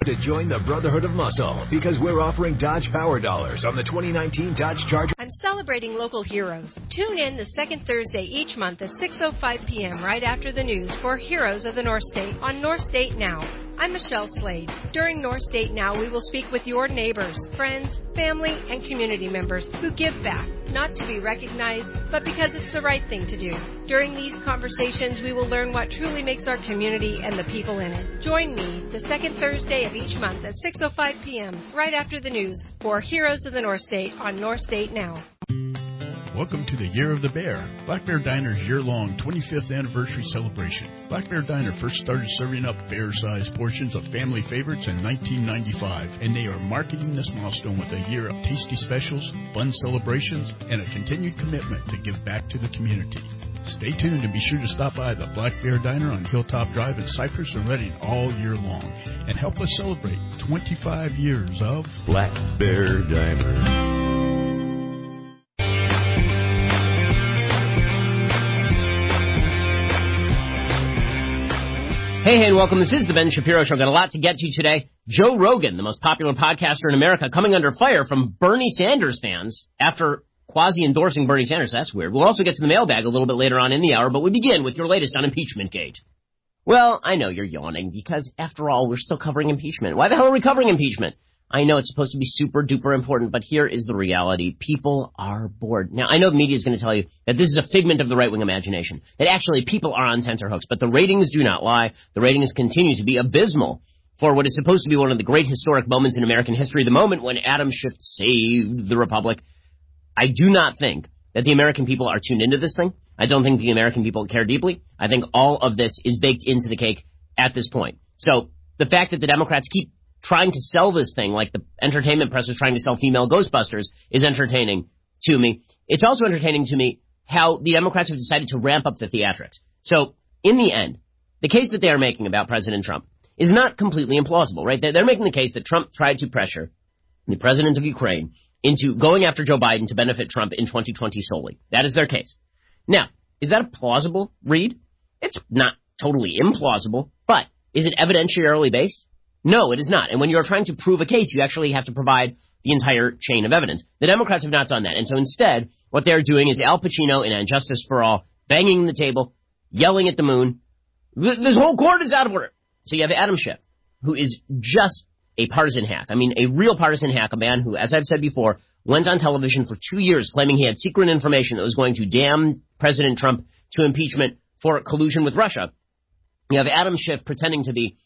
to join the Brotherhood of Muscle because we're offering Dodge Power Dollars on the 2019 Dodge Charger. I'm celebrating local heroes. Tune in the second Thursday each month at 6:05 p.m. right after the news for Heroes of the North State on North State Now. I'm Michelle Slade. During North State Now, we will speak with your neighbors, friends, family, and community members who give back, not to be recognized, but because it's the right thing to do. During these conversations, we will learn what truly makes our community and the people in it. Join me the second Thursday of each month at 6:05 p.m. right after the news for Heroes of the North State on North State Now. Welcome to the Year of the Bear, Black Bear Diner's year-long 25th anniversary celebration. Black Bear Diner first started serving up bear-sized portions of family favorites in 1995, and they are marketing this milestone with a year of tasty specials, fun celebrations, and a continued commitment to give back to the community. Stay tuned and be sure to stop by the Black Bear Diner on Hilltop Drive in Cypress and Redding all year long, and help us celebrate 25 years of Black Bear Diner. Hey, and welcome. This is the Ben Shapiro Show. Got a lot to get to today. Joe Rogan, the most popular podcaster in America, coming under fire from Bernie Sanders fans after quasi-endorsing Bernie Sanders. That's weird. We'll also get to the mailbag a little bit later on in the hour, but we begin with your latest on Impeachment-gate. Well, I know you're yawning because, after all, we're still covering impeachment. Why the hell are we covering impeachment? I know it's supposed to be super-duper important, but here is the reality. People are bored. Now, I know the media is going to tell you that this is a figment of the right-wing imagination, that actually people are on tenterhooks, but the ratings do not lie. The ratings continue to be abysmal for what is supposed to be one of the great historic moments in American history, the moment when Adam Schiff saved the Republic. I do not think that the American people are tuned into this thing. I don't think the American people care deeply. I think all of this is baked into the cake at this point. So the fact that the Democrats keep trying to sell this thing like the entertainment press is trying to sell female Ghostbusters is entertaining to me. It's also entertaining to me how the Democrats have decided to ramp up the theatrics. So in the end, the case that they are making about President Trump is not completely implausible, right? They're making the case that Trump tried to pressure the president of Ukraine into going after Joe Biden to benefit Trump in 2020 solely. That is their case. Now, is that a plausible read? It's not totally implausible, but is it evidentiarily based? No, it is not. And when you're trying to prove a case, you actually have to provide the entire chain of evidence. The Democrats have not done that. And so instead, what they're doing is Al Pacino in And Justice for All, banging the table, yelling at the moon. This whole court is out of order. So you have Adam Schiff, who is just a partisan hack. I mean, a real partisan hack, a man who, as I've said before, went on television for 2 years claiming he had secret information that was going to damn President Trump to impeachment for collusion with Russia. You have Adam Schiff pretending to be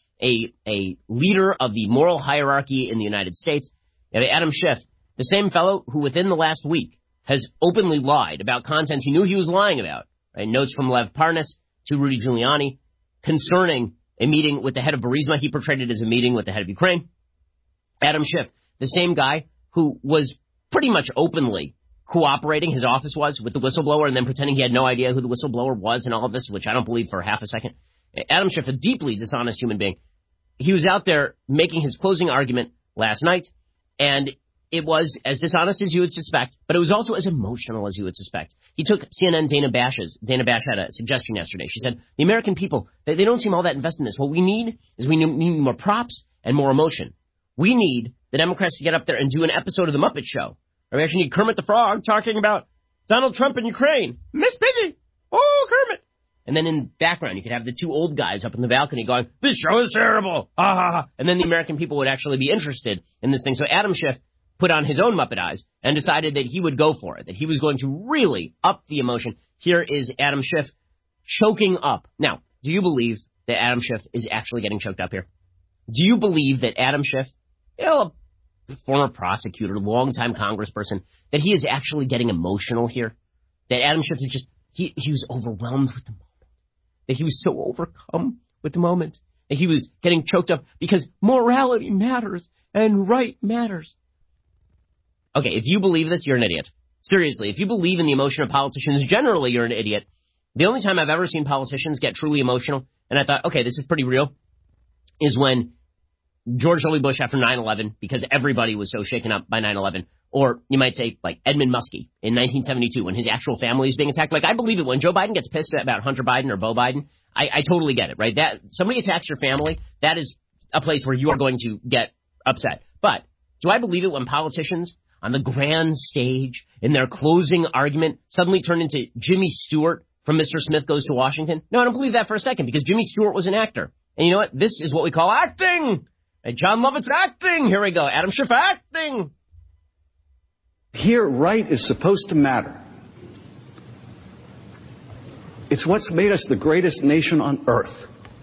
a leader of the moral hierarchy in the United States. You have Adam Schiff, the same fellow who within the last week has openly lied about content he knew he was lying about. Right? Notes from Lev Parnas to Rudy Giuliani concerning a meeting with the head of Burisma. He portrayed it as a meeting with the head of Ukraine. Adam Schiff, the same guy who was pretty much openly cooperating, his office was, with the whistleblower and then pretending he had no idea who the whistleblower was and all of this, which I don't believe for half a second. Adam Schiff, a deeply dishonest human being, he was out there making his closing argument last night, and it was as dishonest as you would suspect, but it was also as emotional as you would suspect. He took CNN Dana Bash had a suggestion yesterday. She said, the American people, they don't seem all that invested in this. What we need is we need more props and more emotion. We need the Democrats to get up there and do an episode of The Muppet Show. Or we actually need Kermit the Frog talking about Donald Trump in Ukraine. Miss Piggy! Oh, Kermit! And then in background, you could have the two old guys up in the balcony going, this show is terrible. Ha ha ha. And then the American people would actually be interested in this thing. So Adam Schiff put on his own Muppet eyes and decided that he would go for it, that he was going to really up the emotion. Here is Adam Schiff choking up. Now, do you believe that Adam Schiff is actually getting choked up here? Do you believe that Adam Schiff, a former prosecutor, longtime congressperson, that he is actually getting emotional here? That Adam Schiff is just, he was overwhelmed with the moment. That he was so overcome with the moment. That he was getting choked up because morality matters and right matters. Okay, if you believe this, you're an idiot. Seriously, if you believe in the emotion of politicians, generally you're an idiot. The only time I've ever seen politicians get truly emotional, and I thought, okay, this is pretty real, is when George W. Bush after 9/11, because everybody was so shaken up by 9/11, or you might say like Edmund Muskie in 1972 when his actual family is being attacked. Like, I believe it when Joe Biden gets pissed about Hunter Biden or Beau Biden. I totally get it, right? That somebody attacks your family, that is a place where you are going to get upset. But do I believe it when politicians on the grand stage in their closing argument suddenly turn into Jimmy Stewart from Mr. Smith Goes to Washington? No, I don't believe that for a second, because Jimmy Stewart was an actor. And you know what? This is what we call acting. And John Lovett's acting. Here we go. Adam Schiff acting. Here, right is supposed to matter. It's what's made us the greatest nation on earth.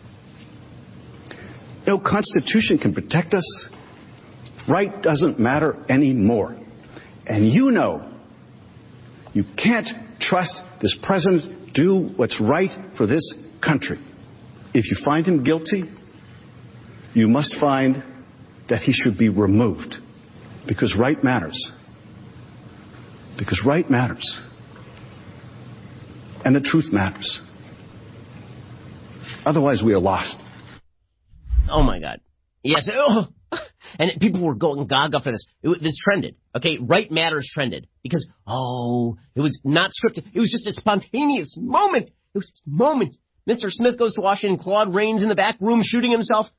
No Constitution can protect us. Right doesn't matter anymore. And you know, you can't trust this president to do what's right for this country. If you find him guilty, you must find that he should be removed. Because right matters. Because right matters. And the truth matters. Otherwise, we are lost. Oh, my God. Yes. Oh. And people were going gaga for this. This trended. Okay, Right Matters trended. Because, it was not scripted. It was just a spontaneous moment. It was just a moment. Mr. Smith Goes to Washington, Claude Rains in the back room shooting himself.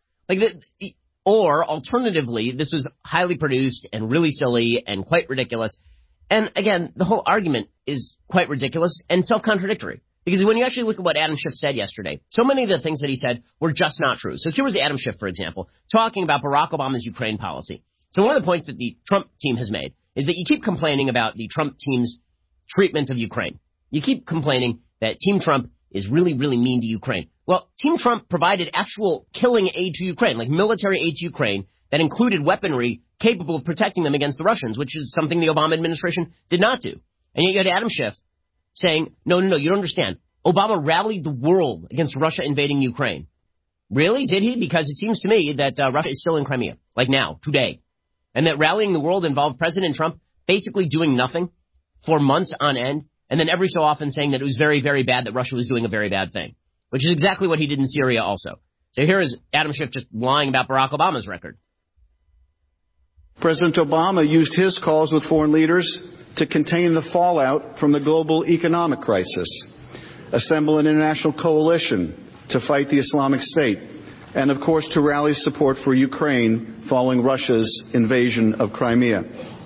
Or, alternatively, this was highly produced and really silly and quite ridiculous. And, again, the whole argument is quite ridiculous and self-contradictory. Because when you actually look at what Adam Schiff said yesterday, so many of the things that he said were just not true. So here was Adam Schiff, for example, talking about Barack Obama's Ukraine policy. So one of the points that the Trump team has made is that you keep complaining about the Trump team's treatment of Ukraine. You keep complaining that Team Trump is really, really mean to Ukraine. Well, Team Trump provided actual killing aid to Ukraine, like military aid to Ukraine, that included weaponry capable of protecting them against the Russians, which is something the Obama administration did not do. And yet you had Adam Schiff saying, no, you don't understand. Obama rallied the world against Russia invading Ukraine. Really? Did he? Because it seems to me that Russia is still in Crimea, like now, today. And that rallying the world involved President Trump basically doing nothing for months on end, and then every so often saying that it was very, very bad that Russia was doing a very bad thing, which is exactly what he did in Syria also. So here is Adam Schiff just lying about Barack Obama's record. President Obama used his calls with foreign leaders to contain the fallout from the global economic crisis, assemble an international coalition to fight the Islamic State, and, of course, to rally support for Ukraine following Russia's invasion of Crimea.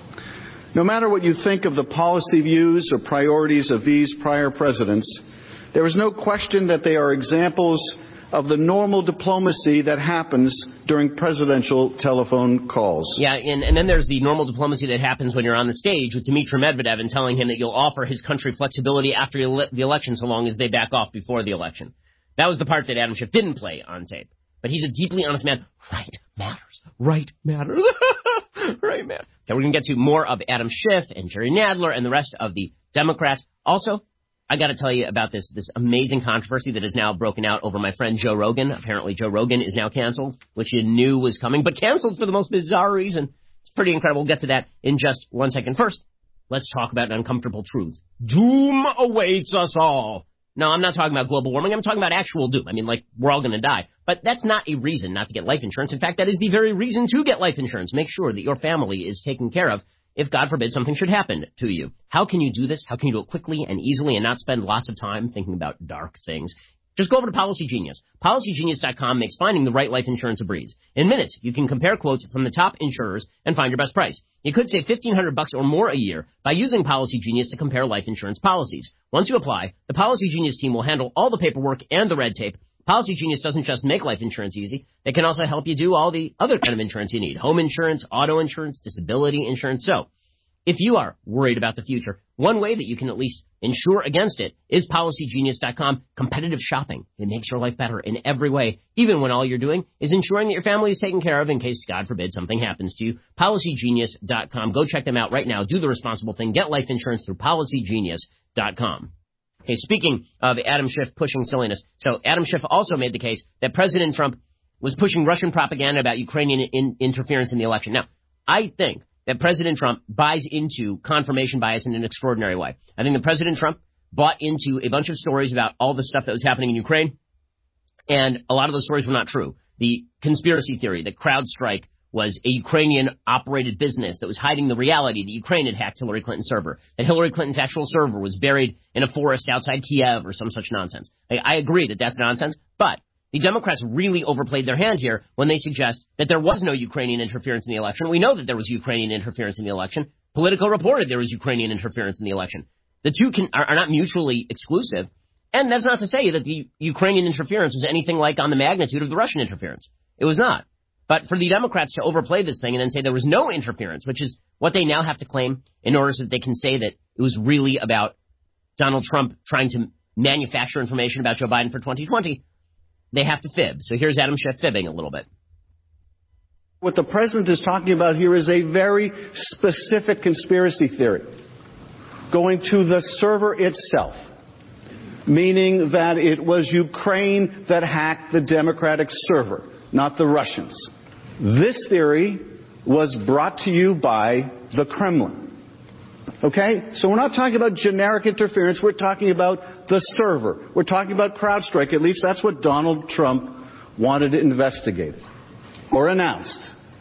No matter what you think of the policy views or priorities of these prior presidents, there is no question that they are examples of the normal diplomacy that happens during presidential telephone calls. Yeah, and then there's the normal diplomacy that happens when you're on the stage with Dmitry Medvedev and telling him that you'll offer his country flexibility after the election so long as they back off before the election. That was the part that Adam Schiff didn't play on tape. But he's a deeply honest man. Right matters. Right matters. Right matters. Okay, we're going to get to more of Adam Schiff and Jerry Nadler and the rest of the Democrats. Also, I got to tell you about this amazing controversy that is now broken out over my friend Joe Rogan. Apparently Joe Rogan is now canceled, which you knew was coming, but canceled for the most bizarre reason. It's pretty incredible. We'll get to that in just 1 second. First, let's talk about an uncomfortable truth. Doom awaits us all. No, I'm not talking about global warming. I'm talking about actual doom. I mean, like, we're all going to die. But that's not a reason not to get life insurance. In fact, that is the very reason to get life insurance. Make sure that your family is taken care of if, God forbid, something should happen to you. How can you do this? How can you do it quickly and easily and not spend lots of time thinking about dark things? Just go over to Policy Genius. PolicyGenius.com makes finding the right life insurance a breeze. In minutes, you can compare quotes from the top insurers and find your best price. You could save $1,500 or more a year by using Policy Genius to compare life insurance policies. Once you apply, the Policy Genius team will handle all the paperwork and the red tape. Policy Genius doesn't just make life insurance easy. They can also help you do all the other kind of insurance you need. Home insurance, auto insurance, disability insurance. So, if you are worried about the future, one way that you can at least insure against it is PolicyGenius.com. Competitive shopping. It makes your life better in every way, even when all you're doing is ensuring that your family is taken care of in case, God forbid, something happens to you. PolicyGenius.com. Go check them out right now. Do the responsible thing. Get life insurance through PolicyGenius.com. Okay, speaking of Adam Schiff pushing silliness, so Adam Schiff also made the case that President Trump was pushing Russian propaganda about Ukrainian interference in the election. Now, I think that President Trump buys into confirmation bias in an extraordinary way. I think that President Trump bought into a bunch of stories about all the stuff that was happening in Ukraine, and a lot of those stories were not true. The conspiracy theory that CrowdStrike was a Ukrainian-operated business that was hiding the reality that Ukraine had hacked Hillary Clinton's server, that Hillary Clinton's actual server was buried in a forest outside Kiev or some such nonsense. I agree that that's nonsense, but The Democrats really overplayed their hand here when they suggest that there was no Ukrainian interference in the election. We know that there was Ukrainian interference in the election. Politico reported there was Ukrainian interference in the election. The two are not mutually exclusive. And that's not to say that the Ukrainian interference was anything like on the magnitude of the Russian interference. It was not. But for the Democrats to overplay this thing and then say there was no interference, which is what they now have to claim in order so that they can say that it was really about Donald Trump trying to manufacture information about Joe Biden for 2020, they have to fib. So here's Adam Schiff fibbing a little bit. What the president is talking about here is a very specific conspiracy theory going to the server itself, meaning that it was Ukraine that hacked the Democratic server, not the Russians. This theory was brought to you by the Kremlin. Okay? So we're not talking about generic interference. We're talking about the server. We're talking about CrowdStrike. At least that's what Donald Trump wanted to investigate or announced.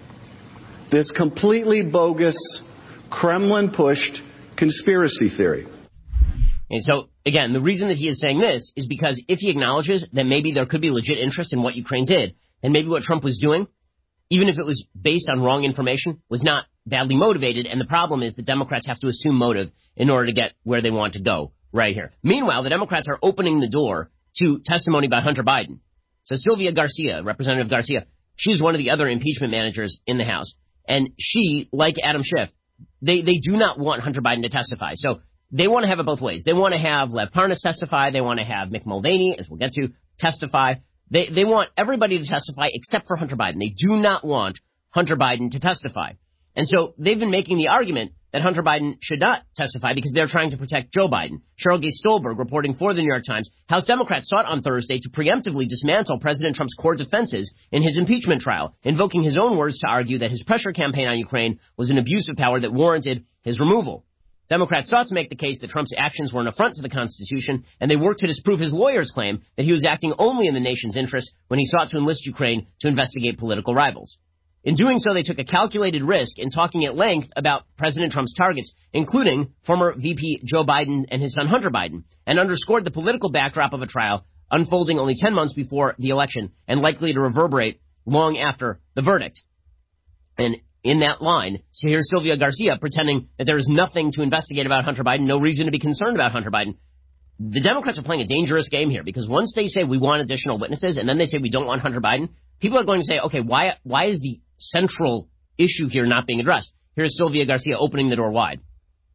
This completely bogus, Kremlin-pushed conspiracy theory. And so, again, the reason that he is saying this is because if he acknowledges that maybe there could be legit interest in what Ukraine did, then maybe what Trump was doing, even if it was based on wrong information, was not badly motivated. And the problem is that Democrats have to assume motive in order to get where they want to go right here. Meanwhile, the Democrats are opening the door to testimony by Hunter Biden. So Sylvia Garcia, Representative Garcia, she's one of the other impeachment managers in the House. And she, like Adam Schiff, they do not want Hunter Biden to testify. So they want to have it both ways. They want to have Lev Parnas testify. They want to have Mick Mulvaney, as we'll get to, testify. They want everybody to testify except for Hunter Biden. They do not want Hunter Biden to testify. And so they've been making the argument that Hunter Biden should not testify because they're trying to protect Joe Biden. Cheryl Gay Stolberg, reporting for the New York Times, House Democrats sought on Thursday to preemptively dismantle President Trump's core defenses in his impeachment trial, invoking his own words to argue that his pressure campaign on Ukraine was an abuse of power that warranted his removal. Democrats sought to make the case that Trump's actions were an affront to the Constitution, and they worked to disprove his lawyer's claim that he was acting only in the nation's interest when he sought to enlist Ukraine to investigate political rivals. In doing so, they took a calculated risk in talking at length about President Trump's targets, including former VP Joe Biden and his son Hunter Biden, and underscored the political backdrop of a trial unfolding only 10 months before the election and likely to reverberate long after the verdict. And in that line, so here's Sylvia Garcia pretending that there is nothing to investigate about Hunter Biden, no reason to be concerned about Hunter Biden. The Democrats are playing a dangerous game here because once they say we want additional witnesses and then they say we don't want Hunter Biden, people are going to say, okay, why is the central issue here not being addressed? Here's Sylvia Garcia opening the door wide.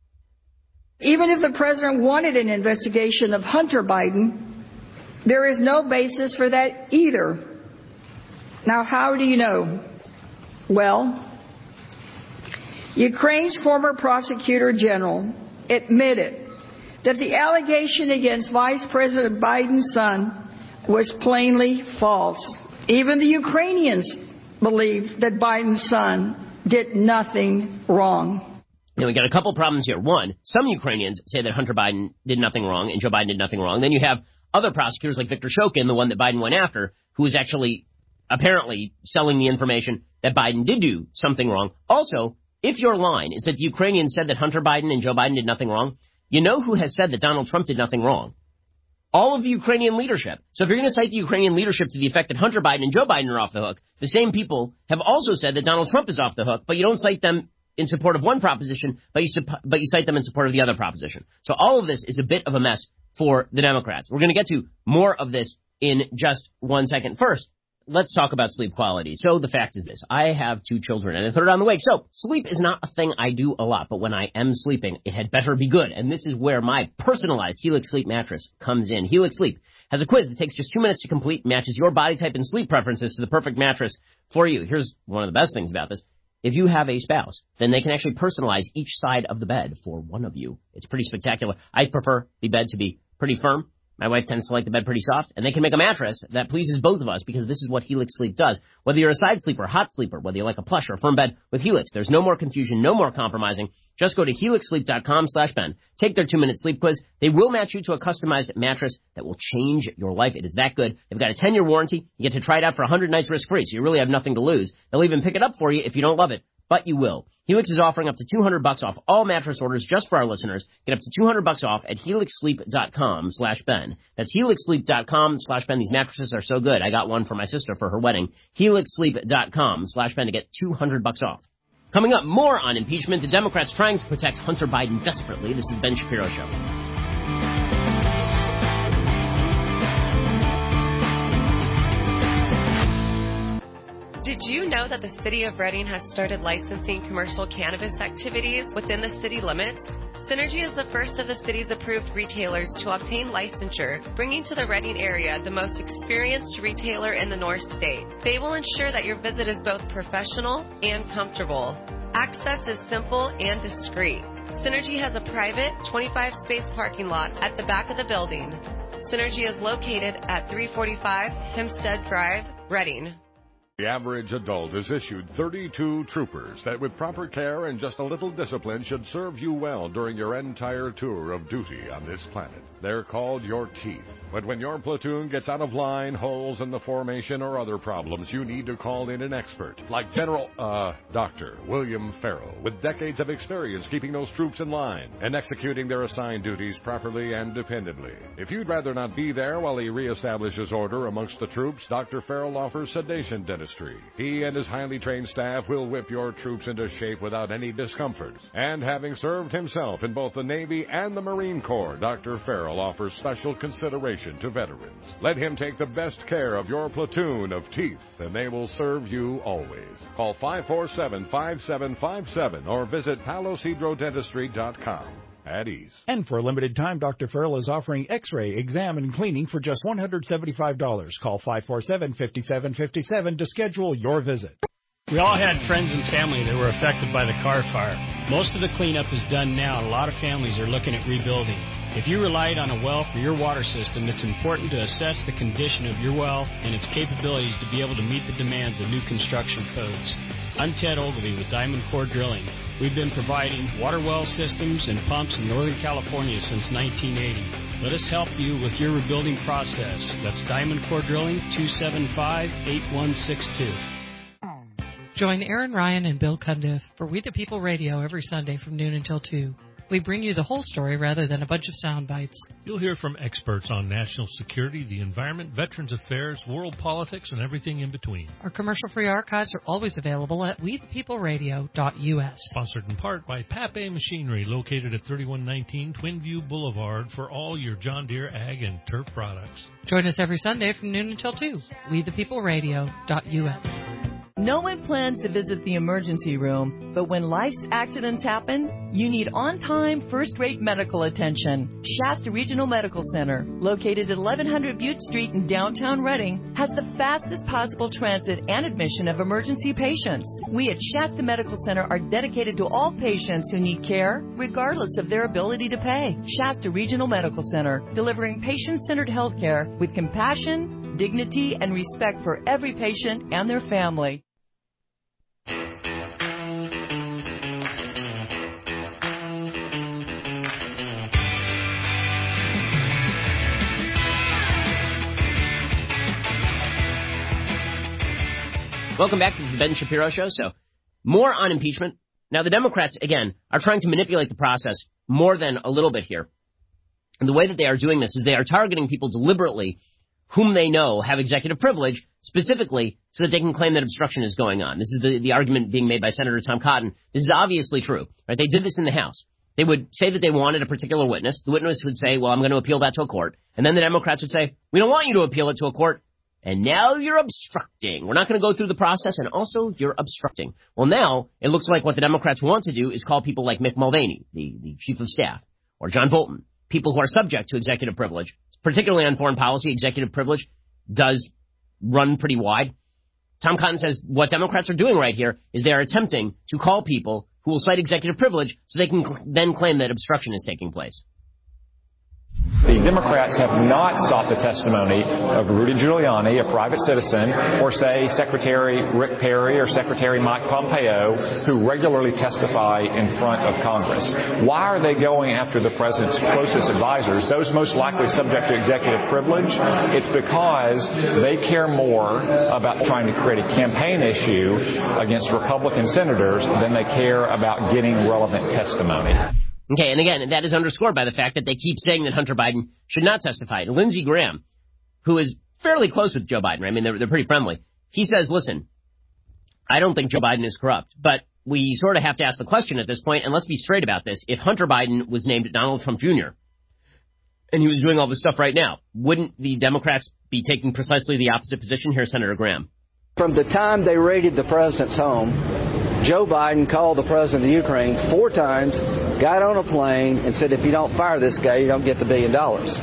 Even if the president wanted an investigation of Hunter Biden, there is no basis for that either. Now, how do you know? Well, Ukraine's former prosecutor general admitted that the allegation against Vice President Biden's son was plainly false. Even the Ukrainians believe that Biden's son did nothing wrong. Now, we got a couple problems here. One, some Ukrainians say that Hunter Biden did nothing wrong and Joe Biden did nothing wrong. Then you have other prosecutors like Victor Shokin, the one that Biden went after, who is actually apparently selling the information that Biden did do something wrong. Also, if your line is that the Ukrainians said that Hunter Biden and Joe Biden did nothing wrong, you know who has said that Donald Trump did nothing wrong? All of the Ukrainian leadership. So if you're going to cite the Ukrainian leadership to the effect that Hunter Biden and Joe Biden are off the hook, the same people have also said that Donald Trump is off the hook, but you don't cite them in support of one proposition, but you cite them in support of the other proposition. So all of this is a bit of a mess for the Democrats. We're going to get to more of this in just 1 second. First, let's talk about sleep quality. So the fact is this. I have 2 children and a third on the way. So sleep is not a thing I do a lot, but when I am sleeping, it had better be good. And this is where my personalized Helix Sleep mattress comes in. Helix Sleep has a quiz that takes just 2 minutes to complete, matches your body type and sleep preferences to the perfect mattress for you. Here's one of the best things about this. If you have a spouse, then they can actually personalize each side of the bed for one of you. It's pretty spectacular. I prefer the bed to be pretty firm. My wife tends to like the bed pretty soft, and they can make a mattress that pleases both of us because this is what Helix Sleep does. Whether you're a side sleeper, hot sleeper, whether you like a plush or a firm bed with Helix, there's no more confusion, no more compromising. Just go to helixsleep.com/Ben. Take their 2-minute sleep quiz. They will match you to a customized mattress that will change your life. It is that good. They've got a 10-year warranty. You get to try it out for 100 nights risk-free, so you really have nothing to lose. They'll even pick it up for you if you don't love it. but you will. Helix is offering up to $200 off all mattress orders just for our listeners. Get up to $200 off at helixsleep.com/Ben. That's helixsleep.com/Ben. These mattresses are so good. I got one for my sister for her wedding. helixsleep.com/Ben to get $200 off. Coming up, more on impeachment. The Democrats trying to protect Hunter Biden desperately. This is the Ben Shapiro Show. Did you know that the City of Reading has started licensing commercial cannabis activities within the city limits? Synergy is the first of the city's approved retailers to obtain licensure, bringing to the Reading area the most experienced retailer in the North State. They will ensure that your visit is both professional and comfortable. Access is simple and discreet. Synergy has a private 25-space parking lot at the back of the building. Synergy is located at 345 Hempstead Drive, Reading. The average adult is issued 32 troopers that with proper care and just a little discipline should serve you well during your entire tour of duty on this planet. They're called your teeth. But when your platoon gets out of line, holes in the formation, or other problems, you need to call in an expert, like Dr. William Farrell, with decades of experience keeping those troops in line and executing their assigned duties properly and dependably. If you'd rather not be there while he reestablishes order amongst the troops, Dr. Farrell offers sedation dentistry. He and his highly trained staff will whip your troops into shape without any discomfort. And having served himself in both the Navy and the Marine Corps, Dr. Farrell offers special consideration to veterans. Let him take the best care of your platoon of teeth, and they will serve you always. Call 547-5757 or visit palosidrodentistry.com. At ease. And for a limited time, Dr. Farrell is offering X-ray, exam, and cleaning for just $175. Call 547-5757 to schedule your visit. We all had friends and family that were affected by the Carr fire. Most of the cleanup is done now, and a lot of families are looking at rebuilding. If you relied on a well for your water system, it's important to assess the condition of your well and its capabilities to be able to meet the demands of new construction codes. I'm Ted Ogilvie with Diamond Core Drilling. We've been providing water well systems and pumps in Northern California since 1980. Let us help you with your rebuilding process. That's Diamond Core Drilling, 275-8162. Join Aaron Ryan and Bill Cundiff for We the People Radio every Sunday from noon until 2. We bring you the whole story rather than a bunch of sound bites. You'll hear from experts on national security, the environment, veterans affairs, world politics, and everything in between. Our commercial-free archives are always available at wethepeopleradio.us. Sponsored in part by Pape Machinery, located at 3119 Twinview Boulevard for all your John Deere ag and turf products. Join us every Sunday from noon until 2. wethepeopleradio.us. No one plans to visit the emergency room, but when life's accidents happen, you need on-time, first-rate medical attention. Shasta Regional Medical Center, located at 1100 Butte Street in downtown Reading, has the fastest possible transit and admission of emergency patients. We at Shasta Medical Center are dedicated to all patients who need care, regardless of their ability to pay. Shasta Regional Medical Center, delivering patient-centered health care with compassion, dignity, and respect for every patient and their family. Welcome back to the Ben Shapiro Show. So, more on impeachment. Now, the Democrats, again, are trying to manipulate the process more than a little bit here. And the way that they are doing this is they are targeting people deliberately whom they know have executive privilege, specifically so that they can claim that obstruction is going on. This is the argument being made by Senator Tom Cotton. This is obviously true, right? They did this in the House. They would say that they wanted a particular witness. The witness would say, well, I'm going to appeal that to a court. And then the Democrats would say, we don't want you to appeal it to a court. And now you're obstructing. We're not going to go through the process, and also you're obstructing. Well, now it looks like what the Democrats want to do is call people like Mick Mulvaney, the chief of staff, or John Bolton, people who are subject to executive privilege, particularly on foreign policy. Executive privilege does run pretty wide. Tom Cotton says what Democrats are doing right here is they are attempting to call people who will cite executive privilege so they can then claim that obstruction is taking place. The Democrats have not sought the testimony of Rudy Giuliani, a private citizen, or, say, Secretary Rick Perry or Secretary Mike Pompeo, who regularly testify in front of Congress. Why are they going after the president's closest advisors, those most likely subject to executive privilege? It's because they care more about trying to create a campaign issue against Republican senators than they care about getting relevant testimony. Okay, and again, that is underscored by the fact that they keep saying that Hunter Biden should not testify. And Lindsey Graham, who is fairly close with Joe Biden, I mean, they're pretty friendly, he says, listen, I don't think Joe Biden is corrupt, but we sort of have to ask the question at this point, and let's be straight about this. If Hunter Biden was named Donald Trump Jr., and he was doing all this stuff right now, wouldn't the Democrats be taking precisely the opposite position? Here's Senator Graham. From the time they raided the president's home, Joe Biden called the president of Ukraine 4 times, got on a plane, and said, if you don't fire this guy, you don't get the $1 billion.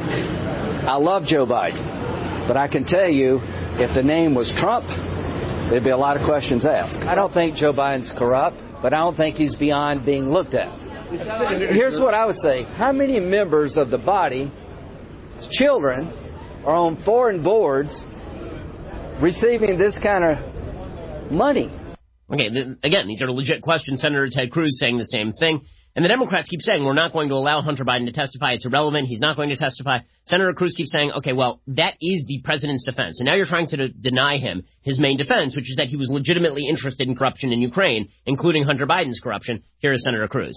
I love Joe Biden, but I can tell you, if the name was Trump, there'd be a lot of questions asked. I don't think Joe Biden's corrupt, but I don't think he's beyond being looked at. Here's what I would say. How many members of the body, children, are on foreign boards receiving this kind of money? Okay, again, these are legit questions. Senator Ted Cruz saying the same thing. And the Democrats keep saying, we're not going to allow Hunter Biden to testify. It's irrelevant. He's not going to testify. Senator Cruz keeps saying, okay, well, that is the president's defense. And now you're trying to deny him his main defense, which is that he was legitimately interested in corruption in Ukraine, including Hunter Biden's corruption. Here is Senator Cruz.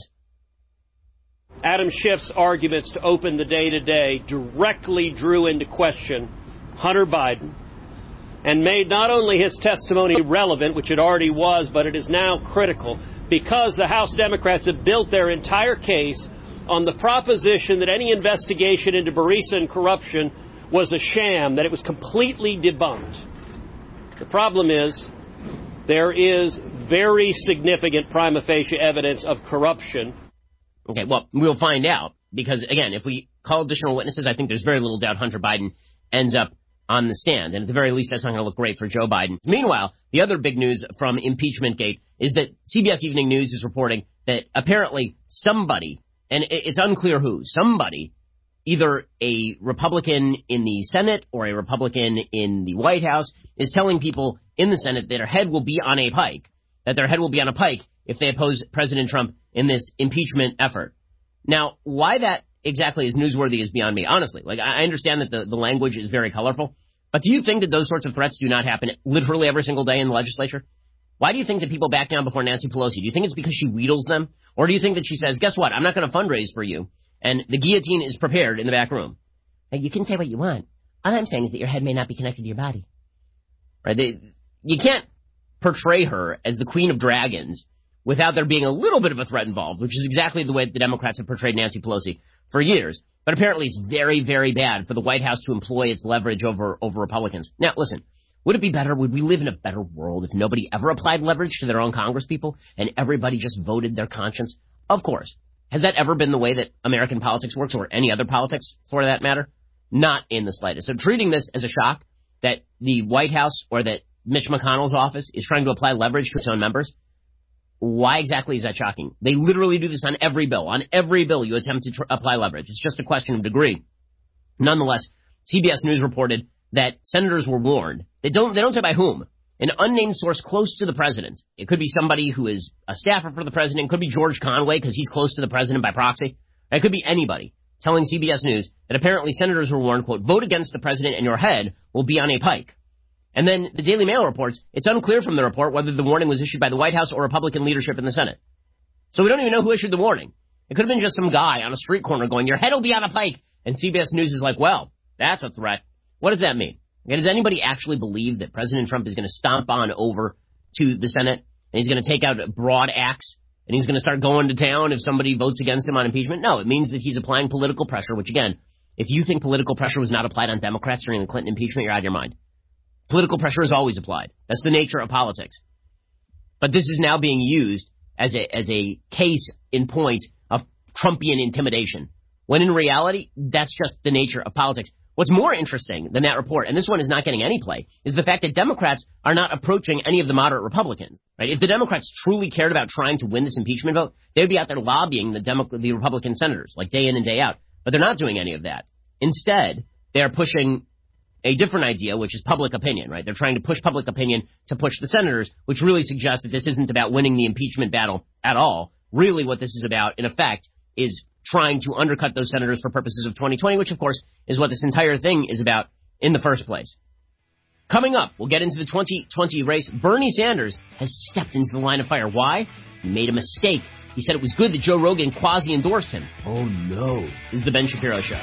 Adam Schiff's arguments to open the day today directly drew into question Hunter Biden and made not only his testimony relevant, which it already was, but it is now critical, because the House Democrats have built their entire case on the proposition that any investigation into Burisma and corruption was a sham, that it was completely debunked. The problem is there is very significant prima facie evidence of corruption. Okay, well, we'll find out, because, again, if we call additional witnesses, I think there's very little doubt Hunter Biden ends up on the stand, and at the very least, that's not going to look great for Joe Biden. Meanwhile, the other big news from Impeachment Gate is that CBS Evening News is reporting that apparently somebody, and it's unclear who, somebody, either a Republican in the Senate or a Republican in the White House, is telling people in the Senate that their head will be on a pike, if they oppose President Trump in this impeachment effort. Now, why that exactly is newsworthy is beyond me, honestly. Like, I understand that the language is very colorful, but do you think that those sorts of threats do not happen literally every single day in the legislature? Why do you think that people back down before Nancy Pelosi? Do you think it's because she wheedles them? Or do you think that she says, guess what, I'm not going to fundraise for you, and the guillotine is prepared in the back room? Now, you can say what you want. All I'm saying is that your head may not be connected to your body. Right? You can't portray her as the queen of dragons without there being a little bit of a threat involved, which is exactly the way the Democrats have portrayed Nancy Pelosi for years. But apparently it's very, very bad for the White House to employ its leverage over Republicans. Now, listen, would it be better, would we live in a better world if nobody ever applied leverage to their own congresspeople and everybody just voted their conscience? Of course. Has that ever been the way that American politics works, or any other politics for that matter? Not in the slightest. So treating this as a shock that the White House or that Mitch McConnell's office is trying to apply leverage to its own members, why exactly is that shocking? They literally do this on every bill. On every bill you attempt to apply leverage. It's just a question of degree. Nonetheless, CBS News reported that senators were warned. They don't say by whom. An unnamed source close to the president. It could be somebody who is a staffer for the president. It could be George Conway because he's close to the president by proxy. It could be anybody telling CBS News that apparently senators were warned, quote, vote against the president and your head will be on a pike. And then the Daily Mail reports it's unclear from the report whether the warning was issued by the White House or Republican leadership in the Senate. So we don't even know who issued the warning. It could have been just some guy on a street corner going, your head will be on a pike. And CBS News is like, well, that's a threat. What does that mean? Okay, does anybody actually believe that President Trump is going to stomp on over to the Senate and he's going to take out a broad axe and he's going to start going to town if somebody votes against him on impeachment? No, it means that he's applying political pressure, which, again, if you think political pressure was not applied on Democrats during the Clinton impeachment, you're out of your mind. Political pressure is always applied. That's the nature of politics. But this is now being used as a case in point of Trumpian intimidation, when in reality, that's just the nature of politics. What's more interesting than that report, and this one is not getting any play, is the fact that Democrats are not approaching any of the moderate Republicans. Right? If the Democrats truly cared about trying to win this impeachment vote, they would be out there lobbying the Republican senators, like day in and day out. But they're not doing any of that. Instead, they are pushing a different idea, which is public opinion, right? They're trying to push public opinion to push the senators, which really suggests that this isn't about winning the impeachment battle at all. Really what this is about, in effect, is trying to undercut those senators for purposes of 2020, which, of course, is what this entire thing is about in the first place. Coming up, we'll get into the 2020 race. Bernie Sanders has stepped into the line of fire. Why? He made a mistake. He said it was good that Joe Rogan quasi-endorsed him. Oh, no. This is The Ben Shapiro Show.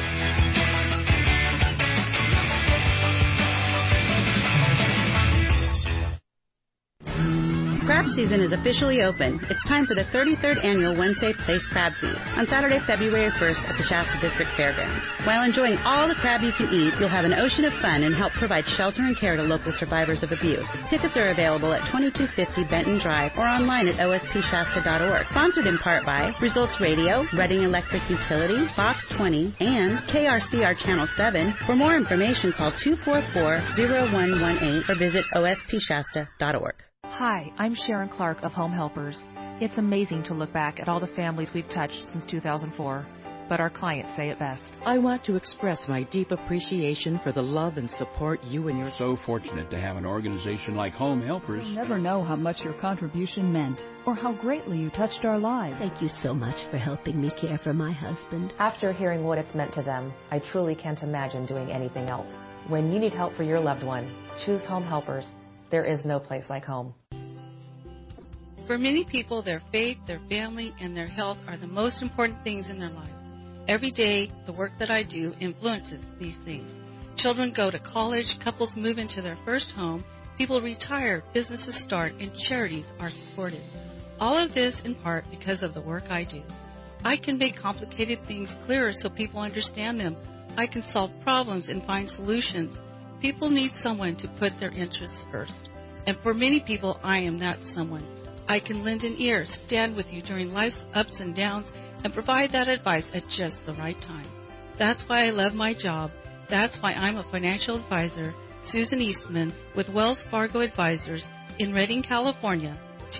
Crab season is officially open. It's time for the 33rd annual Wednesday Place Crab Feast on Saturday, February 1st at the Shasta District Fairgrounds. While enjoying all the crab you can eat, you'll have an ocean of fun and help provide shelter and care to local survivors of abuse. Tickets are available at 2250 Benton Drive or online at ospshasta.org. Sponsored in part by Results Radio, Reading Electric Utility, Fox 20, and KRCR Channel 7. For more information, call 244-0118 or visit ospshasta.org. Hi, I'm Sharon Clark of Home Helpers. It's amazing to look back at all the families we've touched since 2004, but our clients say it best. I want to express my deep appreciation for the love and support you and your... So fortunate to have an organization like Home Helpers. You'll never know how much your contribution meant or how greatly you touched our lives. Thank you so much for helping me care for my husband. After hearing what it's meant to them, I truly can't imagine doing anything else. When you need help for your loved one, choose Home Helpers. There is no place like home. For many people, their faith, their family, and their health are the most important things in their lives. Every day, the work that I do influences these things. Children go to college, couples move into their first home, people retire, businesses start, and charities are supported. All of this in part because of the work I do. I can make complicated things clearer so people understand them. I can solve problems and find solutions. People need someone to put their interests first. And for many people, I am that someone. I can lend an ear, stand with you during life's ups and downs, and provide that advice at just the right time. That's why I love my job. That's why I'm a financial advisor, Susan Eastman, with Wells Fargo Advisors in Redding, California,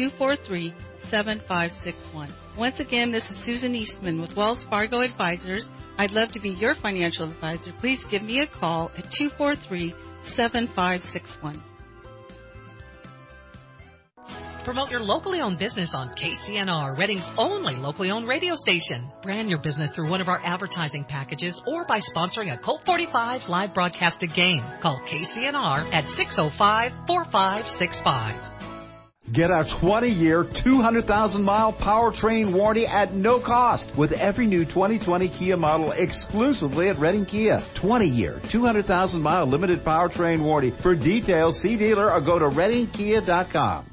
243-7561. Once again, this is Susan Eastman with Wells Fargo Advisors. I'd love to be your financial advisor. Please give me a call at 243-7561. Promote your locally owned business on KCNR, Reading's only locally owned radio station. Brand your business through one of our advertising packages or by sponsoring a Colt 45's live broadcasted game. Call KCNR at 605-4565. Get our 20-year, 200,000-mile powertrain warranty at no cost with every new 2020 Kia model exclusively at Reading Kia. 20-year, 200,000-mile limited powertrain warranty. For details, see dealer or go to readingkia.com.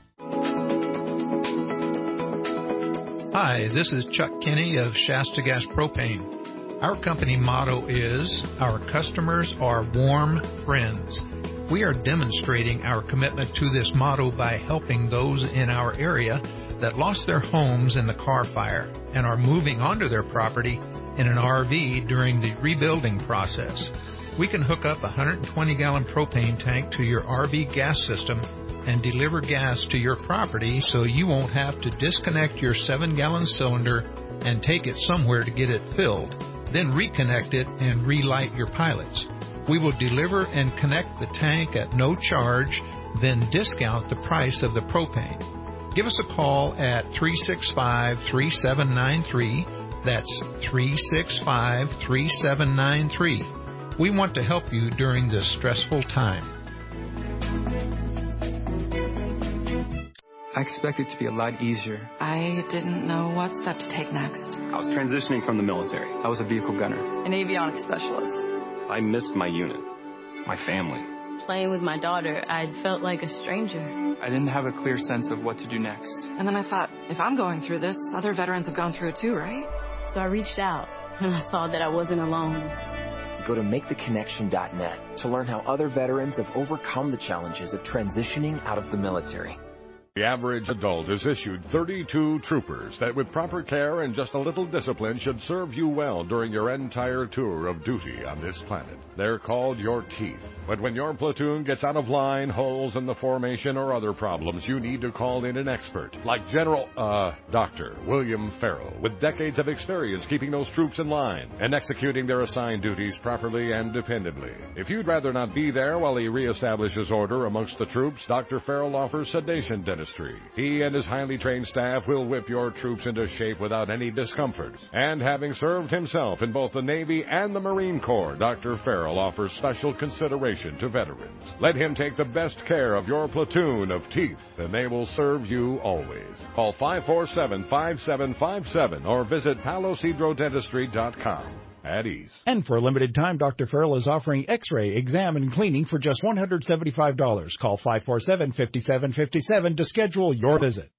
Hi, this is Chuck Kinney of Shasta Gas Propane. Our company motto is, our customers are warm friends. We are demonstrating our commitment to this motto by helping those in our area that lost their homes in the car fire and are moving onto their property in an RV during the rebuilding process. We can hook up a 120-gallon propane tank to your RV gas system and deliver gas to your property so you won't have to disconnect your 7-gallon cylinder and take it somewhere to get it filled, then reconnect it and relight your pilots. We will deliver and connect the tank at no charge, then discount the price of the propane. Give us a call at 365-3793. That's 365-3793. We want to help you during this stressful time. I expected it to be a lot easier. I didn't know what step to take next. I was transitioning from the military. I was a vehicle gunner. An avionics specialist. I missed my unit, my family. Playing with my daughter, I felt like a stranger. I didn't have a clear sense of what to do next. And then I thought, if I'm going through this, other veterans have gone through it too, right? So I reached out, and I saw that I wasn't alone. Go to MakeTheConnection.net to learn how other veterans have overcome the challenges of transitioning out of the military. The average adult is issued 32 troopers that with proper care and just a little discipline should serve you well during your entire tour of duty on this planet. They're called your teeth. But when your platoon gets out of line, holes in the formation, or other problems, you need to call in an expert like Dr. William Farrell, with decades of experience keeping those troops in line and executing their assigned duties properly and dependably. If you'd rather not be there while he reestablishes order amongst the troops, Dr. Farrell offers sedation dentistry. He and his highly trained staff will whip your troops into shape without any discomfort. And having served himself in both the Navy and the Marine Corps, Dr. Farrell offers special consideration to veterans. Let him take the best care of your platoon of teeth, and they will serve you always. Call 547-5757 or visit palocidrodentistry.com. At ease. And for a limited time, Dr. Farrell is offering X-ray, exam, and cleaning for just $175. Call 547-5757 to schedule your visit.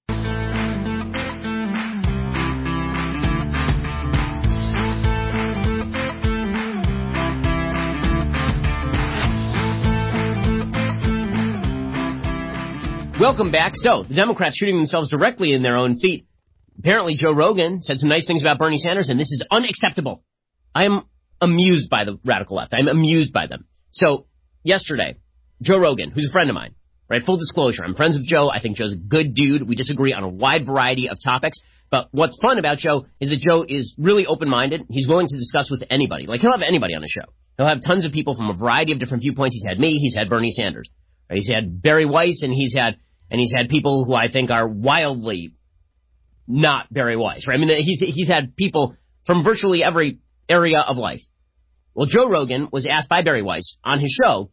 Welcome back. So, the Democrats shooting themselves directly in their own feet. Apparently, Joe Rogan said some nice things about Bernie Sanders, and this is unacceptable. I am amused by the radical left. I'm amused by them. So, yesterday, Joe Rogan, who's a friend of mine, right? Full disclosure, I'm friends with Joe. I think Joe's a good dude. We disagree on a wide variety of topics. But what's fun about Joe is that Joe is really open-minded. He's willing to discuss with anybody. Like, he'll have anybody on the show. He'll have tons of people from a variety of different viewpoints. He's had me. He's had Bernie Sanders. Right? He's had Barry Weiss, and he's had people who I think are wildly not Barry Weiss, right? I mean, he's had people from virtually every area of life. Well, Joe Rogan was asked by Barry Weiss on his show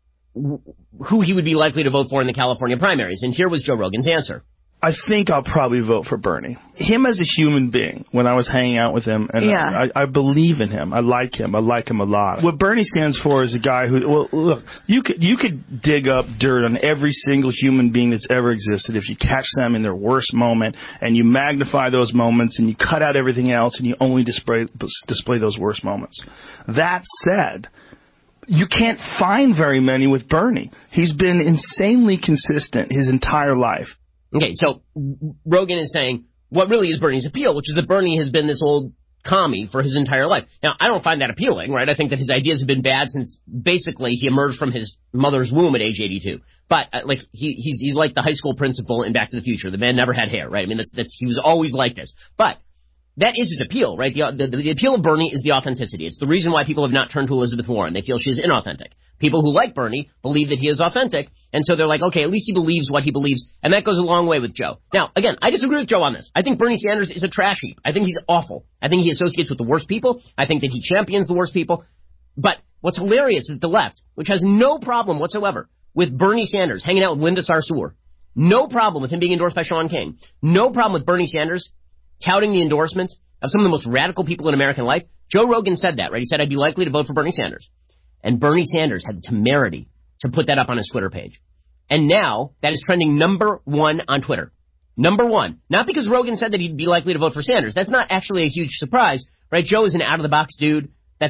who he would be likely to vote for in the California primaries, and here was Joe Rogan's answer. I think I'll probably vote for Bernie. Him as a human being, when I was hanging out with him, and I believe in him. I like him a lot. What Bernie stands for is a guy who, well, look, you could dig up dirt on every single human being that's ever existed if you catch them in their worst moment, and you magnify those moments, and you cut out everything else, and you only display those worst moments. That said, you can't find very many with Bernie. He's been insanely consistent his entire life. Okay, so Rogan is saying what really is Bernie's appeal, which is that Bernie has been this old commie for his entire life. Now, I don't find that appealing, right? I think that his ideas have been bad since basically he emerged from his mother's womb at age 82. But like he's like the high school principal in Back to the Future. The man never had hair, right? I mean, he was always like this. But that is his appeal, right? The appeal of Bernie is the authenticity. It's the reason why people have not turned to Elizabeth Warren. They feel she is inauthentic. People who like Bernie believe that he is authentic, and so they're like, okay, at least he believes what he believes, and that goes a long way with Joe. Now, again, I disagree with Joe on this. I think Bernie Sanders is a trash heap. I think he's awful. I think he associates with the worst people. I think that he champions the worst people. But what's hilarious is that the left, which has no problem whatsoever with Bernie Sanders hanging out with Linda Sarsour, no problem with him being endorsed by Sean King, no problem with Bernie Sanders touting the endorsements of some of the most radical people in American life. Joe Rogan said that, right? He said, I'd be likely to vote for Bernie Sanders. And Bernie Sanders had the temerity to put that up on his Twitter page. And now that is trending number one on Twitter. Number one. Not because Rogan said that he'd be likely to vote for Sanders. That's not actually a huge surprise, right? Joe is an out-of-the-box dude.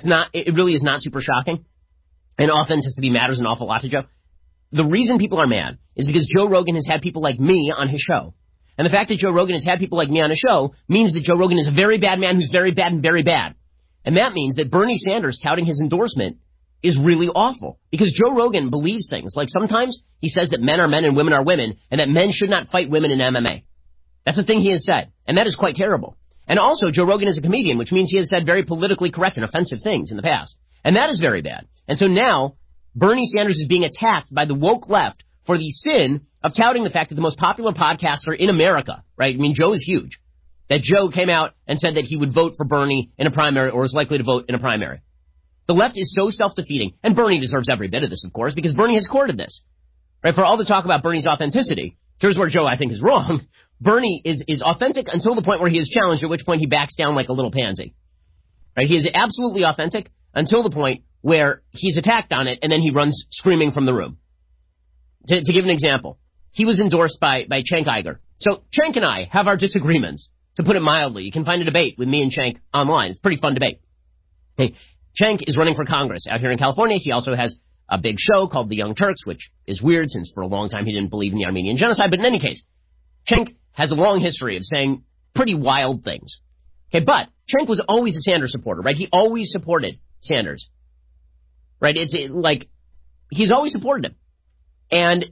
It really is not super shocking. And authenticity matters an awful lot to Joe. The reason people are mad is because Joe Rogan has had people like me on his show. And the fact that Joe Rogan has had people like me on his show means that Joe Rogan is a very bad man who's very bad and very bad. And that means that Bernie Sanders touting his endorsement is really awful. Because Joe Rogan believes things. Like sometimes he says that men are men and women are women, and that men should not fight women in MMA. That's a thing he has said. And that is quite terrible. And also, Joe Rogan is a comedian, which means he has said very politically correct and offensive things in the past. And that is very bad. And so now, Bernie Sanders is being attacked by the woke left for the sin of touting the fact that the most popular podcaster in America, right? I mean, Joe is huge. That Joe came out and said that he would vote for Bernie in a primary or is likely to vote in a primary. The left is so self-defeating, and Bernie deserves every bit of this, of course, because Bernie has courted this. Right? For all the talk about Bernie's authenticity, here's where Joe, I think, is wrong. Bernie is authentic until the point where he is challenged, at which point he backs down like a little pansy. Right? He is absolutely authentic until the point where he's attacked on it, and then he runs screaming from the room. To give an example, he was endorsed by Cenk Uygur. So Cenk and I have our disagreements, to put it mildly. You can find a debate with me and Cenk online. It's a pretty fun debate. Okay, Cenk is running for Congress out here in California. He also has a big show called The Young Turks, which is weird since for a long time he didn't believe in the Armenian genocide. But in any case, Cenk has a long history of saying pretty wild things. Okay, but Cenk was always a Sanders supporter, right? He always supported Sanders. Right? He's always supported him. And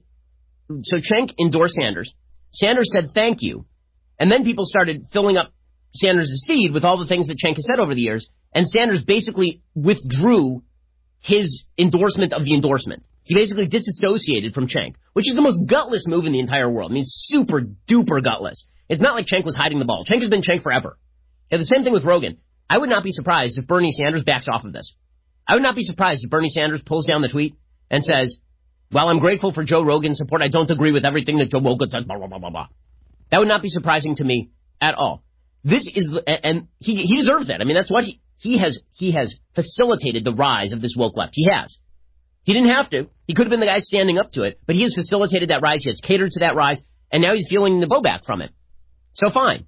so Cenk endorsed Sanders. Sanders said thank you. And then people started filling up Sanders' feed with all the things that Cenk has said over the years. And Sanders basically withdrew his endorsement of the endorsement. He basically disassociated from Cenk, which is the most gutless move in the entire world. I mean, super duper gutless. It's not like Cenk was hiding the ball. Cenk has been Cenk forever. And the same thing with Rogan. I would not be surprised if Bernie Sanders backs off of this. I would not be surprised if Bernie Sanders pulls down the tweet and says, while I'm grateful for Joe Rogan's support, I don't agree with everything that Joe Rogan said, blah, blah, blah, blah, blah. That would not be surprising to me at all. This is, and he deserves that. I mean, that's what he has facilitated the rise of this woke left. He has. He didn't have to. He could have been the guy standing up to it, but he has facilitated that rise. He has catered to that rise, and now he's feeling the blowback from it. So fine.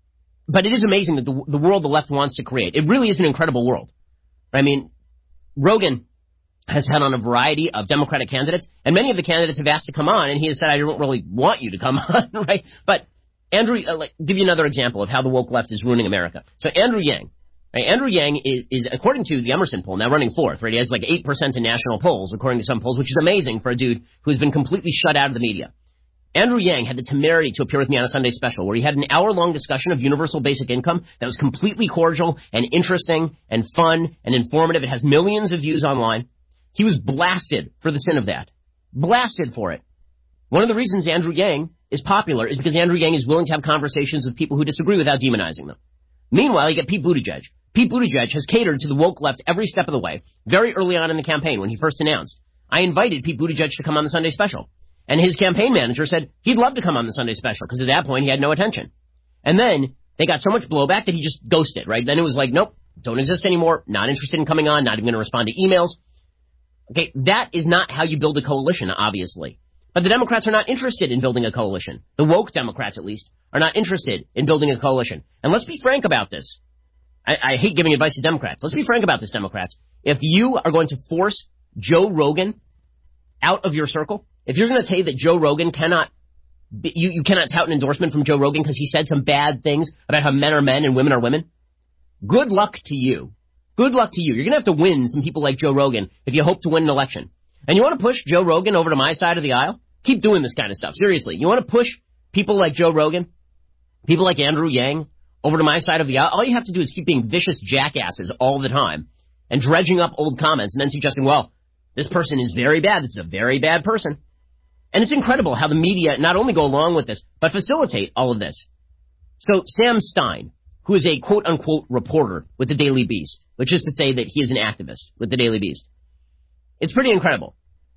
But it is amazing that the world the left wants to create. It really is an incredible world. I mean, Rogan has had on a variety of Democratic candidates, and many of the candidates have asked to come on, and he has said, I don't really want you to come on, right? But Andrew, give you another example of how the woke left is ruining America. So Andrew Yang. Right, Andrew Yang is, according to the Emerson poll, now running fourth, right? He has like 8% in national polls, according to some polls, which is amazing for a dude who's been completely shut out of the media. Andrew Yang had the temerity to appear with me on a Sunday special where he had an hour-long discussion of universal basic income that was completely cordial and interesting and fun and informative. It has millions of views online. He was blasted for the sin of that. Blasted for it. One of the reasons Andrew Yang is popular is because Andrew Yang is willing to have conversations with people who disagree without demonizing them. Meanwhile, you get Pete Buttigieg. Pete Buttigieg has catered to the woke left every step of the way. Very early on in the campaign, when he first announced, I invited Pete Buttigieg to come on the Sunday special. And his campaign manager said he'd love to come on the Sunday special, because at that point he had no attention. And then they got so much blowback that he just ghosted, right? Then it was like, nope, don't exist anymore, not interested in coming on, not even going to respond to emails. Okay, that is not how you build a coalition, obviously. But the Democrats are not interested in building a coalition. The woke Democrats, at least, are not interested in building a coalition. And let's be frank about this. I hate giving advice to Democrats. Let's be frank about this, Democrats. If you are going to force Joe Rogan out of your circle, if you're going to say that Joe Rogan cannot, you cannot tout an endorsement from Joe Rogan because he said some bad things about how men are men and women are women, good luck to you. Good luck to you. You're going to have to win some people like Joe Rogan if you hope to win an election. And you want to push Joe Rogan over to my side of the aisle? Keep doing this kind of stuff. Seriously. You want to push people like Joe Rogan, people like Andrew Yang, over to my side of the aisle? All you have to do is keep being vicious jackasses all the time and dredging up old comments and then suggesting, well, this person is very bad. This is a very bad person. And it's incredible how the media not only go along with this, but facilitate all of this. So Sam Stein, who is a quote-unquote reporter with the Daily Beast, which is to say that he is an activist with the Daily Beast. It's pretty incredible.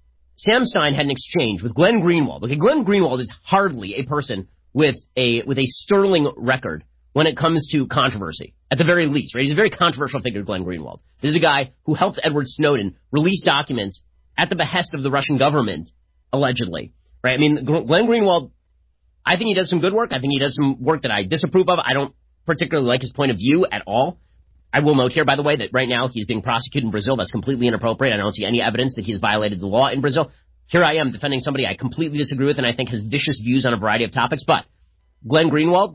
Sam Stein had an exchange with Glenn Greenwald. Okay, Glenn Greenwald is hardly a person with a sterling record when it comes to controversy, at the very least, right? He's a very controversial figure, Glenn Greenwald. This is a guy who helped Edward Snowden release documents at the behest of the Russian government, allegedly, right? I mean, Glenn Greenwald, I think he does some good work. I think he does some work that I disapprove of. I don't particularly like his point of view at all. I will note here, by the way, that right now he's being prosecuted in Brazil. That's completely inappropriate. I don't see any evidence that he has violated the law in Brazil. Here I am defending somebody I completely disagree with and I think has vicious views on a variety of topics. But Glenn Greenwald,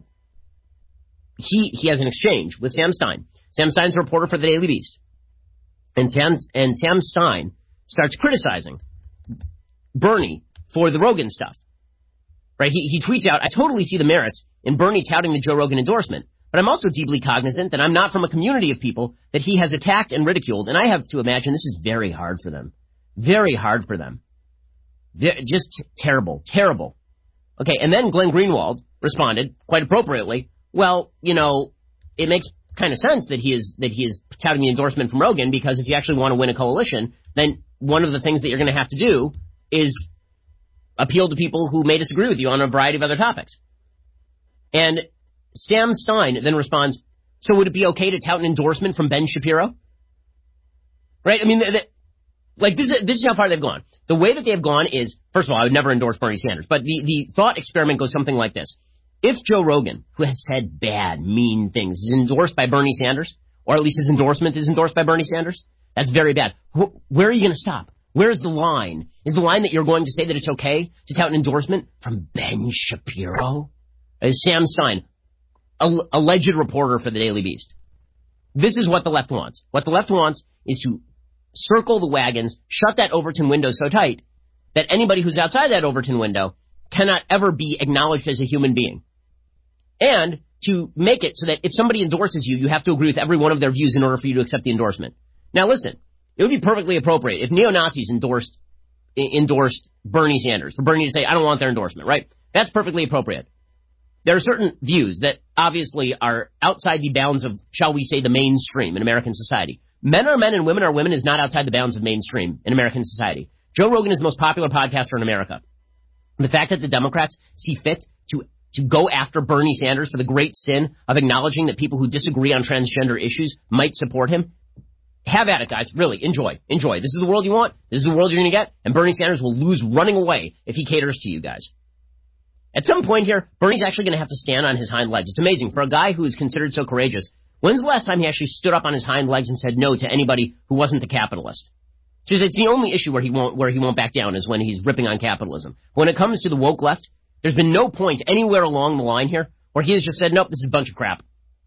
he has an exchange with Sam Stein. Sam Stein's a reporter for the Daily Beast. And Sam Stein starts criticizing Bernie for the Rogan stuff. Right? He tweets out, I totally see the merits in Bernie touting the Joe Rogan endorsement. But I'm also deeply cognizant that I'm not from a community of people that he has attacked and ridiculed, and I have to imagine this is very hard for them. Very hard for them. Just terrible, terrible. Okay, and then Glenn Greenwald responded, quite appropriately, well, you know, it makes kind of sense that he is touting the endorsement from Rogan, because if you actually want to win a coalition, then one of the things that you're going to have to do is appeal to people who may disagree with you on a variety of other topics. And Sam Stein then responds, so would it be okay to tout an endorsement from Ben Shapiro? Right? I mean, this is how far they've gone. The way that they've gone is, first of all, I would never endorse Bernie Sanders, but the thought experiment goes something like this. If Joe Rogan, who has said bad, mean things, is endorsed by Bernie Sanders, or at least his endorsement is endorsed by Bernie Sanders, that's very bad. Where are you going to stop? Where is the line? Is the line that you're going to say that it's okay to tout an endorsement from Ben Shapiro? Sam Stein, alleged reporter for the Daily Beast. This is what the left wants. What the left wants is to circle the wagons, shut that Overton window so tight that anybody who's outside that Overton window cannot ever be acknowledged as a human being. And to make it so that if somebody endorses you, you have to agree with every one of their views in order for you to accept the endorsement. Now listen, it would be perfectly appropriate if neo-Nazis endorsed Bernie Sanders, for Bernie to say, I don't want their endorsement, right? That's perfectly appropriate. There are certain views that obviously are outside the bounds of, shall we say, the mainstream in American society. Men are men and women are women is not outside the bounds of mainstream in American society. Joe Rogan is the most popular podcaster in America. The fact that the Democrats see fit to go after Bernie Sanders for the great sin of acknowledging that people who disagree on transgender issues might support him, have at it, guys. Really, enjoy. Enjoy. This is the world you want. This is the world you're going to get. And Bernie Sanders will lose running away if he caters to you guys. At some point here, Bernie's actually going to have to stand on his hind legs. It's amazing. For a guy who is considered so courageous, when's the last time he actually stood up on his hind legs and said no to anybody who wasn't a capitalist? Because it's the only issue where he won't back down is when he's ripping on capitalism. When it comes to the woke left, there's been no point anywhere along the line here where he has just said, nope, this is a bunch of crap.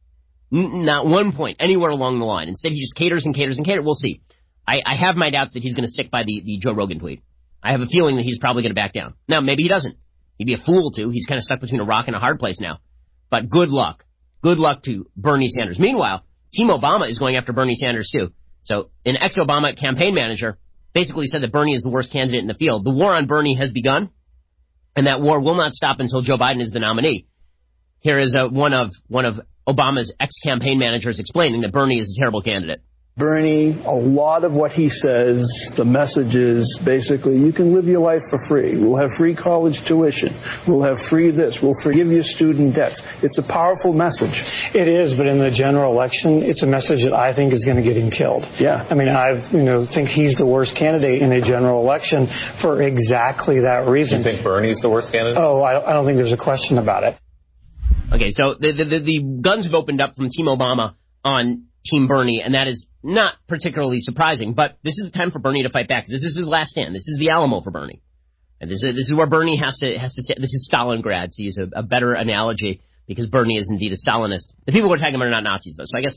Not one point anywhere along the line. Instead, he just caters and caters and caters. We'll see. I have my doubts that he's going to stick by the Joe Rogan tweet. I have a feeling that he's probably going to back down. Now, maybe he doesn't. He'd be a fool to. He's kind of stuck between a rock and a hard place now. But good luck. Good luck to Bernie Sanders. Meanwhile, Team Obama is going after Bernie Sanders, too. So an ex-Obama campaign manager basically said that Bernie is the worst candidate in the field. The war on Bernie has begun, and that war will not stop until Joe Biden is the nominee. Here is one of Obama's ex-campaign managers explaining that Bernie is a terrible candidate. Bernie, a lot of what he says, the message is basically you can live your life for free. We'll have free college tuition. We'll have free this. We'll forgive your student debts. It's a powerful message. It is, but in the general election, it's a message that I think is going to get him killed. Yeah. I mean, I think he's the worst candidate in a general election for exactly that reason. You think Bernie's the worst candidate? Oh, I don't think there's a question about it. Okay, so the guns have opened up from Team Obama on Team Bernie, and that is not particularly surprising, but this is the time for Bernie to fight back. This is his last stand. This is the Alamo for Bernie. And this is where Bernie has to stay. This is Stalingrad, to use a better analogy, because Bernie is indeed a Stalinist. The people who are attacking him are not Nazis, though, so I guess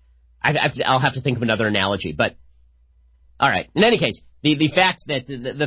I'll have to think of another analogy. But, all right. In any case, the fact that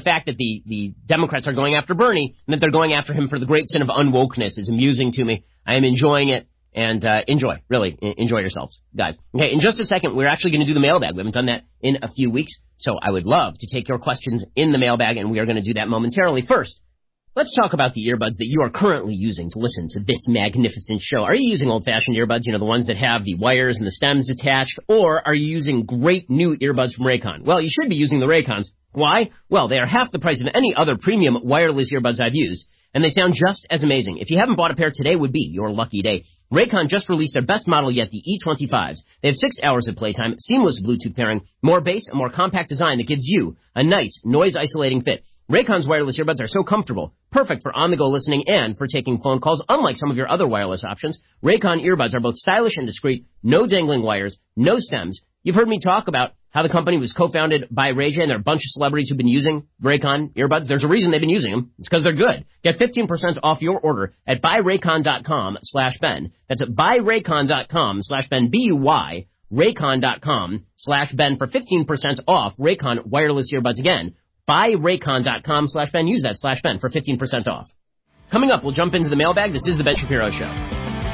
the Democrats are going after Bernie, and that they're going after him for the great sin of unwokeness is amusing to me. I am enjoying it. And enjoy yourselves, guys. Okay, in just a second, we're actually going to do the mailbag. We haven't done that in a few weeks, so I would love to take your questions in the mailbag, and we are going to do that momentarily. First, let's talk about the earbuds that you are currently using to listen to this magnificent show. Are you using old-fashioned earbuds, the ones that have the wires and the stems attached, or are you using great new earbuds from Raycon? Well, you should be using the Raycons. Why? Well, they are half the price of any other premium wireless earbuds I've used, and they sound just as amazing. If you haven't bought a pair, today would be your lucky day. Raycon just released their best model yet, the E25s. They have 6 hours of playtime, seamless Bluetooth pairing, more bass, a more compact design that gives you a nice, noise-isolating fit. Raycon's wireless earbuds are so comfortable, perfect for on-the-go listening and for taking phone calls. Unlike some of your other wireless options, Raycon earbuds are both stylish and discreet, no dangling wires, no stems. You've heard me talk about how the company was co-founded by Ray J, and there are a bunch of celebrities who've been using Raycon earbuds. There's a reason they've been using them. It's because they're good. Get 15% off your order at buyraycon.com/Ben. That's at buyraycon.com/Ben, B-U-Y, raycon.com/Ben for 15% off Raycon wireless earbuds. Again, buyraycon.com/Ben. Use that /Ben for 15% off. Coming up, we'll jump into the mailbag. This is the Ben Shapiro Show.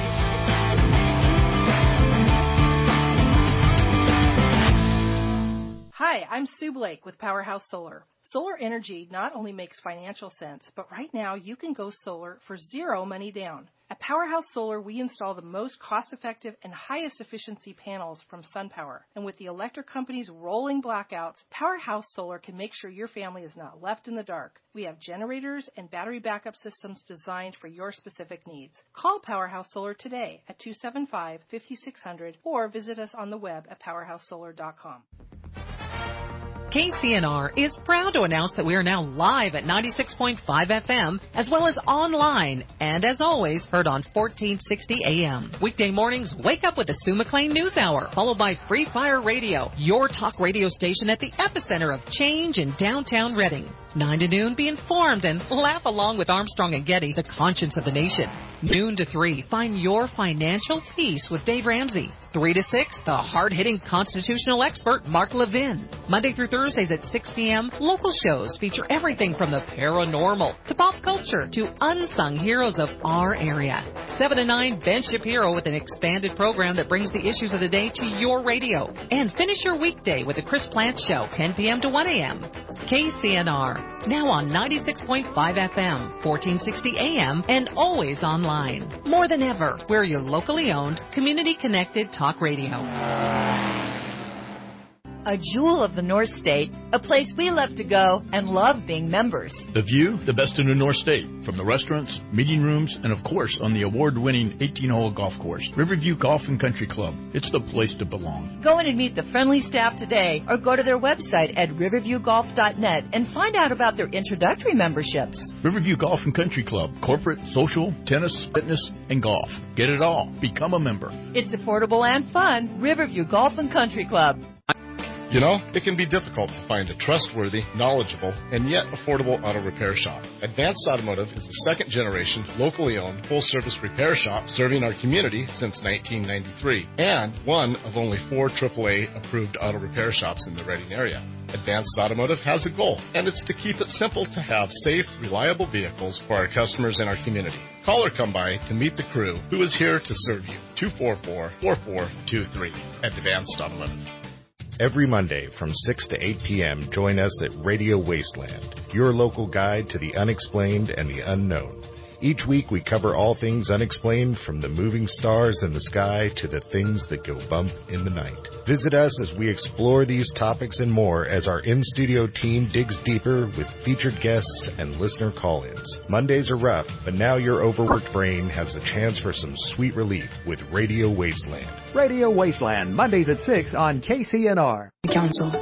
Hi, I'm Sue Blake with Powerhouse Solar. Solar energy not only makes financial sense, but right now you can go solar for zero money down. At Powerhouse Solar, we install the most cost-effective and highest efficiency panels from SunPower. And with the electric company's rolling blackouts, Powerhouse Solar can make sure your family is not left in the dark. We have generators and battery backup systems designed for your specific needs. Call Powerhouse Solar today at 275-5600 or visit us on the web at powerhousesolar.com. KCNR is proud to announce that we are now live at 96.5 FM, as well as online, and as always, heard on 1460 AM. Weekday mornings, wake up with the Sue McLean News Hour, followed by Free Fire Radio, your talk radio station at the epicenter of change in downtown Reading. 9 to noon, be informed and laugh along with Armstrong and Getty, the conscience of the nation. Noon to 3, find your financial peace with Dave Ramsey. 3 to 6, the hard-hitting constitutional expert Mark Levin. Monday through Thursdays at 6 p.m., local shows feature everything from the paranormal to pop culture to unsung heroes of our area. 7 to 9, Ben Shapiro with an expanded program that brings the issues of the day to your radio. And finish your weekday with the Chris Plante Show, 10 p.m. to 1 a.m. KCNR, now on 96.5 FM, 1460 AM, and always online. More than ever, we're your locally owned, community-connected talk radio. A jewel of the North State, a place we love to go and love being members. The view, the best in the North State, from the restaurants, meeting rooms, and of course on the award-winning 18-hole golf course. Riverview Golf and Country Club. It's the place to belong. Go in and meet the friendly staff today or go to their website at riverviewgolf.net and find out about their introductory memberships. Riverview Golf and Country Club. Corporate, social, tennis, fitness, and golf. Get it all. Become a member. It's affordable and fun. Riverview Golf and Country Club. You know, it can be difficult to find a trustworthy, knowledgeable, and yet affordable auto repair shop. Advanced Automotive is the second-generation, locally owned, full-service repair shop serving our community since 1993, and one of only 4 AAA-approved auto repair shops in the Reading area. Advanced Automotive has a goal, and it's to keep it simple to have safe, reliable vehicles for our customers in our community. Call or come by to meet the crew who is here to serve you. 244-4423 at Advanced Automotive. Every Monday from 6 to 8 p.m., join us at Radio Wasteland, your local guide to the unexplained and the unknown. Each week we cover all things unexplained, from the moving stars in the sky to the things that go bump in the night. Visit us as we explore these topics and more as our in-studio team digs deeper with featured guests and listener call-ins. Mondays are rough, but now your overworked brain has a chance for some sweet relief with Radio Wasteland. Radio Wasteland, Mondays at 6 on KCNR. Council.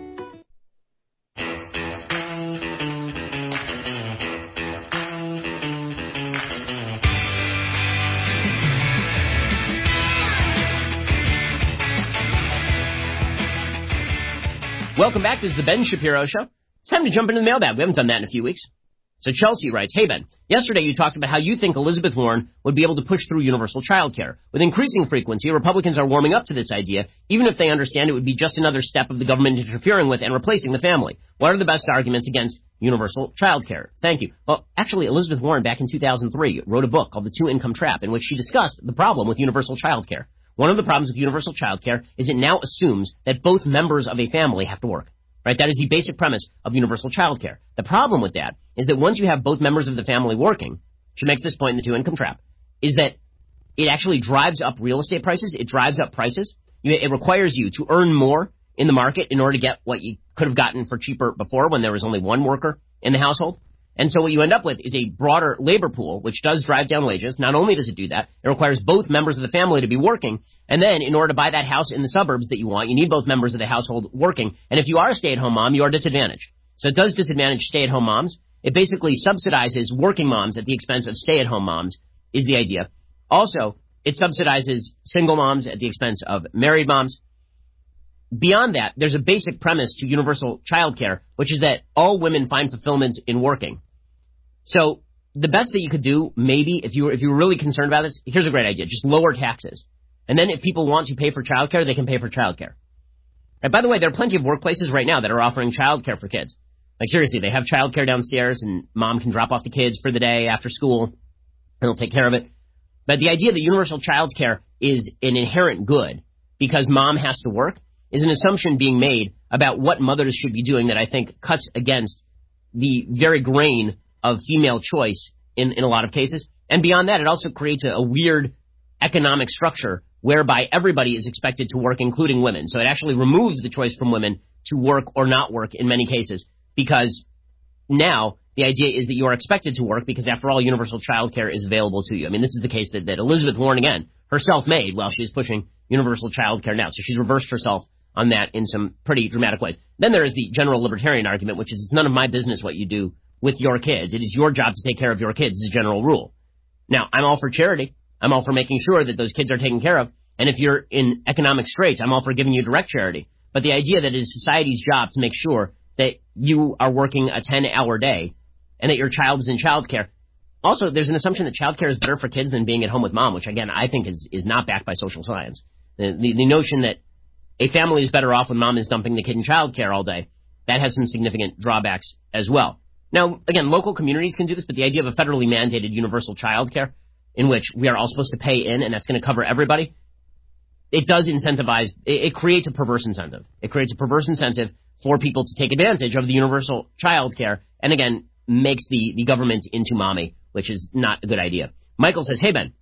Welcome back. This is the Ben Shapiro Show. It's time to jump into the mailbag. We haven't done that in a few weeks. So Chelsea writes, hey, Ben, yesterday you talked about how you think Elizabeth Warren would be able to push through universal child care. With increasing frequency, Republicans are warming up to this idea, even if they understand it would be just another step of the government interfering with and replacing the family. What are the best arguments against universal child care? Thank you. Well, actually, Elizabeth Warren back in 2003 wrote a book called The Two-Income Trap, in which she discussed the problem with universal child care. One of the problems with universal child care is it now assumes that both members of a family have to work. Right? That is the basic premise of universal child care. The problem with that is that once you have both members of the family working, she makes this point in The Two-Income Trap, is that it actually drives up real estate prices. It drives up prices. It requires you to earn more in the market in order to get what you could have gotten for cheaper before when there was only one worker in the household. And so what you end up with is a broader labor pool, which does drive down wages. Not only does it do that, it requires both members of the family to be working. And then in order to buy that house in the suburbs that you want, you need both members of the household working. And if you are a stay-at-home mom, you are disadvantaged. So it does disadvantage stay-at-home moms. It basically subsidizes working moms at the expense of stay-at-home moms, is the idea. Also, it subsidizes single moms at the expense of married moms. Beyond that, there's a basic premise to universal child care, which is that all women find fulfillment in working. So the best that you could do, maybe, if you were really concerned about this, here's a great idea. Just lower taxes. And then if people want to pay for childcare, they can pay for childcare. And by the way, there are plenty of workplaces right now that are offering childcare for kids. Like, seriously, they have childcare downstairs, and mom can drop off the kids for the day after school, and they'll take care of it. But the idea that universal childcare is an inherent good because mom has to work is an assumption being made about what mothers should be doing that I think cuts against the very grain of female choice in a lot of cases. And beyond that, it also creates a weird economic structure whereby everybody is expected to work, including women. So it actually removes the choice from women to work or not work in many cases, because now the idea is that you are expected to work because, after all, universal child care is available to you. I mean, this is the case that Elizabeth Warren, again, herself made while she's pushing universal child care now. So she's reversed herself on that in some pretty dramatic ways. Then there is the general libertarian argument, which is it's none of my business what you do with your kids. It is your job to take care of your kids as a general rule. Now, I'm all for charity. I'm all for making sure that those kids are taken care of. And if you're in economic straits, I'm all for giving you direct charity. But the idea that it is society's job to make sure that you are working a 10-hour day and that your child is in childcare. Also, there's an assumption that childcare is better for kids than being at home with mom, which, again, I think is not backed by social science. The notion that a family is better off when mom is dumping the kid in childcare all day, that has some significant drawbacks as well. Now, again, local communities can do this, but the idea of a federally mandated universal childcare in which we are all supposed to pay in and that's going to cover everybody, it does incentivize, it creates a perverse incentive. It creates a perverse incentive for people to take advantage of the universal childcare and, again, makes the government into mommy, which is not a good idea. Michael says, hey, Ben,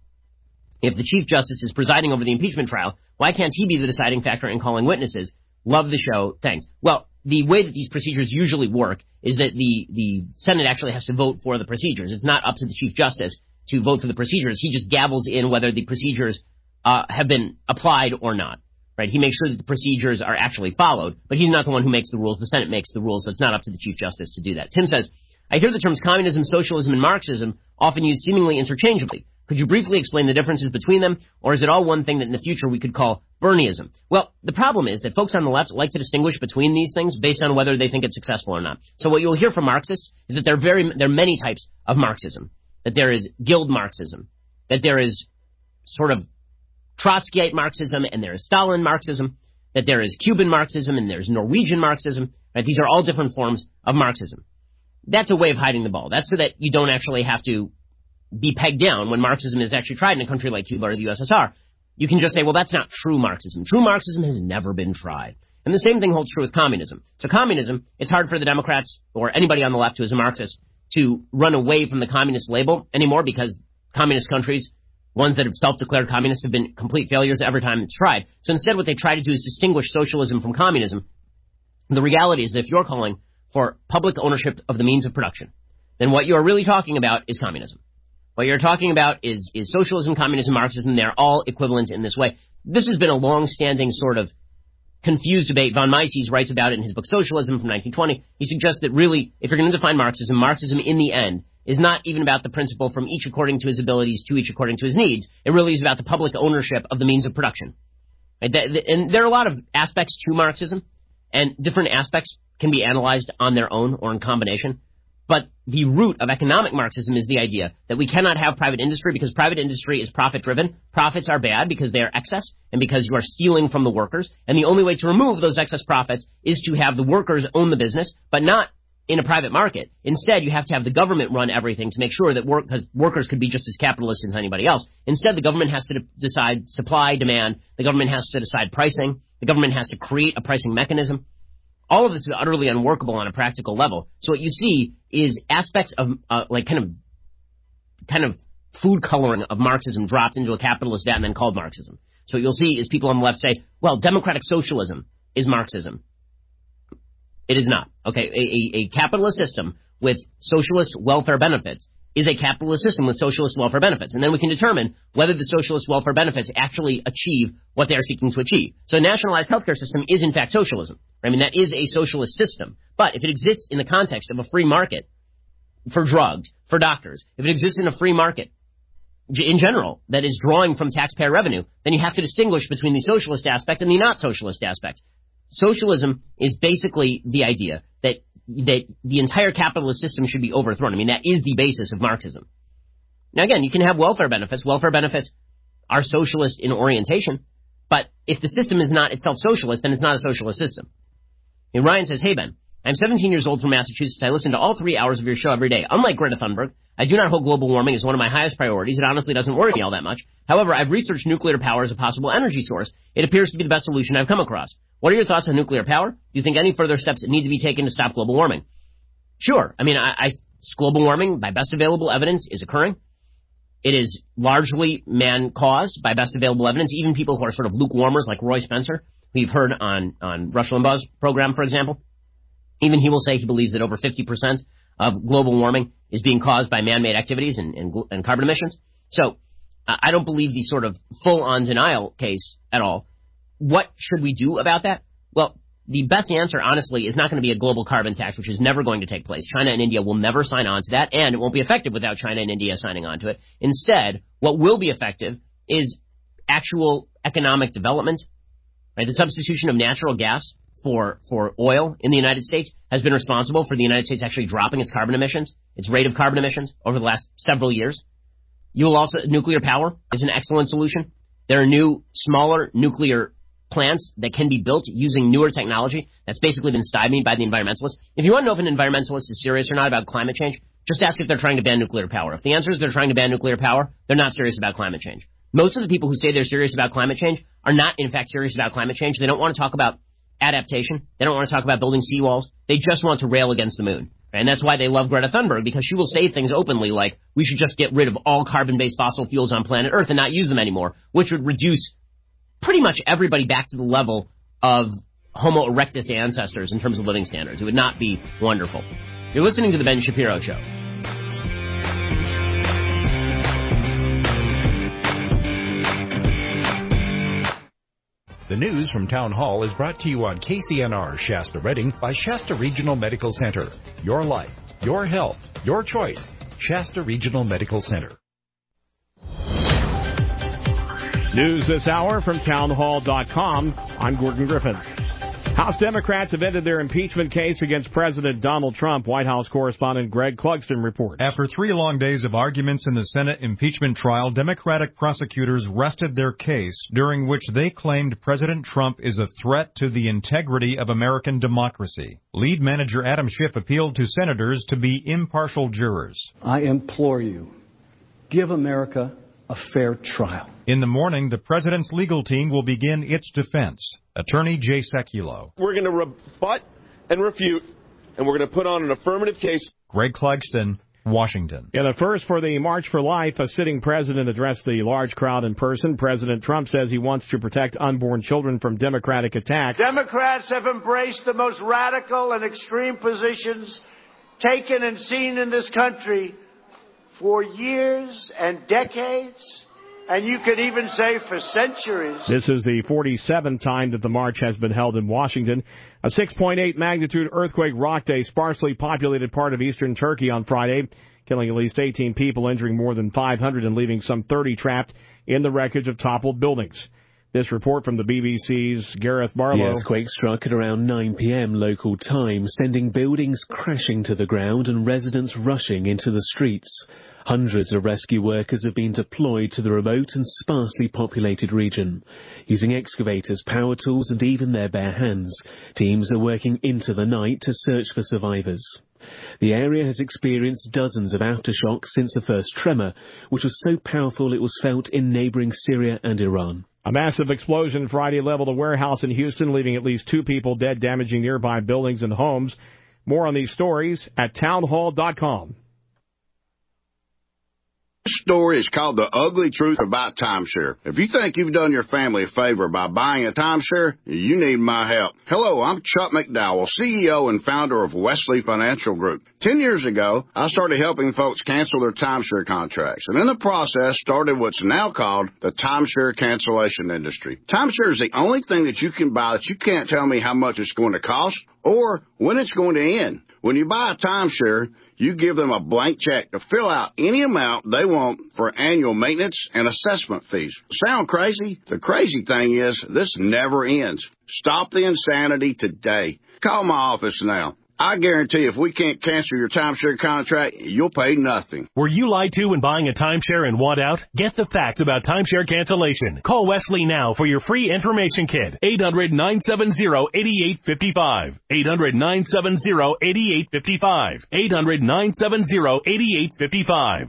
if the Chief Justice is presiding over the impeachment trial, why can't he be the deciding factor in calling witnesses? Love the show. Thanks. Well, the way that these procedures usually work is that the Senate actually has to vote for the procedures. It's not up to the Chief Justice to vote for the procedures. He just gavels in whether the procedures have been applied or not. Right? He makes sure that the procedures are actually followed, but he's not the one who makes the rules. The Senate makes the rules, so it's not up to the Chief Justice to do that. Tim says, I hear the terms communism, socialism, and Marxism often used seemingly interchangeably. Could you briefly explain the differences between them, or is it all one thing that in the future we could call Bernieism? Well, the problem is that folks on the left like to distinguish between these things based on whether they think it's successful or not. So what you'll hear from Marxists is that there are many types of Marxism, that there is guild Marxism, that there is sort of Trotskyite Marxism, and there is Stalin Marxism, that there is Cuban Marxism, and there's Norwegian Marxism. Right? These are all different forms of Marxism. That's a way of hiding the ball. That's so that you don't actually have to be pegged down when Marxism is actually tried in a country like Cuba or the USSR. You can just say, well, that's not true Marxism. True Marxism has never been tried. And the same thing holds true with communism. So communism, it's hard for the Democrats or anybody on the left who is a Marxist to run away from the communist label anymore because communist countries, ones that have self-declared communists, have been complete failures every time it's tried. So instead what they try to do is distinguish socialism from communism. And the reality is that if you're calling for public ownership of the means of production, then what you are really talking about is communism. What you're talking about is socialism, communism, Marxism. They're all equivalent in this way. This has been a long-standing sort of confused debate. Von Mises writes about it in his book Socialism from 1920. He suggests that really, if you're going to define Marxism, Marxism in the end is not even about the principle from each according to his abilities to each according to his needs. It really is about the public ownership of the means of production. And there are a lot of aspects to Marxism, and different aspects can be analyzed on their own or in combination. But the root of economic Marxism is the idea that we cannot have private industry because private industry is profit-driven. Profits are bad because they are excess and because you are stealing from the workers. And the only way to remove those excess profits is to have the workers own the business, but not in a private market. Instead, you have to have the government run everything to make sure that because workers could be just as capitalist as anybody else. Instead, the government has to decide supply, demand. The government has to decide pricing. The government has to create a pricing mechanism. All of this is utterly unworkable on a practical level. So what you see is aspects of kind of food coloring of Marxism dropped into a capitalist vat and then called Marxism. So what you'll see is people on the left say, well, democratic socialism is Marxism. It is not. Okay, a capitalist system with socialist welfare benefits is a capitalist system with socialist welfare benefits. And then we can determine whether the socialist welfare benefits actually achieve what they are seeking to achieve. So a nationalized healthcare system is, in fact, socialism. I mean, that is a socialist system. But if it exists in the context of a free market for drugs, for doctors, if it exists in a free market in general that is drawing from taxpayer revenue, then you have to distinguish between the socialist aspect and the not socialist aspect. Socialism is basically the idea that the entire capitalist system should be overthrown. I mean, that is the basis of Marxism. Now, again, you can have welfare benefits. Welfare benefits are socialist in orientation, but if the system is not itself socialist, then it's not a socialist system. And Ryan says, hey, Ben, I'm 17 years old from Massachusetts. I listen to all 3 hours of your show every day. Unlike Greta Thunberg, I do not hold global warming as one of my highest priorities. It honestly doesn't worry me all that much. However, I've researched nuclear power as a possible energy source. It appears to be the best solution I've come across. What are your thoughts on nuclear power? Do you think any further steps need to be taken to stop global warming? Sure. I mean, global warming, by best available evidence, is occurring. It is largely man-caused by best available evidence. Even people who are sort of lukewarmers like Roy Spencer, who you've heard on Rush Limbaugh's program, for example, even he will say he believes that over 50% of global warming is being caused by man-made activities and carbon emissions. So I don't believe the sort of full-on denial case at all. What should we do about that? Well, the best answer, honestly, is not going to be a global carbon tax, which is never going to take place. China and India will never sign on to that, and it won't be effective without China and India signing on to it. Instead, what will be effective is actual economic development, right? The substitution of natural gas for oil in the United States has been responsible for the United States actually dropping its carbon emissions, its rate of carbon emissions over the last several years. Nuclear power is an excellent solution. There are new, smaller nuclear plants that can be built using newer technology that's basically been stymied by the environmentalists. If you want to know if an environmentalist is serious or not about climate change, just ask if they're trying to ban nuclear power. If the answer is they're trying to ban nuclear power, they're not serious about climate change. Most of the people who say they're serious about climate change are not, in fact, serious about climate change. They don't want to talk about adaptation. They don't want to talk about building seawalls. They just want to rail against the moon. And that's why they love Greta Thunberg, because she will say things openly like, we should just get rid of all carbon-based fossil fuels on planet Earth and not use them anymore, which would reduce pretty much everybody back to the level of Homo erectus ancestors in terms of living standards. It would not be wonderful. You're listening to The Ben Shapiro Show. The news from Town Hall is brought to you on KCNR Shasta Redding by Shasta Regional Medical Center. Your life, your health, your choice. Shasta Regional Medical Center. News this hour from townhall.com. I'm Gordon Griffin. House Democrats have ended their impeachment case against President Donald Trump. White House correspondent Greg Clugston reports. After 3 long days of arguments in the Senate impeachment trial, Democratic prosecutors rested their case, during which they claimed President Trump is a threat to the integrity of American democracy. Lead manager Adam Schiff appealed to senators to be impartial jurors. I implore you, give America a fair trial. In the morning, the president's legal team will begin its defense. Attorney Jay Sekulow. We're going to rebut and refute, and we're going to put on an affirmative case. Greg Clugston, Washington. In the first for the March for Life, a sitting president addressed the large crowd in person. President Trump says he wants to protect unborn children from Democratic attacks. Democrats have embraced the most radical and extreme positions taken and seen in this country for years and decades, and you could even say for centuries. This is the 47th time that the march has been held in Washington. A 6.8 magnitude earthquake rocked a sparsely populated part of eastern Turkey on Friday, killing at least 18 people, injuring more than 500, and leaving some 30 trapped in the wreckage of toppled buildings. This report from the BBC's Gareth Barlow. The earthquake struck at around 9 p.m. local time, sending buildings crashing to the ground and residents rushing into the streets. Hundreds of rescue workers have been deployed to the remote and sparsely populated region. Using excavators, power tools and even their bare hands, teams are working into the night to search for survivors. The area has experienced dozens of aftershocks since the first tremor, which was so powerful it was felt in neighboring Syria and Iran. A massive explosion Friday leveled a warehouse in Houston, leaving at least 2 people dead, damaging nearby buildings and homes. More on these stories at townhall.com. This story is called The Ugly Truth About Timeshare. If you think you've done your family a favor by buying a timeshare, you need my help. Hello, I'm Chuck McDowell, CEO and founder of Wesley Financial Group. 10 years ago, I started helping folks cancel their timeshare contracts, and in the process started what's now called the timeshare cancellation industry. Timeshare is the only thing that you can buy that you can't tell me how much it's going to cost or when it's going to end. When you buy a timeshare, you give them a blank check to fill out any amount they want for annual maintenance and assessment fees. Sound crazy? The crazy thing is, this never ends. Stop the insanity today. Call my office now. I guarantee if we can't cancel your timeshare contract, you'll pay nothing. Were you lied to when buying a timeshare and want out? Get the facts about timeshare cancellation. Call Wesley now for your free information kit. 800-970-8855. 800-970-8855. 800-970-8855.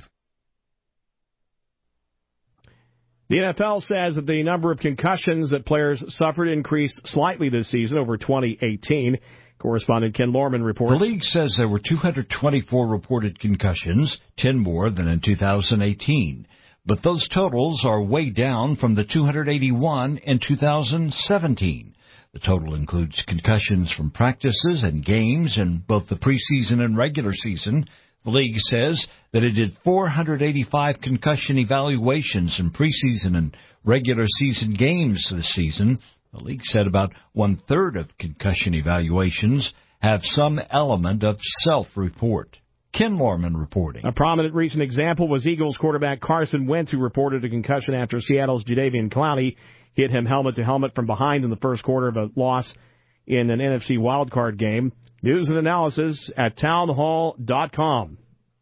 The NFL says that the number of concussions that players suffered increased slightly this season over 2018. Correspondent Ken Lorman reports. The league says there were 224 reported concussions, 10 more than in 2018. But those totals are way down from the 281 in 2017. The total includes concussions from practices and games in both the preseason and regular season. The league says that it did 485 concussion evaluations in preseason and regular season games this season. The league said about one-third of concussion evaluations have some element of self-report. Ken Lorman reporting. A prominent recent example was Eagles quarterback Carson Wentz, who reported a concussion after Seattle's Jadeveon Clowney hit him helmet-to-helmet from behind in the first quarter of a loss in an NFC wildcard game. News and analysis at townhall.com.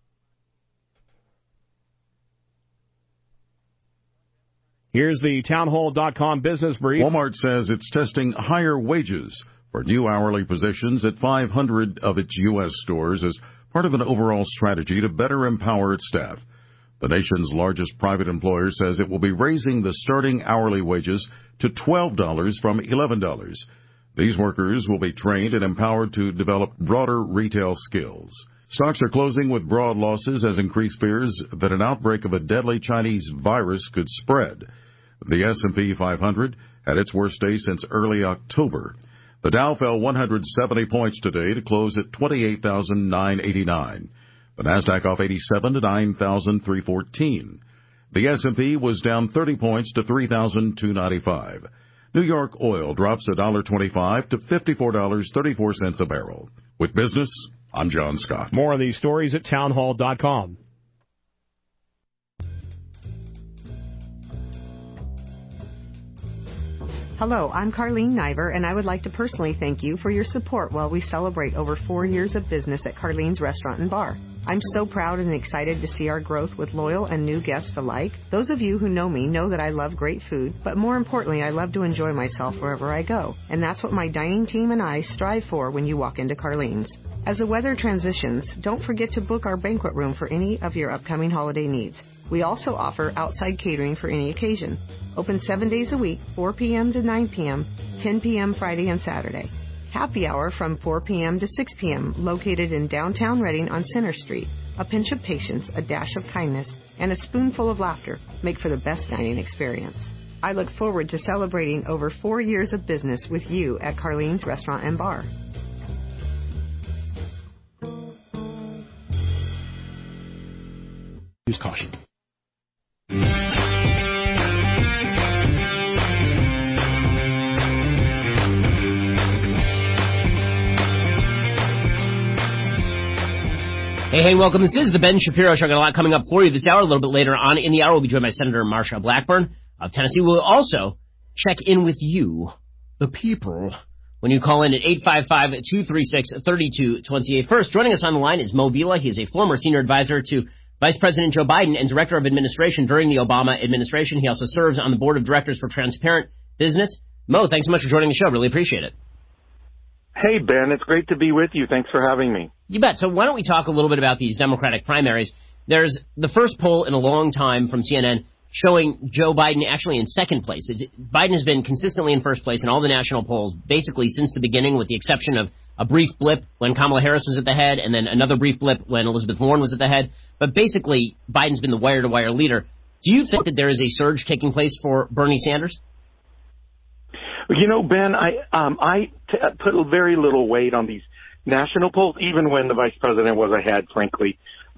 Here's the townhall.com business brief. Walmart says it's testing higher wages for new hourly positions at 500 of its U.S. stores as part of an overall strategy to better empower its staff. The nation's largest private employer says it will be raising the starting hourly wages to $12 from $11. These workers will be trained and empowered to develop broader retail skills. Stocks are closing with broad losses as increased fears that an outbreak of a deadly Chinese virus could spread. The S&P 500 had its worst day since early October. The Dow fell 170 points today to close at 28,989. The Nasdaq off 87 to 9,314. The S&P was down 30 points to 3,295. New York oil drops $1.25 to $54.34 a barrel. With business, I'm John Scott. More of these stories at townhall.com. Hello, I'm Carlene Niver, and I would like to personally thank you for your support while we celebrate over 4 years of business at Carlene's Restaurant and Bar. I'm so proud and excited to see our growth with loyal and new guests alike. Those of you who know me know that I love great food, but more importantly, I love to enjoy myself wherever I go. And that's what my dining team and I strive for when you walk into Carlene's. As the weather transitions, don't forget to book our banquet room for any of your upcoming holiday needs. We also offer outside catering for any occasion. Open 7 days a week, 4 p.m. to 9 p.m., 10 p.m. Friday and Saturday. Happy hour from 4 p.m. to 6 p.m., located in downtown Reading on Center Street. A pinch of patience, a dash of kindness, and a spoonful of laughter make for the best dining experience. I look forward to celebrating over 4 years of business with you at Carlene's Restaurant and Bar. Use caution. Hey, welcome. This is the Ben Shapiro Show. Got a lot coming up for you this hour. A little bit later on in the hour, we'll be joined by Senator Marsha Blackburn of Tennessee. We'll also check in with you, the people, when you call in at 855-236-3228. First, joining us on the line is Mo Vila. He is a former senior advisor to Vice President Joe Biden and Director of Administration during the Obama administration. He also serves on the Board of Directors for Transparent Business. Mo, thanks so much for joining the show. Really appreciate it. Hey, Ben, it's great to be with you. Thanks for having me. You bet. So why don't we talk a little bit about these Democratic primaries? There's the first poll in a long time from CNN showing Joe Biden actually in second place. Biden has been consistently in first place in all the national polls, basically since the beginning, with the exception of a brief blip when Kamala Harris was at the head and then another brief blip when Elizabeth Warren was at the head. But basically, Biden's been the wire-to-wire leader. Do you think that there is a surge taking place for Bernie Sanders? You know, Ben, I put very little weight on these national polls, even when the vice president was ahead, frankly.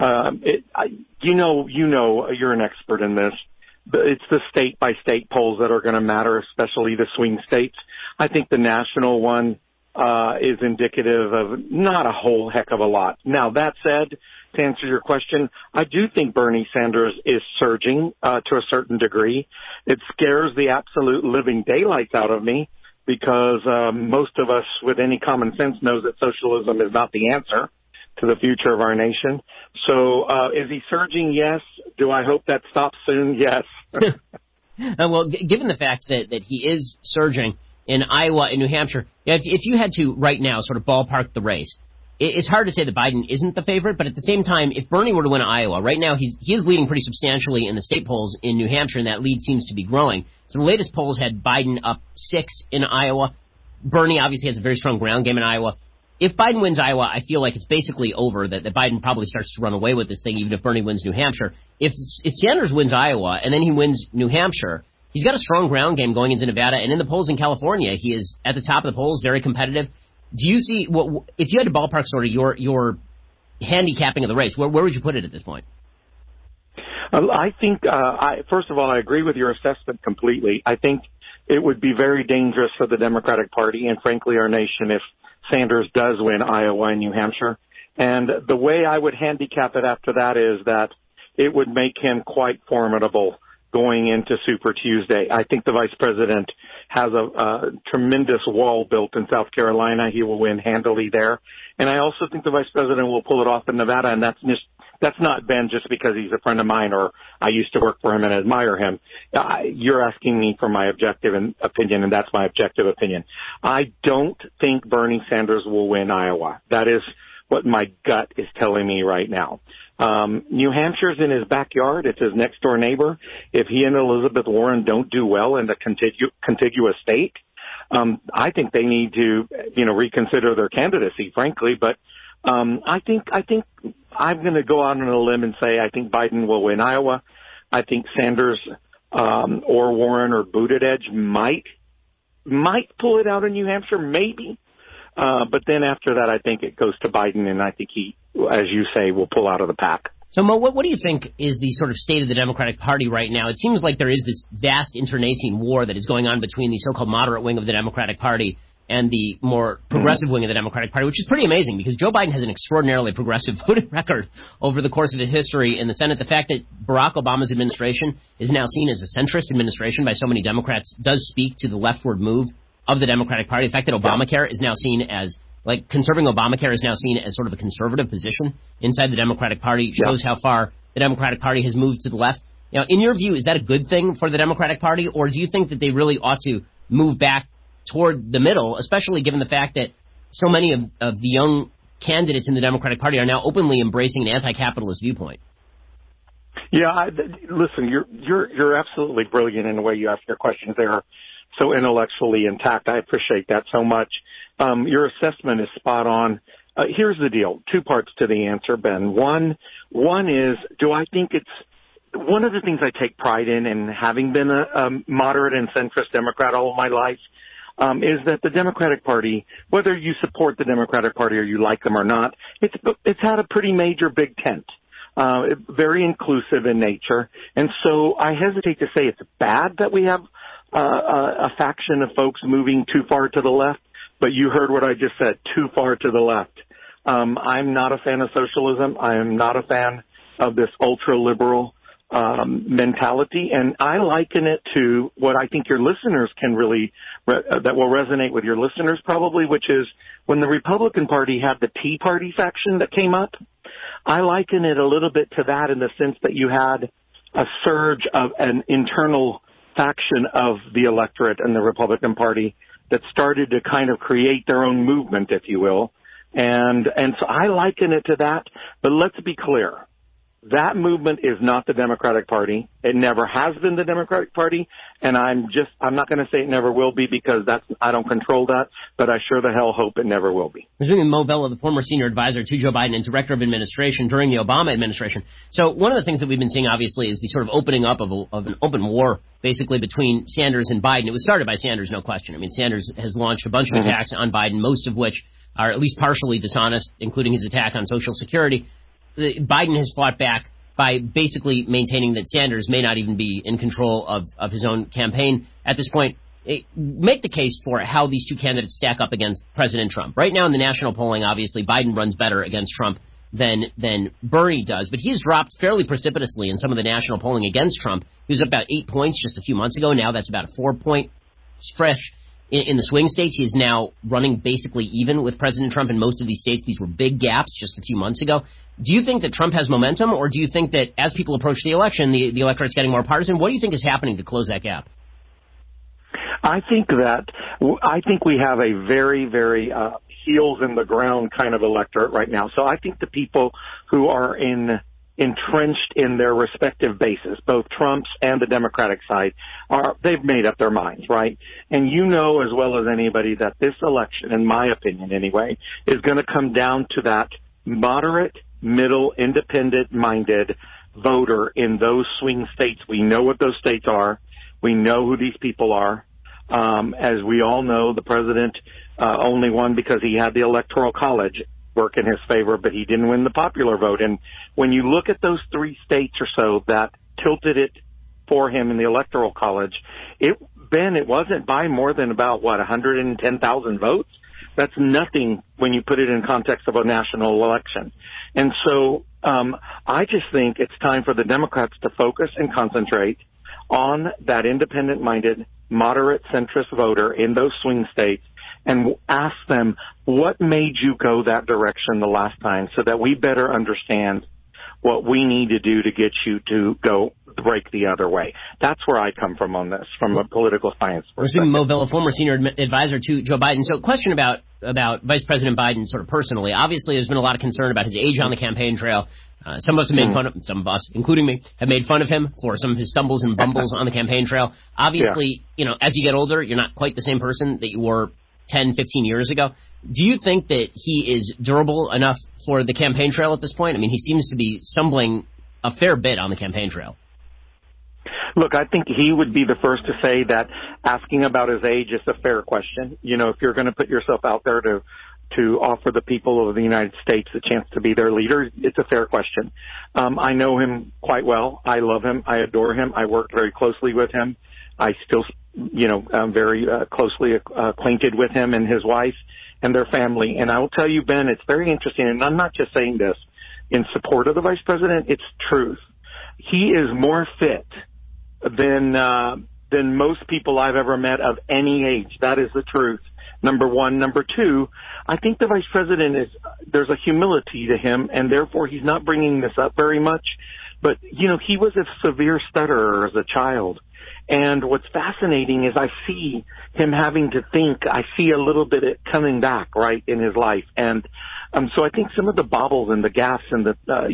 You're an expert in this. It's the state-by-state polls that are going to matter, especially the swing states. I think the national one is indicative of not a whole heck of a lot. Now, that said, to answer your question, I do think Bernie Sanders is surging to a certain degree. It scares the absolute living daylights out of me because most of us with any common sense knows that socialism is not the answer to the future of our nation. So is he surging? Yes. Do I hope that stops soon? Yes. Well, given the fact that he is surging in Iowa and New Hampshire, if you had to right now sort of ballpark the race, it's hard to say that Biden isn't the favorite, but at the same time, if Bernie were to win Iowa, right now he is leading pretty substantially in the state polls in New Hampshire, and that lead seems to be growing. So the latest polls had Biden up 6 in Iowa. Bernie obviously has a very strong ground game in Iowa. If Biden wins Iowa, I feel like it's basically over, that Biden probably starts to run away with this thing, even if Bernie wins New Hampshire. If Sanders wins Iowa and then he wins New Hampshire, he's got a strong ground game going into Nevada, and in the polls in California, he is at the top of the polls, very competitive. Do you see, if you had to ballpark sort of your handicapping of the race, where would you put it at this point? I think, first of all, I agree with your assessment completely. I think it would be very dangerous for the Democratic Party and, frankly, our nation if Sanders does win Iowa and New Hampshire. And the way I would handicap it after that is that it would make him quite formidable going into Super Tuesday. I think the vice president has a tremendous wall built in South Carolina. He will win handily there. And I also think the vice president will pull it off in Nevada, and that's not, Ben, just because he's a friend of mine or I used to work for him and admire him. You're asking me for my objective opinion, and that's my objective opinion. I don't think Bernie Sanders will win Iowa. That is what my gut is telling me right now. New Hampshire's in his backyard. It's his next door neighbor. If he and Elizabeth Warren don't do well in the contiguous state, I think they need to, reconsider their candidacy, frankly. But I think I'm going to go out on a limb and say I think Biden will win Iowa. I think Sanders or Warren or Buttigieg might pull it out in New Hampshire, maybe. But then after that, I think it goes to Biden, and I think he, as you say, will pull out of the pack. So, Mo, what do you think is the sort of state of the Democratic Party right now? It seems like there is this vast internecine war that is going on between the so-called moderate wing of the Democratic Party and the more progressive wing of the Democratic Party, which is pretty amazing because Joe Biden has an extraordinarily progressive voting record over the course of his history in the Senate. The fact that Barack Obama's administration is now seen as a centrist administration by so many Democrats does speak to the leftward move of the Democratic Party. The fact that Obamacare is now seen as, conserving Obamacare is now seen as sort of a conservative position inside the Democratic Party shows how far the Democratic Party has moved to the left. Now, in your view, is that a good thing for the Democratic Party, or do you think that they really ought to move back toward the middle, especially given the fact that so many of the young candidates in the Democratic Party are now openly embracing an anti-capitalist viewpoint? Yeah, listen, you're absolutely brilliant in the way you ask your questions. They're so intellectually intact. I appreciate that so much. Your assessment is spot on. Here's the deal. Two parts to the answer, Ben. One is, do I think it's one of the things I take pride in having been a moderate and centrist Democrat all of my life, is that the Democratic Party, whether you support the Democratic Party or you like them or not, it's had a pretty major big tent. Very inclusive in nature. And so I hesitate to say it's bad that we have a faction of folks moving too far to the left, but you heard what I just said, too far to the left. I'm not a fan of socialism. I am not a fan of this ultra-liberal mentality, and I liken it to what I think your listeners can really, that will resonate with your listeners probably, which is when the Republican Party had the Tea Party faction that came up. I liken it a little bit to that in the sense that you had a surge of an internal faction of the electorate in the Republican Party that started to kind of create their own movement, if you will. And so I liken it to that, but let's be clear. That movement is not the Democratic Party. It never has been the Democratic Party, and I'm not going to say it never will be because I don't control that, but I sure the hell hope it never will be. We're speaking with Mo Bello, the former senior advisor to Joe Biden and director of administration during the Obama administration. So one of the things that we've been seeing, obviously, is the sort of opening up of an open war, basically, between Sanders and Biden. It was started by Sanders, no question. I mean, Sanders has launched a bunch of attacks on Biden, most of which are at least partially dishonest, including his attack on Social Security. Biden has fought back by basically maintaining that Sanders may not even be in control of his own campaign at this point. Make the case for how these two candidates stack up against President Trump. Right now in the national polling, obviously, Biden runs better against Trump than Bernie does, but he's dropped fairly precipitously in some of the national polling against Trump. He was up about 8 points just a few months ago. Now that's about a 4-point stretch. In the swing states, he is now running basically even with President Trump in most of these states. These were big gaps just a few months ago. Do you think that Trump has momentum, or do you think that as people approach the election, the electorate's getting more partisan? What do you think is happening to close that gap? I think we have a very, very heels in the ground kind of electorate right now. So I think the people who are entrenched in their respective bases, both Trump's and the Democratic side, they've made up their minds, right? And you know as well as anybody that this election, in my opinion anyway, is going to come down to that moderate, middle, independent-minded voter in those swing states. We know what those states are. We know who these people are. As we all know, the president only won because he had the Electoral College work in his favor, but he didn't win the popular vote. And when you look at those three states or so that tilted it for him in the Electoral College, it wasn't by more than about, 110,000 votes? That's nothing when you put it in context of a national election. And so I just think it's time for the Democrats to focus and concentrate on that independent-minded moderate centrist voter in those swing states and ask them, what made you go that direction the last time, so that we better understand what we need to do to get you to go break the other way. That's where I come from on this, from a political science perspective. We're speaking Mo Villa, former senior advisor to Joe Biden. So question about Vice President Biden sort of personally. Obviously, there's been a lot of concern about his age on the campaign trail. Some of us have made fun of, some of us, including me, have made fun of him for some of his stumbles and bumbles on the campaign trail. Obviously, as you get older, you're not quite the same person that you were 10, 15 years ago. Do you think that he is durable enough for the campaign trail at this point? I mean, he seems to be stumbling a fair bit on the campaign trail. Look, I think he would be the first to say that asking about his age is a fair question. If you're going to put yourself out there to offer the people of the United States a chance to be their leader, it's a fair question. I know him quite well. I love him. I adore him. I worked very closely with him. I still, I'm very closely acquainted with him and his wife and their family. And I will tell you, Ben, it's very interesting, and I'm not just saying this in support of the vice president. It's truth. He is more fit than most people I've ever met of any age. That is the truth. Number one. Number two, I think the vice president there's a humility to him, and therefore he's not bringing this up very much. But, he was a severe stutterer as a child. And what's fascinating is I see him having to think. I see a little bit of coming back, right, in his life. And so I think some of the bobbles and the gaffes and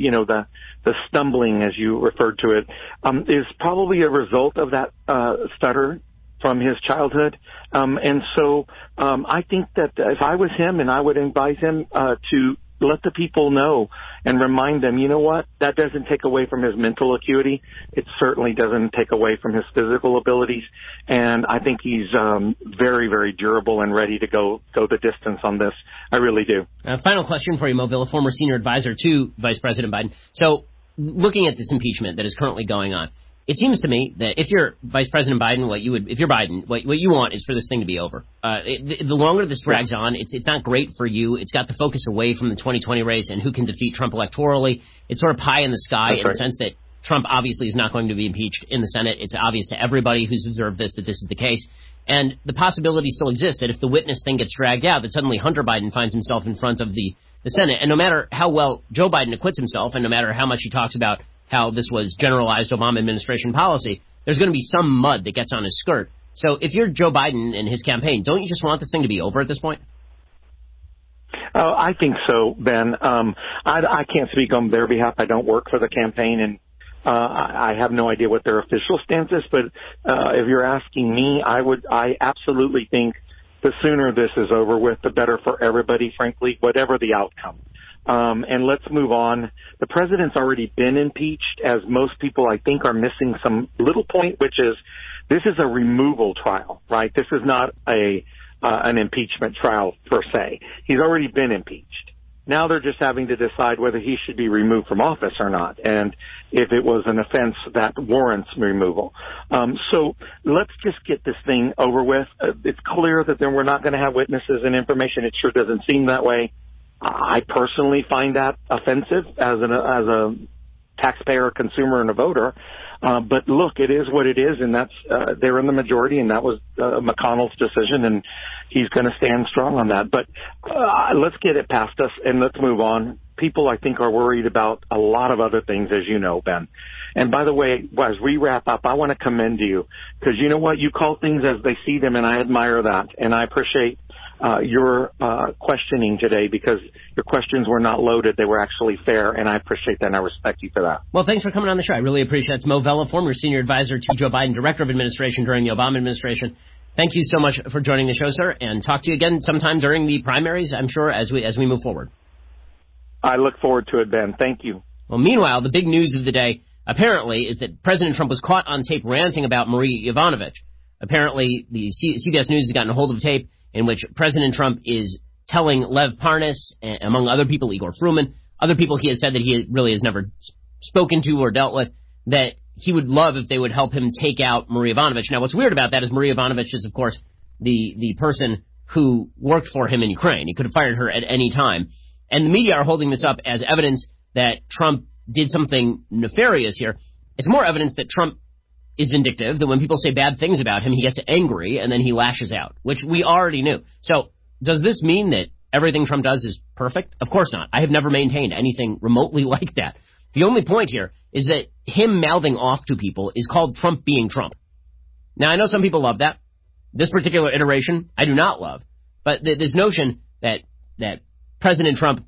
the stumbling, as you referred to it, is probably a result of that stutter from his childhood. And so I think that if I was him, and I would advise him to let the people know and remind them, that doesn't take away from his mental acuity. It certainly doesn't take away from his physical abilities. And I think he's very, very durable and ready to go the distance on this. I really do. Final question for you, Mo Villa, former senior advisor to Vice President Biden. So looking at this impeachment that is currently going on, it seems to me that if you're Vice President Biden, what you want is for this thing to be over. The longer this drags on, it's not great for you. It's got the focus away from the 2020 race and who can defeat Trump electorally. It's sort of pie in the sky in the sense that Trump obviously is not going to be impeached in the Senate. It's obvious to everybody who's observed this that this is the case. And the possibility still exists that if the witness thing gets dragged out, that suddenly Hunter Biden finds himself in front of the Senate. And no matter how well Joe Biden acquits himself, and no matter how much he talks about how this was generalized Obama administration policy, there's going to be some mud that gets on his skirt. So if you're Joe Biden and his campaign, don't you just want this thing to be over at this point? I think so, Ben. I can't speak on their behalf. I don't work for the campaign, and I have no idea what their official stance is. But if you're asking me, I absolutely think the sooner this is over with, the better for everybody, frankly, whatever the outcome. And let's move on. The president's already been impeached, as most people, I think, are missing some little point, which is this is a removal trial, right? This is not an impeachment trial per se. He's already been impeached. Now they're just having to decide whether he should be removed from office or not, and if it was an offense that warrants removal. So let's just get this thing over with. It's clear that we're not going to have witnesses and information. It sure doesn't seem that way. I personally find that offensive as a taxpayer, consumer, and a voter. But look, it is what it is, and that's they're in the majority, and that was McConnell's decision, and he's going to stand strong on that. But let's get it past us, and let's move on. People, I think, are worried about a lot of other things, as you know, Ben. And by the way, as we wrap up, I want to commend you, because you know what? You call things as they see them, and I admire that, and I appreciate your questioning today, because your questions were not loaded. They were actually fair, and I appreciate that, and I respect you for that. Well, thanks for coming on the show. I really appreciate it. It's Mo Villa, former senior advisor to Joe Biden, director of administration during the Obama administration. Thank you so much for joining the show, sir, and talk to you again sometime during the primaries, I'm sure, as we move forward. I look forward to it, Ben. Thank you. Well, meanwhile, the big news of the day, apparently, is that President Trump was caught on tape ranting about Marie Yovanovitch. Apparently, the CBS News has gotten a hold of a tape in which President Trump is telling Lev Parnas, among other people, Igor Fruman, other people he has said that he really has never spoken to or dealt with, that he would love if they would help him take out Marie Yovanovitch. Now, what's weird about that is Marie Yovanovitch is, of course, the person who worked for him in Ukraine. He could have fired her at any time. And the media are holding this up as evidence that Trump did something nefarious here. It's more evidence that Trump is vindictive, that when people say bad things about him, he gets angry and then he lashes out, which we already knew. So does this mean that everything Trump does is perfect? Of course not. I have never maintained anything remotely like that. The only point here is that him mouthing off to people is called Trump being Trump. Now, I know some people love that. This particular iteration, I do not love. But this notion that President Trump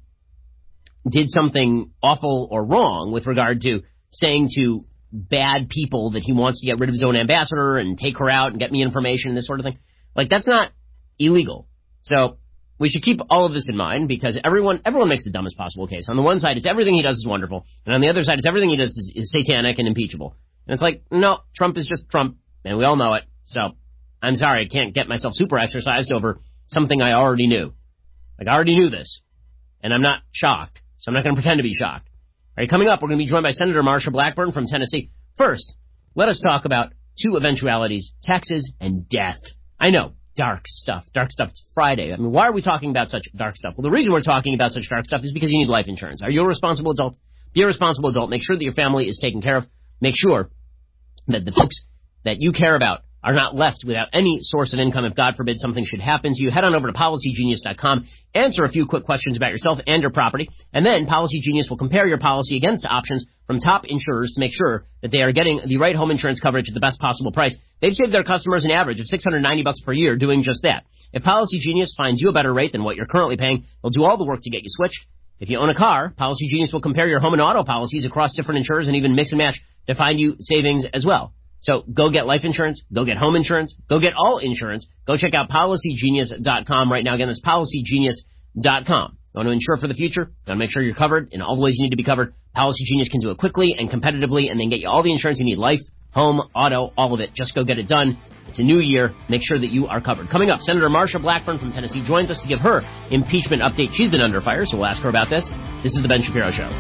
did something awful or wrong with regard to saying to bad people that he wants to get rid of his own ambassador and take her out and get me information and this sort of thing, like, that's not illegal. So we should keep all of this in mind, because everyone makes the dumbest possible case. On the one side, it's everything he does is wonderful, and on the other side, it's everything he does is satanic and impeachable. And it's like, no, Trump is just Trump, and we all know it. So I'm sorry, I can't get myself super exercised over something I already knew. Like, I already knew this, and I'm not shocked, so I'm not going to pretend to be shocked. All right, coming up, we're going to be joined by Senator Marsha Blackburn from Tennessee. First, let us talk about two eventualities, taxes and death. I know, dark stuff. Dark stuff. It's Friday. I mean, why are we talking about such dark stuff? Well, the reason we're talking about such dark stuff is because you need life insurance. Are you a responsible adult? Be a responsible adult. Make sure that your family is taken care of. Make sure that the folks that you care about are not left without any source of income if, God forbid, something should happen to you. Head on over to PolicyGenius.com, answer a few quick questions about yourself and your property, and then Policy Genius will compare your policy against options from top insurers to make sure that they are getting the right home insurance coverage at the best possible price. They've saved their customers an average of $690 per year doing just that. If Policy Genius finds you a better rate than what you're currently paying, they'll do all the work to get you switched. If you own a car, Policy Genius will compare your home and auto policies across different insurers and even mix and match to find you savings as well. So go get life insurance, go get home insurance, go get all insurance. Go check out PolicyGenius.com right now. Again, that's PolicyGenius.com. You want to insure for the future? You want to make sure you're covered in all the ways you need to be covered. Policy Genius can do it quickly and competitively and then get you all the insurance you need. Life, home, auto, all of it. Just go get it done. It's a new year. Make sure that you are covered. Coming up, Senator Marsha Blackburn from Tennessee joins us to give her impeachment update. She's been under fire, so we'll ask her about this. This is The Ben Shapiro Show.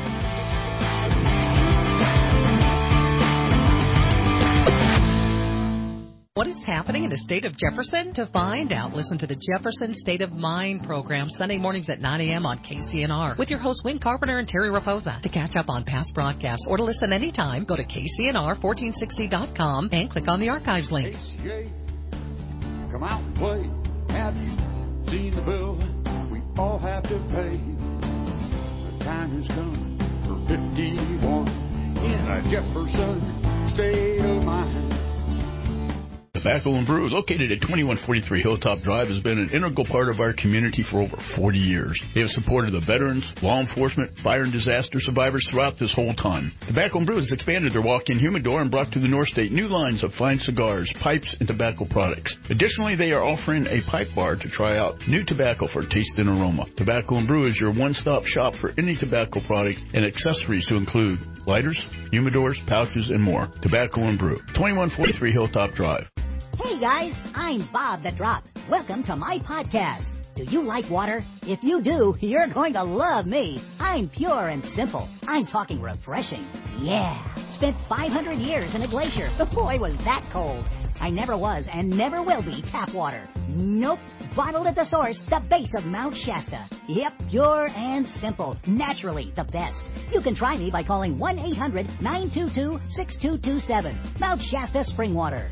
What is happening in the state of Jefferson? To find out, listen to the Jefferson State of Mind program Sunday mornings at 9 a.m. on KCNR with your hosts Wayne Carpenter and Terry Raposa. To catch up on past broadcasts or to listen anytime, go to KCNR1460.com and click on the archives link. ACA, come out and play. Have you seen the bill we all have to pay? The time has come for 51 in a Jefferson State of Mind. Tobacco and Brew, located at 2143 Hilltop Drive, has been an integral part of our community for over 40 years. They have supported the veterans, law enforcement, fire and disaster survivors throughout this whole time. Tobacco and Brew has expanded their walk-in humidor and brought to the North State new lines of fine cigars, pipes, and tobacco products. Additionally, they are offering a pipe bar to try out new tobacco for taste and aroma. Tobacco and Brew is your one-stop shop for any tobacco product and accessories to include lighters, humidors, pouches, and more. Tobacco and Brew, 2143 Hilltop Drive. Hey guys, I'm Bob the Drop. Welcome to my podcast. Do you like water? If you do, you're going to love me. I'm pure and simple. I'm talking refreshing. Yeah. Spent 500 years in a glacier. Boy, was that cold. I never was and never will be tap water. Nope. Bottled at the source, the base of Mount Shasta. Yep, pure and simple. Naturally the best. You can try me by calling 1-800-922-6227. Mount Shasta Spring Water.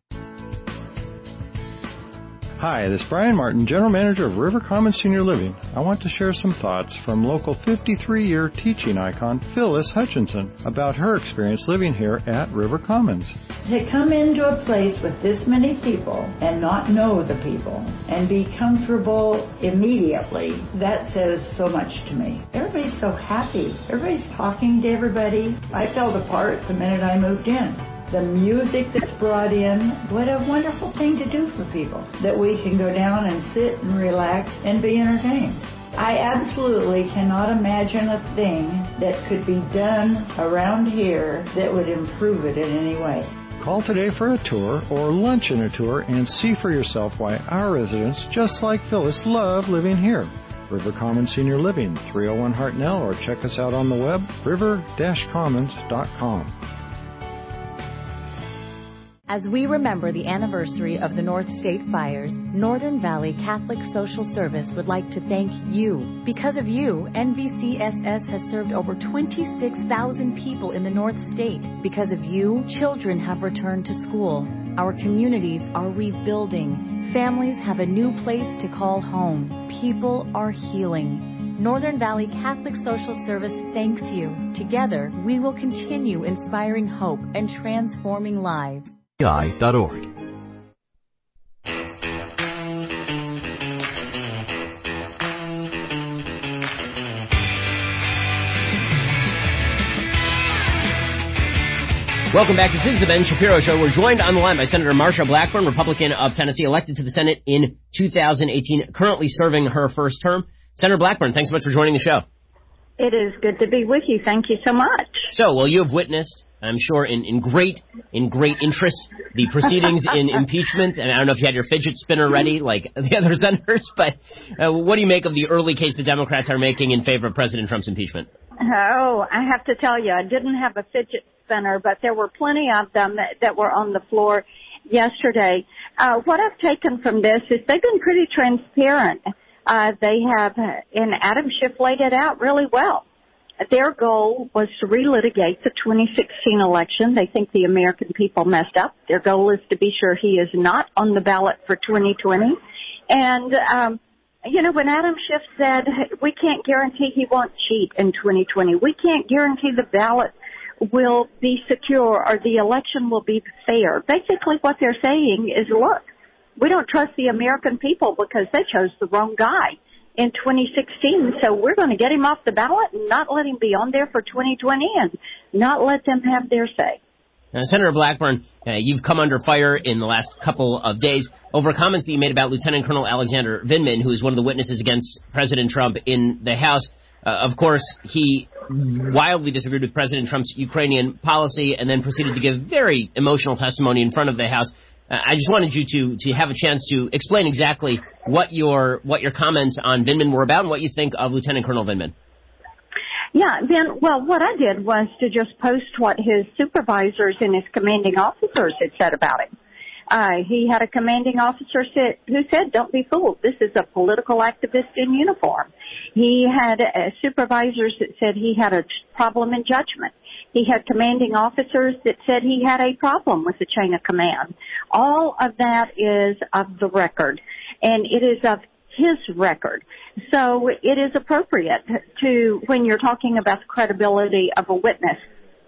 Hi, this is Brian Martin, General Manager of River Commons Senior Living. I want to share some thoughts from local 53-year teaching icon Phyllis Hutchinson about her experience living here at River Commons. To come into a place with this many people and not know the people and be comfortable immediately, that says so much to me. Everybody's so happy. Everybody's talking to everybody. I felt a part the minute I moved in. The music that's brought in, what a wonderful thing to do for people, that we can go down and sit and relax and be entertained. I absolutely cannot imagine a thing that could be done around here that would improve it in any way. Call today for a tour or lunch in a tour and see for yourself why our residents, just like Phyllis, love living here. River Commons Senior Living, 301 Hartnell, or check us out on the web, river-commons.com. As we remember the anniversary of the North State fires, Northern Valley Catholic Social Service would like to thank you. Because of you, NVCSS has served over 26,000 people in the North State. Because of you, children have returned to school. Our communities are rebuilding. Families have a new place to call home. People are healing. Northern Valley Catholic Social Service thanks you. Together, we will continue inspiring hope and transforming lives. .org. Welcome back. This is the Ben Shapiro Show. We're joined on the line by Senator Marsha Blackburn, Republican of Tennessee, elected to the Senate in 2018, currently serving her first term. Senator Blackburn, thanks so much for joining the show. It is good to be with you. Thank you so much. So, well, you have witnessed, I'm sure, in great interest, the proceedings in impeachment. And I don't know if you had your fidget spinner ready like the other senators, but what do you make of the early case the Democrats are making in favor of President Trump's impeachment? Oh, I have to tell you, I didn't have a fidget spinner, but there were plenty of them that were on the floor yesterday. What I've taken from this is they've been pretty transparent. They have, and Adam Schiff laid it out really well. Their goal was to relitigate the 2016 election. They think the American people messed up. Their goal is to be sure he is not on the ballot for 2020. And, when Adam Schiff said, we can't guarantee he won't cheat in 2020. We can't guarantee the ballot will be secure or the election will be fair. Basically what they're saying is, look, we don't trust the American people because they chose the wrong guy in 2016. So we're going to get him off the ballot and not let him be on there for 2020 and not let them have their say. Senator Blackburn, you've come under fire in the last couple of days over comments that you made about Lieutenant Colonel Alexander Vindman, who is one of the witnesses against President Trump in the House. Of course, he wildly disagreed with President Trump's Ukrainian policy and then proceeded to give very emotional testimony in front of the House. I just wanted you to have a chance to explain exactly what your comments on Vindman were about and what you think of Lieutenant Colonel Vindman. Yeah, what I did was to just post what his supervisors and his commanding officers had said about him. He had a commanding officer who said, don't be fooled. This is a political activist in uniform. He had supervisors that said he had a problem in judgment. He had commanding officers that said he had a problem with the chain of command. All of that is of the record, and it is of his record. So it is appropriate to, when you're talking about the credibility of a witness,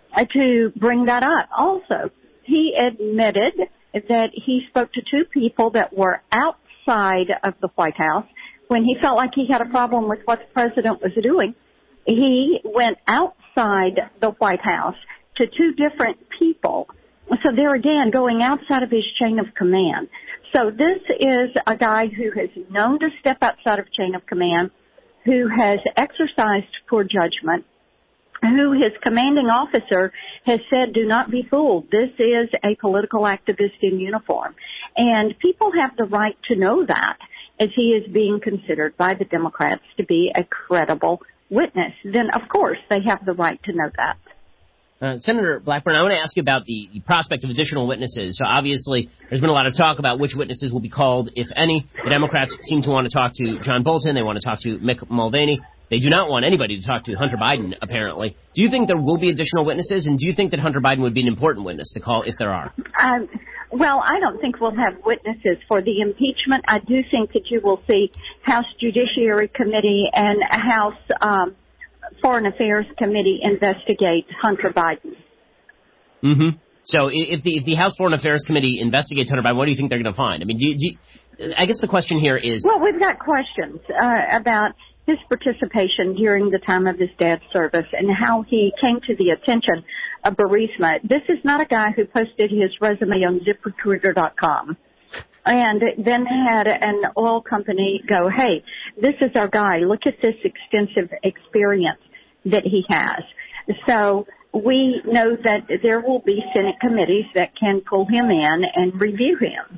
to bring that up. Also, he admitted that he spoke to two people that were outside of the White House. When he felt like he had a problem with what the president was doing, he went outside the White House to two different people. So there again, going outside of his chain of command. So this is a guy who has known to step outside of chain of command, who has exercised poor judgment, who his commanding officer has said, do not be fooled. This is a political activist in uniform. And people have the right to know that, as he is being considered by the Democrats to be a credible witness. Then, of course, they have the right to know that. Senator Blackburn, I want to ask you about the prospect of additional witnesses. So obviously, there's been a lot of talk about which witnesses will be called, if any. The Democrats seem to want to talk to John Bolton. They want to talk to Mick Mulvaney. They do not want anybody to talk to Hunter Biden, apparently. Do you think there will be additional witnesses? And do you think that Hunter Biden would be an important witness to call if there are? Well, I don't think we'll have witnesses for the impeachment. I do think that you will see House Judiciary Committee and House Foreign Affairs Committee investigate Hunter Biden. Mm-hmm. So if the House Foreign Affairs Committee investigates Hunter Biden, what do you think they're going to find? I mean, I guess the question here is... Well, we've got questions about his participation during the time of his dad's service and how he came to the attention of Burisma. This is not a guy who posted his resume on ZipRecruiter.com and then had an oil company go, hey, this is our guy. Look at this extensive experience that he has. So we know that there will be Senate committees that can pull him in and review him.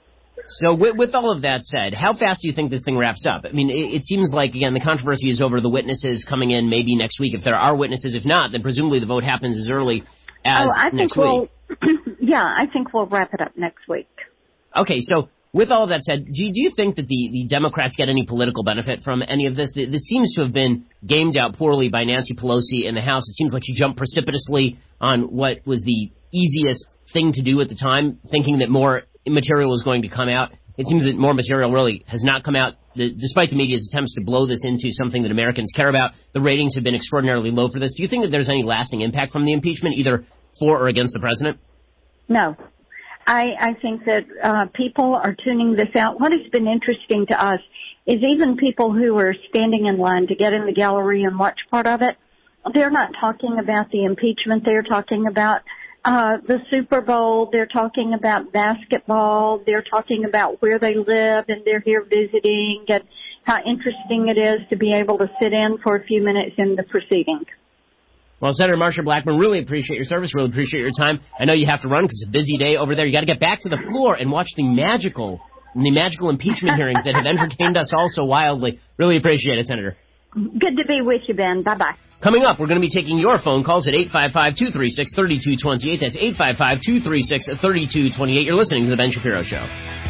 So with all of that said, how fast do you think this thing wraps up? I mean, it seems like, again, the controversy is over the witnesses coming in maybe next week if there are witnesses. If not, then presumably the vote happens as early as next week? Yeah, I think we'll wrap it up next week. Okay, so with all of that said, do you think that the Democrats get any political benefit from any of this? This seems to have been gamed out poorly by Nancy Pelosi in the House. It seems like she jumped precipitously on what was the easiest thing to do at the time, thinking that more material was going to come out. It seems that more material really has not come out, despite the media's attempts to blow this into something that Americans care about. The ratings have been extraordinarily low for this. Do you think that there's any lasting impact from the impeachment, either for or against the president? No. I think that people are tuning this out. What has been interesting to us is even people who are standing in line to get in the gallery and watch part of it, they're not talking about the impeachment. They're talking about the Super Bowl. They're talking about basketball. They're talking about where they live and they're here visiting and how interesting it is to be able to sit in for a few minutes in the proceeding. Well, Senator Marsha Blackburn, really appreciate your service, really appreciate your time. I know you have to run because it's a busy day over there. You got to get back to the floor and watch the magical impeachment hearings that have entertained us all so wildly. Really appreciate it, Senator. Good to be with you, Ben. Bye-bye. Coming up, we're going to be taking your phone calls at 855-236-3228. That's 855-236-3228. You're listening to The Ben Shapiro Show.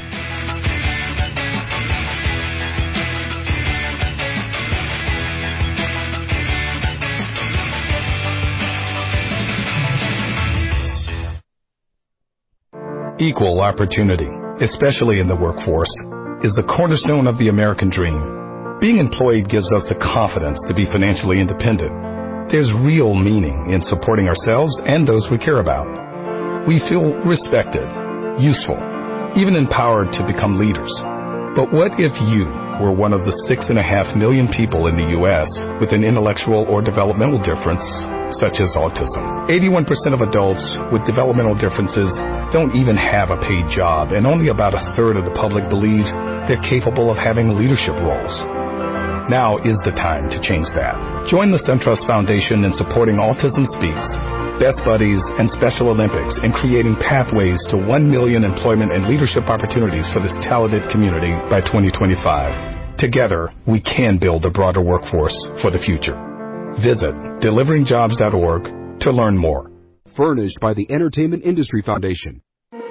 Equal opportunity, especially in the workforce, is the cornerstone of the American dream. Being employed gives us the confidence to be financially independent. There's real meaning in supporting ourselves and those we care about. We feel respected, useful, even empowered to become leaders. But what if you were one of the 6.5 million people in the U.S. with an intellectual or developmental difference, such as autism? 81% of adults with developmental differences don't even have a paid job, and only about a third of the public believes they're capable of having leadership roles. Now is the time to change that. Join the SunTrust Foundation in supporting Autism Speaks, Best Buddies, and Special Olympics in creating pathways to 1 million employment and leadership opportunities for this talented community by 2025. Together, we can build a broader workforce for the future. Visit deliveringjobs.org to learn more. Furnished by the Entertainment Industry Foundation.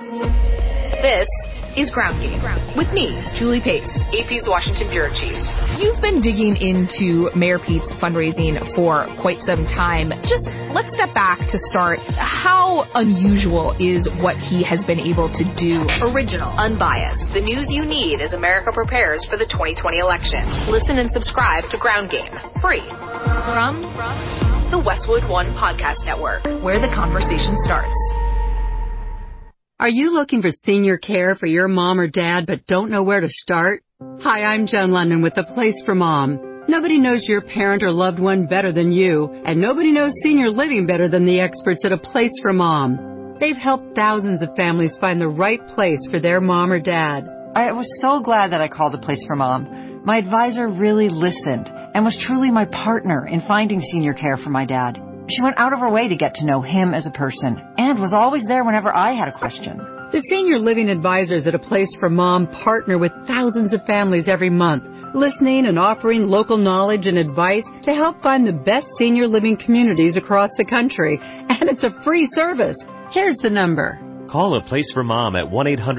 This is Ground Game with me, Julie Pace, AP's Washington Bureau Chief. You've been digging into Mayor Pete's fundraising for quite some time. Just let's step back to start. How unusual is what he has been able to do? Original, unbiased, the news you need as America prepares for the 2020 election. Listen and subscribe to Ground Game, free, from the Westwood One Podcast Network, where the conversation starts. Are you looking for senior care for your mom or dad but don't know where to start? Hi, I'm Joan London with The Place for Mom. Nobody knows your parent or loved one better than you, and nobody knows senior living better than the experts at A Place for Mom. They've helped thousands of families find the right place for their mom or dad. I was so glad that I called A Place for Mom. My advisor really listened and was truly my partner in finding senior care for my dad. She went out of her way to get to know him as a person and was always there whenever I had a question. The senior living advisors at A Place for Mom partner with thousands of families every month, listening and offering local knowledge and advice to help find the best senior living communities across the country. And it's a free service. Here's the number. Call A Place for Mom at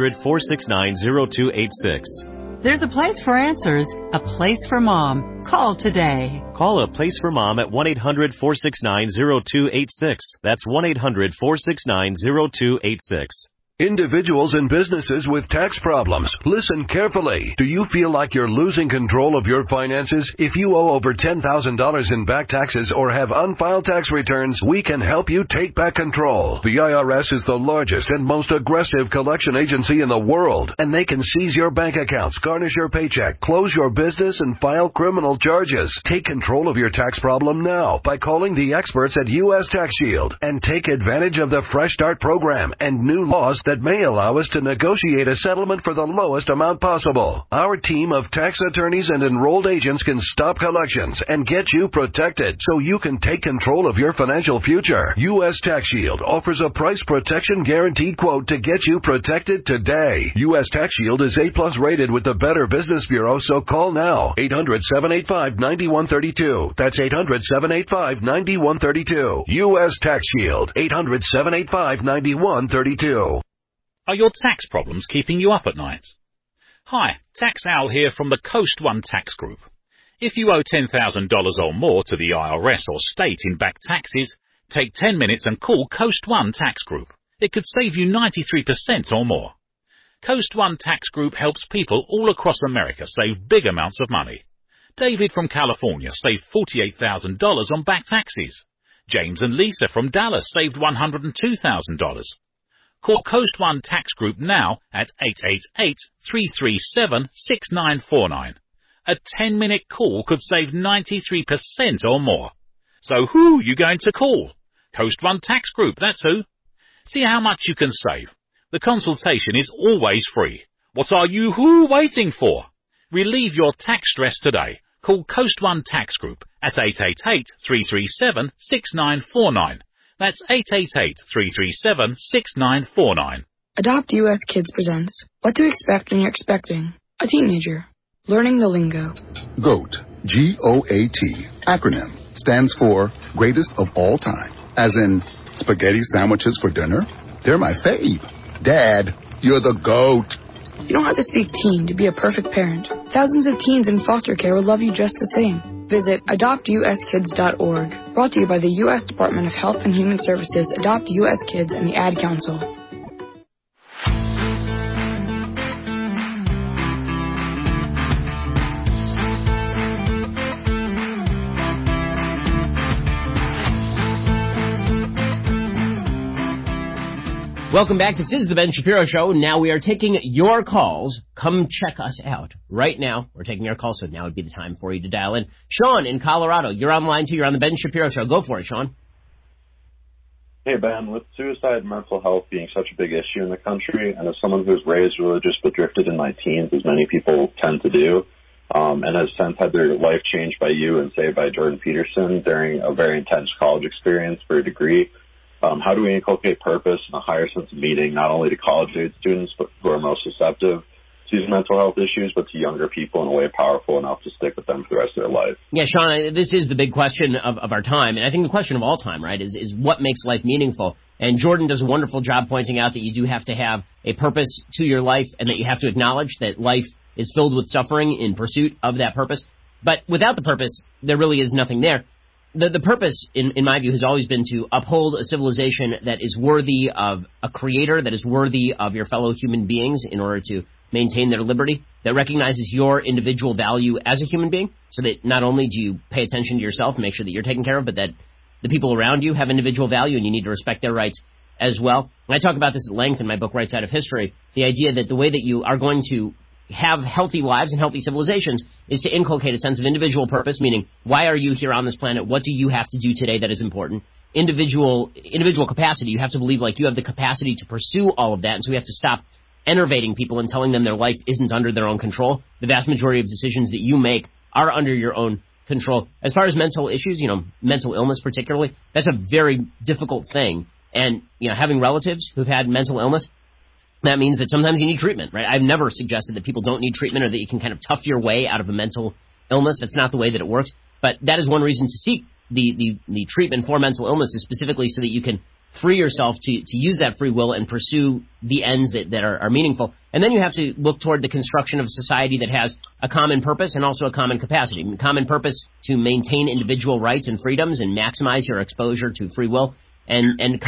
1-800-469-0286. There's a place for answers, A Place for Mom. Call today. Call A Place for Mom at 1-800-469-0286. That's 1-800-469-0286. Individuals and businesses with tax problems, listen carefully. Do you feel like you're losing control of your finances? If you owe over $10,000 in back taxes or have unfiled tax returns, we can help you take back control. The IRS is the largest and most aggressive collection agency in the world, and they can seize your bank accounts, garnish your paycheck, close your business, and file criminal charges. Take control of your tax problem now by calling the experts at U.S. Tax Shield and take advantage of the Fresh Start program and new laws that may allow us to negotiate a settlement for the lowest amount possible. Our team of tax attorneys and enrolled agents can stop collections and get you protected so you can take control of your financial future. U.S. Tax Shield offers a price protection guaranteed quote to get you protected today. U.S. Tax Shield is A+ rated with the Better Business Bureau, so call now. 800-785-9132. That's 800-785-9132. U.S. Tax Shield. 800-785-9132. Are your tax problems keeping you up at night? Hi, Tax Owl here from the Coast One Tax Group. If you owe $10,000 or more to the IRS or state in back taxes, take 10 minutes and call Coast One Tax Group. It could save you 93% or more. Coast One Tax Group helps people all across America save big amounts of money. David from California saved $48,000 on back taxes. James and Lisa from Dallas saved $102,000. Call Coast One Tax Group now at 888-337-6949. A 10-minute call could save 93% or more. So who are you going to call? Coast One Tax Group, that's who. See how much you can save. The consultation is always free. What are you waiting for? Relieve your tax stress today. Call Coast One Tax Group at 888-337-6949. That's 888-337-6949. Adopt US Kids presents What to Expect When You're Expecting a Teenager. Learning the lingo. GOAT, G-O-A-T, acronym, stands for Greatest of All Time. As in, spaghetti sandwiches for dinner? They're my fave. Dad, you're the GOAT. You don't have to speak teen to be a perfect parent. Thousands of teens in foster care will love you just the same. Visit adoptuskids.org. Brought to you by the U.S. Department of Health and Human Services, Adopt U.S. Kids, and the Ad Council. Welcome back. This is the Ben Shapiro Show. Now we are taking your calls. Come check us out. Right now, we're taking your calls, so now would be the time for you to dial in. Sean in Colorado, you're online too. You're on the Ben Shapiro Show. Go for it, Sean. Hey, Ben. With suicide and mental health being such a big issue in the country, and as someone who's raised religious but drifted in my teens, as many people tend to do, and has since had their life changed by you and saved by Jordan Peterson during a very intense college experience for a degree, how do we inculcate purpose and a higher sense of meaning, not only to college-age students but who are most susceptible to these mental health issues, but to younger people in a way powerful enough to stick with them for the rest of their life? Yeah, Sean, this is the big question of our time, and I think the question of all time, right, is what makes life meaningful. And Jordan does a wonderful job pointing out that you do have to have a purpose to your life and that you have to acknowledge that life is filled with suffering in pursuit of that purpose. But without the purpose, there really is nothing there. The purpose, in my view, has always been to uphold a civilization that is worthy of a creator, that is worthy of your fellow human beings in order to maintain their liberty, that recognizes your individual value as a human being, so that not only do you pay attention to yourself and make sure that you're taken care of, but that the people around you have individual value and you need to respect their rights as well. And I talk about this at length in my book, Right Side of History, the idea that the way that you are going to have healthy lives and healthy civilizations is to inculcate a sense of individual purpose, meaning why are you here on this planet? What do you have to do today that is important? Individual capacity. You have to believe like you have the capacity to pursue all of that, and so we have to stop enervating people and telling them their life isn't under their own control. The vast majority of decisions that you make are under your own control. As far as mental issues, mental illness particularly, that's a very difficult thing. And, having relatives who've had mental illness, that means that sometimes you need treatment, right? I've never suggested that people don't need treatment or that you can kind of tough your way out of a mental illness. That's not the way that it works. But that is one reason to seek the treatment for mental illness, is specifically so that you can free yourself to use that free will and pursue the ends that are meaningful. And then you have to look toward the construction of a society that has a common purpose and also a common capacity. Common purpose to maintain individual rights and freedoms and maximize your exposure to free will, and a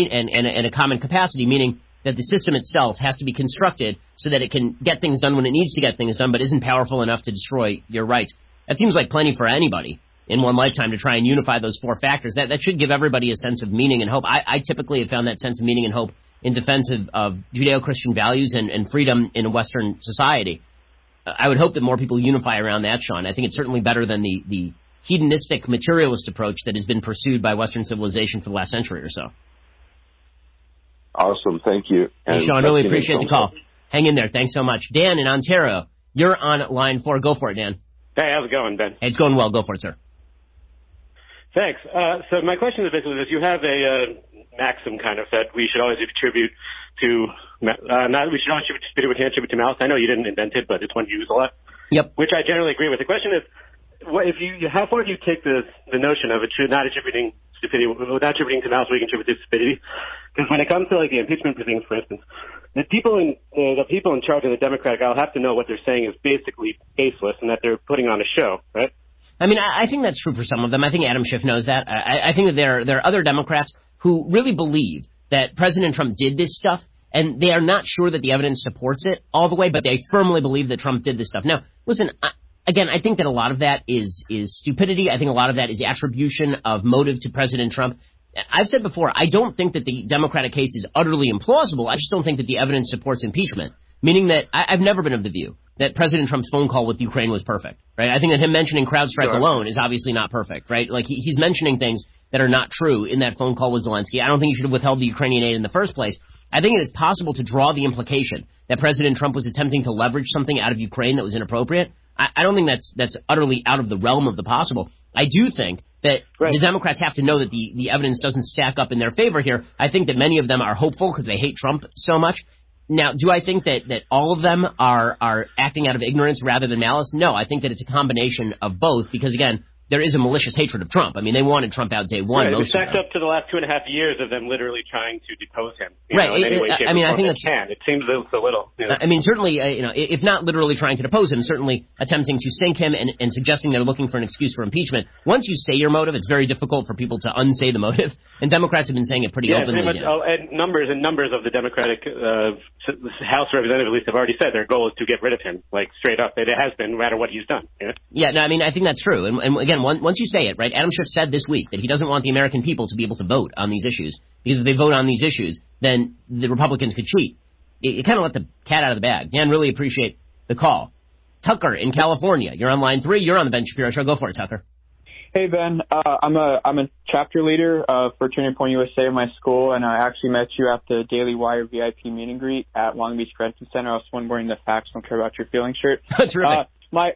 common capacity, meaning that the system itself has to be constructed so that it can get things done when it needs to get things done, but isn't powerful enough to destroy your rights. That seems like plenty for anybody in one lifetime to try and unify those four factors. That should give everybody a sense of meaning and hope. I typically have found that sense of meaning and hope in defense of Judeo-Christian values and freedom in a Western society. I would hope that more people unify around that, Sean. I think it's certainly better than the hedonistic, materialist approach that has been pursued by Western civilization for the last century or so. Awesome. Thank you. Hey, Sean, really appreciate the call. Hang in there. Thanks so much. Dan in Ontario, you're on line 4. Go for it, Dan. Hey, how's it going, Ben? Hey, it's going well. Go for it, sir. Thanks. So my question is basically this. You have a maxim kind of that we should always attribute to, we should always attribute to stupidity, we can't attribute to malice. I know you didn't invent it, but it's one you use a lot. Yep. Which I generally agree with. The question is, how far do you take the notion of not attributing stupidity, not attributing to malice, we can attribute to stupidity? Because when it comes to like the impeachment proceedings, for instance, the people in charge of the Democratic aisle have to know what they're saying is basically baseless and that they're putting on a show, right? I mean, I think that's true for some of them. I think Adam Schiff knows that. I think that there are other Democrats who really believe that President Trump did this stuff, and they are not sure that the evidence supports it all the way, but they firmly believe that Trump did this stuff. Now, listen, again, I think that a lot of that is stupidity. I think a lot of that is attribution of motive to President Trump. I've said before, I don't think that the Democratic case is utterly implausible. I just don't think that the evidence supports impeachment, meaning that I've never been of the view that President Trump's phone call with Ukraine was perfect, right? I think that him mentioning CrowdStrike alone is obviously not perfect, right? Like he's mentioning things that are not true in that phone call with Zelensky. I don't think he should have withheld the Ukrainian aid in the first place. I think it is possible to draw the implication that President Trump was attempting to leverage something out of Ukraine that was inappropriate. I don't think that's utterly out of the realm of the possible. I do think that the Democrats have to know that the evidence doesn't stack up in their favor here. I think that many of them are hopeful because they hate Trump so much. Now, do I think that all of them are acting out of ignorance rather than malice? No, I think that it's a combination of both because, again, there is a malicious hatred of Trump. I mean, they wanted Trump out day one. Right, it stacked up to the last 2.5 years of them literally trying to depose him. I think that's... It seems a little... You know. I mean, certainly, if not literally trying to depose him, certainly attempting to sink him and suggesting they're looking for an excuse for impeachment. Once you say your motive, it's very difficult for people to unsay the motive. And Democrats have been saying it pretty openly. Pretty much, and numbers of the Democratic House representatives at least have already said their goal is to get rid of him, like straight up. It has been, no matter what he's done. You know? Yeah, no, I mean, I think that's true. And again, once you say it, right, Adam Schiff said this week that he doesn't want the American people to be able to vote on these issues, because if they vote on these issues, then the Republicans could cheat. It kind of let the cat out of the bag. Dan, really appreciate the call. Tucker in California, you're on line 3. You're on the Ben Shapiro Show. Go for it, Tucker. Hey, Ben. I'm a chapter leader for Turning Point USA in my school, and I actually met you at the Daily Wire VIP meet and greet at Long Beach Credit Center. I was one wearing the Facts Don't Care About Your Feelings shirt. Terrific.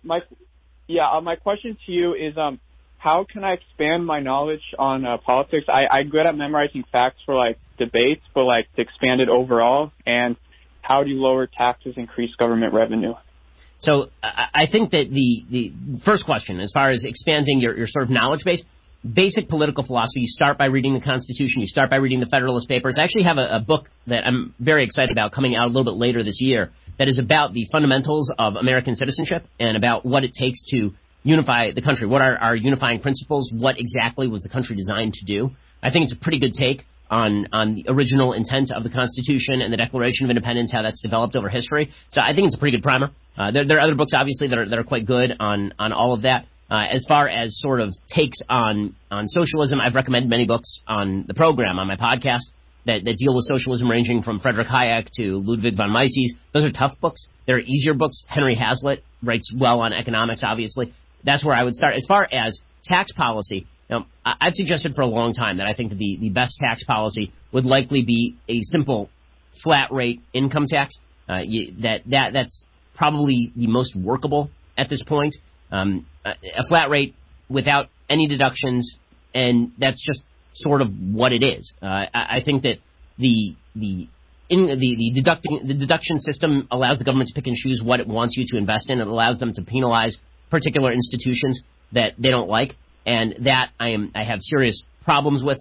My question to you is, how can I expand my knowledge on politics? I'm good at memorizing facts for like debates, but like to expand it overall. And how do you lower taxes, increase government revenue? So I think that the first question, as far as expanding your sort of knowledge base, basic political philosophy, you start by reading the Constitution, you start by reading the Federalist Papers. I actually have a book that I'm very excited about coming out a little bit later this year that is about the fundamentals of American citizenship and about what it takes to unify the country. What are our unifying principles? What exactly was the country designed to do? I think it's a pretty good take on the original intent of the Constitution and the Declaration of Independence, how that's developed over history. So I think it's a pretty good primer. There are other books, obviously, that are quite good on all of that. As far as sort of takes on socialism, I've recommended many books on the program, on my podcast, that deal with socialism, ranging from Friedrich Hayek to Ludwig von Mises. Those are tough books. There are easier books. Henry Hazlitt writes well on economics, obviously. That's where I would start. As far as tax policy, I've suggested for a long time that I think that the best tax policy would likely be a simple flat rate income tax. That's probably the most workable at this point. A flat rate without any deductions, and that's just sort of what it is. I think that the deduction system allows the government to pick and choose what it wants you to invest in. It allows them to penalize particular institutions that they don't like, and that I have serious problems with.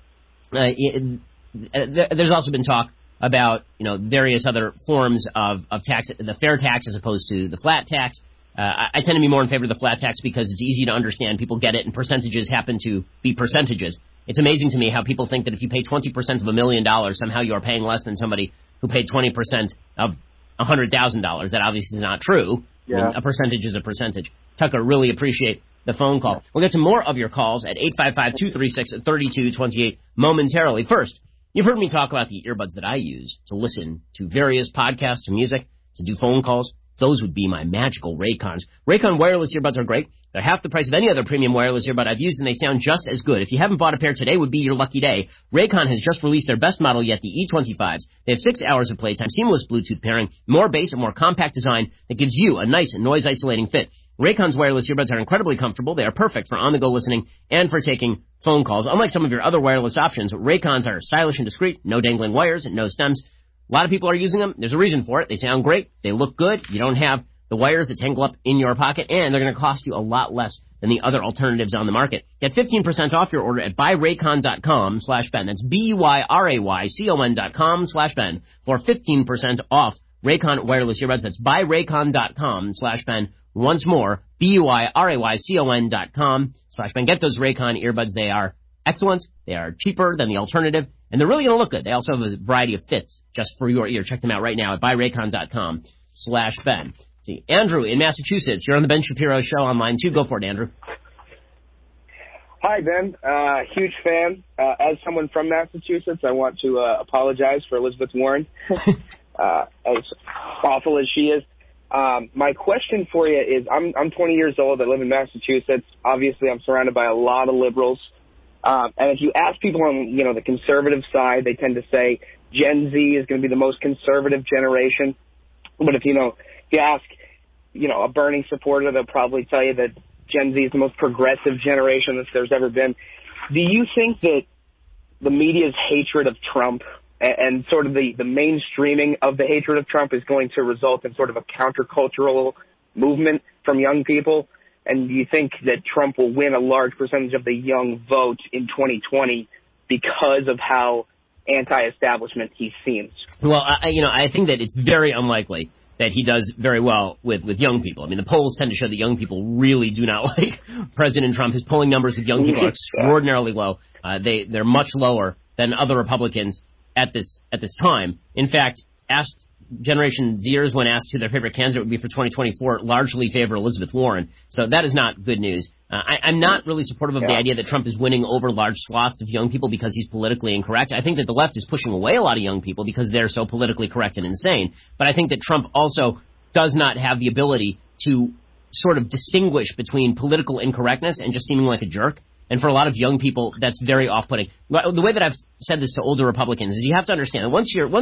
There's also been talk about various other forms of tax, the fair tax as opposed to the flat tax. I tend to be more in favor of the flat tax because it's easy to understand. People get it, and percentages happen to be percentages. It's amazing to me how people think that if you pay 20% of $1 million, somehow you are paying less than somebody who paid 20% of $100,000. That obviously is not true. Yeah. I mean, a percentage is a percentage. Tucker, really appreciate the phone call. We'll get to more of your calls at 855-236-3228 momentarily. First, you've heard me talk about the earbuds that I use to listen to various podcasts and music, to do phone calls, those would be my magical Raycons. Raycon wireless earbuds are great. They're half the price of any other premium wireless earbud I've used, and they sound just as good. If you haven't bought a pair, today would be your lucky day. Raycon has just released their best model yet, the E25s. They have 6 hours of playtime, seamless Bluetooth pairing, more bass, and more compact design that gives you a nice noise-isolating fit. Raycon's wireless earbuds are incredibly comfortable. They are perfect for on-the-go listening and for taking phone calls. Unlike some of your other wireless options, Raycons are stylish and discreet, no dangling wires and no stems. A lot of people are using them. There's a reason for it. They sound great. They look good. You don't have the wires that tangle up in your pocket, and they're going to cost you a lot less than the other alternatives on the market. Get 15% off your order at buyraycon.com/Ben. That's BUYRAYCON.com/Ben for 15% off Raycon wireless earbuds. That's buyraycon.com/Ben. Once more, BUYRAYCON.com/Ben. Get those Raycon earbuds. They are excellent. They are cheaper than the alternative, and they're really going to look good. They also have a variety of fits just for your ear. Check them out right now at buyraycon.com/Ben. See, Andrew in Massachusetts. You're on the Ben Shapiro Show online too. Go for it, Andrew. Hi, Ben. Huge fan. As someone from Massachusetts, I want to apologize for Elizabeth Warren, as awful as she is. My question for you is, I'm 20 years old. I live in Massachusetts. Obviously, I'm surrounded by a lot of liberals. And if you ask people on, the conservative side, they tend to say Gen Z is going to be the most conservative generation. But if you ask, a Bernie supporter, they'll probably tell you that Gen Z is the most progressive generation that there's ever been. Do you think that the media's hatred of Trump and sort of the mainstreaming of the hatred of Trump is going to result in sort of a countercultural movement from young people? And do you think that Trump will win a large percentage of the young vote in 2020 because of how anti-establishment he seems? Well, I think that it's very unlikely that he does very well with young people. I mean, the polls tend to show that young people really do not like President Trump. His polling numbers with young people are extraordinarily low. They're much lower than other Republicans at this time. In fact, Generation Zers, when asked who their favorite candidate would be for 2024, largely favor Elizabeth Warren. So that is not good news. I'm not really supportive of the idea that Trump is winning over large swaths of young people because he's politically incorrect. I think that the left is pushing away a lot of young people because they're so politically correct and insane. But I think that Trump also does not have the ability to sort of distinguish between political incorrectness and just seeming like a jerk. And for a lot of young people, that's very off-putting. The way that I've said this to older Republicans is you have to understand that once you're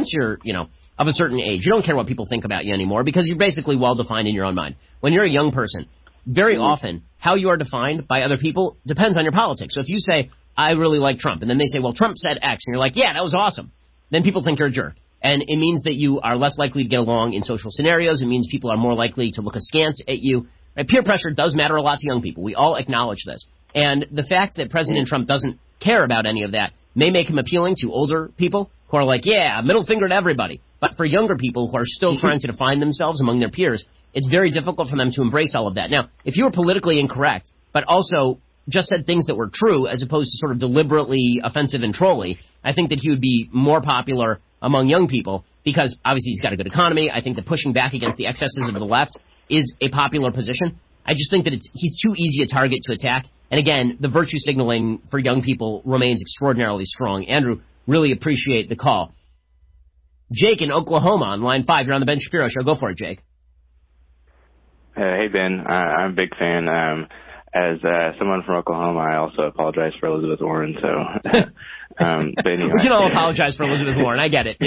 of a certain age, you don't care what people think about you anymore because you're basically well-defined in your own mind. When you're a young person, very often how you are defined by other people depends on your politics. So if you say, I really like Trump, and then they say, well, Trump said X, and you're like, yeah, that was awesome, then people think you're a jerk. And it means that you are less likely to get along in social scenarios. It means people are more likely to look askance at you. Right? Peer pressure does matter a lot to young people. We all acknowledge this. And the fact that President Trump doesn't care about any of that may make him appealing to older people who are like, yeah, middle finger to everybody. But for younger people who are still trying to define themselves among their peers, it's very difficult for them to embrace all of that. Now, if you were politically incorrect, but also just said things that were true as opposed to sort of deliberately offensive and trolly, I think that he would be more popular among young people because obviously he's got a good economy. I think that pushing back against the excesses of the left is a popular position. I just think that he's too easy a target to attack. And again, the virtue signaling for young people remains extraordinarily strong. Andrew, really appreciate the call. Jake in Oklahoma on line 5. You're on the Ben Shapiro Show. Go for it, Jake. Hey, Ben. I'm a big fan. As someone from Oklahoma, I also apologize for Elizabeth Warren. So, but anyway. We can all apologize for Elizabeth Warren. I get it,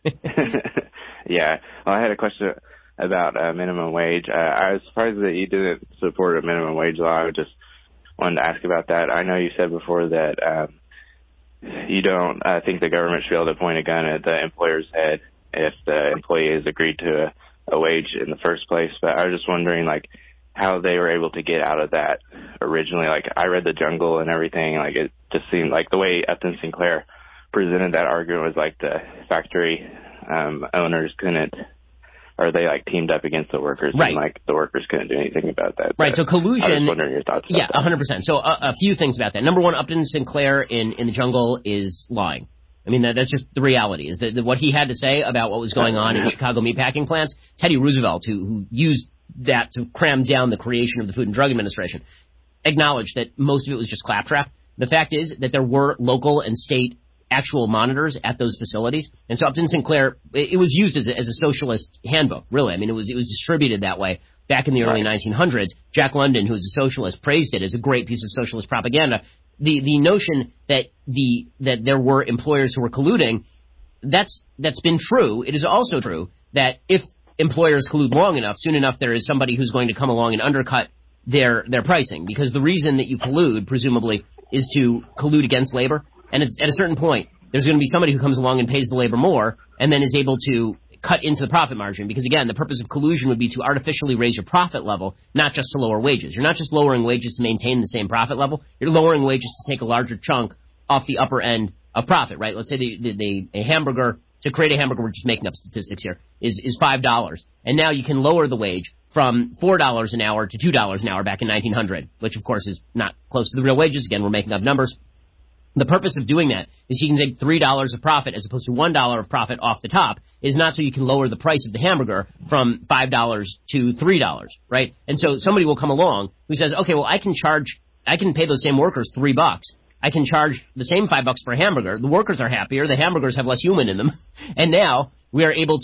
Yeah. Well, I had a question about minimum wage. I was surprised that you didn't support a minimum wage law. I just wanted to ask about that. I know you said before that you don't think the government should be able to point a gun at the employer's head if the employee has agreed to a wage in the first place. But I was just wondering, how they were able to get out of that originally. I read The Jungle and everything. It just seemed like the way Upton Sinclair presented that argument was the factory owners couldn't, or they teamed up against the workers, right? And the workers couldn't do anything about that. Right. So collusion. I was wondering your thoughts. Yeah, about 100%. So a few things about that. Number one, Upton Sinclair in The Jungle is lying. I mean, that's just the reality. Is that what he had to say about what was going on in Chicago meatpacking plants? Teddy Roosevelt, who used that to cram down the creation of the Food and Drug Administration, acknowledged that most of it was just claptrap. The fact is that there were local and state actual monitors at those facilities. And so Upton Sinclair, it was used as a socialist handbook, really. I mean, it was distributed that way back in the early 1900s. Jack London, who was a socialist, praised it as a great piece of socialist propaganda. The notion that there were employers who were colluding, that's been true. It is also true that if employers collude long enough, soon enough there is somebody who's going to come along and undercut their pricing, because the reason that you collude, presumably, is to collude against labor. And at a certain point, there's going to be somebody who comes along and pays the labor more and then is able to cut into the profit margin. Because, again, the purpose of collusion would be to artificially raise your profit level, not just to lower wages. You're not just lowering wages to maintain the same profit level. You're lowering wages to take a larger chunk off the upper end of profit, right? Let's say a hamburger, to create a hamburger, we're just making up statistics here, is $5. And now you can lower the wage from $4 an hour to $2 an hour back in 1900, which, of course, is not close to the real wages. Again, we're making up numbers. The purpose of doing that is you can take $3 of profit as opposed to $1 of profit off the top, is not so you can lower the price of the hamburger from $5 to $3, right? And so somebody will come along who says, okay, well, I can pay those same workers $3. I can charge the same $5 for a hamburger. The workers are happier. The hamburgers have less human in them. And now we are able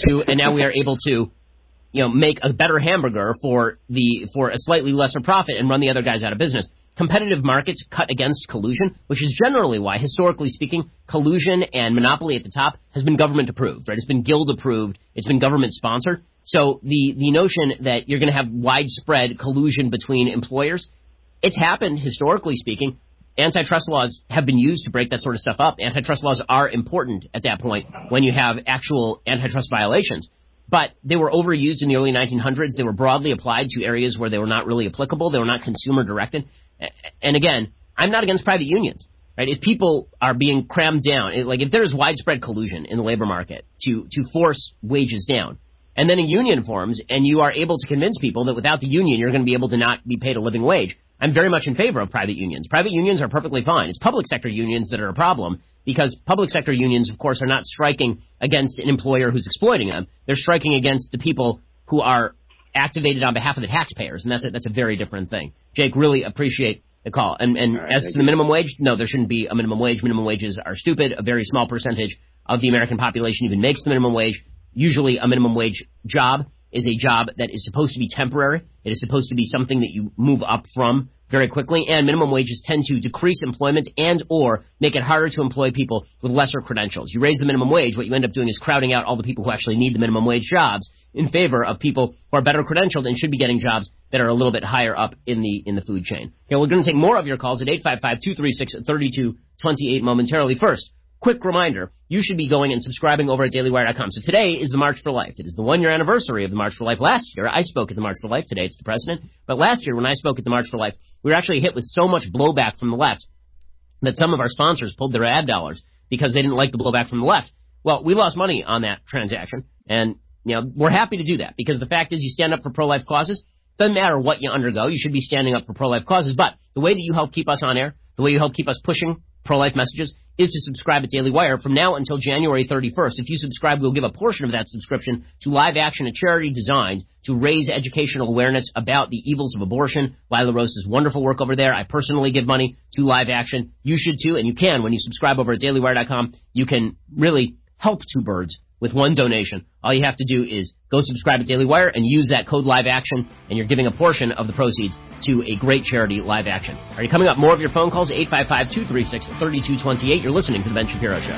to, make a better hamburger for a slightly lesser profit and run the other guys out of business. Competitive markets cut against collusion, which is generally why, historically speaking, collusion and monopoly at the top has been government approved, right? It's been guild approved. It's been government sponsored. So the notion that you're going to have widespread collusion between employers, it's happened historically speaking. Antitrust laws have been used to break that sort of stuff up. Antitrust laws are important at that point when you have actual antitrust violations. But they were overused in the early 1900s. They were broadly applied to areas where they were not really applicable. They were not consumer directed. And again, I'm not against private unions, right? If people are being crammed down, like if there's widespread collusion in the labor market to force wages down, and then a union forms and you are able to convince people that without the union you're going to be able to not be paid a living wage, I'm very much in favor of private unions. Private unions are perfectly fine. It's public sector unions that are a problem, because public sector unions, of course, are not striking against an employer who's exploiting them. They're striking against the people who are activated on behalf of the taxpayers, and that's a very different thing. Jake, really appreciate the call. And right, as to the minimum wage, no, there shouldn't be a minimum wage. Minimum wages are stupid. A very small percentage of the American population even makes the minimum wage. Usually a minimum wage job is a job that is supposed to be temporary. It is supposed to be something that you move up from very quickly, and minimum wages tend to decrease employment and or make it harder to employ people with lesser credentials. You raise the minimum wage, what you end up doing is crowding out all the people who actually need the minimum wage jobs in favor of people who are better credentialed and should be getting jobs that are a little bit higher up in the food chain. Okay, we're going to take more of your calls at 855-236-3228 momentarily. First, quick reminder, you should be going and subscribing over at dailywire.com. So today is the March for Life. It is the 1-year anniversary of the March for Life. Last year, I spoke at the March for Life. Today, it's the president. But last year, when I spoke at the March for Life, we were actually hit with so much blowback from the left that some of our sponsors pulled their ad dollars because they didn't like the blowback from the left. Well, we lost money on that transaction, and we're happy to do that, because the fact is you stand up for pro-life causes. Doesn't matter what you undergo, you should be standing up for pro-life causes. But the way that you help keep us on air, the way you help keep us pushing pro-life messages, is to subscribe at Daily Wire from now until January 31st. If you subscribe, we'll give a portion of that subscription to Live Action, a charity designed to raise educational awareness about the evils of abortion. Lila Rose's wonderful work over there. I personally give money to Live Action. You should too, and you can. When you subscribe over at dailywire.com, you can really help two birds with one donation. All you have to do is go subscribe at Daily Wire and use that code Live Action, and you're giving a portion of the proceeds to a great charity, Live Action. All right, coming up, more of your phone calls, 855-236-3228. You're listening to The Ben Shapiro Show.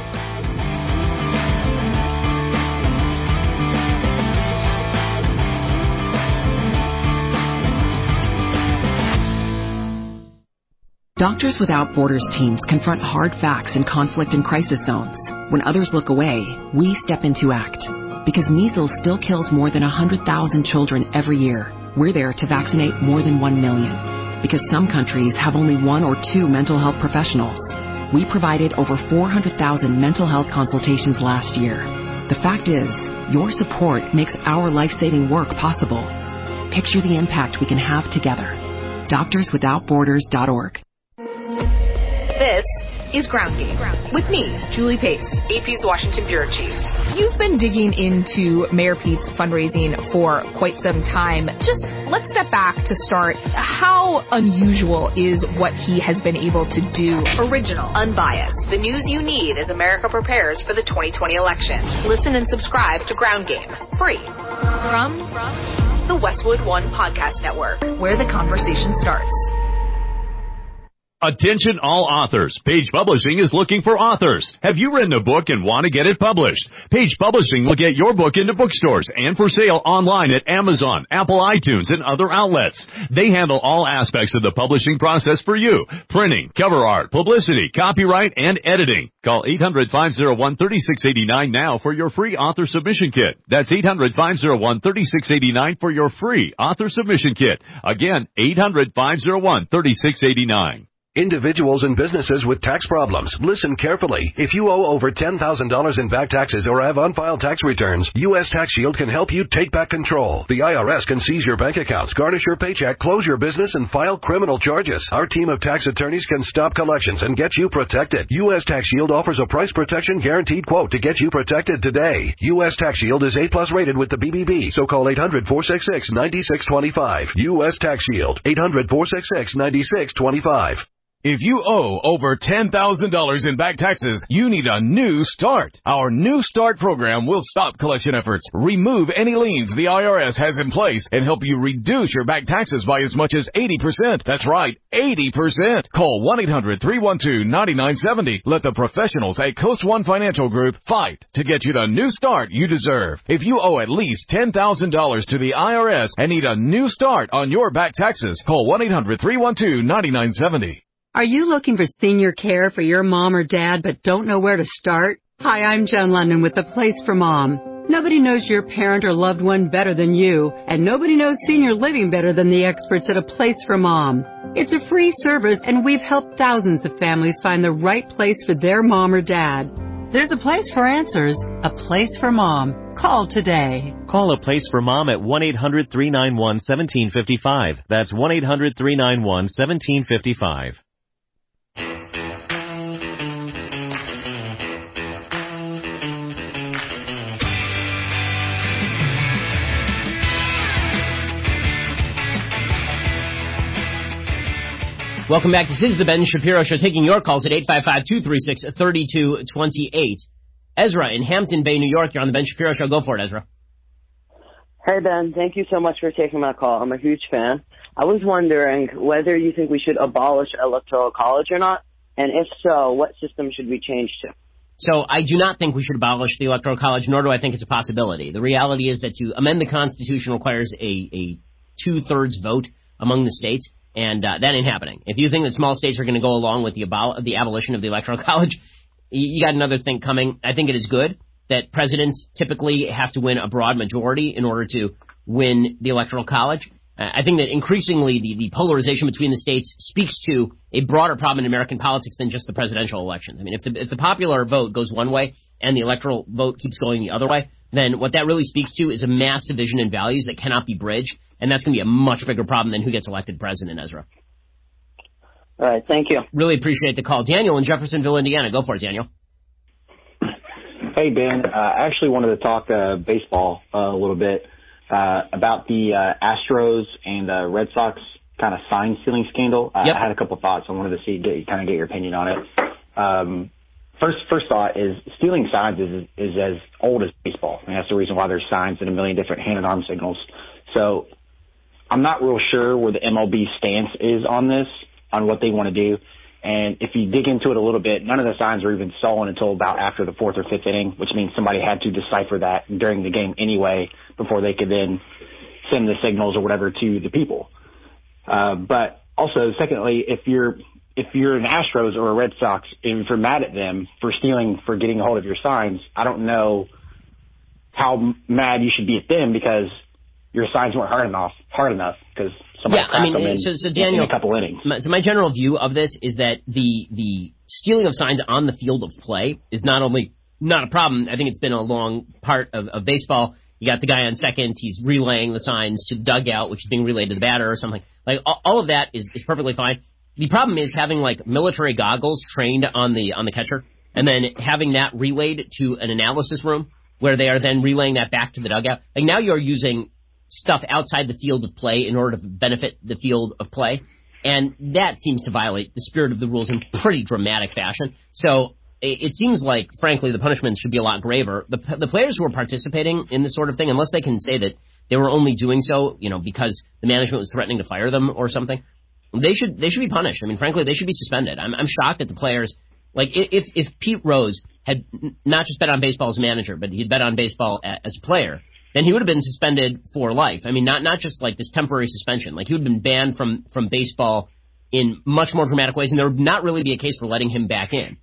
Doctors Without Borders teams confront hard facts in conflict and crisis zones. When others look away, we step in to act. Because measles still kills more than 100,000 children every year, we're there to vaccinate more than 1 million. Because some countries have only 1 or 2 mental health professionals, we provided over 400,000 mental health consultations last year. The fact is, your support makes our life-saving work possible. Picture the impact we can have together. DoctorsWithoutBorders.org. This is Ground Game with me, Julie Pace, AP's Washington Bureau Chief. You've been digging into Mayor Pete's fundraising for quite some time. Just let's step back to start. How unusual is what he has been able to do? Original, unbiased, the news you need as America prepares for the 2020 election. Listen and subscribe to Ground Game, free, from the Westwood One Podcast Network, where the conversation starts. Attention all authors. Page Publishing is looking for authors. Have you written a book and want to get it published? Page Publishing will get your book into bookstores and for sale online at Amazon, Apple iTunes, and other outlets. They handle all aspects of the publishing process for you. Printing, cover art, publicity, copyright, and editing. Call 800-501-3689 now for your free author submission kit. That's 800-501-3689 for your free author submission kit. Again, 800-501-3689. Individuals and businesses with tax problems, listen carefully. If you owe over $10,000 in back taxes or have unfiled tax returns, U.S. Tax Shield can help you take back control. The IRS can seize your bank accounts, garnish your paycheck, close your business, and file criminal charges. Our team of tax attorneys can stop collections and get you protected. U.S. Tax Shield offers a price protection guaranteed quote to get you protected today. U.S. Tax Shield is A+ rated with the BBB, so call 800-466-9625. U.S. Tax Shield, 800-466-9625. If you owe over $10,000 in back taxes, you need a new start. Our New Start program will stop collection efforts, remove any liens the IRS has in place, and help you reduce your back taxes by as much as 80%. That's right, 80%. Call 1-800-312-9970. Let the professionals at Coast One Financial Group fight to get you the new start you deserve. If you owe at least $10,000 to the IRS and need a new start on your back taxes, call 1-800-312-9970. Are you looking for senior care for your mom or dad but don't know where to start? Hi, I'm Jen London with The Place for Mom. Nobody knows your parent or loved one better than you, and nobody knows senior living better than the experts at A Place for Mom. It's a free service, and we've helped thousands of families find the right place for their mom or dad. There's a place for answers, A Place for Mom. Call today. Call A Place for Mom at 1-800-391-1755. That's 1-800-391-1755. Welcome back. This is the Ben Shapiro Show, taking your calls at 855-236-3228. Ezra in Hampton Bay, New York. You're on the Ben Shapiro Show. Go for it, Ezra. Hey, Ben. Thank you so much for taking my call. I'm a huge fan. I was wondering whether you think we should abolish Electoral College or not, and if so, what system should we change to? So I do not think we should abolish the Electoral College, nor do I think it's a possibility. The reality is that to amend the Constitution requires a two-thirds vote among the states. And that ain't happening. If you think that small states are going to go along with the abolition of the Electoral College, you got another thing coming. I think it is good that presidents typically have to win a broad majority in order to win the Electoral College. I think that increasingly the polarization between the states speaks to a broader problem in American politics than just the presidential elections. I mean, if the popular vote goes one way and the electoral vote keeps going the other way, then what that really speaks to is a mass division in values that cannot be bridged. And that's going to be a much bigger problem than who gets elected president, Ezra. All right, thank you. Really appreciate the call. Daniel in Jeffersonville, Indiana. Go for it, Daniel. Hey, Ben. I actually wanted to talk baseball a little bit about the Astros and Red Sox kind of sign stealing scandal. Yep. I had a couple thoughts. I wanted to get your opinion on it. First thought is stealing signs is as old as baseball. And that's the reason why there's signs and a million different hand and arm signals. So I'm not real sure where the MLB stance is on this, on what they want to do. And if you dig into it a little bit, none of the signs were even stolen until about after the fourth or fifth inning, which means somebody had to decipher that during the game anyway before they could then send the signals or whatever to the people. But also, secondly, if you're an Astros or a Red Sox, and if you're mad at them for getting a hold of your signs, I don't know how mad you should be at them because your signs weren't hard enough because somebody cracked them in Daniel, in a couple innings. So my general view of this is that the stealing of signs on the field of play is not only not a problem. I think it's been a long part of baseball. You got the guy on second, he's relaying the signs to the dugout, which is being relayed to the batter or something. Like all of that is perfectly fine. the problem is having like military goggles trained on the catcher, and then having that relayed to an analysis room where they are then relaying that back to the dugout. Like now you're using stuff outside the field of play in order to benefit the field of play, and that seems to violate the spirit of the rules in pretty dramatic fashion. So it seems like, frankly, the punishments should be a lot graver. The players who are participating in this sort of thing, unless they can say that they were only doing so, because the management was threatening to fire them or something, they should be punished. I mean, frankly, they should be suspended. I'm shocked at the players. Like, if Pete Rose had not just bet on baseball as a manager, but he'd bet on baseball as a player, then he would have been suspended for life. I mean, not just like this temporary suspension. Like, he would have been banned from baseball in much more dramatic ways, and there would not really be a case for letting him back in.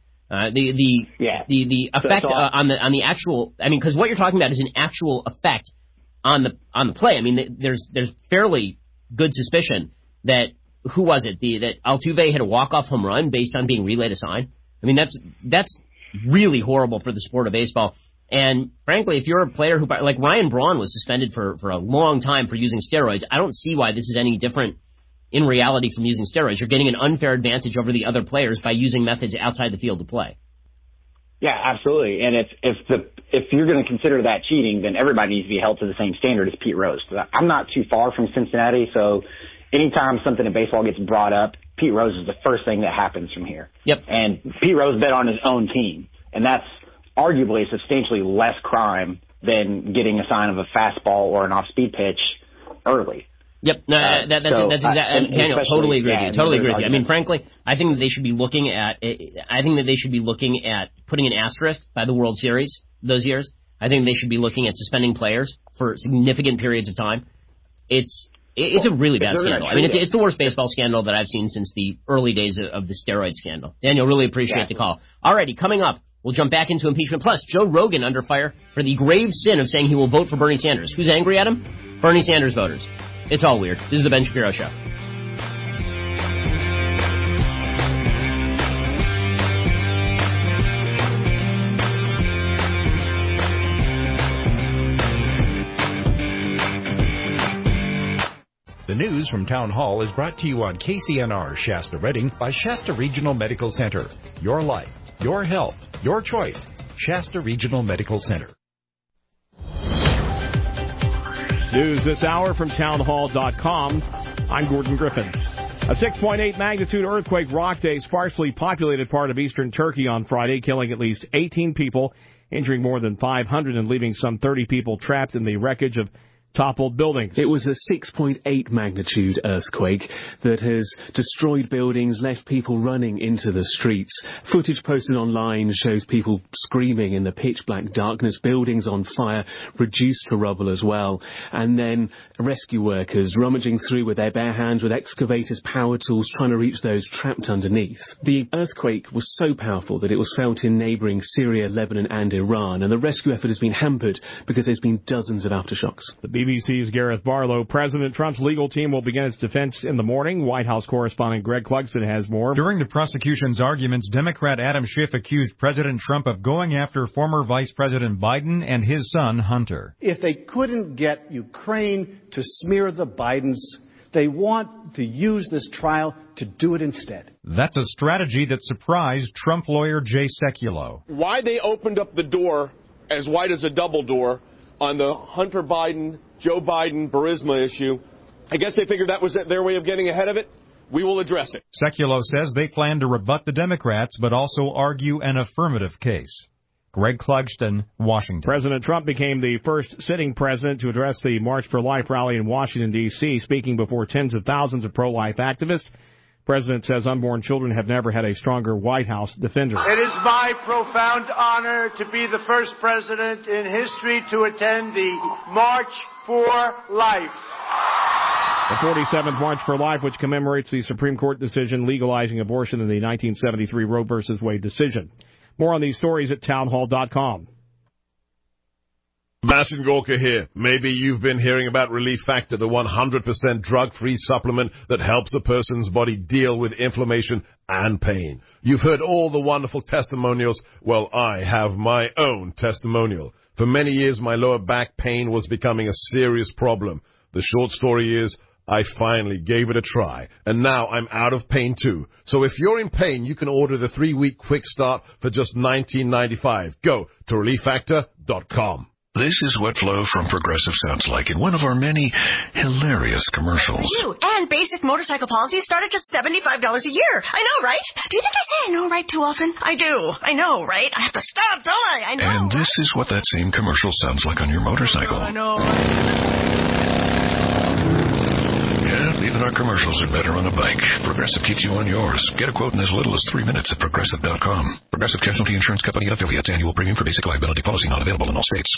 The effect on the actual, I mean, because what you're talking about is an actual effect on the play. I mean, there's fairly good suspicion that, who was it? That Altuve hit a walk-off home run based on being relayed a sign. I mean, that's really horrible for the sport of baseball. And frankly, if you're a player who, like Ryan Braun was suspended for a long time for using steroids, I don't see why this is any different in reality from using steroids. You're getting an unfair advantage over the other players by using methods outside the field of play. Yeah, absolutely. And if you're going to consider that cheating, then everybody needs to be held to the same standard as Pete Rose. I'm not too far from Cincinnati, so anytime something in baseball gets brought up, Pete Rose is the first thing that happens from here. Yep. And Pete Rose bet on his own team, and that's arguably substantially less crime than getting a sign of a fastball or an off-speed pitch early. Yep, that's exactly. Daniel, totally agree with you. Totally agree with you. I mean, frankly, I think that they should be looking at putting an asterisk by the World Series those years. I think they should be looking at suspending players for significant periods of time. It's a really bad scandal. I mean, it's the worst baseball scandal that I've seen since the early days of the steroid scandal. Daniel, really appreciate the call. Alrighty, coming up, we'll jump back into impeachment. Plus, Joe Rogan under fire for the grave sin of saying he will vote for Bernie Sanders. Who's angry at him? Bernie Sanders voters. It's all weird. This is the Ben Shapiro Show. The news from Town Hall is brought to you on KCNR Shasta Redding by Shasta Regional Medical Center. Your life, your health, your choice. Shasta Regional Medical Center. News this hour from townhall.com. I'm Gordon Griffin. A 6.8 magnitude earthquake rocked a sparsely populated part of eastern Turkey on Friday, killing at least 18 people, injuring more than 500, and leaving some 30 people trapped in the wreckage of toppled buildings. It was a 6.8 magnitude earthquake that has destroyed buildings, left people running into the streets. Footage posted online shows people screaming in the pitch-black darkness, buildings on fire, reduced to rubble as well. And then rescue workers rummaging through with their bare hands with excavators, power tools, trying to reach those trapped underneath. The earthquake was so powerful that it was felt in neighbouring Syria, Lebanon and Iran, and the rescue effort has been hampered because there's been dozens of aftershocks. The BBC's Gareth Barlow. President Trump's legal team will begin its defense in the morning. White House correspondent Greg Clugston has more. During the prosecution's arguments, Democrat Adam Schiff accused President Trump of going after former Vice President Biden and his son Hunter. If they couldn't get Ukraine to smear the Bidens, they want to use this trial to do it instead. That's a strategy that surprised Trump lawyer Jay Sekulow. Why they opened up the door as wide as a double door on the Hunter Biden, Joe Biden, Burisma issue, I guess they figured that was their way of getting ahead of it. We will address it. Sekulow says they plan to rebut the Democrats, but also argue an affirmative case. Greg Clugston, Washington. President Trump became the first sitting president to address the March for Life rally in Washington, D.C., speaking before tens of thousands of pro-life activists. The president says unborn children have never had a stronger White House defender. It is my profound honor to be the first president in history to attend the March for Life. The 47th March for Life, which commemorates the Supreme Court decision legalizing abortion in the 1973 Roe v. Wade decision. More on these stories at townhall.com. Sebastian Gorka here. Maybe you've been hearing about Relief Factor, the 100% drug-free supplement that helps a person's body deal with inflammation and pain. You've heard all the wonderful testimonials. Well, I have my own testimonial. For many years, my lower back pain was becoming a serious problem. The short story is, I finally gave it a try, and now I'm out of pain too. So if you're in pain, you can order the 3-week quick start for just $19.95. Go to ReliefFactor.com. This is what Flo from Progressive sounds like in one of our many hilarious commercials. And basic motorcycle policies start at just $75 a year. I know, right? Do you think I say I know, right, too often? I do. I know, right? I have to stop, don't I? I know. And this is what that same commercial sounds like on your motorcycle. I know. Yeah, even our commercials are better on a bike. Progressive keeps you on yours. Get a quote in as little as 3 minutes at Progressive.com. Progressive Casualty Insurance Company affiliates. Annual premium for basic liability policy not available in all states.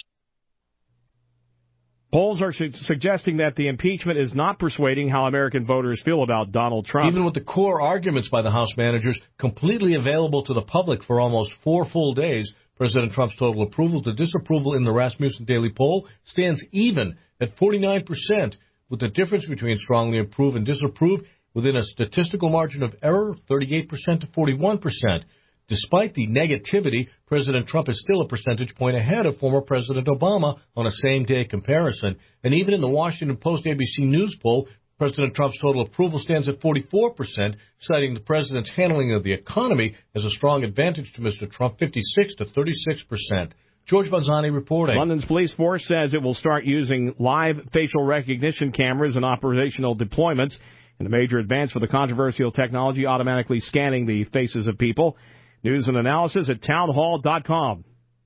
Polls are suggesting that the impeachment is not persuading how American voters feel about Donald Trump. Even with the core arguments by the House managers completely available to the public for almost 4 full days, President Trump's total approval to disapproval in the Rasmussen Daily poll stands even at 49%, with the difference between strongly approve and disapprove within a statistical margin of error of 38% to 41%. Despite the negativity, President Trump is still a percentage point ahead of former President Obama on a same-day comparison. And even in the Washington Post-ABC News poll, President Trump's total approval stands at 44%, citing the president's handling of the economy as a strong advantage to Mr. Trump, 56 to 36%. George Vanzani reporting. London's police force says it will start using live facial recognition cameras in operational deployments in a major advance for the controversial technology automatically scanning the faces of people. News and analysis at townhall.com.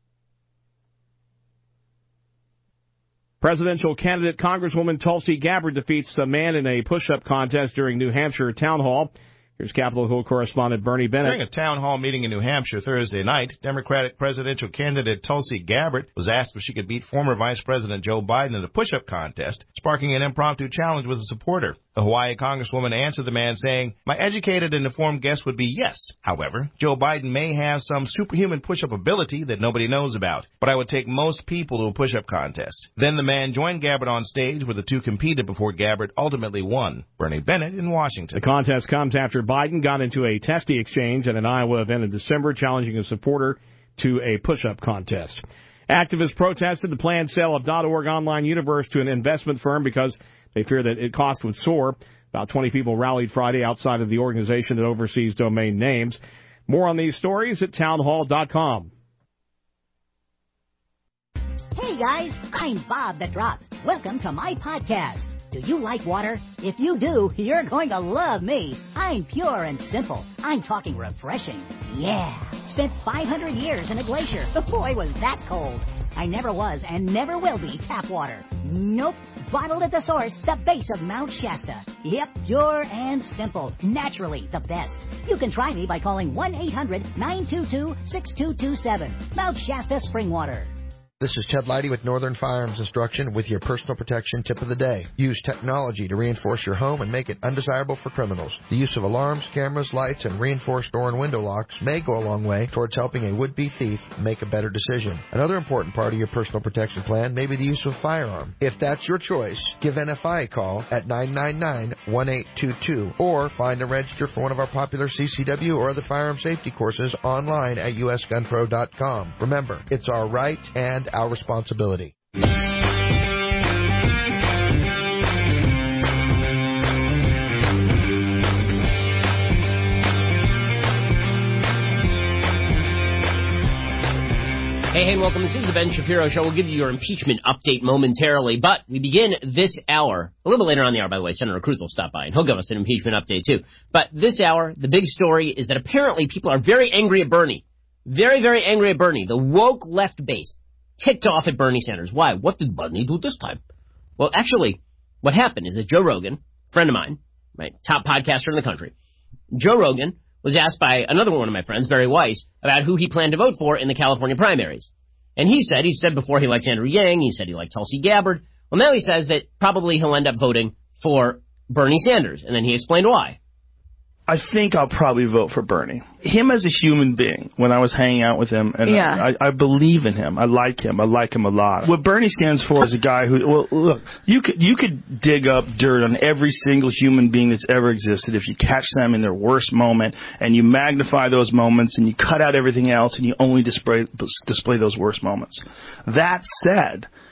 Presidential candidate Congresswoman Tulsi Gabbard defeats a man in a push-up contest during New Hampshire town hall. Here's Capitol Hill correspondent Bernie Bennett. During a town hall meeting in New Hampshire Thursday night, Democratic presidential candidate Tulsi Gabbard was asked if she could beat former Vice President Joe Biden in a push-up contest, sparking an impromptu challenge with a supporter. The Hawaii Congresswoman answered the man saying, "My educated and informed guess would be yes. However, Joe Biden may have some superhuman push-up ability that nobody knows about, but I would take most people to a push-up contest." Then the man joined Gabbard on stage where the two competed before Gabbard ultimately won. Bernie Bennett in Washington. The contest comes after Biden got into a testy exchange at an Iowa event in December, challenging a supporter to a push-up contest. Activists protested the planned sale of .org online universe to an investment firm because they fear that its cost would soar. About 20 people rallied Friday outside of the organization that oversees domain names. More on these stories at townhall.com. Hey guys, I'm Bob the Drop. Welcome to my podcast. Do you like water? If you do, you're going to love me. I'm pure and simple. I'm talking refreshing. Yeah. Spent 500 years in a glacier. Boy, was that cold. I never was and never will be tap water. Nope. Bottled at the source, the base of Mount Shasta. Yep, pure and simple. Naturally the best. You can try me by calling 1-800-922-6227. Mount Shasta Spring Water. This is Ted Leidy with Northern Firearms Instruction with your personal protection tip of the day. Use technology to reinforce your home and make it undesirable for criminals. The use of alarms, cameras, lights, and reinforced door and window locks may go a long way towards helping a would-be thief make a better decision. Another important part of your personal protection plan may be the use of a firearm. If that's your choice, give NFI a call at 999-1822 or find and register for one of our popular CCW or other firearm safety courses online at usgunpro.com. Remember, it's our right and our responsibility. Hey, welcome. This is the Ben Shapiro Show. We'll give you your impeachment update momentarily, but we begin this hour, a little bit later on the hour, by the way. Senator Cruz will stop by, and he'll give us an impeachment update, too. But this hour, the big story is that apparently people are very angry at Bernie. Very, very angry at Bernie. The woke left base ticked off at Bernie Sanders. Why? What did Bernie do this time? Well, actually, what happened is that Joe Rogan, friend of mine, right, top podcaster in the country, Joe Rogan was asked by another one of my friends, Barry Weiss, about who he planned to vote for in the California primaries. And he said before he likes Andrew Yang, he said he liked Tulsi Gabbard. Well, now he says that probably he'll end up voting for Bernie Sanders. And then he explained why. I think I'll probably vote for Bernie. Him as a human being, when I was hanging out with him, and yeah. I believe in him. I like him. I like him a lot. What Bernie stands for is a guy who, well, look, you could dig up dirt on every single human being that's ever existed if you catch them in their worst moment, and you magnify those moments, and you cut out everything else, and you only display those worst moments. That said,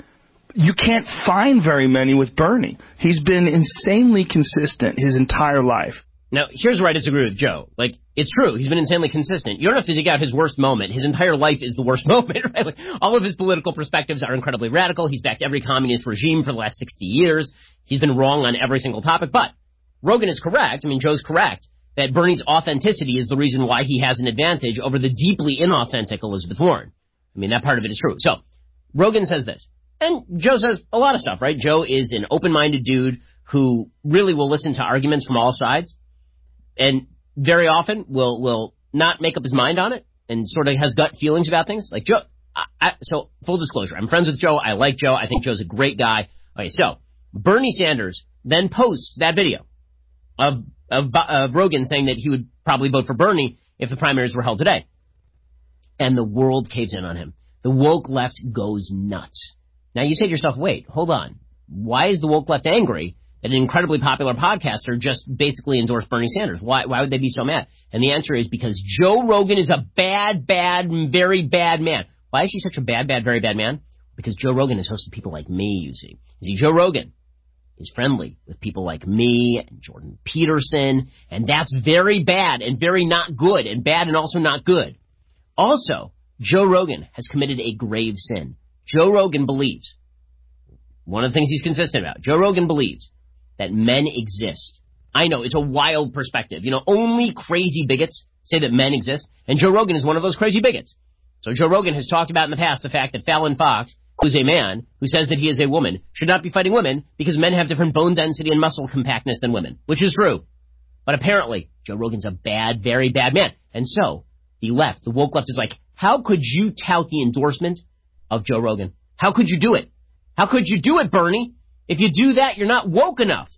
you can't find very many with Bernie. He's been insanely consistent his entire life. Now, here's where I disagree with Joe. Like, it's true. He's been insanely consistent. You don't have to dig out his worst moment. His entire life is the worst moment, right? Like, all of his political perspectives are incredibly radical. He's backed every communist regime for the last 60 years. He's been wrong on every single topic. But Rogan is correct. I mean, Joe's correct that Bernie's authenticity is the reason why he has an advantage over the deeply inauthentic Elizabeth Warren. I mean, that part of it is true. So, Rogan says this. And Joe says a lot of stuff, right? Joe is an open-minded dude who really will listen to arguments from all sides. And very often will not make up his mind on it and sort of has gut feelings about things. Like Joe, so full disclosure, I'm friends with Joe. I like Joe. I think Joe's a great guy. Okay, so Bernie Sanders then posts that video of Rogan saying that he would probably vote for Bernie if the primaries were held today. And the world caves in on him. The woke left goes nuts. Now you say to yourself, wait, hold on. Why is the woke left angry that an incredibly popular podcaster just basically endorsed Bernie Sanders? Why would they be so mad? And the answer is because Joe Rogan is a bad, very bad man. Why is he such a bad, very bad man? Because Joe Rogan has hosted people like me, you see. Joe Rogan is friendly with people like me and Jordan Peterson, and that's very bad and very not good, and bad and also not good. Also, Joe Rogan has committed a grave sin. Joe Rogan believes, one of the things he's consistent about, Joe Rogan believes that men exist. I know, it's a wild perspective. You know, only crazy bigots say that men exist, and Joe Rogan is one of those crazy bigots. So Joe Rogan has talked about in the past the fact that Fallon Fox, who's a man who says that he is a woman, should not be fighting women because men have different bone density and muscle compactness than women, which is true. But apparently, Joe Rogan's a bad, very bad man. And so, the left, the woke left is like, how could you tout the endorsement of Joe Rogan? How could you do it? How could you do it, Bernie? If you do that, you're not woke enough.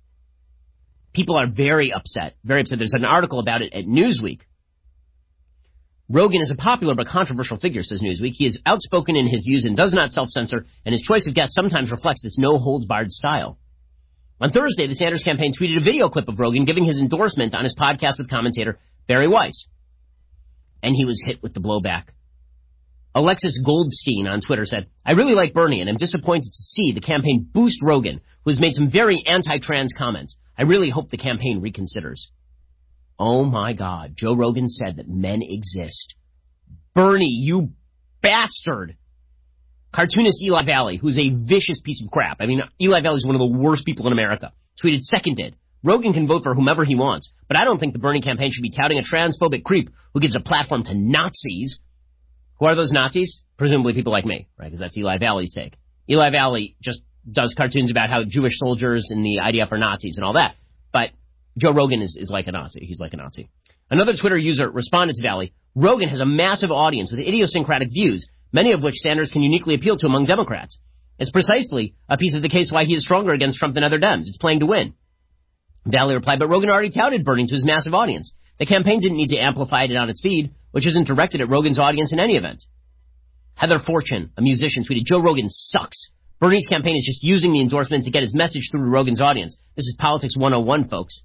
People are very upset. Very upset. There's an article about it at Newsweek. Rogan is a popular but controversial figure, says Newsweek. He is outspoken in his views and does not self-censor, and his choice of guests sometimes reflects this no-holds-barred style. On Thursday, the Sanders campaign tweeted a video clip of Rogan giving his endorsement on his podcast with commentator Barry Weiss. And he was hit with the blowback. Alexis Goldstein on Twitter said, I really like Bernie, and I'm disappointed to see the campaign boost Rogan, who has made some very anti-trans comments. I really hope the campaign reconsiders. Oh my God, Joe Rogan said that men exist. Bernie, you bastard. Cartoonist Eli Valley, who's a vicious piece of crap. I mean, Eli Valley is one of the worst people in America. Tweeted, seconded. Rogan can vote for whomever he wants, but I don't think the Bernie campaign should be touting a transphobic creep who gives a platform to Nazis. Who are those Nazis? Presumably people like me, right? Because that's Eli Valley's take. Eli Valley just does cartoons about how Jewish soldiers in the IDF are Nazis and all that. But Joe Rogan is like a Nazi. He's like a Nazi. Another Twitter user responded to Valley, Rogan has a massive audience with idiosyncratic views, many of which Sanders can uniquely appeal to among Democrats. It's precisely a piece of the case why he is stronger against Trump than other Dems. It's playing to win. Valley replied, but Rogan already touted Bernie to his massive audience. The campaign didn't need to amplify it on its feed, which isn't directed at Rogan's audience in any event. Heather Fortune, a musician, tweeted, Joe Rogan sucks. Bernie's campaign is just using the endorsement to get his message through to Rogan's audience. This is Politics 101, folks.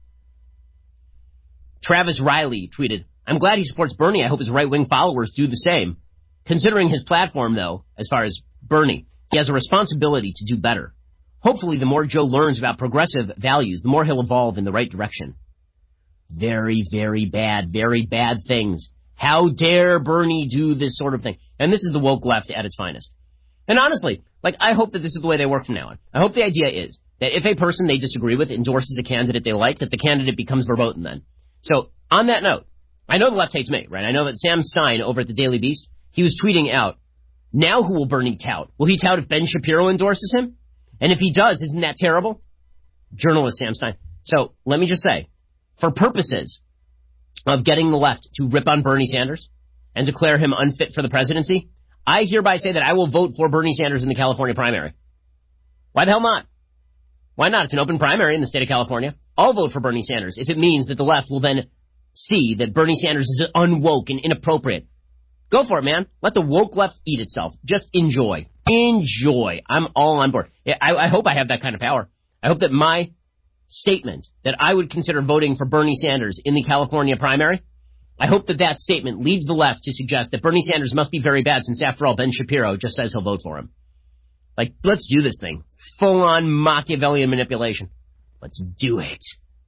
Travis Riley tweeted, I'm glad he supports Bernie. I hope his right-wing followers do the same. Considering his platform, though, as far as Bernie, he has a responsibility to do better. Hopefully, the more Joe learns about progressive values, the more he'll evolve in the right direction. Very, very bad things. How dare Bernie do this sort of thing? And this is the woke left at its finest. And honestly, I hope that this is the way they work from now on. I hope the idea is that if a person they disagree with endorses a candidate they like, that the candidate becomes verboten then. So, on that note, I know the left hates me, right? I know that Sam Stein over at the Daily Beast, he was tweeting out, now who will Bernie tout? Will he tout if Ben Shapiro endorses him? And if he does, isn't that terrible? Journalist Sam Stein. So, let me just say, for purposes of getting the left to rip on Bernie Sanders and declare him unfit for the presidency, I hereby say that I will vote for Bernie Sanders in the California primary. Why the hell not? Why not? It's an open primary in the state of California. I'll vote for Bernie Sanders if it means that the left will then see that Bernie Sanders is unwoke and inappropriate. Go for it, man. Let the woke left eat itself. Just enjoy. Enjoy. I'm all on board. I hope I have that kind of power. I hope that my statement that I would consider voting for Bernie Sanders in the California primary, I hope that that statement leads the left to suggest that Bernie Sanders must be very bad since, after all, Ben Shapiro just says he'll vote for him. Like, let's do this thing. Full-on Machiavellian manipulation. Let's do it.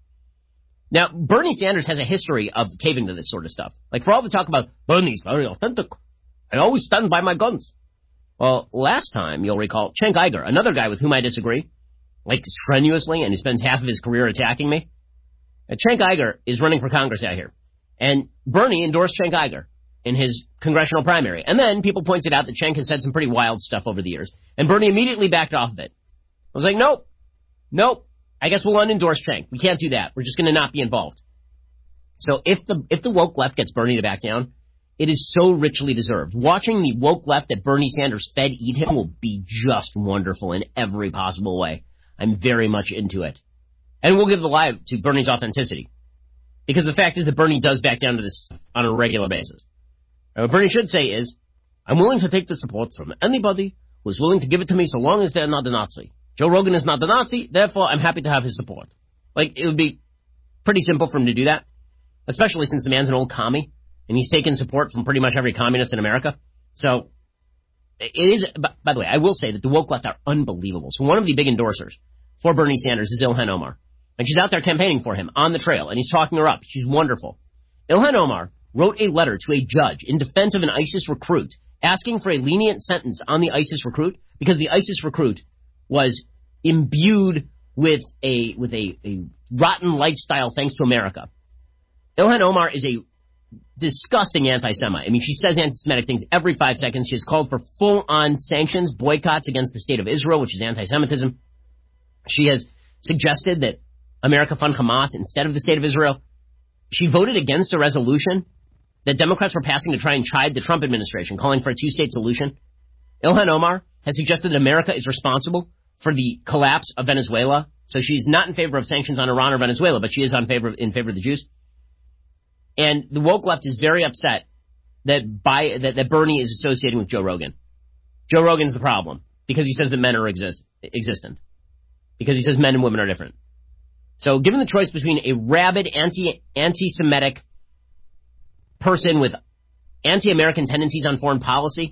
Now, Bernie Sanders has a history of caving to this sort of stuff. Like, for all the talk about Bernie's very authentic, I always stand by my guns. Well, last time, you'll recall, Cenk Uygur, another guy with whom I disagree, like strenuously, and he spends half of his career attacking me. Cenk Uygur is running for Congress out here. And Bernie endorsed Cenk Uygur in his congressional primary. And then people pointed out that Cenk has said some pretty wild stuff over the years. And Bernie immediately backed off of it. I was like, nope. I guess we'll unendorse Cenk. We can't do that. We're just going to not be involved. So if the woke left gets Bernie to back down, it is so richly deserved. Watching the woke left that Bernie Sanders fed eat him will be just wonderful in every possible way. I'm very much into it. And we'll give the lie to Bernie's authenticity. Because the fact is that Bernie does back down to this on a regular basis. And what Bernie should say is, I'm willing to take the support from anybody who is willing to give it to me so long as they're not a Nazi. Joe Rogan is not the Nazi, therefore I'm happy to have his support. Like, it would be pretty simple for him to do that, especially since the man's an old commie, and he's taken support from pretty much every communist in America. So, it is, by the way, I will say that the woke left are unbelievable. So one of the big endorsers for Bernie Sanders is Ilhan Omar. And she's out there campaigning for him on the trail, and he's talking her up. She's wonderful. Ilhan Omar wrote a letter to a judge in defense of an ISIS recruit, asking for a lenient sentence on the ISIS recruit, because the ISIS recruit was imbued with a rotten lifestyle thanks to America. Ilhan Omar is a disgusting anti-Semite. I mean, she says anti-Semitic things every 5 seconds. She has called for full-on sanctions, boycotts against the state of Israel, which is anti-Semitism. She has suggested that America fund Hamas instead of the state of Israel. She voted against a resolution that Democrats were passing to try and chide the Trump administration, calling for a two-state solution. Ilhan Omar has suggested that America is responsible for the collapse of Venezuela. So she's not in favor of sanctions on Iran or Venezuela, but she is in favor of the Jews. And the woke left is very upset that Bernie is associating with Joe Rogan. Joe Rogan's the problem because he says that men are existent. Because he says men and women are different. So given the choice between a rabid anti-Semitic person with anti-American tendencies on foreign policy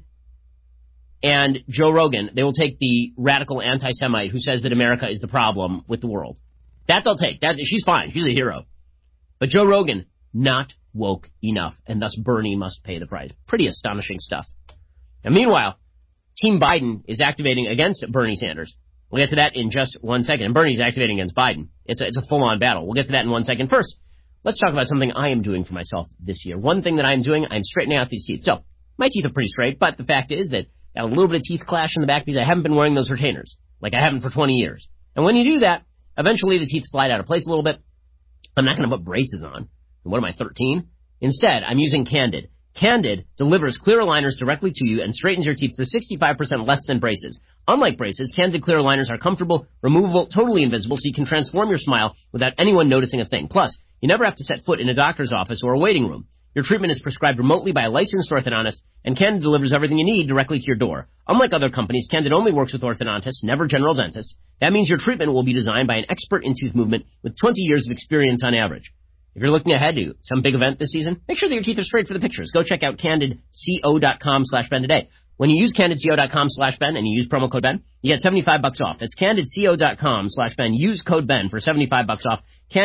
and Joe Rogan, they will take the radical anti-Semite who says that America is the problem with the world. That they'll take. That she's fine. She's a hero. But Joe Rogan, not woke enough, and thus Bernie must pay the price. Pretty astonishing stuff. And meanwhile, Team Biden is activating against Bernie Sanders. We'll get to that in just 1 second. And Bernie's activating against Biden. It's a full-on battle. We'll get to that in 1 second. First, let's talk about something I am doing for myself this year. One thing that I'm doing, I'm straightening out these teeth. So, my teeth are pretty straight, but the fact is that I got a little bit of teeth clash in the back because I haven't been wearing those retainers, like I haven't for 20 years. And when you do that, eventually the teeth slide out of place a little bit. I'm not going to put braces on. And what am I, 13? Instead, I'm using Candid. Candid delivers clear aligners directly to you and straightens your teeth for 65% less than braces. Unlike braces, Candid clear aligners are comfortable, removable, totally invisible, so you can transform your smile without anyone noticing a thing. Plus, you never have to set foot in a doctor's office or a waiting room. Your treatment is prescribed remotely by a licensed orthodontist, and Candid delivers everything you need directly to your door. Unlike other companies, Candid only works with orthodontists, never general dentists. That means your treatment will be designed by an expert in tooth movement with 20 years of experience on average. If you're looking ahead to some big event this season, make sure that your teeth are straight for the pictures. Go check out CandidCo.com/Ben today. When you use CandidCo.com/Ben and you use promo code Ben, you get $75 off. That's CandidCo.com/Ben. Use code Ben for $75 off.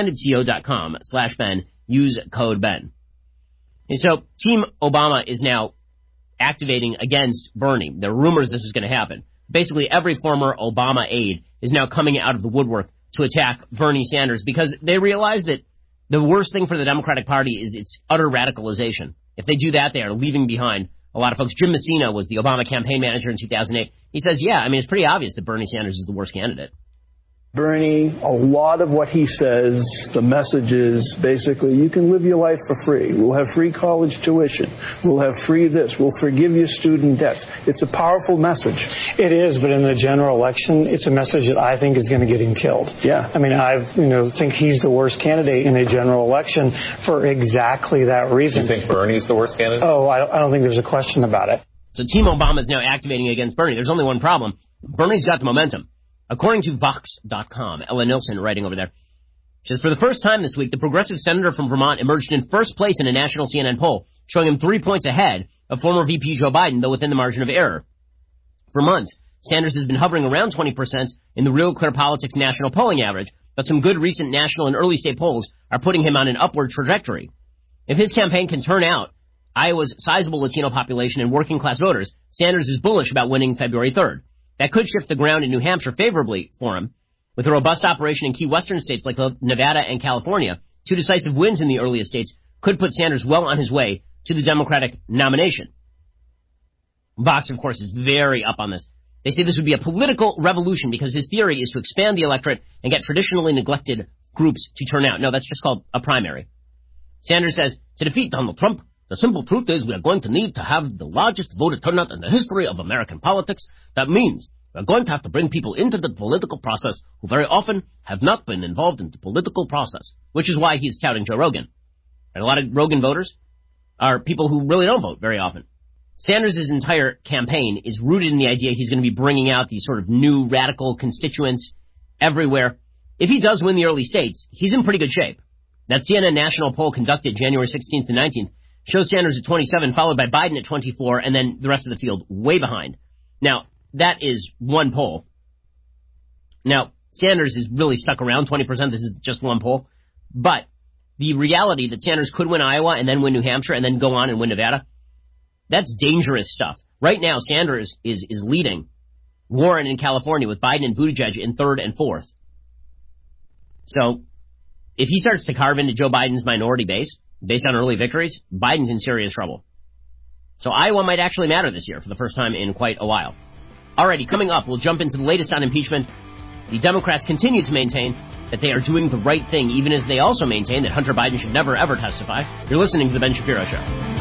CandidCo.com/Ben. Use code Ben. And so Team Obama is now activating against Bernie. There are rumors this is going to happen. Basically, every former Obama aide is now coming out of the woodwork to attack Bernie Sanders because they realize that the worst thing for the Democratic Party is its utter radicalization. If they do that, they are leaving behind a lot of folks. Jim Messina was the Obama campaign manager in 2008. He says, yeah, I mean, it's pretty obvious that Bernie Sanders is the worst candidate. Bernie, a lot of what he says, the message is basically you can live your life for free. We'll have free college tuition. We'll have free this. We'll forgive your student debts. It's a powerful message. It is, but in the general election, it's a message that I think is going to get him killed. Yeah. I mean, think he's the worst candidate in a general election for exactly that reason. You think Bernie's the worst candidate? Oh, I don't think there's a question about it. So Team Obama is now activating against Bernie. There's only one problem. Bernie's got the momentum. According to Vox.com, Ella Nilsson writing over there, she says, for the first time this week, the progressive senator from Vermont emerged in first place in a national CNN poll, showing him 3 points ahead of former VP Joe Biden, though within the margin of error. For months, Sanders has been hovering around 20% in the Real Clear Politics national polling average, but some good recent national and early state polls are putting him on an upward trajectory. If his campaign can turn out Iowa's sizable Latino population and working-class voters, Sanders is bullish about winning February 3rd. That could shift the ground in New Hampshire favorably for him. With a robust operation in key western states like Nevada and California, 2 decisive wins in the earliest states could put Sanders well on his way to the Democratic nomination. Vox, of course, is very up on this. They say this would be a political revolution because his theory is to expand the electorate and get traditionally neglected groups to turn out. No, that's just called a primary. Sanders says, to defeat Donald Trump, the simple truth is we are going to need to have the largest voter turnout in the history of American politics. That means we're going to have to bring people into the political process who very often have not been involved in the political process, which is why he's touting Joe Rogan. And a lot of Rogan voters are people who really don't vote very often. Sanders' entire campaign is rooted in the idea he's going to be bringing out these sort of new radical constituents everywhere. If he does win the early states, he's in pretty good shape. That CNN national poll conducted January 16th to 19th shows Sanders at 27, followed by Biden at 24, and then the rest of the field way behind. Now, that is one poll. Now, Sanders is really stuck around 20%. This is just one poll. But the reality that Sanders could win Iowa and then win New Hampshire and then go on and win Nevada, that's dangerous stuff. Right now, Sanders is leading Warren in California with Biden and Buttigieg in 3rd and 4th. So, if he starts to carve into Joe Biden's minority base, based on early victories, Biden's in serious trouble. So Iowa might actually matter this year for the first time in quite a while. Alrighty, coming up, we'll jump into the latest on impeachment. The Democrats continue to maintain that they are doing the right thing, even as they also maintain that Hunter Biden should never, ever testify. You're listening to The Ben Shapiro Show.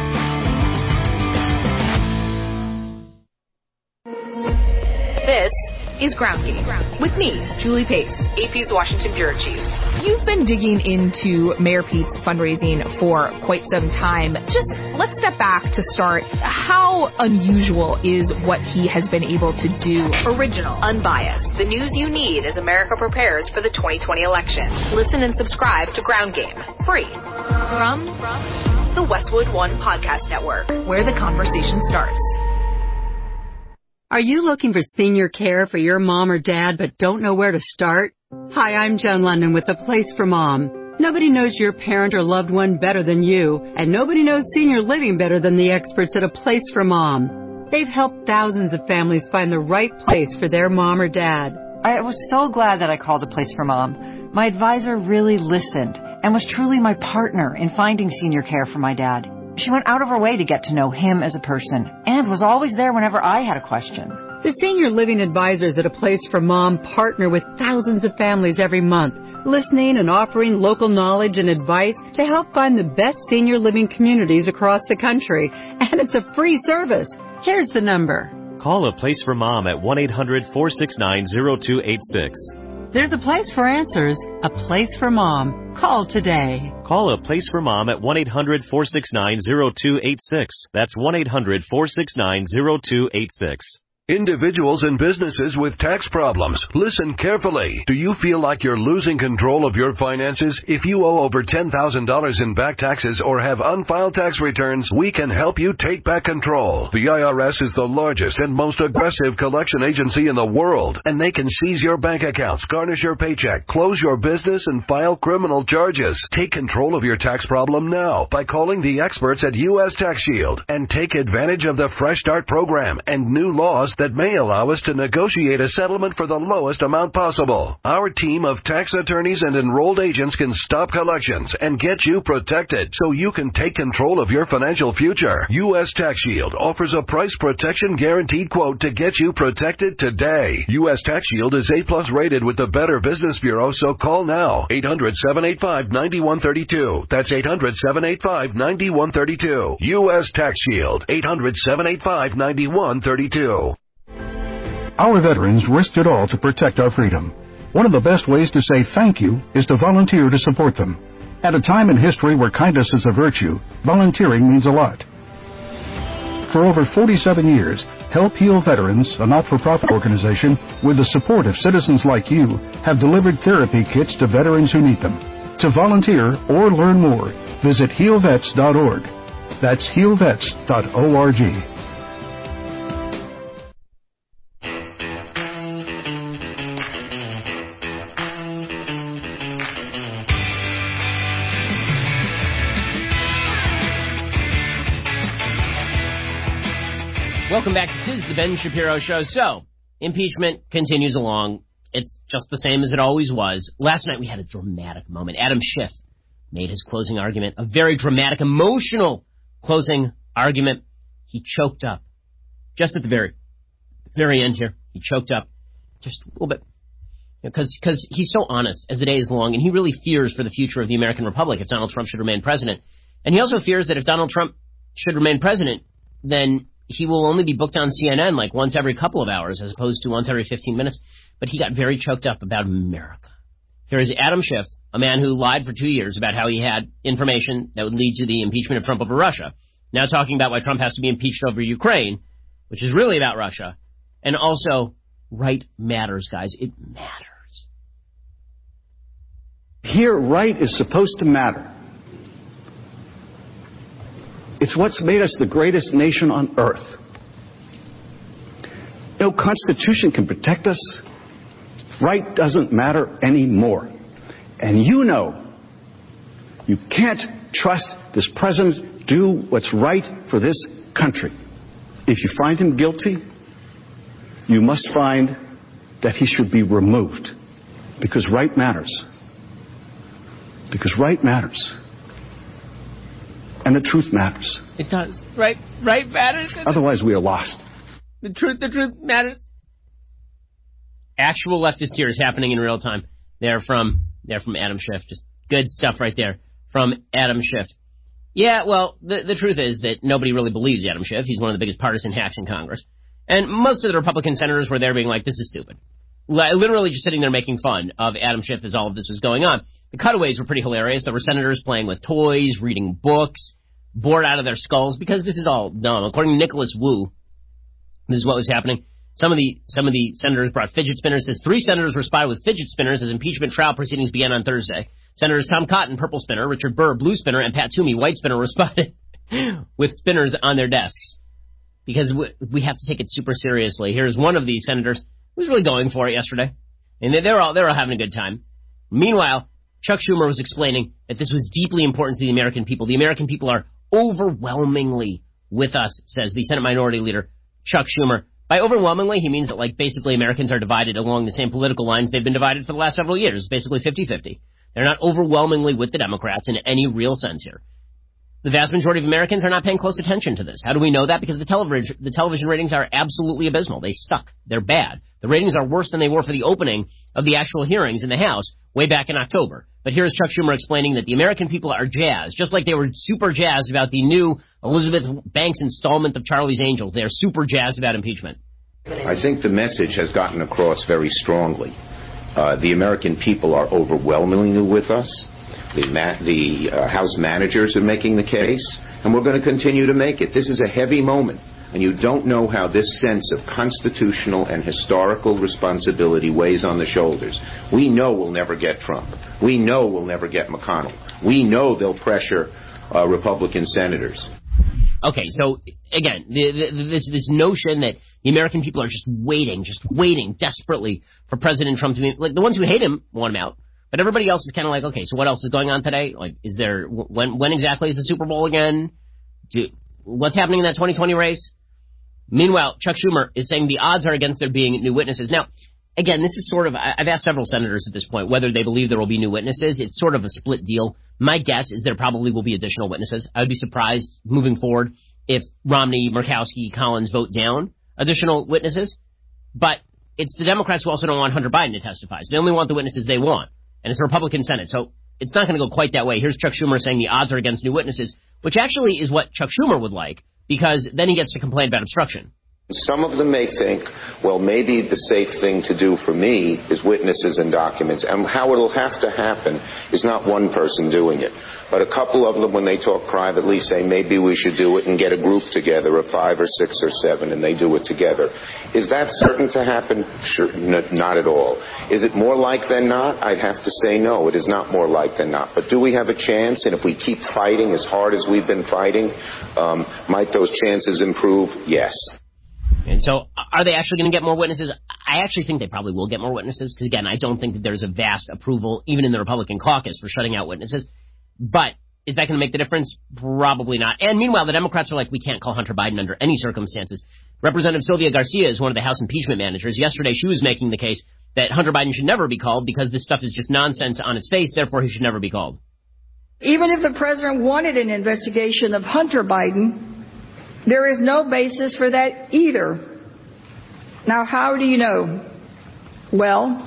This is Ground Game with me, Julie Pace, AP's Washington Bureau Chief. You've been digging into Mayor Pete's fundraising for quite some time. Just let's step back to start. How unusual is what he has been able to do? Original, unbiased, the news you need as America prepares for the 2020 election. Listen and subscribe to Ground Game, free, from the Westwood One Podcast Network, where the conversation starts. Are you looking for senior care for your mom or dad but don't know where to start? Hi, I'm Jen London with A Place for Mom. Nobody knows your parent or loved one better than you, and nobody knows senior living better than the experts at A Place for Mom. They've helped thousands of families find the right place for their mom or dad. I was so glad that I called A Place for Mom. My advisor really listened and was truly my partner in finding senior care for my dad. She went out of her way to get to know him as a person and was always there whenever I had a question. The senior living advisors at A Place for Mom partner with thousands of families every month, listening and offering local knowledge and advice to help find the best senior living communities across the country. And it's a free service. Here's the number. Call A Place for Mom at 1-800-469-0286. There's a place for answers, A Place for Mom. Call today. Call A Place for Mom at 1-800-469-0286. That's 1-800-469-0286. Individuals and businesses with tax problems, listen carefully. Do you feel like you're losing control of your finances? If you owe over $10,000 in back taxes or have unfiled tax returns, we can help you take back control. The IRS is the largest and most aggressive collection agency in the world, and they can seize your bank accounts, garnish your paycheck, close your business, and file criminal charges. Take control of your tax problem now by calling the experts at U.S. Tax Shield and take advantage of the Fresh Start program and new laws that may allow us to negotiate a settlement for the lowest amount possible. Our team of tax attorneys and enrolled agents can stop collections and get you protected so you can take control of your financial future. U.S. Tax Shield offers a price protection guaranteed quote to get you protected today. U.S. Tax Shield is A+ rated with the Better Business Bureau, so call now. 800-785-9132. That's 800-785-9132. U.S. Tax Shield. 800-785-9132. Our veterans risked it all to protect our freedom. One of the best ways to say thank you is to volunteer to support them. At a time in history where kindness is a virtue, volunteering means a lot. For over 47 years, Help Heal Veterans, a not-for-profit organization with the support of citizens like you, have delivered therapy kits to veterans who need them. To volunteer or learn more, visit healvets.org. That's healvets.org. Welcome back. This is the Ben Shapiro Show. So, impeachment continues along. It's just the same as it always was. Last night we had a dramatic moment. Adam Schiff made his closing argument, a very dramatic, emotional closing argument. He choked up. Just at the very end here, he choked up just a little bit. Because he's so honest as the day is long, and he really fears for the future of the American Republic if Donald Trump should remain president. And he also fears that if Donald Trump should remain president, then he will only be booked on CNN like once every couple of hours as opposed to once every 15 minutes. But he got very choked up about America. Here is Adam Schiff, a man who lied for 2 years about how he had information that would lead to the impeachment of Trump over Russia. Now talking about why Trump has to be impeached over Ukraine, which is really about Russia. And also, right matters, guys. It matters. Here, right is supposed to matter. It's what's made us the greatest nation on earth. No Constitution can protect us. Right doesn't matter anymore. And you know, you can't trust this president to do what's right for this country. If you find him guilty, you must find that he should be removed. Because right matters. Because right matters. And the truth matters. It does. Right matters. Otherwise, we are lost. The truth matters. Actual leftist tears happening in real time. They're from Adam Schiff. Just good stuff right there from Adam Schiff. Yeah, well, the truth is that nobody really believes Adam Schiff. He's one of the biggest partisan hacks in Congress. And most of the Republican senators were there being like, this is stupid. Literally just sitting there making fun of Adam Schiff as all of this was going on. The cutaways were pretty hilarious. There were senators playing with toys, reading books, bored out of their skulls, because this is all dumb. According to Nicholas Wu, this is what was happening. Some of the senators brought fidget spinners. Says 3 senators were spotted with fidget spinners as impeachment trial proceedings began on Thursday. Senators Tom Cotton, purple spinner, Richard Burr, blue spinner, and Pat Toomey, white spinner, were spotted with spinners on their desks. Because we have to take it super seriously. Here's one of these senators who was really going for it yesterday. And they were all having a good time. Meanwhile, Chuck Schumer was explaining that this was deeply important to the American people. The American people are overwhelmingly with us, says the Senate Minority Leader, Chuck Schumer. By overwhelmingly, he means that, like, basically Americans are divided along the same political lines they've been divided for the last several years, basically 50-50. They're not overwhelmingly with the Democrats in any real sense here. The vast majority of Americans are not paying close attention to this. How do we know that? Because the television ratings are absolutely abysmal. They suck. They're bad. The ratings are worse than they were for the opening of the actual hearings in the House way back in October. But here's Chuck Schumer explaining that the American people are jazzed, just like they were super jazzed about the new Elizabeth Banks installment of Charlie's Angels. They are super jazzed about impeachment. I think the message has gotten across very strongly. The American people are overwhelmingly with us. The House managers are making the case, and we're going to continue to make it. This is a heavy moment, and you don't know how this sense of constitutional and historical responsibility weighs on the shoulders. We know we'll never get Trump. We know we'll never get McConnell. We know they'll pressure Republican senators. Okay, so again, this notion that the American people are just waiting desperately for President Trump to be, like, the ones who hate him want him out. But everybody else is kind of like, okay, so what else is going on today? Like, is there, when exactly is the Super Bowl again? What's happening in that 2020 race? Meanwhile, Chuck Schumer is saying the odds are against there being new witnesses. Now, again, this is sort of, I've asked several senators at this point whether they believe there will be new witnesses. It's sort of a split deal. My guess is there probably will be additional witnesses. I would be surprised moving forward if Romney, Murkowski, Collins vote down additional witnesses. But it's the Democrats who also don't want Hunter Biden to testify. So they only want the witnesses they want. And it's a Republican Senate, so it's not going to go quite that way. Here's Chuck Schumer saying the odds are against new witnesses, which actually is what Chuck Schumer would like, because then he gets to complain about obstruction. Some of them may think, well, maybe the safe thing to do for me is witnesses and documents. And how it'll have to happen is not one person doing it, but a couple of them, when they talk privately, say maybe we should do it and get a group together of 5 or 6 or 7, and they do it together. Is that certain to happen? Sure, not at all. Is it more like than not? I'd have to say no, it is not more like than not. But do we have a chance? And if we keep fighting as hard as we've been fighting, might those chances improve? Yes. And so, are they actually going to get more witnesses? I actually think they probably will get more witnesses, because, again, I don't think that there's a vast approval, even in the Republican caucus, for shutting out witnesses. But Is that going to make the difference? Probably not. And meanwhile, the Democrats are like, we can't call Hunter Biden under any circumstances. Representative Sylvia Garcia is one of the House impeachment managers. Yesterday, she was making the case that Hunter Biden should never be called because this stuff is just nonsense on its face, therefore he should never be called. Even if the president wanted an investigation of Hunter Biden, there is no basis for that either. Now, how do you know? Well,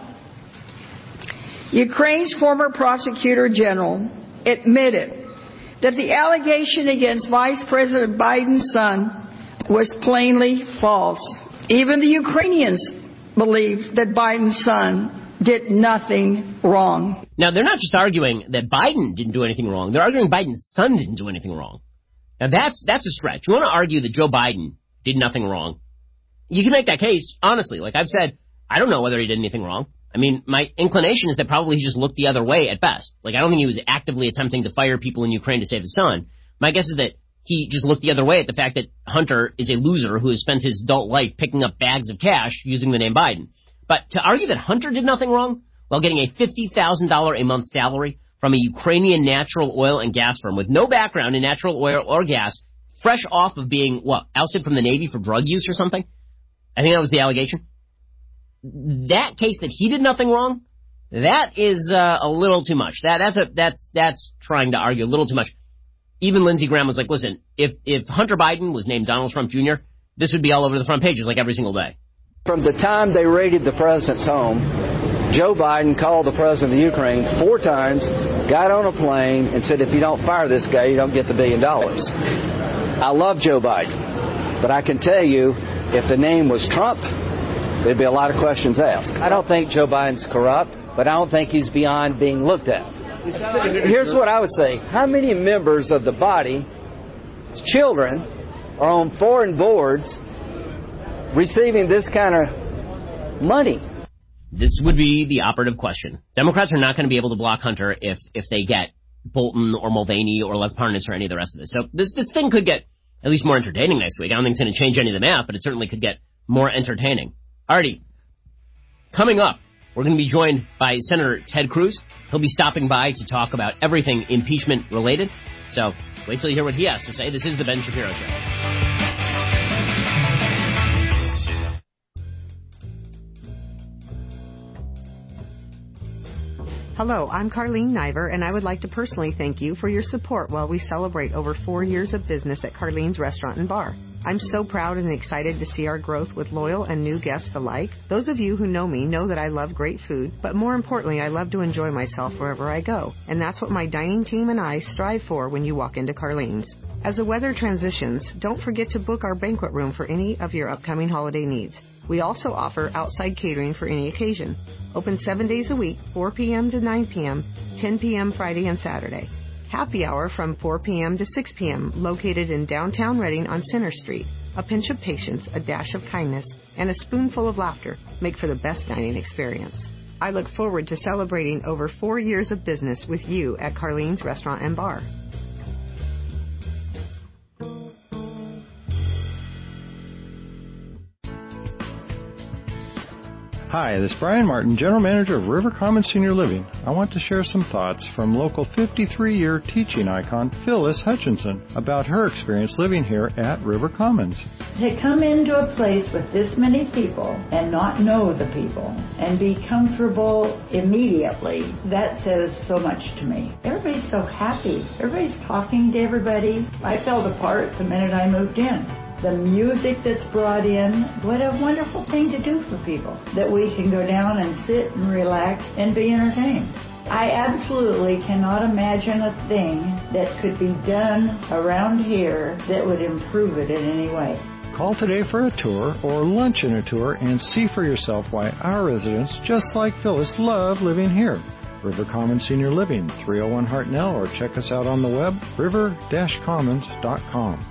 Ukraine's former prosecutor general admitted that the allegation against Vice President Biden's son was plainly false. Even the Ukrainians believe that Biden's son did nothing wrong. Now, they're not just arguing that Biden didn't do anything wrong. They're arguing Biden's son didn't do anything wrong. Now, that's a stretch. You want to argue that Joe Biden did nothing wrong? You can make that case, honestly. Like I've said, I don't know whether he did anything wrong. I mean, my inclination is that probably he just looked the other way at best. Like, I don't think he was actively attempting to fire people in Ukraine to save his son. My guess is that he just looked the other way at the fact that Hunter is a loser who has spent his adult life picking up bags of cash using the name Biden. But to argue that Hunter did nothing wrong while getting a $50,000 a month salary from a Ukrainian natural oil and gas firm with no background in natural oil or gas, fresh off of being, ousted from the Navy for drug use or something? I think that was the allegation. That case that he did nothing wrong, that is a little too much. That's trying to argue a little too much. Even Lindsey Graham was like, listen, if Hunter Biden was named Donald Trump Jr., this would be all over the front pages like every single day. From the time they raided the president's home, Joe Biden called the president of the Ukraine 4 times, got on a plane, and said, if you don't fire this guy, you don't get the $1 billion. I love Joe Biden, but I can tell you, if the name was Trump, there'd be a lot of questions asked. I don't think Joe Biden's corrupt, but I don't think he's beyond being looked at. Here's what I would say. How many members of the body, children, are on foreign boards receiving this kind of money? This would be the operative question. Democrats are not going to be able to block Hunter if they get Bolton or Mulvaney or Lev Parnas or any of the rest of this. So this thing could get at least more entertaining next week. I don't think it's going to change any of the math, but it certainly could get more entertaining. Alrighty, coming up, we're going to be joined by Senator Ted Cruz. He'll be stopping by to talk about everything impeachment related. So wait till you hear what he has to say. This is the Ben Shapiro Show. Hello, I'm Carlene Niver, and I would like to personally thank you for your support while we celebrate over 4 years of business at Carlene's Restaurant and Bar. I'm so proud and excited to see our growth with loyal and new guests alike. Those of you who know me know that I love great food, but more importantly, I love to enjoy myself wherever I go. And that's what my dining team and I strive for when you walk into Carlene's. As the weather transitions, don't forget to book our banquet room for any of your upcoming holiday needs. We also offer outside catering for any occasion. Open 7 days a week, 4 p.m. to 9 p.m., 10 p.m. Friday and Saturday. Happy hour from 4 p.m. to 6 p.m., located in downtown Reading on Center Street. A pinch of patience, a dash of kindness, and a spoonful of laughter make for the best dining experience. I look forward to celebrating over 4 years of business with you at Carlene's Restaurant and Bar. Hi, this is Brian Martin, General Manager of River Commons Senior Living. I want to share some thoughts from local 53-year teaching icon Phyllis Hutchinson about her experience living here at River Commons. To come into a place with this many people and not know the people and be comfortable immediately, that says so much to me. Everybody's so happy. Everybody's talking to everybody. I felt a part the minute I moved in. The music that's brought in, what a wonderful thing to do for people, that we can go down and sit and relax and be entertained. I absolutely cannot imagine a thing that could be done around here that would improve it in any way. Call today for a tour or lunch in a tour and see for yourself why our residents, just like Phyllis, love living here. River Commons Senior Living, 301 Hartnell, or check us out on the web, river-commons.com.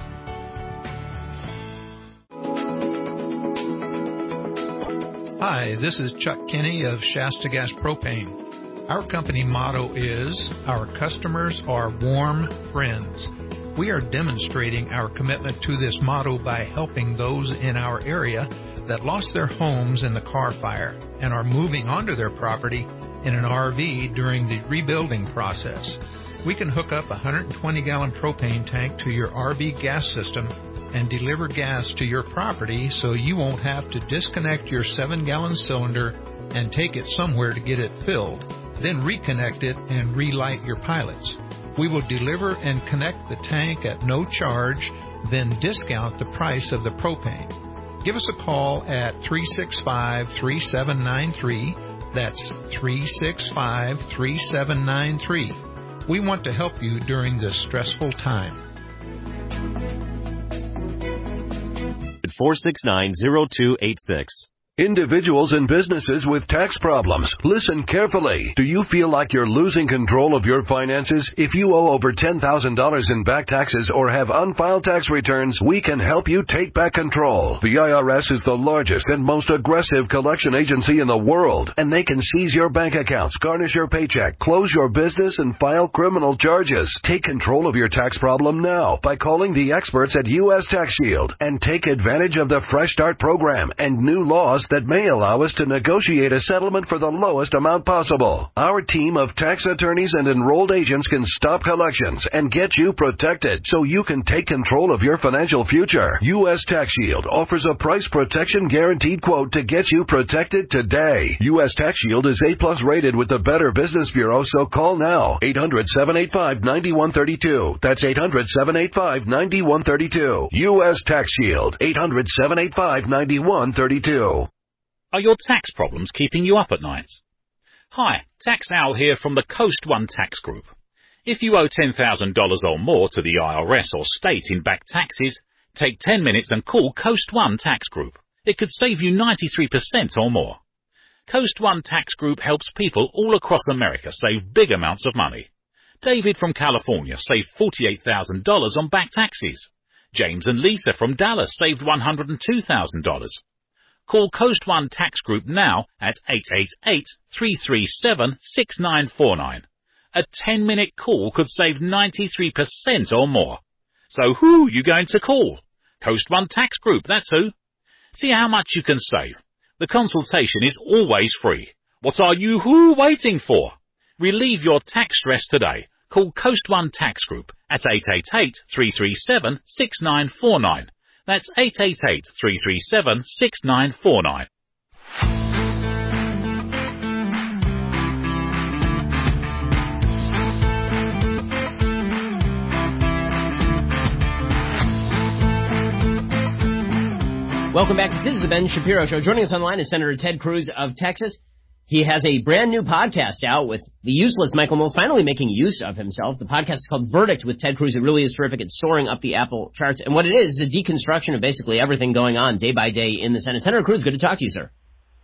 Hi, this is Chuck Kinney of Shasta Gas Propane. Our company motto is, our customers are warm friends. We are demonstrating our commitment to this motto by helping those in our area that lost their homes in the Carr Fire and are moving onto their property in an RV during the rebuilding process. We can hook up a 120-gallon propane tank to your RV gas system and deliver gas to your property so you won't have to disconnect your 7-gallon cylinder and take it somewhere to get it filled, then reconnect it and relight your pilots. We will deliver and connect the tank at no charge, then discount the price of the propane. Give us a call at 365-3793. That's 365-3793. We want to help you during this stressful time. 469-0286. Individuals and businesses with tax problems, listen carefully. Do you feel like you're losing control of your finances? If you owe over $10,000 in back taxes or have unfiled tax returns, we can help you take back control. The IRS is the largest and most aggressive collection agency in the world, and they can seize your bank accounts, garnish your paycheck, close your business, and file criminal charges. Take control of your tax problem now by calling the experts at U.S. Tax Shield and take advantage of the Fresh Start program and new laws that may allow us to negotiate a settlement for the lowest amount possible. Our team of tax attorneys and enrolled agents can stop collections and get you protected so you can take control of your financial future. U.S. Tax Shield offers a price protection guaranteed quote to get you protected today. U.S. Tax Shield is A+ rated with the Better Business Bureau, so call now. 800-785-9132. That's 800-785-9132. U.S. Tax Shield. 800-785-9132. Are your tax problems keeping you up at night? Hi, Tax Owl here from the Coast One Tax Group. If you owe $10,000 or more to the IRS or state in back taxes, take 10 minutes and call Coast One Tax Group. It could save you 93% or more. Coast One Tax Group helps people all across America save big amounts of money. David from California saved $48,000 on back taxes. James and Lisa from Dallas saved $102,000. Call Coast One Tax Group now at 888-337-6949. A 10-minute call could save 93% or more. So who are you going to call? Coast One Tax Group, that's who. See how much you can save. The consultation is always free. What are you waiting for? Relieve your tax stress today. Call Coast One Tax Group at 888-337-6949. That's 888-337-6949. Welcome back. This is the Ben Shapiro Show. Joining us online is Senator Ted Cruz of Texas. He has a brand new podcast out with the useless Michael Knowles finally making use of himself. The podcast is called Verdict with Ted Cruz. It really is terrific. It's soaring up the Apple charts. And what it is a deconstruction of basically everything going on day by day in the Senate. Senator Cruz, good to talk to you, sir.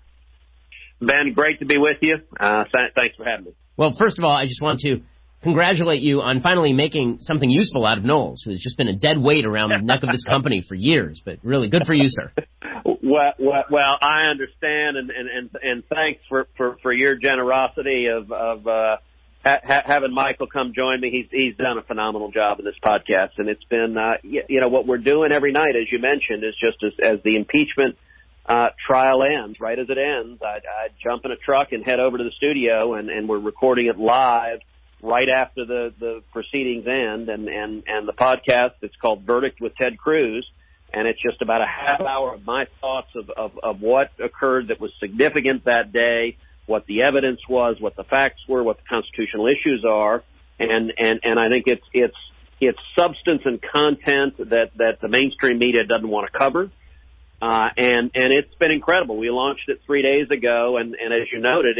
Ben, great to be with you. Thanks for having me. Well, first of all, I just want to congratulate you on finally making something useful out of Knowles, who's just been a dead weight around the neck of this company for years. But really good for you, sir. Well, I understand, and thanks for your generosity of having Michael come join me. He's done a phenomenal job in this podcast, and it's been what we're doing every night, as you mentioned, is just as the impeachment trial ends. Right as it ends, I jump in a truck and head over to the studio, and we're recording it live right after the proceedings end, and the podcast. It's called Verdict with Ted Cruz. And it's just about a half hour of my thoughts of what occurred that was significant that day, what the evidence was, what the facts were, what the constitutional issues are, and I think it's substance and content that the mainstream media doesn't want to cover, and it's been incredible. We launched it 3 days ago, and as you noted,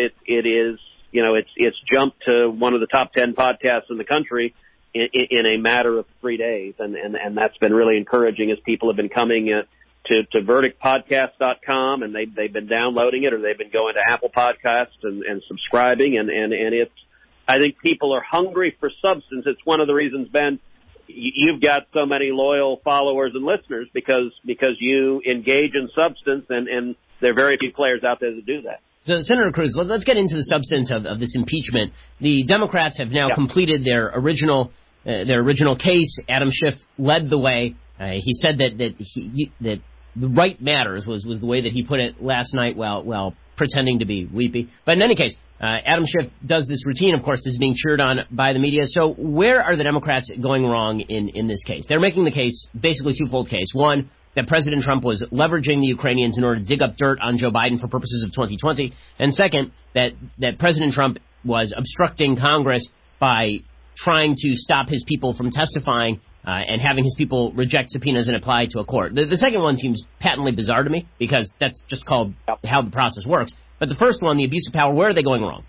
it's jumped to one of the top 10 podcasts in the country in a matter of 3 days, and that's been really encouraging as people have been coming to verdictpodcast.com, and they've been downloading it, or they've been going to Apple Podcasts and subscribing, and it's, I think people are hungry for substance. It's one of the reasons, Ben, you've got so many loyal followers and listeners because you engage in substance, and there are very few players out there that do that. So, Senator Cruz, let's get into the substance of this impeachment. The Democrats have now completed their original case. Adam Schiff led the way. He said that the right matters was the way that he put it last night while pretending to be weepy. But in any case, Adam Schiff does this routine, of course, this is being cheered on by the media. So where are the Democrats going wrong in this case? They're making the case, basically twofold case. One, that President Trump was leveraging the Ukrainians in order to dig up dirt on Joe Biden for purposes of 2020. And second, that President Trump was obstructing Congress by trying to stop his people from testifying and having his people reject subpoenas and apply to a court. The second one seems patently bizarre to me because that's just called how the process works. But the first one, the abuse of power, where are they going wrong?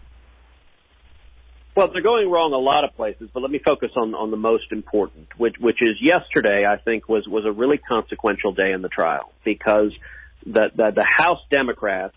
Well, they're going wrong a lot of places, but let me focus on the most important, which is yesterday, I think, was a really consequential day in the trial because the House Democrats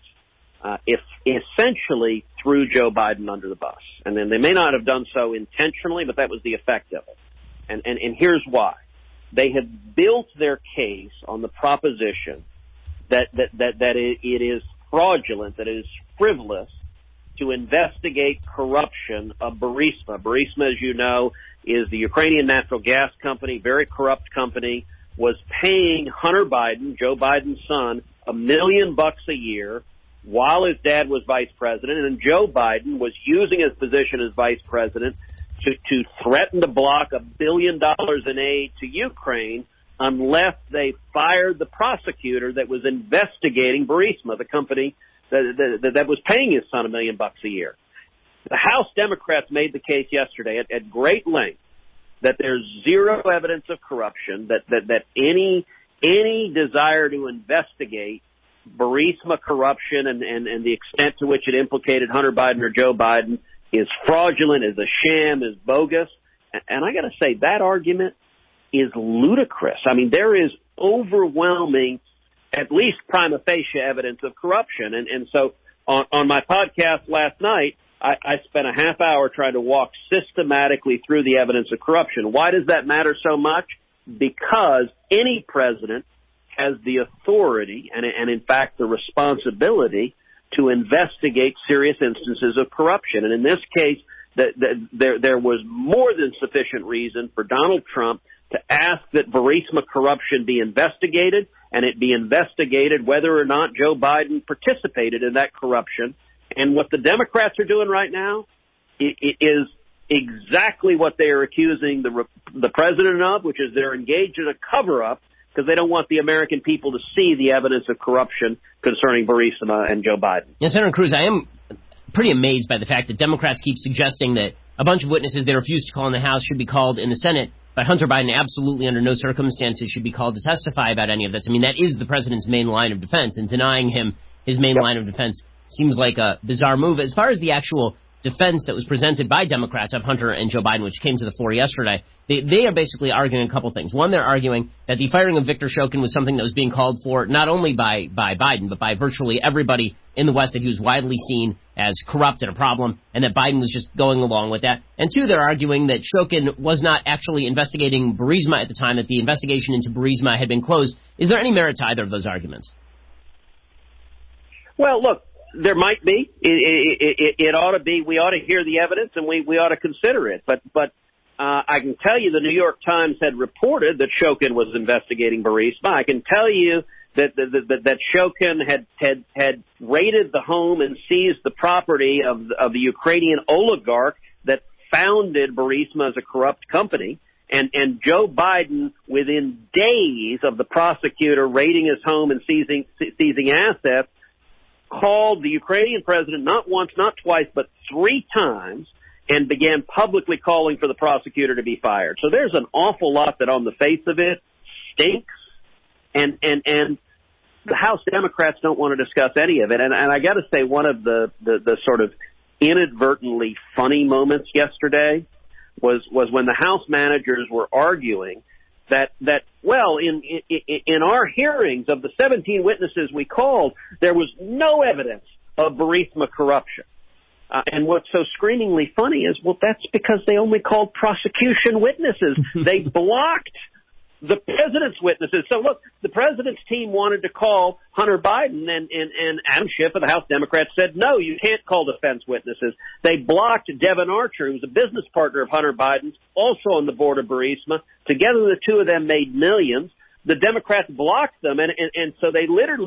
essentially threw Joe Biden under the bus. And then they may not have done so intentionally, but that was the effect of it. And here's why. They had built their case on the proposition that it is fraudulent, that it is frivolous to investigate corruption of Burisma. Burisma, as you know, is the Ukrainian natural gas company, very corrupt company, was paying Hunter Biden, Joe Biden's son, $1 million a year while his dad was vice president, and Joe Biden was using his position as vice president to threaten to block $1 billion in aid to Ukraine unless they fired the prosecutor that was investigating Burisma, the company that was paying his son $1 million a year. The House Democrats made the case yesterday at great length that there's zero evidence of corruption, that any desire to investigate Burisma corruption and the extent to which it implicated Hunter Biden or Joe Biden is fraudulent, is a sham, is bogus. And I got to say, that argument is ludicrous. I mean, there is overwhelming, at least prima facie evidence of corruption. And so on my podcast last night, I spent a half hour trying to walk systematically through the evidence of corruption. Why does that matter so much? Because any president has the authority and in fact, the responsibility to investigate serious instances of corruption. And in this case, there was more than sufficient reason for Donald Trump to ask that Burisma corruption be investigated, and it be investigated whether or not Joe Biden participated in that corruption. And what the Democrats are doing right now is exactly what they are accusing the president of, which is they're engaged in a cover-up because they don't want the American people to see the evidence of corruption concerning Burisma and Joe Biden. Yeah, Senator Cruz, I am pretty amazed by the fact that Democrats keep suggesting that a bunch of witnesses they refuse to call in the House should be called in the Senate, but Hunter Biden absolutely under no circumstances should be called to testify about any of this. I mean, that is the president's main line of defense, and denying him his main line of defense seems like a bizarre move. As far as the actual defense that was presented by Democrats of Hunter and Joe Biden, which came to the fore yesterday, they are basically arguing a couple things. One, they're arguing that the firing of Victor Shokin was something that was being called for not only by Biden, but by virtually everybody in the West, that he was widely seen as corrupt and a problem, and that Biden was just going along with that. And two, they're arguing that Shokin was not actually investigating Burisma at the time, that the investigation into Burisma had been closed. Is there any merit to either of those arguments? Well, look, there might be. It ought to be. We ought to hear the evidence, and we ought to consider it. But I can tell you the New York Times had reported that Shokin was investigating Burisma. I can tell you that Shokin had raided the home and seized the property of the Ukrainian oligarch that founded Burisma as a corrupt company. And Joe Biden, within days of the prosecutor raiding his home and seizing assets, called the Ukrainian president not once, not twice, but 3 times and began publicly calling for the prosecutor to be fired. So there's an awful lot that on the face of it stinks, and the House Democrats don't want to discuss any of it. And I got to say, one of the sort of inadvertently funny moments yesterday was when the House managers were arguing that well, in our hearings of the 17 witnesses we called, there was no evidence of Burisma corruption. And what's so screamingly funny is, well, that's because they only called prosecution witnesses. They blocked the president's witnesses. So, look, the president's team wanted to call Hunter Biden, and Adam Schiff of the House Democrats said, no, you can't call defense witnesses. They blocked Devin Archer, who's a business partner of Hunter Biden, also on the board of Burisma. Together, the two of them made millions. The Democrats blocked them, and so they literally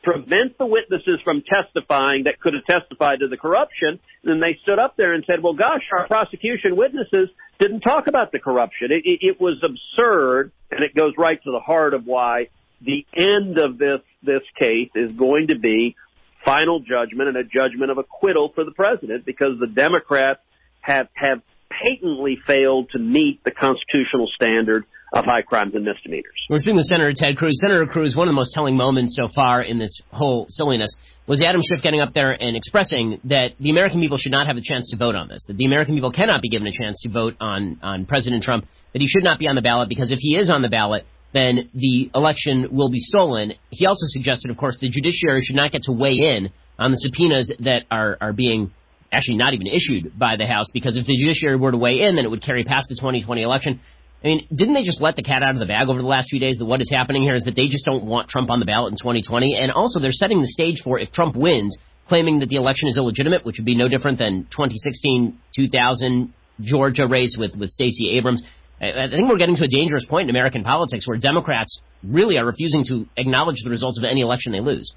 prevent the witnesses from testifying that could have testified to the corruption. And they stood up there and said, well, gosh, our prosecution witnesses didn't talk about the corruption. It was absurd, and it goes right to the heart of why the end of this case is going to be final judgment and a judgment of acquittal for the president, because the Democrats have patently failed to meet the constitutional standard of high crimes and misdemeanors. We're speaking with Senator Ted Cruz. Senator Cruz, one of the most telling moments so far in this whole silliness was Adam Schiff getting up there and expressing that the American people should not have a chance to vote on this, that the American people cannot be given a chance to vote on President Trump, that he should not be on the ballot, because if he is on the ballot, then the election will be stolen. He also suggested, of course, the judiciary should not get to weigh in on the subpoenas that are being actually not even issued by the House, because if the judiciary were to weigh in, then it would carry past the 2020 election. I mean, didn't they just let the cat out of the bag over the last few days? That what is happening here is that they just don't want Trump on the ballot in 2020. And also they're setting the stage for, if Trump wins, claiming that the election is illegitimate, which would be no different than 2016, 2000 Georgia race with Stacey Abrams. I think we're getting to a dangerous point in American politics where Democrats really are refusing to acknowledge the results of any election they lose.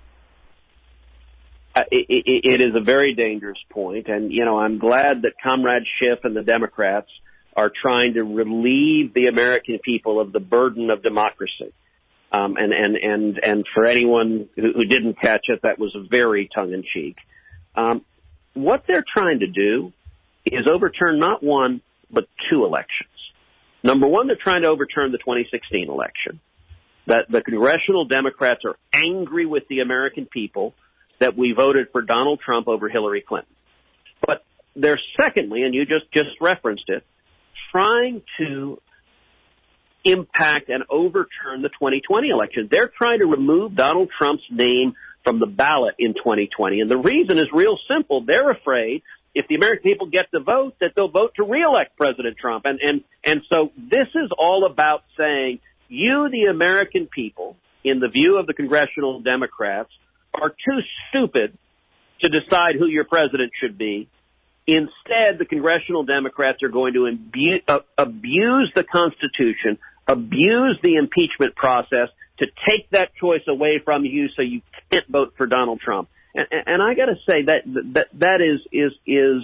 It is a very dangerous point. And, you know, I'm glad that Comrade Schiff and the Democrats are trying to relieve the American people of the burden of democracy. And for anyone who didn't catch it, that was very tongue-in-cheek. What they're trying to do is overturn not one, but two elections. Number one, they're trying to overturn the 2016 election. That the congressional Democrats are angry with the American people that we voted for Donald Trump over Hillary Clinton. But they're secondly, and you just referenced it, trying to impact and overturn the 2020 election. They're trying to remove Donald Trump's name from the ballot in 2020. And the reason is real simple. They're afraid if the American people get the vote, that they'll vote to reelect President Trump. And so this is all about saying, you, the American people, in the view of the congressional Democrats, are too stupid to decide who your president should be. Instead, the congressional Democrats are going to abuse the Constitution, abuse the impeachment process to take that choice away from you so you can't vote for Donald Trump. And I got to say that is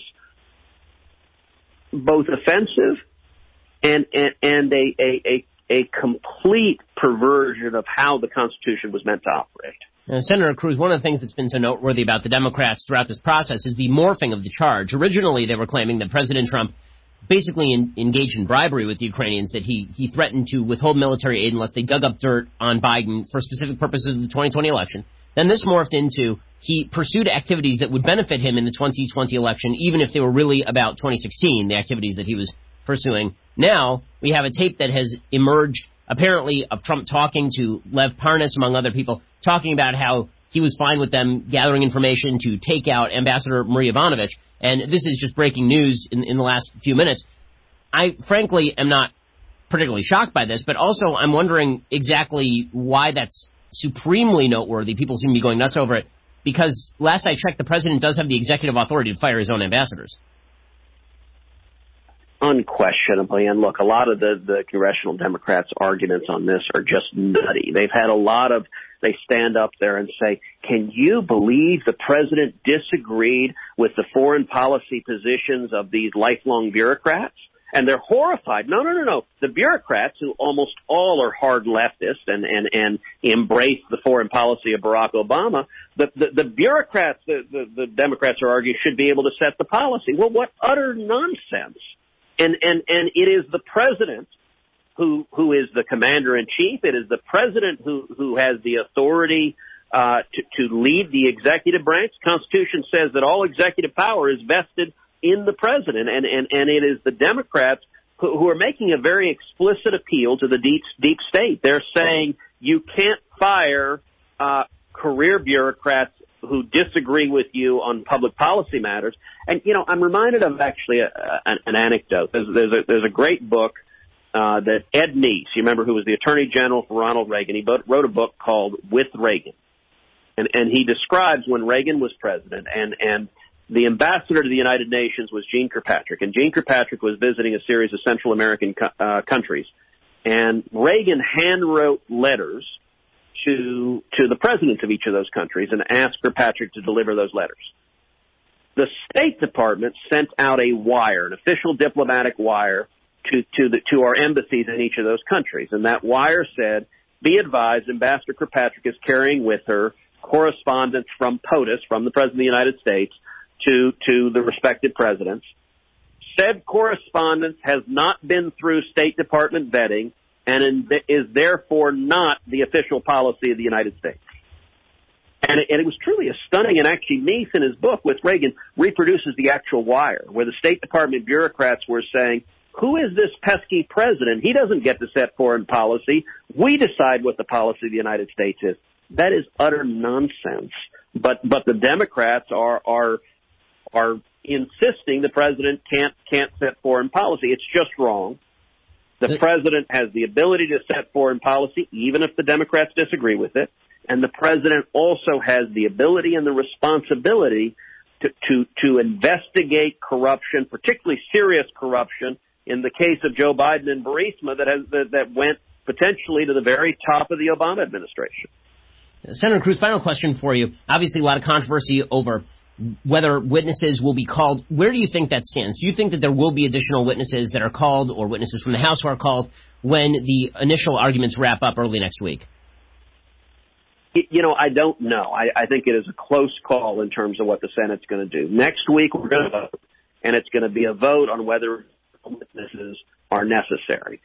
both offensive and a complete perversion of how the Constitution was meant to operate. Now, Senator Cruz, one of the things that's been so noteworthy about the Democrats throughout this process is the morphing of the charge. Originally, they were claiming that President Trump basically engaged in bribery with the Ukrainians, that he threatened to withhold military aid unless they dug up dirt on Biden for specific purposes of the 2020 election. Then this morphed into he pursued activities that would benefit him in the 2020 election, even if they were really about 2016, the activities that he was pursuing. Now we have a tape that has emerged, apparently, of Trump talking to Lev Parnas, among other people, talking about how he was fine with them gathering information to take out Ambassador Marie Yovanovitch. And this is just breaking news in the last few minutes. I, frankly, am not particularly shocked by this, but also I'm wondering exactly why that's supremely noteworthy. People seem to be going nuts over it, because last I checked, the president does have the executive authority to fire his own ambassadors. Unquestionably. And look, a lot of the congressional Democrats' arguments on this are just nutty. They've had a lot of, they stand up there and say, can you believe the president disagreed with the foreign policy positions of these lifelong bureaucrats? And they're horrified. No. The bureaucrats, who almost all are hard leftists and embrace the foreign policy of Barack Obama, the bureaucrats, the Democrats are arguing, should be able to set the policy. Well, what utter nonsense. And it is the president who is the commander-in-chief. It is the president who has the authority to lead the executive branch. The Constitution says that all executive power is vested in the president, and it is the Democrats who are making a very explicit appeal to the deep state. They're saying you can't fire career bureaucrats who disagree with you on public policy matters. And, you know, I'm reminded of actually an anecdote. There's a great book that Ed Meese, you remember, who was the Attorney General for Ronald Reagan, he wrote a book called With Reagan. And he describes when Reagan was president, and the ambassador to the United Nations was Gene Kirkpatrick. And Gene Kirkpatrick was visiting a series of Central American countries. And Reagan handwrote letters to the presidents of each of those countries and asked Kirkpatrick to deliver those letters. The State Department sent out a wire, an official diplomatic wire, to our embassies in each of those countries. And that wire said, be advised, Ambassador Kirkpatrick is carrying with her correspondence from POTUS, from the President of the United States, to the respective presidents. Said correspondence has not been through State Department vetting and is therefore not the official policy of the United States. And it was truly a stunning, and actually Meese in his book with Reagan reproduces the actual wire, where the State Department bureaucrats were saying, who is this pesky president? He doesn't get to set foreign policy. We decide what the policy of the United States is. That is utter nonsense. But the Democrats are insisting the president can't set foreign policy. It's just wrong. The president has the ability to set foreign policy, even if the Democrats disagree with it. And the president also has the ability and the responsibility to investigate corruption, particularly serious corruption. In the case of Joe Biden and Burisma, that went potentially to the very top of the Obama administration. Senator Cruz, final question for you. Obviously, a lot of controversy over whether witnesses will be called. Where do you think that stands? Do you think that there will be additional witnesses that are called, or witnesses from the House who are called, when the initial arguments wrap up early next week? I don't know. I think it is a close call in terms of what the Senate's going to do. Next week we're going to vote, and it's going to be a vote on whether witnesses are necessary.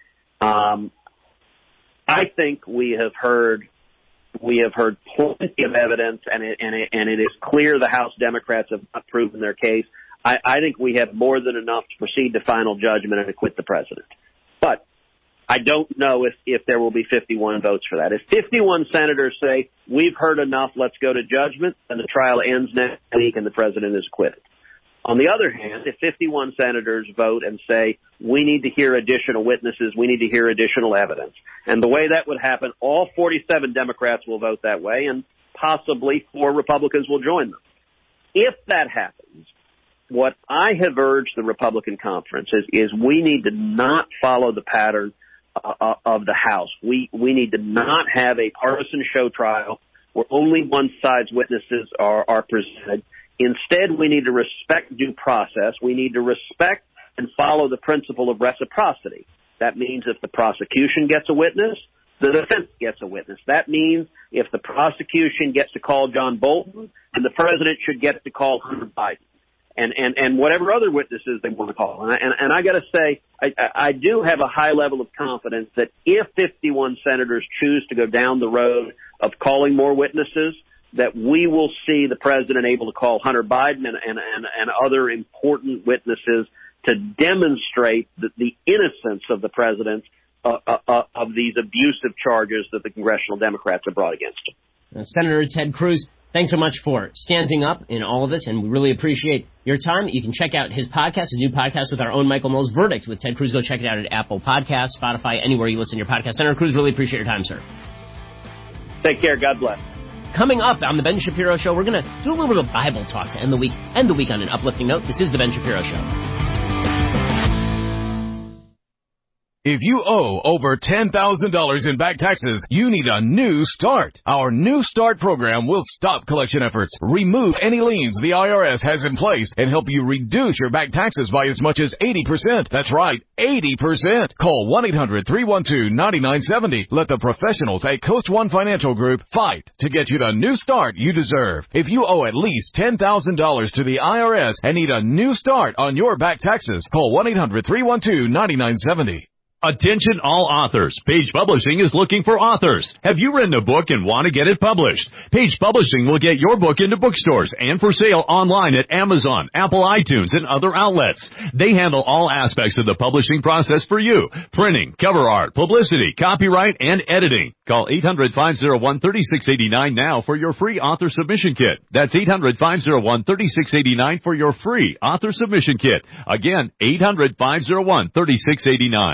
I think we have heard plenty of evidence, and it is clear the House Democrats have not proven their case. I think we have more than enough to proceed to final judgment and acquit the president. But I don't know if there will be 51 votes for that. If 51 senators say, we've heard enough, let's go to judgment, then the trial ends next week and the president is acquitted. On the other hand, if 51 senators vote and say, we need to hear additional witnesses, we need to hear additional evidence, and the way that would happen, all 47 Democrats will vote that way, and possibly 4 Republicans will join them. If that happens, what I have urged the Republican conference is we need to not follow the pattern of the House. We need to not have a partisan show trial where only one side's witnesses are presented. Instead, we need to respect due process. We need to respect and follow the principle of reciprocity. That means if the prosecution gets a witness, the defense gets a witness. That means if the prosecution gets to call John Bolton, then the president should get to call Hunter Biden. And whatever other witnesses they want to call. And I got to say, I do have a high level of confidence that if 51 senators choose to go down the road of calling more witnesses, that we will see the president able to call Hunter Biden and other important witnesses to demonstrate the innocence of the president of these abusive charges that the congressional Democrats have brought against him. Senator Ted Cruz, thanks so much for standing up in all of this, and we really appreciate your time. You can check out his podcast, his new podcast with our own Michael Knowles, Verdict with Ted Cruz. Go check it out at Apple Podcasts, Spotify, anywhere you listen to your podcast. Senator Cruz, really appreciate your time, sir. Take care. God bless. Coming up on The Ben Shapiro Show, we're going to do a little bit of Bible talk to end the week on an uplifting note. This is The Ben Shapiro Show. If you owe over $10,000 in back taxes, you need a new start. Our New Start program will stop collection efforts, remove any liens the IRS has in place, and help you reduce your back taxes by as much as 80%. That's right, 80%. Call 1-800-312-9970. Let the professionals at Coast One Financial Group fight to get you the new start you deserve. If you owe at least $10,000 to the IRS and need a new start on your back taxes, call 1-800-312-9970. Attention all authors. Page Publishing is looking for authors. Have you written a book and want to get it published? Page Publishing will get your book into bookstores and for sale online at Amazon, Apple iTunes, and other outlets. They handle all aspects of the publishing process for you. Printing, cover art, publicity, copyright, and editing. Call 800-501-3689 now for your free author submission kit. That's 800-501-3689 for your free author submission kit. Again, 800-501-3689.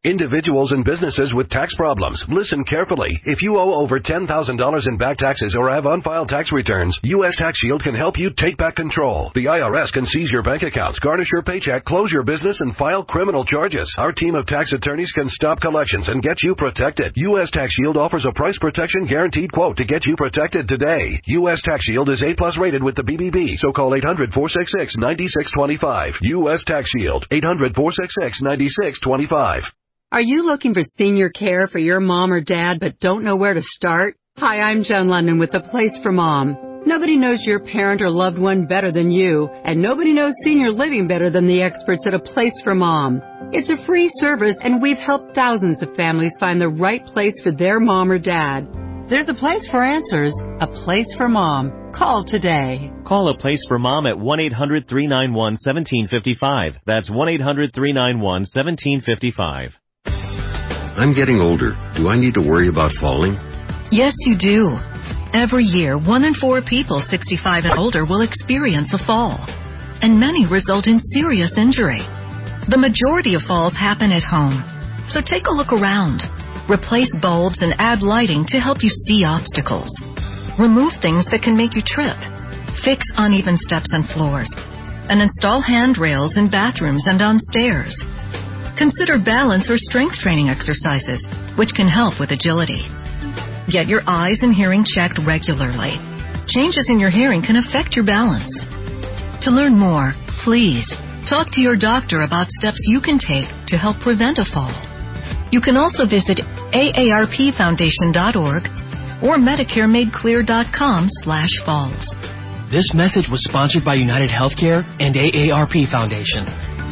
Individuals and businesses with tax problems, listen carefully. If you owe over $10,000 in back taxes or have unfiled tax returns, U.S. Tax Shield can help you take back control. The IRS can seize your bank accounts, garnish your paycheck, close your business, and file criminal charges. Our team of tax attorneys can stop collections and get you protected. U.S. Tax Shield offers a price protection guaranteed quote to get you protected today. U.S. Tax Shield is A+ rated with the BBB, so call 800-466-9625. U.S. Tax Shield, 800-466-9625. Are you looking for senior care for your mom or dad but don't know where to start? Hi, I'm Jen London with The Place for Mom. Nobody knows your parent or loved one better than you, and nobody knows senior living better than the experts at A Place for Mom. It's a free service, and we've helped thousands of families find the right place for their mom or dad. There's a place for answers, a place for mom. Call today. Call A Place for Mom at 1-800-391-1755. That's 1-800-391-1755. I'm getting older. Do I need to worry about falling? Yes, you do. Every year, 1 in 4 people 65 and older will experience a fall, and many result in serious injury. The majority of falls happen at home, so take a look around. Replace bulbs and add lighting to help you see obstacles. Remove things that can make you trip. Fix uneven steps and floors, and install handrails in bathrooms and on stairs. Consider balance or strength training exercises, which can help with agility. Get your eyes and hearing checked regularly. Changes in your hearing can affect your balance. To learn more, please talk to your doctor about steps you can take to help prevent a fall. You can also visit aarpfoundation.org or MedicareMadeClear.com/falls. This message was sponsored by United Healthcare and AARP Foundation.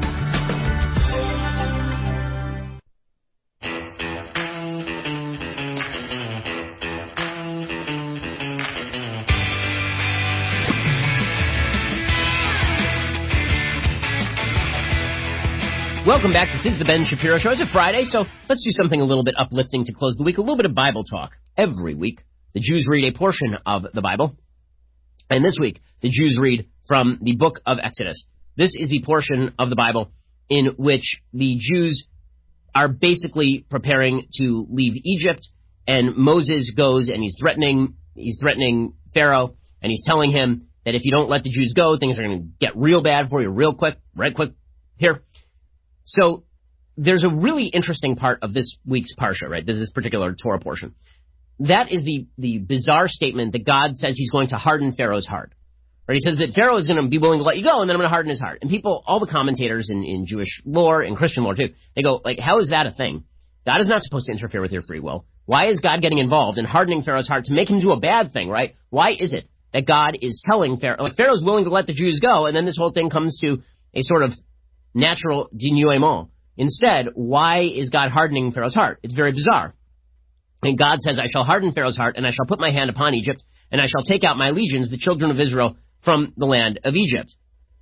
Welcome back. This is the Ben Shapiro Show. It's a Friday, so let's do something a little bit uplifting to close the week. A little bit of Bible talk. Every week, the Jews read a portion of the Bible. And this week, the Jews read from the book of Exodus. This is the portion of the Bible in which the Jews are basically preparing to leave Egypt. And Moses goes and he's threatening Pharaoh, and he's telling him that if you don't let the Jews go, things are going to get real bad for you real quick, right quick here. So there's a really interesting part of this week's Parsha, right? This particular Torah portion. That is the bizarre statement that God says he's going to harden Pharaoh's heart. Right? He says that Pharaoh is going to be willing to let you go, and then I'm going to harden his heart. And people, all the commentators in Jewish lore and Christian lore too, they go, like, how is that a thing? God is not supposed to interfere with your free will. Why is God getting involved in hardening Pharaoh's heart to make him do a bad thing, right? Why is it that God is telling Pharaoh, like, Pharaoh's willing to let the Jews go, and then this whole thing comes to a sort of natural denouement. Instead, why is God hardening Pharaoh's heart? It's very bizarre. And God says, I shall harden Pharaoh's heart, and I shall put my hand upon Egypt, and I shall take out my legions, the children of Israel, from the land of Egypt.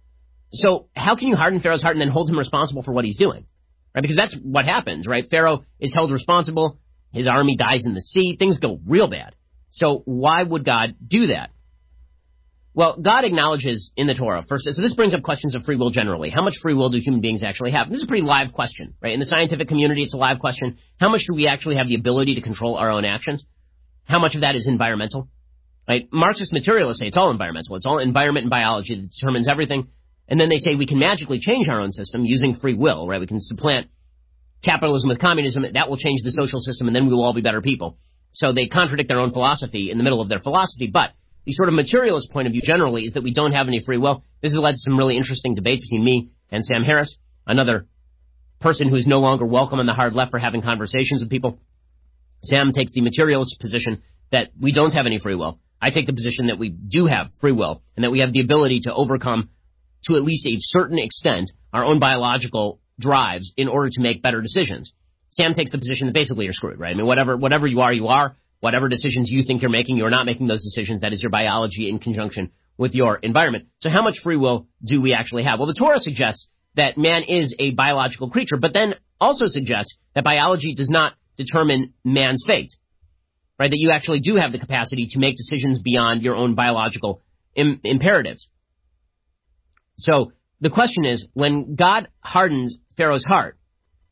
So how can you harden Pharaoh's heart and then hold him responsible for what he's doing? Right? Because that's what happens, right? Pharaoh is held responsible. His army dies in the sea. Things go real bad. So why would God do that? Well, God acknowledges in the Torah, first, so this brings up questions of free will generally. How much free will do human beings actually have? This is a pretty live question, right? In the scientific community, it's a live question. How much do we actually have the ability to control our own actions? How much of that is environmental? Right? Marxist materialists say it's all environmental. It's all environment and biology that determines everything. And then they say we can magically change our own system using free will, right? We can supplant capitalism with communism. That will change the social system, and then we will all be better people. So they contradict their own philosophy in the middle of their philosophy, but the sort of materialist point of view generally is that we don't have any free will. This has led to some really interesting debates between me and Sam Harris, another person who's no longer welcome on the hard left for having conversations with people. Sam takes the materialist position that we don't have any free will. I take the position that we do have free will and that we have the ability to overcome, to at least a certain extent, our own biological drives in order to make better decisions. Sam takes the position that basically you're screwed, right? I mean, whatever you are, you are. Whatever decisions you think you're making, you're not making those decisions. That is your biology in conjunction with your environment. So how much free will do we actually have? Well, the Torah suggests that man is a biological creature, but then also suggests that biology does not determine man's fate, right? That you actually do have the capacity to make decisions beyond your own biological imperatives. So the question is, when God hardens Pharaoh's heart,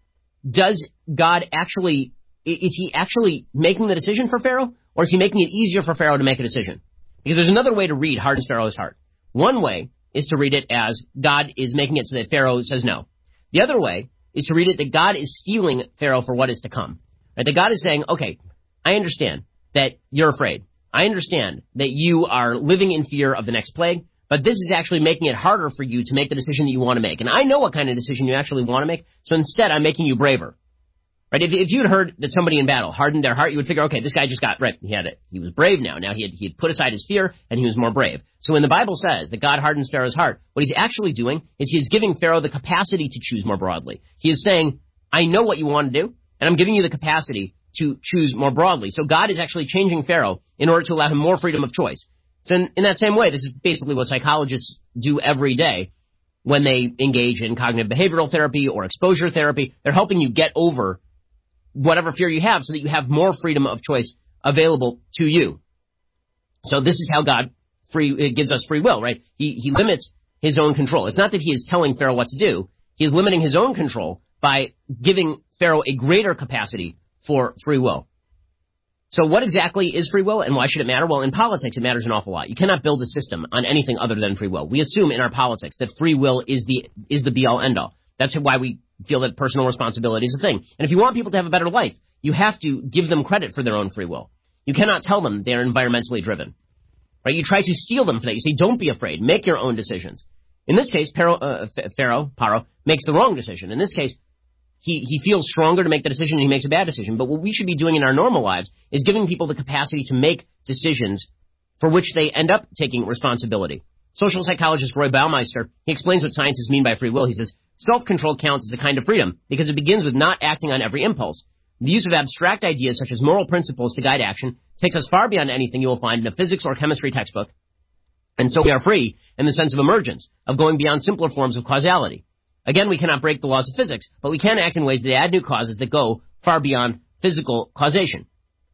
does God actually, is he actually making the decision for Pharaoh, or is he making it easier for Pharaoh to make a decision? Because there's another way to read hardens Pharaoh's heart. One way is to read it as God is making it so that Pharaoh says no. The other way is to read it that God is stealing Pharaoh for what is to come. Right? That God is saying, okay, I understand that you're afraid. I understand that you are living in fear of the next plague, but this is actually making it harder for you to make the decision that you want to make. And I know what kind of decision you actually want to make, so instead I'm making you braver. Right? If you'd heard that somebody in battle hardened their heart, you would figure, okay, this guy just got, right, he was brave now. Now he had put aside his fear, and he was more brave. So when the Bible says that God hardens Pharaoh's heart, what he's actually doing is he is giving Pharaoh the capacity to choose more broadly. He is saying, I know what you want to do, and I'm giving you the capacity to choose more broadly. So God is actually changing Pharaoh in order to allow him more freedom of choice. So in that same way, this is basically what psychologists do every day when they engage in cognitive behavioral therapy or exposure therapy. They're helping you get over whatever fear you have so that you have more freedom of choice available to you. So this is how God gives us free will, right? He limits his own control. It's not that he is telling Pharaoh what to do. He is limiting his own control by giving Pharaoh a greater capacity for free will. So what exactly is free will, and why should it matter? Well, in politics, it matters an awful lot. You cannot build a system on anything other than free will. We assume in our politics that free will is the be-all, end-all. That's why we feel that personal responsibility is a thing. And if you want people to have a better life, you have to give them credit for their own free will. You cannot tell them they're environmentally driven. Right? You try to steal them for that. You say, don't be afraid. Make your own decisions. In this case, Paro, makes the wrong decision. In this case, he feels stronger to make the decision and he makes a bad decision. But what we should be doing in our normal lives is giving people the capacity to make decisions for which they end up taking responsibility. Social psychologist Roy Baumeister, he explains what scientists mean by free will. He says, self-control counts as a kind of freedom because it begins with not acting on every impulse. The use of abstract ideas such as moral principles to guide action takes us far beyond anything you will find in a physics or chemistry textbook. And so we are free in the sense of emergence, of going beyond simpler forms of causality. Again, we cannot break the laws of physics, but we can act in ways that add new causes that go far beyond physical causation.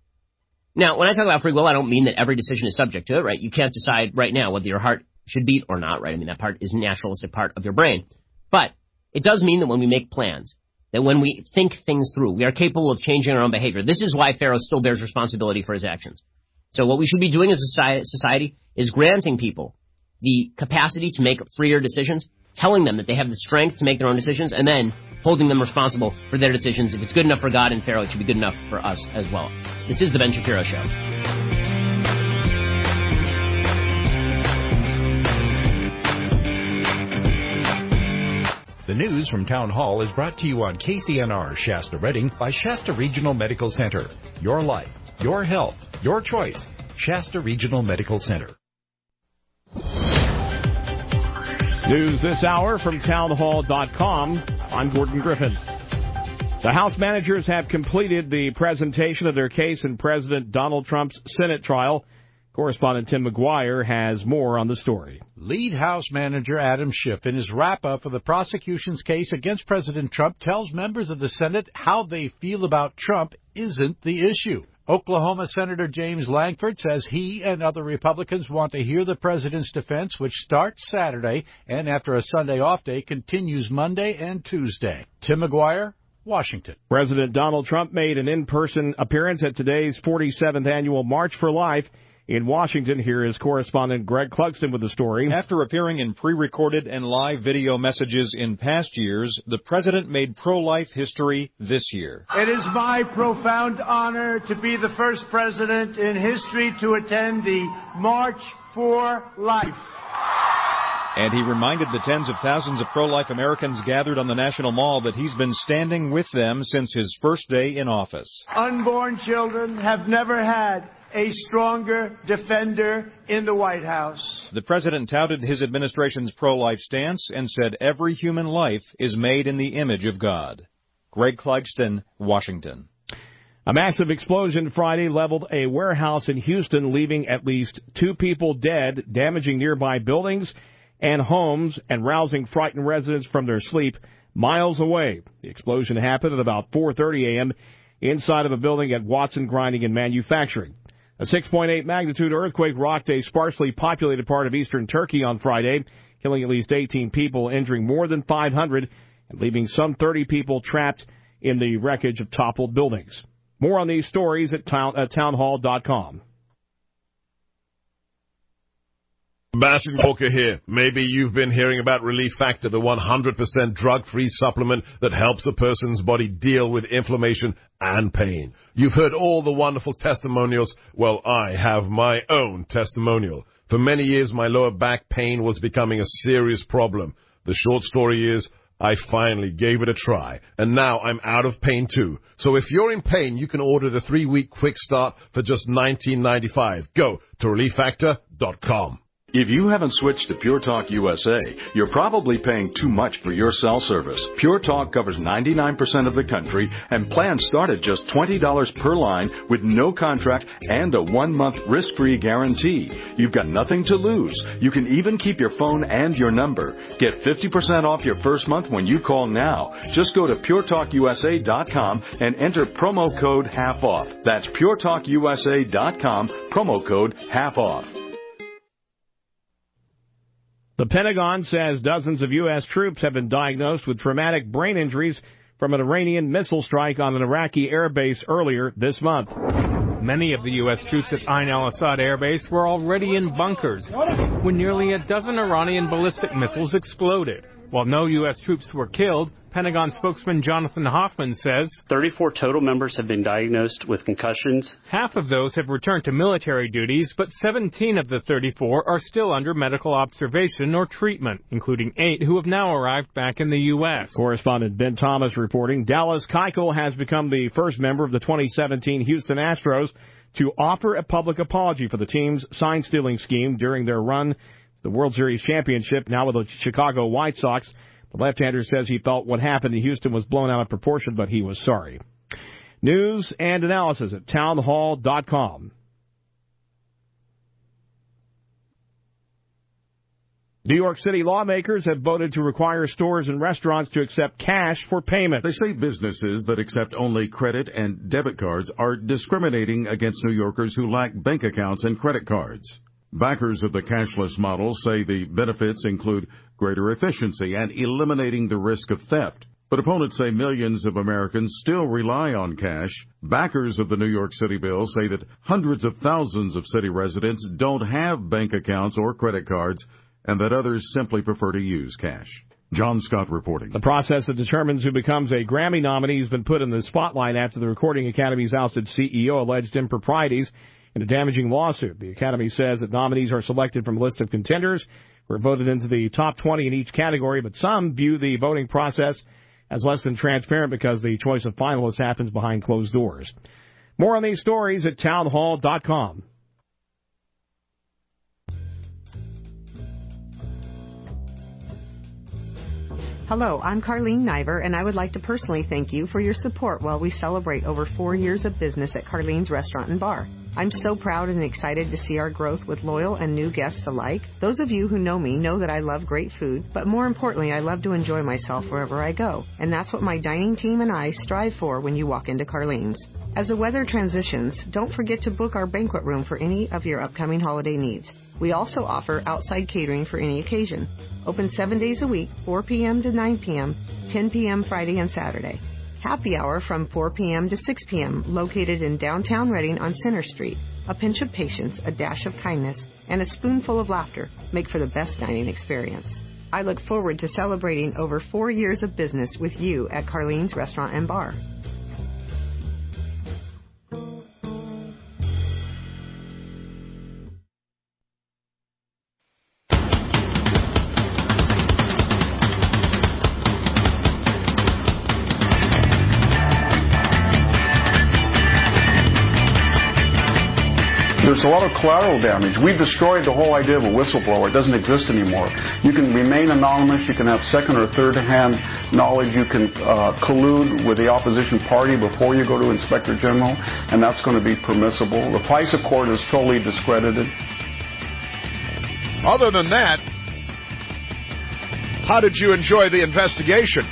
Now, when I talk about free will, I don't mean that every decision is subject to it, right? You can't decide right now whether your heart should beat or not, right? I mean, that part is a naturalistic part of your brain. But it does mean that when we make plans, that when we think things through, we are capable of changing our own behavior. This is why Pharaoh still bears responsibility for his actions. So what we should be doing as a society is granting people the capacity to make freer decisions, telling them that they have the strength to make their own decisions, and then holding them responsible for their decisions. If it's good enough for God and Pharaoh, it should be good enough for us as well. This is The Ben Shapiro Show. The news from Town Hall is brought to you on KCNR Shasta Redding by Shasta Regional Medical Center. Your life, your health, your choice. Shasta Regional Medical Center. News this hour from townhall.com. I'm Gordon Griffin. The House managers have completed the presentation of their case in President Donald Trump's Senate trial. Correspondent Tim McGuire has more on the story. Lead House Manager Adam Schiff, in his wrap-up of the prosecution's case against President Trump, tells members of the Senate how they feel about Trump isn't the issue. Oklahoma Senator James Langford says he and other Republicans want to hear the president's defense, which starts Saturday and after a Sunday off day continues Monday and Tuesday. Tim McGuire, Washington. President Donald Trump made an in-person appearance at today's 47th annual March for Life in Washington. Here is correspondent Greg Clugston with the story. After appearing in pre-recorded and live video messages in past years, the president made pro-life history this year. It is my profound honor to be the first president in history to attend the March for Life. And he reminded the tens of thousands of pro-life Americans gathered on the National Mall that he's been standing with them since his first day in office. Unborn children have never had a stronger defender in the White House. The president touted his administration's pro-life stance and said every human life is made in the image of God. Greg Clugston, Washington. A massive explosion Friday leveled a warehouse in Houston, leaving at least 2 people dead, damaging nearby buildings and homes and rousing frightened residents from their sleep miles away. The explosion happened at about 4:30 a.m. inside of a building at Watson Grinding and Manufacturing. A 6.8 magnitude earthquake rocked a sparsely populated part of eastern Turkey on Friday, killing at least 18 people, injuring more than 500, and leaving some 30 people trapped in the wreckage of toppled buildings. More on these stories at townhall.com. Sebastian Walker here. Maybe you've been hearing about Relief Factor, the 100% drug-free supplement that helps a person's body deal with inflammation and pain. You've heard all the wonderful testimonials. Well, I have my own testimonial. For many years, my lower back pain was becoming a serious problem. The short story is, I finally gave it a try, and now I'm out of pain too. So if you're in pain, you can order the 3-week quick start for just $19.95. Go to ReliefFactor.com. If you haven't switched to Pure Talk USA, you're probably paying too much for your cell service. Pure Talk covers 99% of the country, and plans start at just $20 per line with no contract and a 1-month risk-free guarantee. You've got nothing to lose. You can even keep your phone and your number. Get 50% off your first month when you call now. Just go to PureTalkUSA.com and enter promo code HALF-OFF. That's PureTalkUSA.com, promo code HALF-OFF. The Pentagon says dozens of U.S. troops have been diagnosed with traumatic brain injuries from an Iranian missile strike on an Iraqi air base earlier this month. Many of the U.S. troops at Ain al-Assad Air Base were already in bunkers when nearly a dozen Iranian ballistic missiles exploded. While no U.S. troops were killed, Pentagon spokesman Jonathan Hoffman says 34 total members have been diagnosed with concussions. Half of those have returned to military duties, but 17 of the 34 are still under medical observation or treatment, including 8 who have now arrived back in the U.S. Correspondent Ben Thomas reporting Dallas Keuchel has become the first member of the 2017 Houston Astros to offer a public apology for the team's sign-stealing scheme during their run to the World Series championship, now with the Chicago White Sox. The left-hander says he felt what happened in Houston was blown out of proportion, but he was sorry. News and analysis at townhall.com. New York City lawmakers have voted to require stores and restaurants to accept cash for payment. They say businesses that accept only credit and debit cards are discriminating against New Yorkers who lack bank accounts and credit cards. Backers of the cashless model say the benefits include greater efficiency and eliminating the risk of theft. But opponents say millions of Americans still rely on cash. Backers of the New York City bill say that hundreds of thousands of city residents don't have bank accounts or credit cards, and that others simply prefer to use cash. John Scott reporting. The process that determines who becomes a Grammy nominee has been put in the spotlight after the Recording Academy's ousted CEO alleged improprieties in a damaging lawsuit. The Academy says that nominees are selected from a list of contenders who are voted into the top 20 in each category, but some view the voting process as less than transparent because the choice of finalists happens behind closed doors. More on these stories at townhall.com. Hello, I'm Carlene Niver, and I would like to personally thank you for your support while we celebrate over 4 years of business at Carlene's Restaurant and Bar. I'm so proud and excited to see our growth with loyal and new guests alike. Those of you who know me know that I love great food, but more importantly, I love to enjoy myself wherever I go. And that's what my dining team and I strive for when you walk into Carlene's. As the weather transitions, don't forget to book our banquet room for any of your upcoming holiday needs. We also offer outside catering for any occasion. Open 7 days a week, 4 p.m. to 9 p.m., 10 p.m. Friday and Saturday. Happy hour from 4 p.m. to 6 p.m., located in downtown Reading on Center Street. A pinch of patience, a dash of kindness, and a spoonful of laughter make for the best dining experience. I look forward to celebrating over 4 years of business with you at Carlene's Restaurant and Bar. There's a lot of collateral damage. We've destroyed the whole idea of a whistleblower. It doesn't exist anymore. You can remain anonymous. You can have second or third hand knowledge. You can collude with the opposition party before you go to Inspector General, and that's going to be permissible. The FISA court is totally discredited. Other than that, how did you enjoy the investigation?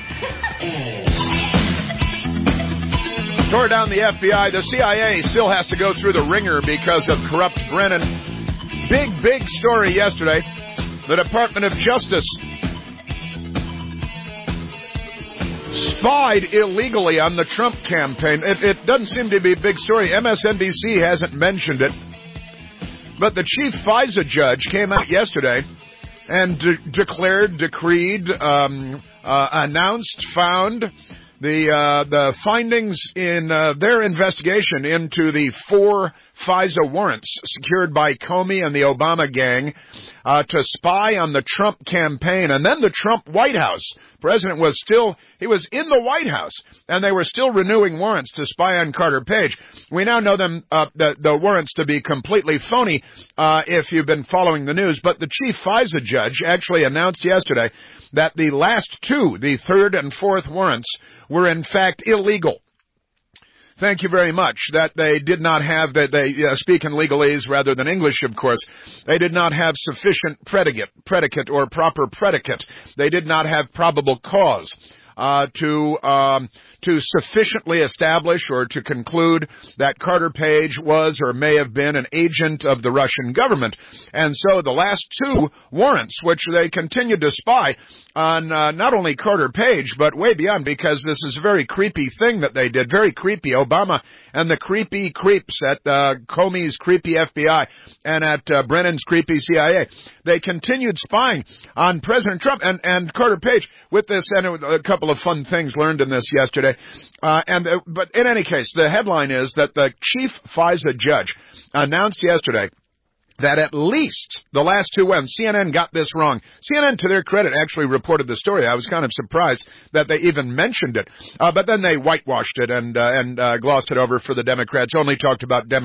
Tore down the FBI. The CIA still has to go through the ringer because of corrupt Brennan. Big story yesterday. The Department of Justice spied illegally on the Trump campaign. It doesn't seem to be a big story. MSNBC hasn't mentioned it. But the chief FISA judge came out yesterday and decreed, announced, found the findings in their investigation into the 4 FISA warrants secured by Comey and the Obama gang to spy on the Trump campaign and then the Trump White House. President was in the White House, and they were still renewing warrants to spy on Carter Page. We now know them, the warrants to be completely phony, if you've been following the news. But the chief FISA judge actually announced yesterday that the last 2, the 3rd and 4th warrants, were in fact illegal. Thank you very much. That they did not have, they speak in legalese rather than English, of course. They did not have sufficient predicate or proper predicate. They did not have probable cause to sufficiently establish or to conclude that Carter Page was or may have been an agent of the Russian government. And so the last 2 warrants, which they continued to spy on not only Carter Page, but way beyond, because this is a very creepy thing that they did, very creepy. Obama and the creepy creeps at Comey's creepy FBI and at Brennan's creepy CIA. They continued spying on President Trump and Carter Page with this, and a couple of fun things learned in this yesterday. But in any case, the headline is that the chief FISA judge announced yesterday that at least the last 2 wins. CNN got this wrong. CNN, to their credit, actually reported the story. I was kind of surprised that they even mentioned it. But then they whitewashed it and glossed it over for the Democrats. Only talked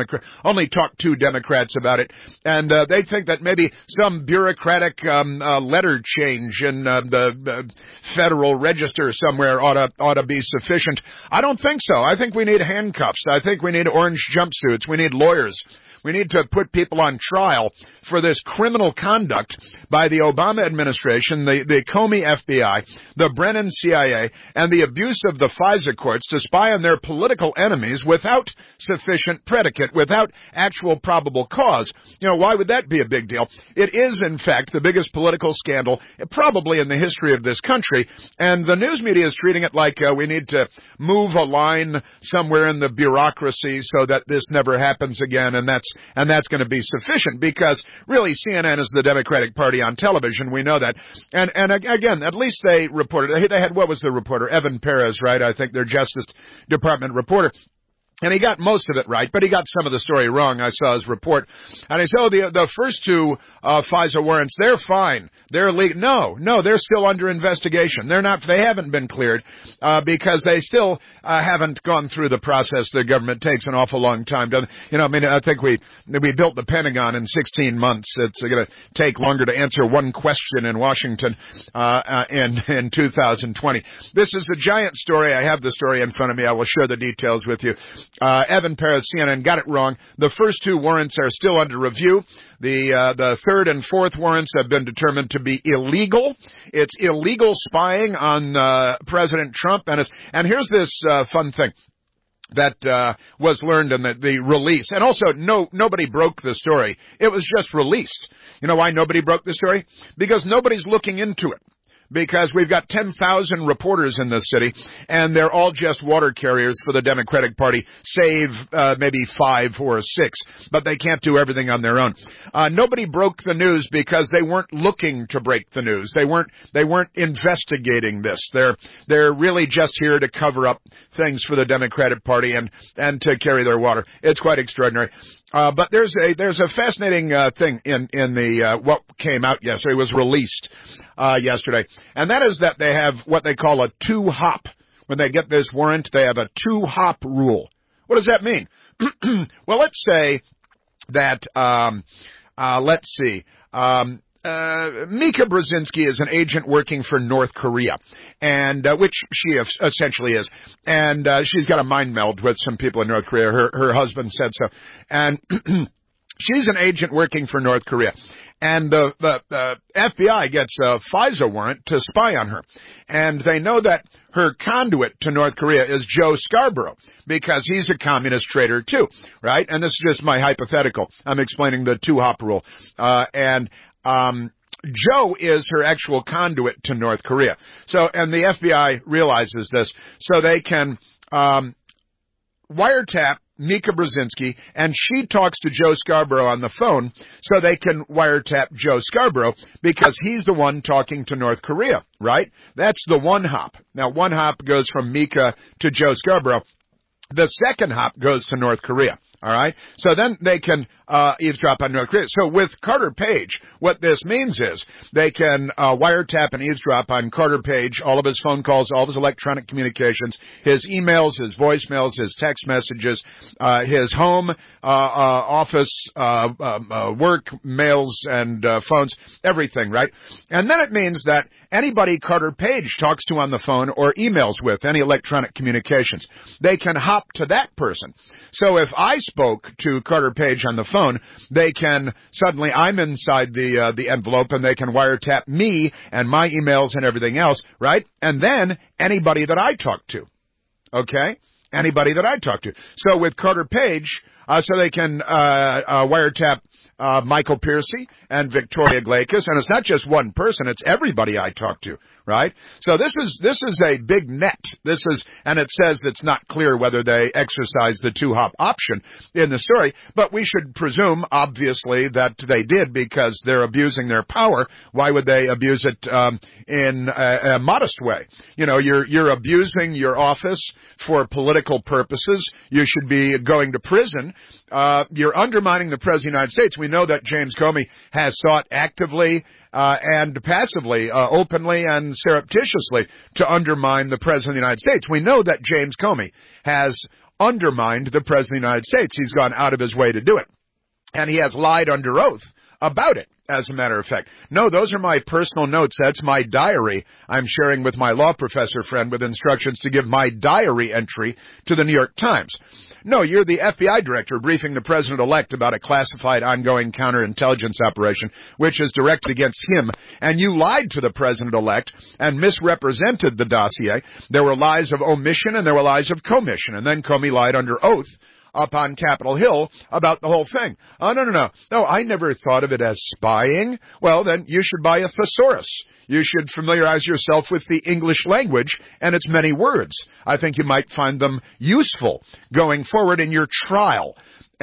to Democrats about it. And they think that maybe some bureaucratic letter change in the Federal Register somewhere ought to be sufficient. I don't think so. I think we need handcuffs. I think we need orange jumpsuits. We need lawyers. We need to put people on trial for this criminal conduct by the Obama administration, the Comey FBI, the Brennan CIA, and the abuse of the FISA courts to spy on their political enemies without sufficient predicate, without actual probable cause. You know, why would that be a big deal? It is, in fact, the biggest political scandal probably in the history of this country, and the news media is treating it like we need to move a line somewhere in the bureaucracy so that this never happens again, and that's going to be sufficient, because really CNN is the Democratic Party on television. We know that. And again, at least they reported, they had, what was the reporter? Evan Perez, right? I think their Justice Department reporter. And he got most of it right, but he got some of the story wrong. I saw his report. And he said, the first 2 FISA warrants, they're fine. They're legal. No, they're still under investigation. They haven't been cleared, because they still haven't gone through the process. The government takes an awful long time. I think we built the Pentagon in 16 months. It's going to take longer to answer one question in Washington, in 2020. This is a giant story. I have the story in front of me. I will share the details with you. Evan Perez, CNN, got it wrong. The first 2 warrants are still under review. The 3rd and 4th warrants have been determined to be illegal. It's illegal spying on President Trump. And here's this fun thing that was learned in the release. And also, nobody broke the story. It was just released. You know why nobody broke the story? Because nobody's looking into it. Because we've got 10,000 reporters in this city, and they're all just water carriers for the Democratic Party, save maybe 5 or 6, but they can't do everything on their own. Nobody broke the news because they weren't looking to break the news. They weren't investigating this. They're really just here to cover up things for the Democratic Party and to carry their water. It's quite extraordinary. But there's a fascinating thing in the what came out yesterday. It was released yesterday, and that is that they have what they call a 2-hop. When they get this warrant, they have a 2-hop rule. What does that mean? Well, let's say that Mika Brzezinski is an agent working for North Korea, and which she essentially is, and she's got a mind meld with some people in North Korea. Her husband said so, and she's an agent working for North Korea. And the FBI gets a FISA warrant to spy on her. And they know that her conduit to North Korea is Joe Scarborough, because he's a communist traitor too, right? And this is just my hypothetical. I'm explaining the 2-hop rule. Joe is her actual conduit to North Korea. So, and the FBI realizes this, so they can wiretap Mika Brzezinski, and she talks to Joe Scarborough on the phone, so they can wiretap Joe Scarborough because he's the one talking to North Korea, right? That's the one hop. Now, one hop goes from Mika to Joe Scarborough. The second hop goes to North Korea. All right. So then they can eavesdrop on North Korea. So with Carter Page, what this means is they can wiretap and eavesdrop on Carter Page, all of his phone calls, all of his electronic communications, his emails, his voicemails, his text messages, his home, office, work, mails, and phones, everything, right? And then it means that anybody Carter Page talks to on the phone or emails with, any electronic communications, they can hop to that person. So if I spoke to Carter Page on the phone, they can suddenly, I'm inside the envelope, and they can wiretap me and my emails and everything else, right? And then anybody that I talk to, okay? Anybody that I talk to. So with Carter Page, so they can wiretap Michael Piercy and Victoria Glakis, and it's not just one person, it's everybody I talk to, right? So this is a big net. And it says it's not clear whether they exercise the two-hop option in the story, but we should presume, obviously, that they did because they're abusing their power. Why would they abuse it in a modest way? You know, you're abusing your office for political purposes. You should be going to prison. You're undermining the President of the United States. We know that James Comey has sought actively and passively, openly and surreptitiously to undermine the President of the United States. We know that James Comey has undermined the President of the United States. He's gone out of his way to do it. And he has lied under oath about it, as a matter of fact. No, those are my personal notes. That's my diary I'm sharing with my law professor friend with instructions to give my diary entry to the New York Times. No, you're the FBI director briefing the president-elect about a classified ongoing counterintelligence operation which is directed against him, and you lied to the president-elect and misrepresented the dossier. There were lies of omission and there were lies of commission, and then Comey lied under oath up on Capitol Hill about the whole thing. Oh, no. No, I never thought of it as spying. Well, then you should buy a thesaurus. You should familiarize yourself with the English language and its many words. I think you might find them useful going forward in your trial.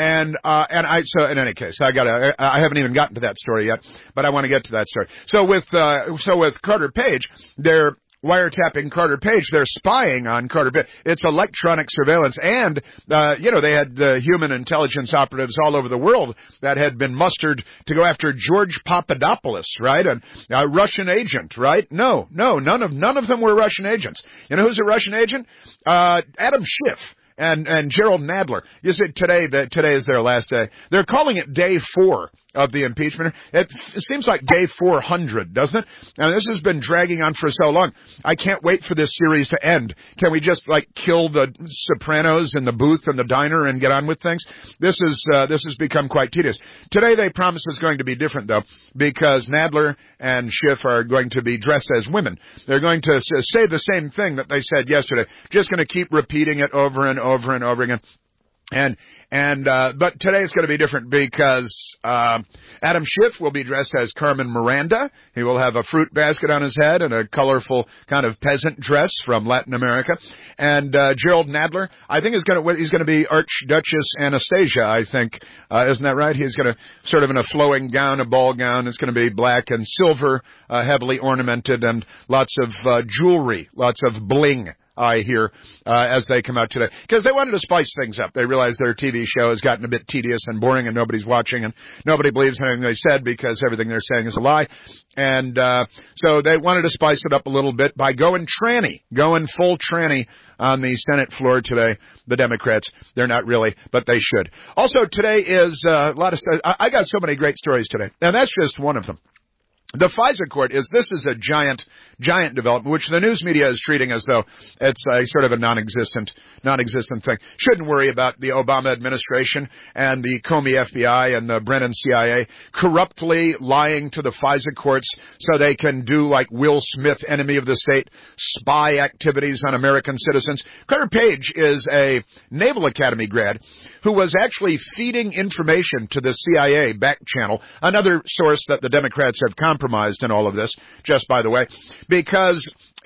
So in any case, I haven't even gotten to that story yet, but I want to get to that story. So with Carter Page, they're wiretapping Carter Page. They're spying on Carter Page. It's electronic surveillance. And, they had human intelligence operatives all over the world that had been mustered to go after George Papadopoulos, right? A Russian agent, right? No, none of them were Russian agents. You know who's a Russian agent? Adam Schiff. And Gerald Nadler. You see, today is their last day. They're calling it day 4 of the impeachment. It seems like day 400, doesn't it? Now, this has been dragging on for so long. I can't wait for this series to end. Can we just, kill the Sopranos in the booth and the diner and get on with things? This has become quite tedious. Today, they promise it's going to be different, though, because Nadler and Schiff are going to be dressed as women. They're going to say the same thing that they said yesterday, just going to keep repeating it over and over and over again. But today it's going to be different because Adam Schiff will be dressed as Carmen Miranda. He will have a fruit basket on his head and a colorful kind of peasant dress from Latin America. And Gerald Nadler, I think he's going to be Archduchess Anastasia. I think isn't that right? He's going to sort of in a flowing gown, a ball gown. It's going to be black and silver, heavily ornamented, and lots of jewelry, lots of bling. I hear as they come out today, because they wanted to spice things up. They realized their TV show has gotten a bit tedious and boring, and nobody's watching, and nobody believes anything they said because everything they're saying is a lie. And so they wanted to spice it up a little bit by going full tranny on the Senate floor today. The Democrats, they're not really, but they should. Also, today is a lot of stuff. I got so many great stories today, and that's just one of them. The FISA court is a giant development, which the news media is treating as though it's a sort of a non-existent thing. Shouldn't worry about the Obama administration and the Comey FBI and the Brennan CIA corruptly lying to the FISA courts so they can do like Will Smith, enemy of the state, spy activities on American citizens. Carter Page is a Naval Academy grad who was actually feeding information to the CIA back channel, another source that the Democrats have compromised compromised in all of this, just by the way, because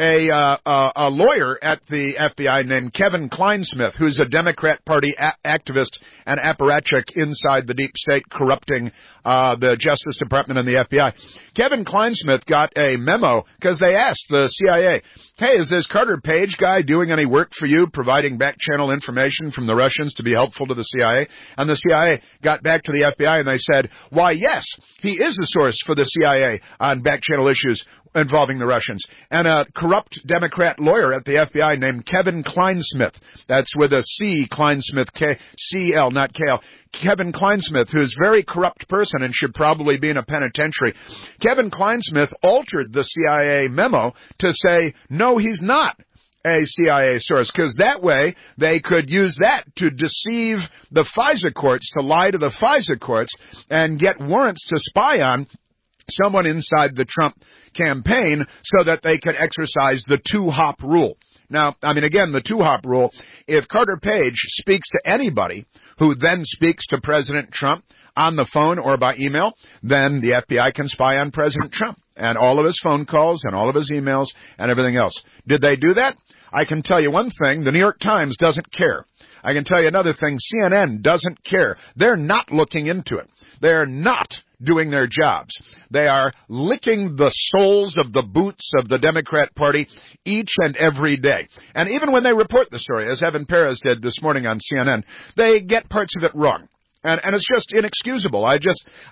a lawyer at the FBI named Kevin Kleinsmith, who's a Democrat Party activist and apparatchik inside the deep state corrupting the Justice Department and the FBI. Kevin Kleinsmith got a memo because they asked the CIA, hey, is this Carter Page guy doing any work for you, providing back-channel information from the Russians to be helpful to the CIA? And the CIA got back to the FBI and they said, why, yes, he is a source for the CIA on back-channel issues involving the Russians. And a corrupt Democrat lawyer at the FBI named Kevin Kleinsmith, that's with a C, Kleinsmith, C-L, not K-L, Kevin Kleinsmith, who's a very corrupt person and should probably be in a penitentiary. Kevin Kleinsmith altered the CIA memo to say, no, he's not a CIA source, because that way they could use that to deceive the FISA courts, to lie to the FISA courts and get warrants to spy on someone inside the Trump campaign so that they could exercise the two-hop rule. Now, I mean, again, the two-hop rule, if Carter Page speaks to anybody who then speaks to President Trump on the phone or by email, then the FBI can spy on President Trump and all of his phone calls and all of his emails and everything else. Did they do that? I can tell you one thing, the New York Times doesn't care. I can tell you another thing, CNN doesn't care. They're not looking into it. They're not doing their jobs. They are licking the soles of the boots of the Democrat Party each and every day. And even when they report the story, as Evan Perez did this morning on CNN, they get parts of it wrong. And it's just inexcusable. I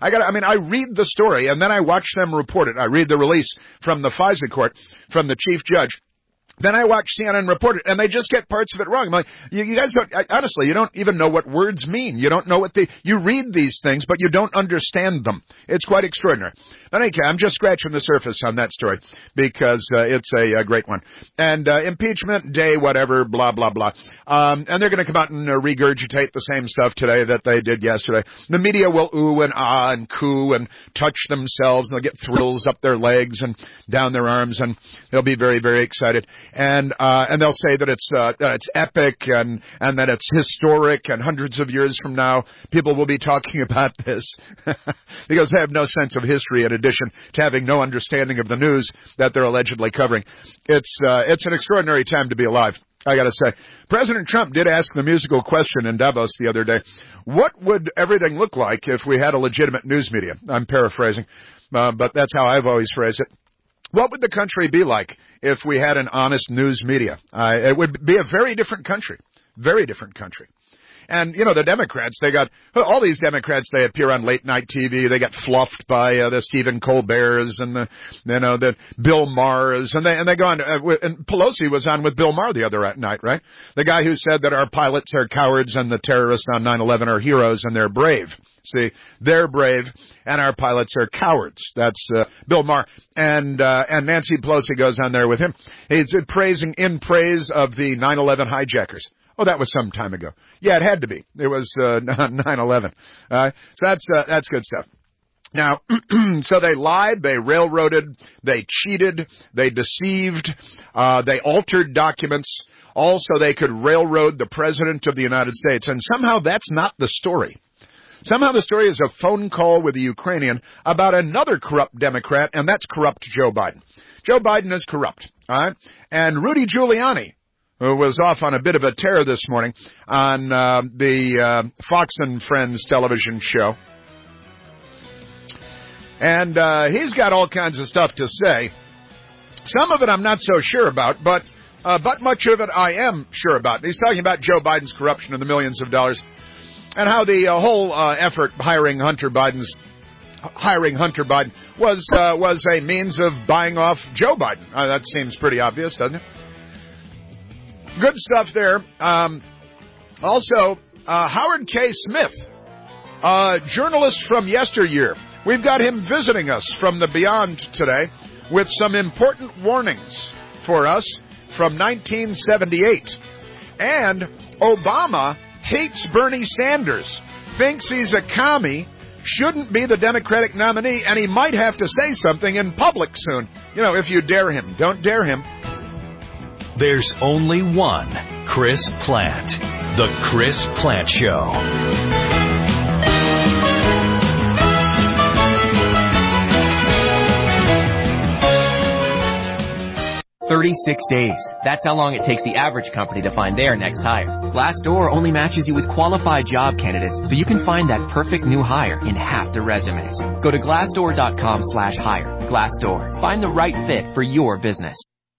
read the story and then I watch them report it. I read the release from the FISA court, from the chief judge. Then I watch CNN report it, and they just get parts of it wrong. I'm like, you guys don't, honestly, you don't even know what words mean. You don't know what you read these things, but you don't understand them. It's quite extraordinary. But anyway, I'm just scratching the surface on that story, because it's a great one. And impeachment day, whatever, blah, blah, blah. And they're going to come out and regurgitate the same stuff today that they did yesterday. The media will ooh and ah and coo and touch themselves, and they'll get thrills up their legs and down their arms, and they'll be very, very excited. And they'll say that it's epic and that it's historic, and hundreds of years from now people will be talking about this because they have no sense of history in addition to having no understanding of the news that they're allegedly covering. It's an extraordinary time to be alive, I gotta say. President Trump did ask the musical question in Davos the other day. What would everything look like if we had a legitimate news media? I'm paraphrasing, but that's how I've always phrased it. What would the country be like if we had an honest news media? It would be a very different country. Very different country. And, you know, the Democrats, all these Democrats, they appear on late night TV. They get fluffed by the Stephen Colberts and the Bill Maher's, and they go on, and Pelosi was on with Bill Maher the other night, right? The guy who said that our pilots are cowards and the terrorists on 9/11 are heroes and they're brave. See, they're brave and our pilots are cowards. That's Bill Maher. And Nancy Pelosi goes on there with him. He's in praise of the 9/11 hijackers. Oh, that was some time ago. Yeah, it had to be. It was 9/11. So that's good stuff. Now, so they lied, they railroaded, they cheated, they deceived, they altered documents. Also, they could railroad the President of the United States. And somehow that's not the story. Somehow the story is a phone call with a Ukrainian about another corrupt Democrat, and that's corrupt Joe Biden. Joe Biden is corrupt. All right? And Rudy Giuliani, who was off on a bit of a tear this morning on the Fox and Friends television show. And he's got all kinds of stuff to say. Some of it I'm not so sure about, but much of it I am sure about. He's talking about Joe Biden's corruption of the millions of dollars and how the whole effort hiring Hunter Biden was a means of buying off Joe Biden. That seems pretty obvious, doesn't it? Good stuff there. Also, Howard K. Smith, a journalist from yesteryear. We've got him visiting us from the beyond today with some important warnings for us from 1978. And Obama hates Bernie Sanders, thinks he's a commie, shouldn't be the Democratic nominee, and he might have to say something in public soon. You know, if you dare him. Don't dare him. There's only one Chris Plante. The Chris Plante Show. 36 days. That's how long it takes the average company to find their next hire. Glassdoor only matches you with qualified job candidates, so you can find that perfect new hire in half the resumes. Go to Glassdoor.com/hire. Glassdoor. Find the right fit for your business.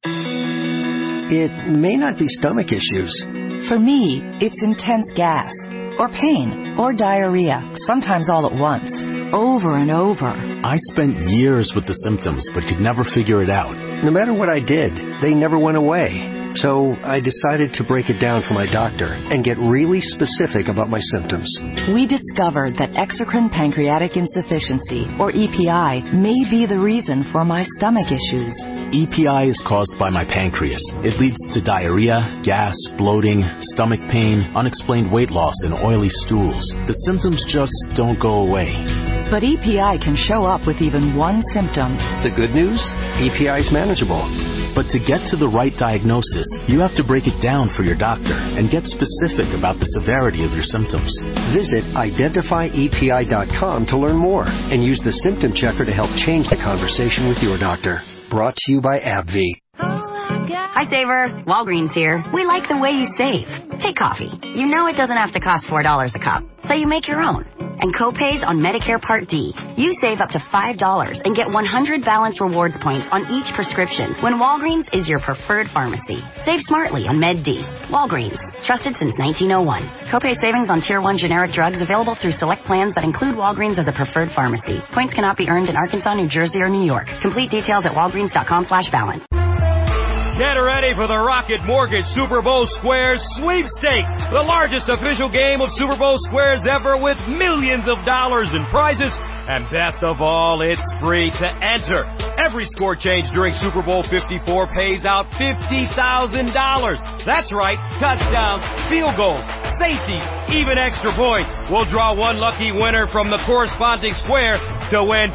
It may not be stomach issues. For me, it's intense gas, or pain, or diarrhea, sometimes all at once, over and over. I spent years with the symptoms, but could never figure it out. No matter what I did, they never went away. So I decided to break it down for my doctor and get really specific about my symptoms. We discovered that exocrine pancreatic insufficiency, or EPI, may be the reason for my stomach issues. EPI is caused by my pancreas. It leads to diarrhea, gas, bloating, stomach pain, unexplained weight loss, and oily stools. The symptoms just don't go away. But EPI can show up with even one symptom. The good news? EPI is manageable. But to get to the right diagnosis, you have to break it down for your doctor and get specific about the severity of your symptoms. Visit identifyepi.com to learn more and use the symptom checker to help change the conversation with your doctor. Brought to you by AbbVie. Hi, Saver. Walgreens here. We like the way you save. Take coffee. You know it doesn't have to cost $4 a cup, so you make your own. And co-pays on Medicare Part D. You save up to $5 and get 100 Balance Rewards points on each prescription when Walgreens is your preferred pharmacy. Save smartly on Med D. Walgreens. Trusted since 1901. Co-pay savings on Tier 1 generic drugs available through select plans that include Walgreens as a preferred pharmacy. Points cannot be earned in Arkansas, New Jersey, or New York. Complete details at walgreens.com/balance. Get ready for the Rocket Mortgage Super Bowl Squares Sweepstakes, the largest official game of Super Bowl Squares ever with millions of dollars in prizes. And best of all, it's free to enter. Every score change during Super Bowl 54 pays out $50,000. That's right, touchdowns, field goals, safeties, even extra points. We'll draw one lucky winner from the corresponding square to win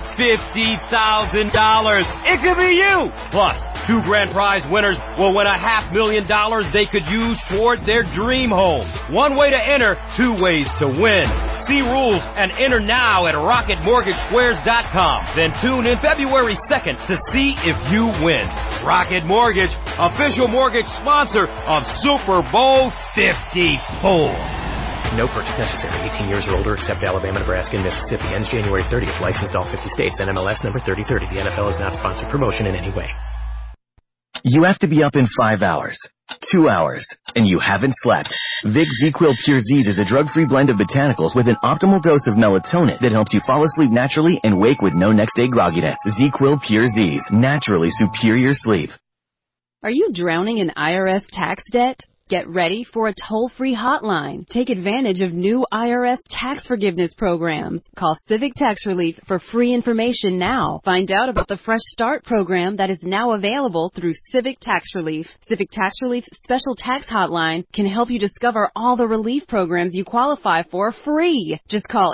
$50,000. It could be you! Plus, 2 grand prize winners will win $500,000 they could use toward their dream home. One way to enter, 2 ways to win. See rules and enter now at RocketMortgageSquares.com. Then tune in February 2nd to see if you win. Rocket Mortgage, official mortgage sponsor of Super Bowl 54. No purchase necessary. 18 years or older except Alabama, Nebraska, and Mississippi. Ends January 30th. Licensed all 50 states. NMLS number 3030. The NFL is not sponsored promotion in any way. You have to be up in 5 hours, 2 hours, and you haven't slept. Vic ZzzQuil Pure Z's is a drug-free blend of botanicals with an optimal dose of melatonin that helps you fall asleep naturally and wake with no next-day grogginess. ZzzQuil Pure Z's. Naturally superior sleep. Are you drowning in IRS tax debt? Get ready for a toll-free hotline. Take advantage of new IRS tax forgiveness programs. Call Civic Tax Relief for free information now. Find out about the Fresh Start program that is now available through Civic Tax Relief. Civic Tax Relief's special tax hotline can help you discover all the relief programs you qualify for free. Just call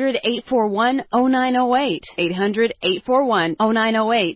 800-841-0908. 800-841-0908.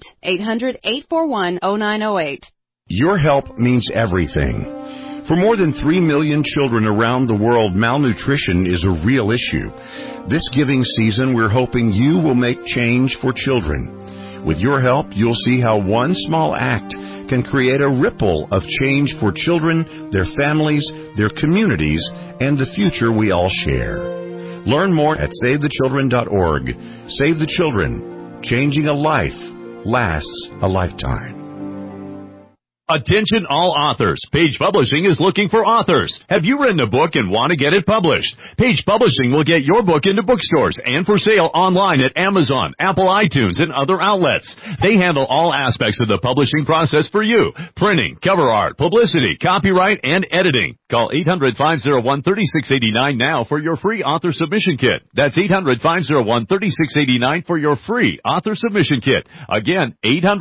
800-841-0908. Your help means everything. For more than 3 million children around the world, malnutrition is a real issue. This giving season, we're hoping you will make change for children. With your help, you'll see how one small act can create a ripple of change for children, their families, their communities, and the future we all share. Learn more at SaveTheChildren.org. Save the Children. Changing a life lasts a lifetime. Attention all authors. Page Publishing is looking for authors. Have you written a book and want to get it published? Page Publishing will get your book into bookstores and for sale online at Amazon, Apple iTunes, and other outlets. They handle all aspects of the publishing process for you. Printing, cover art, publicity, copyright, and editing. Call 800-501-3689 now for your free author submission kit. That's 800-501-3689 for your free author submission kit. Again,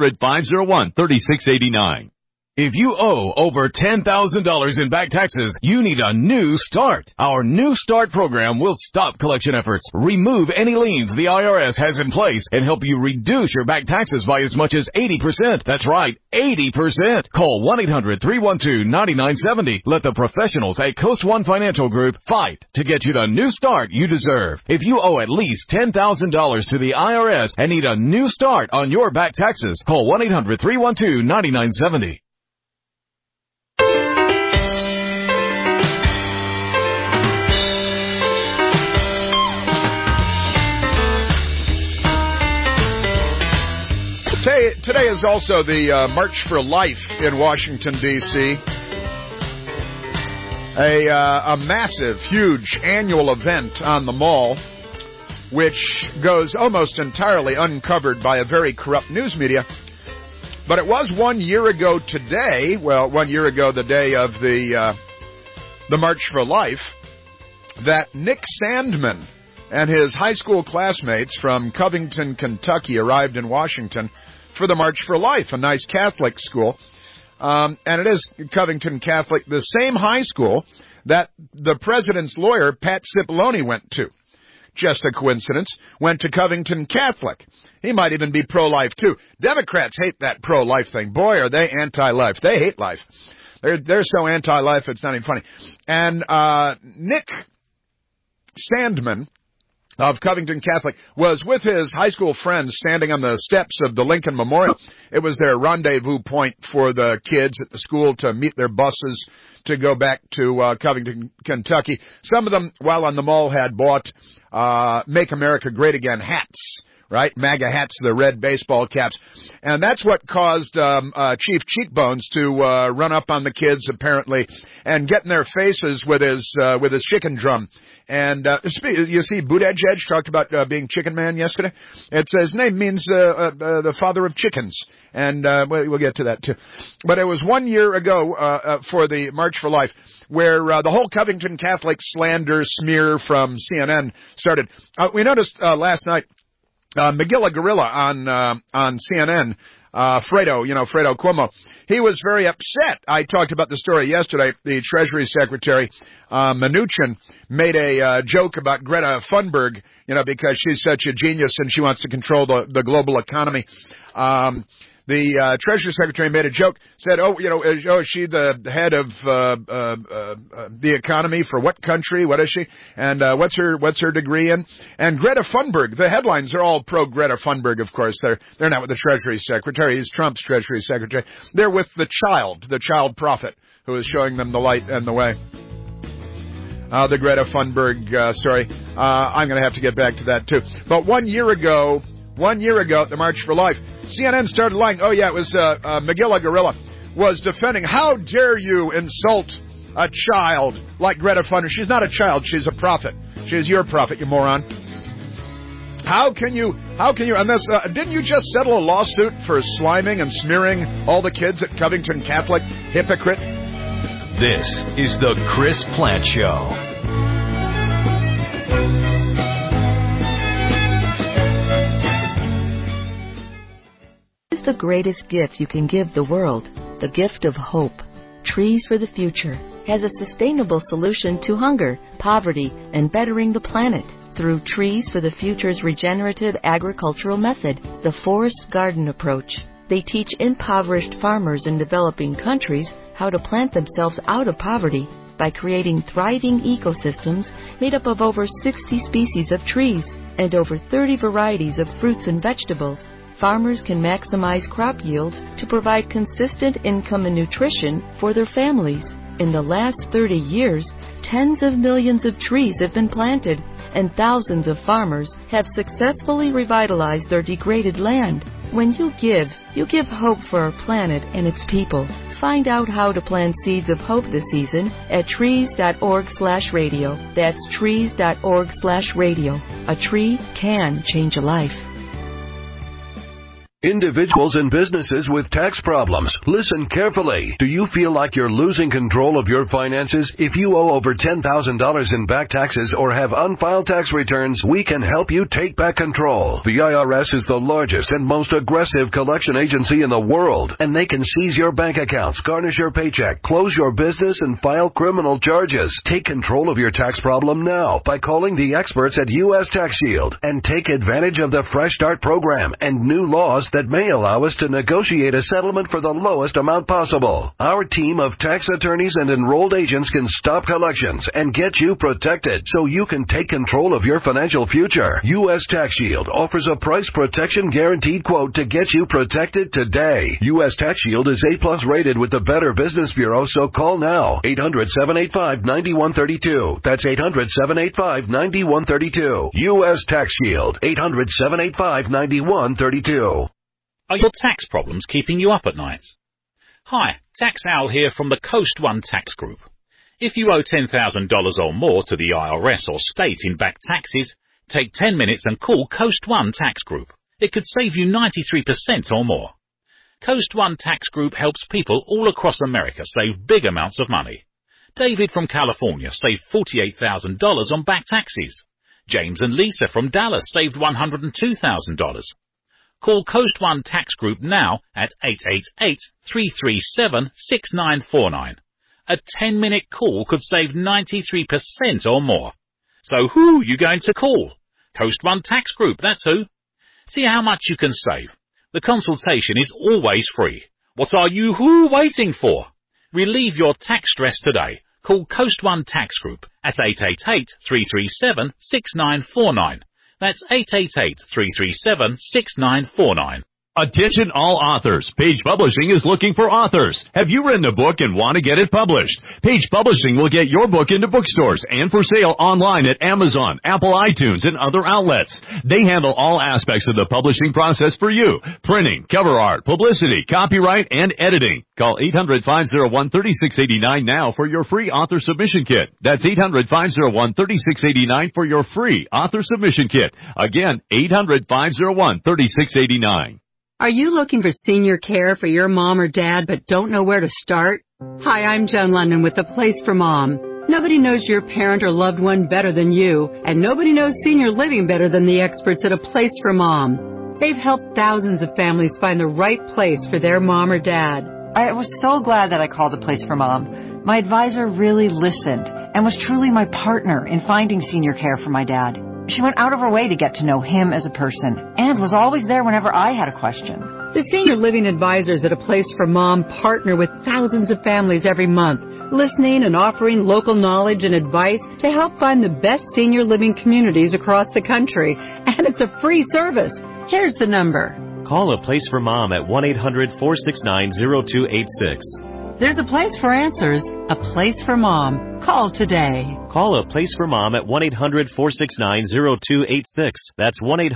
800-501-3689. If you owe over $10,000 in back taxes, you need a new start. Our New Start program will stop collection efforts, remove any liens the IRS has in place, and help you reduce your back taxes by as much as 80%. That's right, 80%. Call 1-800-312-9970. Let the professionals at Coast One Financial Group fight to get you the new start you deserve. If you owe at least $10,000 to the IRS and need a new start on your back taxes, call 1-800-312-9970. today is also the March for Life in Washington, D.C., a massive, huge annual event on the Mall, which goes almost entirely uncovered by a very corrupt news media. But it was 1 year ago today, 1 year ago the day of the March for Life, that Nick Sandmann and his high school classmates from Covington, Kentucky arrived in Washington for the March for Life, a nice Catholic school. And it is Covington Catholic, the same high school that the president's lawyer, Pat Cipollone, went to. Just a coincidence, went to Covington Catholic. He might even be pro-life, too. Democrats hate that pro-life thing. Boy, are they anti-life. They hate life. They're so anti-life, it's not even funny. And Nick Sandmann of Covington Catholic was with his high school friends standing on the steps of the Lincoln Memorial. It was their rendezvous point for the kids at the school to meet their buses to go back to Covington, Kentucky. Some of them, while on the Mall, had bought Make America Great Again hats, right? MAGA hats, the red baseball caps. And that's what caused Chief Cheekbones to run up on the kids, apparently, and get in their faces with his chicken drum. And you see, Buttigieg talked about being Chicken Man yesterday. His name means the father of chickens. And we'll get to that, too. But it was 1 year ago for the March for Life where the whole Covington Catholic slander smear from CNN started. We noticed last night Magilla Gorilla on CNN, Fredo Cuomo, he was very upset. I talked about the story yesterday. The Treasury Secretary, Mnuchin, made a joke about Greta Thunberg, because she's such a genius and she wants to control the global economy. The Treasury Secretary made a joke, said, is she the head of the economy for what country? What is she? And what's her degree in? And Greta Thunberg, the headlines are all pro Greta Thunberg, of course. They're not with the Treasury Secretary. He's Trump's Treasury Secretary. They're with the child prophet, who is showing them the light and the way. The Greta Thunberg story. I'm going to have to get back to that, too. But 1 year ago, at the March for Life, CNN started lying. Oh, yeah, it was Magilla Gorilla was defending. How dare you insult a child like Greta Thunberg? She's not a child. She's a prophet. She's your prophet, you moron. How can you, unless, didn't you just settle a lawsuit for sliming and smearing all the kids at Covington Catholic? Hypocrite. This is the Chris Plant Show. The greatest gift you can give the world, the gift of hope. Trees for the Future has a sustainable solution to hunger, poverty, and bettering the planet through Trees for the Future's regenerative agricultural method, the forest garden approach. They teach impoverished farmers in developing countries how to plant themselves out of poverty by creating thriving ecosystems made up of over 60 species of trees and over 30 varieties of fruits and vegetables. Farmers can maximize crop yields to provide consistent income and nutrition for their families. In the last 30 years, tens of millions of trees have been planted, and thousands of farmers have successfully revitalized their degraded land. When you give hope for our planet and its people. Find out how to plant seeds of hope this season at trees.org/radio. That's trees.org/radio. A tree can change a life. Individuals and businesses with tax problems, listen carefully. Do you feel like you're losing control of your finances? If you owe over $10,000 in back taxes or have unfiled tax returns, we can help you take back control. The IRS is the largest and most aggressive collection agency in the world, and they can seize your bank accounts, garnish your paycheck, close your business, and file criminal charges. Take control of your tax problem now by calling the experts at U.S. Tax Shield and take advantage of the Fresh Start program and new laws that may allow us to negotiate a settlement for the lowest amount possible. Our team of tax attorneys and enrolled agents can stop collections and get you protected so you can take control of your financial future. U.S. Tax Shield offers a price protection guaranteed quote to get you protected today. U.S. Tax Shield is A+ rated with the Better Business Bureau, so call now. 800-785-9132. That's 800-785-9132. U.S. Tax Shield. 800-785-9132. Are your tax problems keeping you up at night? Hi, Tax Al here from the Coast One Tax Group. If you owe $10,000 or more to the IRS or state in back taxes, take 10 minutes and call Coast One Tax Group. It could save you 93% or more. Coast One Tax Group helps people all across America save big amounts of money. David from California saved $48,000 on back taxes. James and Lisa from Dallas saved $102,000. Call Coast One Tax Group now at 888-337-6949. A 10-minute call could save 93% or more. So who are you going to call? Coast One Tax Group, that's who. See how much you can save. The consultation is always free. What are you waiting for? Relieve your tax stress today. Call Coast One Tax Group at 888-337-6949. That's 888-337-6949. Attention all authors. Page Publishing is looking for authors. Have you written a book and want to get it published? Page Publishing will get your book into bookstores and for sale online at Amazon, Apple iTunes, and other outlets. They handle all aspects of the publishing process for you. Printing, cover art, publicity, copyright, and editing. Call 800-501-3689 now for your free author submission kit. That's 800-501-3689 for your free author submission kit. Again, 800-501-3689. Are you looking for senior care for your mom or dad but don't know where to start? Hi, I'm Joan London with The Place for Mom. Nobody knows your parent or loved one better than you, and nobody knows senior living better than the experts at A Place for Mom. They've helped thousands of families find the right place for their mom or dad. I was so glad that I called A Place for Mom. My advisor really listened and was truly my partner in finding senior care for my dad. She went out of her way to get to know him as a person and was always there whenever I had a question. The senior living advisors at A Place for Mom partner with thousands of families every month, listening and offering local knowledge and advice to help find the best senior living communities across the country. And it's a free service. Here's the number. Call A Place for Mom at 1-800-469-0286. There's a place for answers, A Place for Mom. Call today. Call A Place for Mom at 1-800-469-0286. That's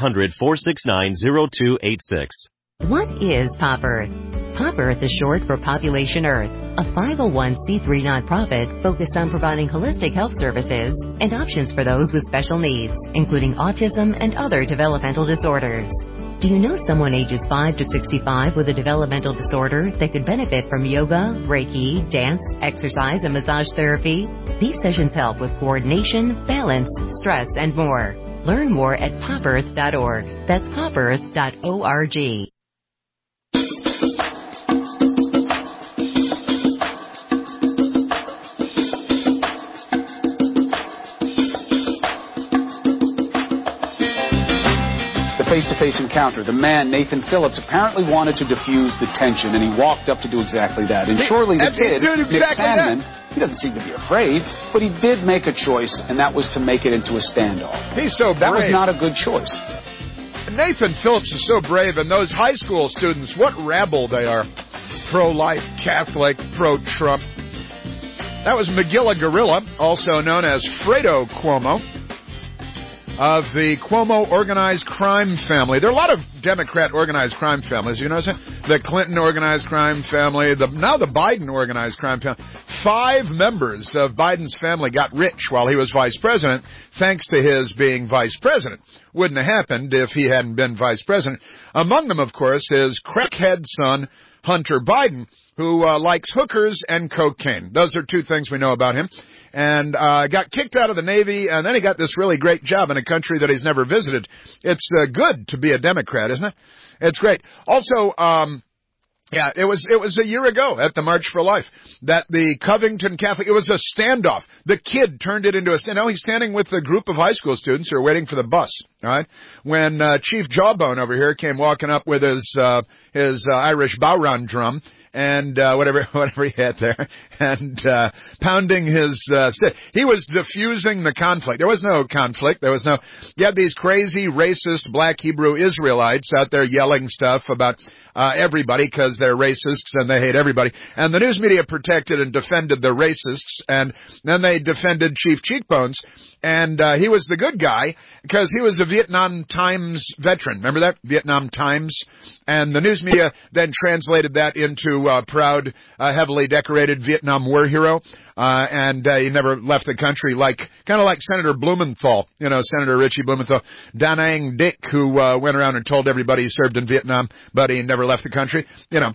1-800-469-0286. What is Pop Earth? Pop Earth is short for Population Earth, a 501c3 nonprofit focused on providing holistic health services and options for those with special needs, including autism and other developmental disorders. Do you know someone ages 5 to 65 with a developmental disorder that could benefit from yoga, Reiki, dance, exercise, and massage therapy? These sessions help with coordination, balance, stress, and more. Learn more at popearth.org. That's popearth.org. Face-to-face encounter. The man, Nathan Phillips, apparently wanted to diffuse the tension, and he walked up to do exactly that. And surely the kid, Nick Sandman, he doesn't seem to be afraid, but he did make a choice, and that was to make it into a standoff. He's so brave. That was not a good choice. Nathan Phillips is so brave, and those high school students, what rabble they are. Pro-life, Catholic, pro-Trump. That was Magilla Gorilla, also known as Fredo Cuomo, of the Cuomo organized crime family. There are a lot of Democrat organized crime families, you know what I'm saying? The Clinton organized crime family, now the Biden organized crime family. 5 members of Biden's family got rich while he was vice president, thanks to his being vice president. Wouldn't have happened if he hadn't been vice president. Among them, of course, is crackhead son Hunter Biden, who likes hookers and cocaine. Those are 2 things we know about him. And got kicked out of the Navy, and then he got this really great job in a country that he's never visited. It's good to be a Democrat, isn't it? It's great. Also, it was a year ago at the March for Life that the Covington Catholic, it was a standoff. The kid turned it into a standoff. He's standing with a group of high school students who are waiting for the bus, all right? When Chief Jawbone over here came walking up with his Irish Bowron drum, and whatever he had there, and pounding his stick. He was diffusing the conflict. There was no conflict. You had these crazy, racist, black Hebrew Israelites out there yelling stuff about everybody because they're racists and they hate everybody. And the news media protected and defended the racists, and then they defended Chief Cheekbones. And he was the good guy because he was a Vietnam Times veteran. Remember that? Vietnam Times. And the news media then translated that into proud, heavily decorated Vietnam War hero. And he never left the country, kind of like Senator Blumenthal, Senator Richie Blumenthal, Da Nang Dick, who went around and told everybody he served in Vietnam, but he never left the country.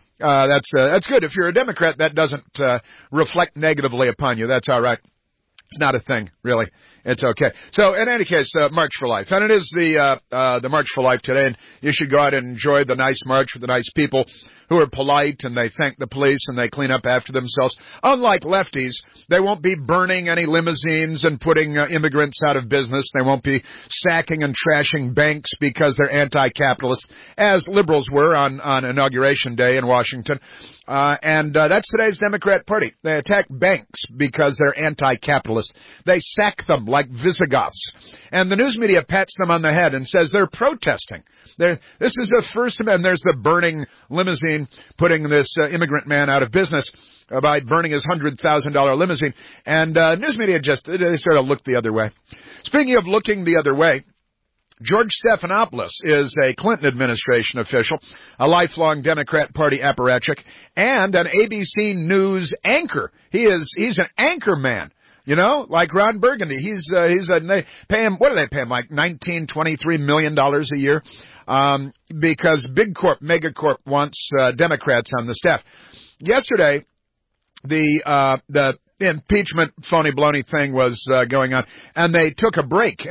That's good. If you're a Democrat, that doesn't reflect negatively upon you. That's all right. It's not a thing, really. It's okay. So, in any case, March for Life. And it is the March for Life today, and you should go out and enjoy the nice march with the nice people who are polite, and they thank the police, and they clean up after themselves. Unlike lefties, they won't be burning any limousines and putting immigrants out of business. They won't be sacking and trashing banks because they're anti-capitalist, as liberals were on Inauguration Day in Washington. And that's today's Democrat Party. They attack banks because they're anti-capitalist. They sack them like Visigoths. And the news media pats them on the head and says they're protesting. This is the First Amendment. There's the burning limousine, putting this immigrant man out of business by burning his $100,000 limousine. And news media they sort of look the other way. Speaking of looking the other way, George Stephanopoulos is a Clinton administration official, a lifelong Democrat Party apparatchik, and an ABC News anchor. He's an anchor man. Like Ron Burgundy. They pay him, what do they pay him? Like $23 million a year? Because Big Corp, Megacorp wants, Democrats on the staff. Yesterday, the impeachment phony baloney thing was, going on, and they took a break,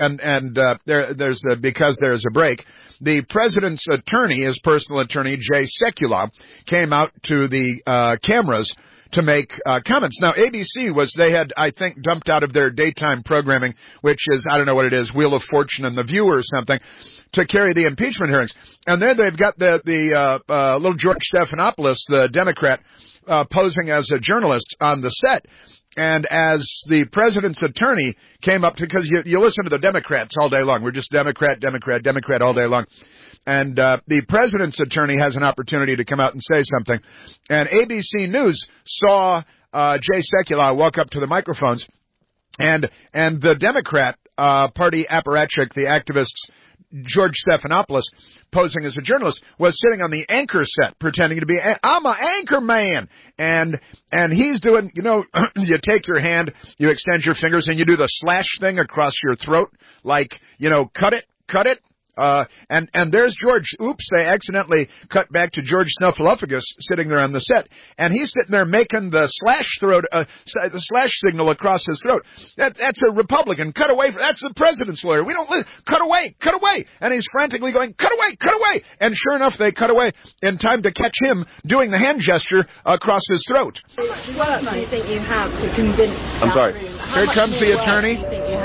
because there's a break, the president's attorney, his personal attorney, Jay Sekulow, came out to the, cameras to make comments. Now, ABC they had, I think, dumped out of their daytime programming, which is, I don't know what it is, Wheel of Fortune and The View or something, to carry the impeachment hearings. And then they've got the little George Stephanopoulos, the Democrat, posing as a journalist on the set. And as the president's attorney came up because you listen to the Democrats all day long. We're just Democrat all day long. And the president's attorney has an opportunity to come out and say something. And ABC News saw Jay Sekulow walk up to the microphones, and the Democrat Party apparatchik, the activists, George Stephanopoulos, posing as a journalist, was sitting on the anchor set pretending to be, I'm an anchor man. And he's doing, you take your hand, you extend your fingers, and you do the slash thing across your throat, like, cut it. And there's George. Oops, they accidentally cut back to George Snuffleupagus sitting there on the set. And he's sitting there making the slash signal across his throat. That's a Republican. Cut away. That's the president's lawyer. We don't cut away. And he's frantically going, cut away. And sure enough, they cut away in time to catch him doing the hand gesture across his throat. How much work do you think you have to convince? I'm sorry. Here comes the attorney.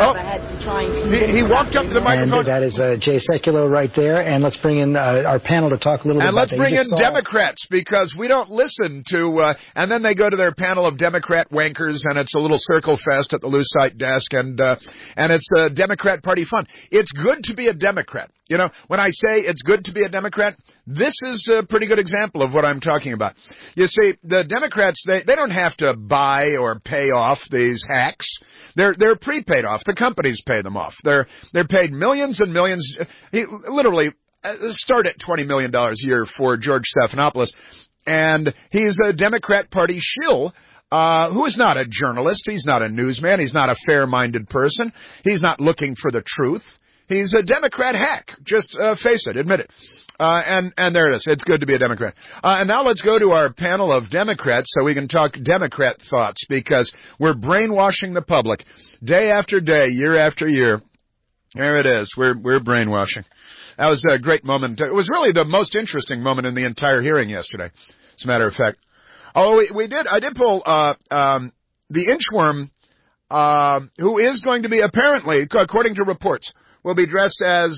He walked up to the microphone. And that is Jay Sekulow right there. And let's bring in our panel to talk a little bit about that. And let's bring in Democrats, because we don't listen to, and then they go to their panel of Democrat wankers, and it's a little circle fest at the Lucite desk, and it's a Democrat Party fun. It's good to be a Democrat. When I say it's good to be a Democrat, this is a pretty good example of what I'm talking about. You see, the Democrats, they don't have to buy or pay off these hacks. They're prepaid off. The companies pay them off. They're paid millions and millions. Literally, start at $20 million a year for George Stephanopoulos. And he's a Democrat Party shill, who is not a journalist. He's not a newsman. He's not a fair-minded person. He's not looking for the truth. He's a Democrat hack. Just face it. Admit it. And there it is. It's good to be a Democrat. And now let's go to our panel of Democrats so we can talk Democrat thoughts, because we're brainwashing the public day after day, year after year. There it is. We're brainwashing. That was a great moment. It was really the most interesting moment in the entire hearing yesterday, as a matter of fact. Oh, I did pull the inchworm, who is going to be, apparently, according to reports, will be dressed as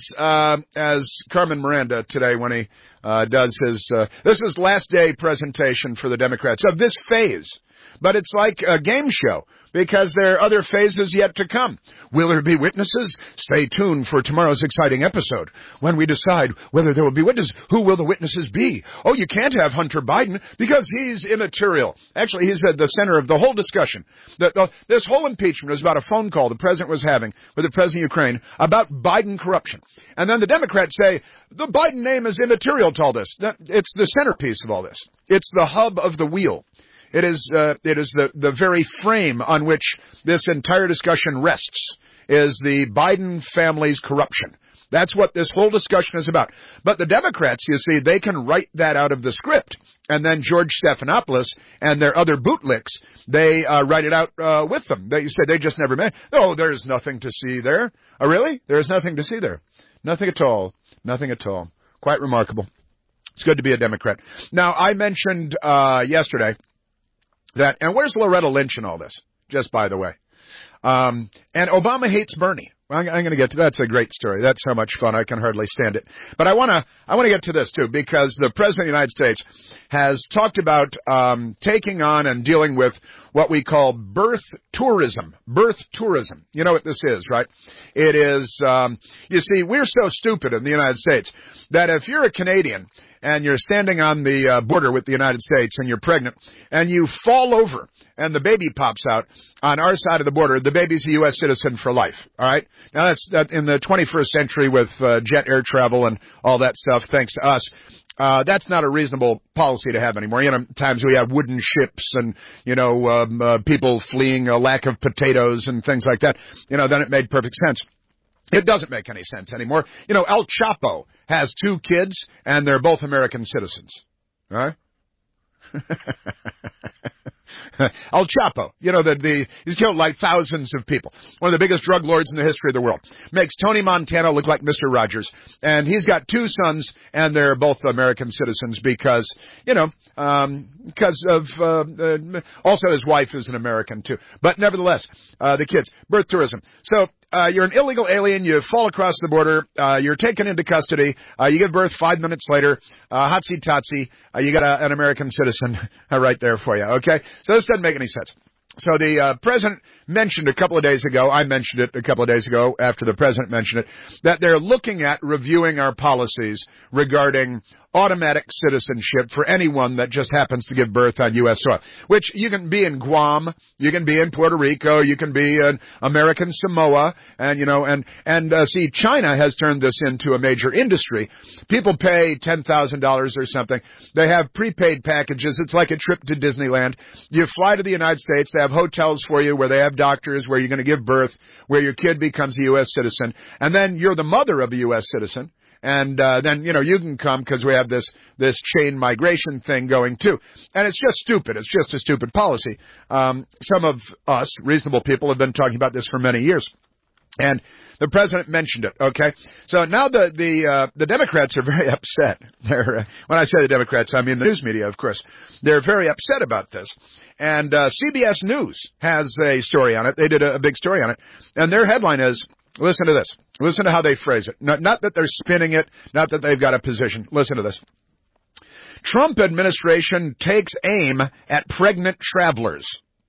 Carmen Miranda today when he does his. This is last day presentation for the Democrats of this phase. But it's like a game show because there are other phases yet to come. Will there be witnesses? Stay tuned for tomorrow's exciting episode when we decide whether there will be witnesses. Who will the witnesses be? Oh, you can't have Hunter Biden because he's immaterial. Actually, he's at the center of the whole discussion. This whole impeachment was about a phone call the president was having with the president of Ukraine about Biden corruption. And then the Democrats say the Biden name is immaterial to all this. It's the centerpiece of all this. It's the hub of the wheel. It is the very frame on which this entire discussion rests, is the Biden family's corruption. That's what this whole discussion is about. But the Democrats, you see, they can write that out of the script. And then George Stephanopoulos and their other bootlicks, they write it out with them. They say they just never met. Oh, there's nothing to see there. Oh, really? There's nothing to see there. Nothing at all. Nothing at all. Quite remarkable. It's good to be a Democrat. Now, I mentioned yesterday that, and where's Loretta Lynch in all this? Just by the way. And Obama hates Bernie. I'm going to get to that. That's a great story. That's so much fun. I can hardly stand it. But I want to get to this too, because the President of the United States has talked about taking on and dealing with what we call birth tourism. Birth tourism. You know what this is, right? It is, you see, we're so stupid in the United States that if you're a Canadian and you're standing on the border with the United States and you're pregnant and you fall over and the baby pops out on our side of the border, the baby's a U.S. citizen for life. All right. Now that's in the 21st century with jet air travel and all that stuff, thanks to us. That's not a reasonable policy to have anymore. You know, times we have wooden ships and, people fleeing a lack of potatoes and things like that. Then it made perfect sense. It doesn't make any sense anymore. El Chapo has 2 kids, and they're both American citizens. All right? El Chapo, he's killed like thousands of people. One of the biggest drug lords in the history of the world. Makes Tony Montana look like Mr. Rogers. And he's got 2 sons, and they're both American citizens because of, also his wife is an American too. But nevertheless, the kids, birth tourism. So, you're an illegal alien, you fall across the border, you're taken into custody, you give birth 5 minutes later, hotsy-totsy, you got an American citizen right there for you, okay? So this doesn't make any sense. So the president mentioned a couple of days ago, I mentioned it a couple of days ago after the president mentioned it, that they're looking at reviewing our policies regarding automatic citizenship for anyone that just happens to give birth on U.S. soil, which you can be in Guam, you can be in Puerto Rico, you can be in American Samoa, and see, China has turned this into a major industry. People pay $10,000 or something. They have prepaid packages. It's like a trip to Disneyland. You fly to the United States. They have hotels for you where they have doctors, where you're going to give birth, where your kid becomes a U.S. citizen, and then you're the mother of a U.S. citizen. And then, you can come because we have this chain migration thing going too. And it's just stupid. It's just a stupid policy. Some of us, reasonable people, have been talking about this for many years. And the president mentioned it, okay? So now the Democrats are very upset. When I say the Democrats, I mean the news media, of course. They're very upset about this. And CBS News has a story on it. They did a big story on it. And their headline is, listen to this. Listen to how they phrase it. Not that they're spinning it, not that they've got a position. Listen to this. Trump administration takes aim at pregnant travelers.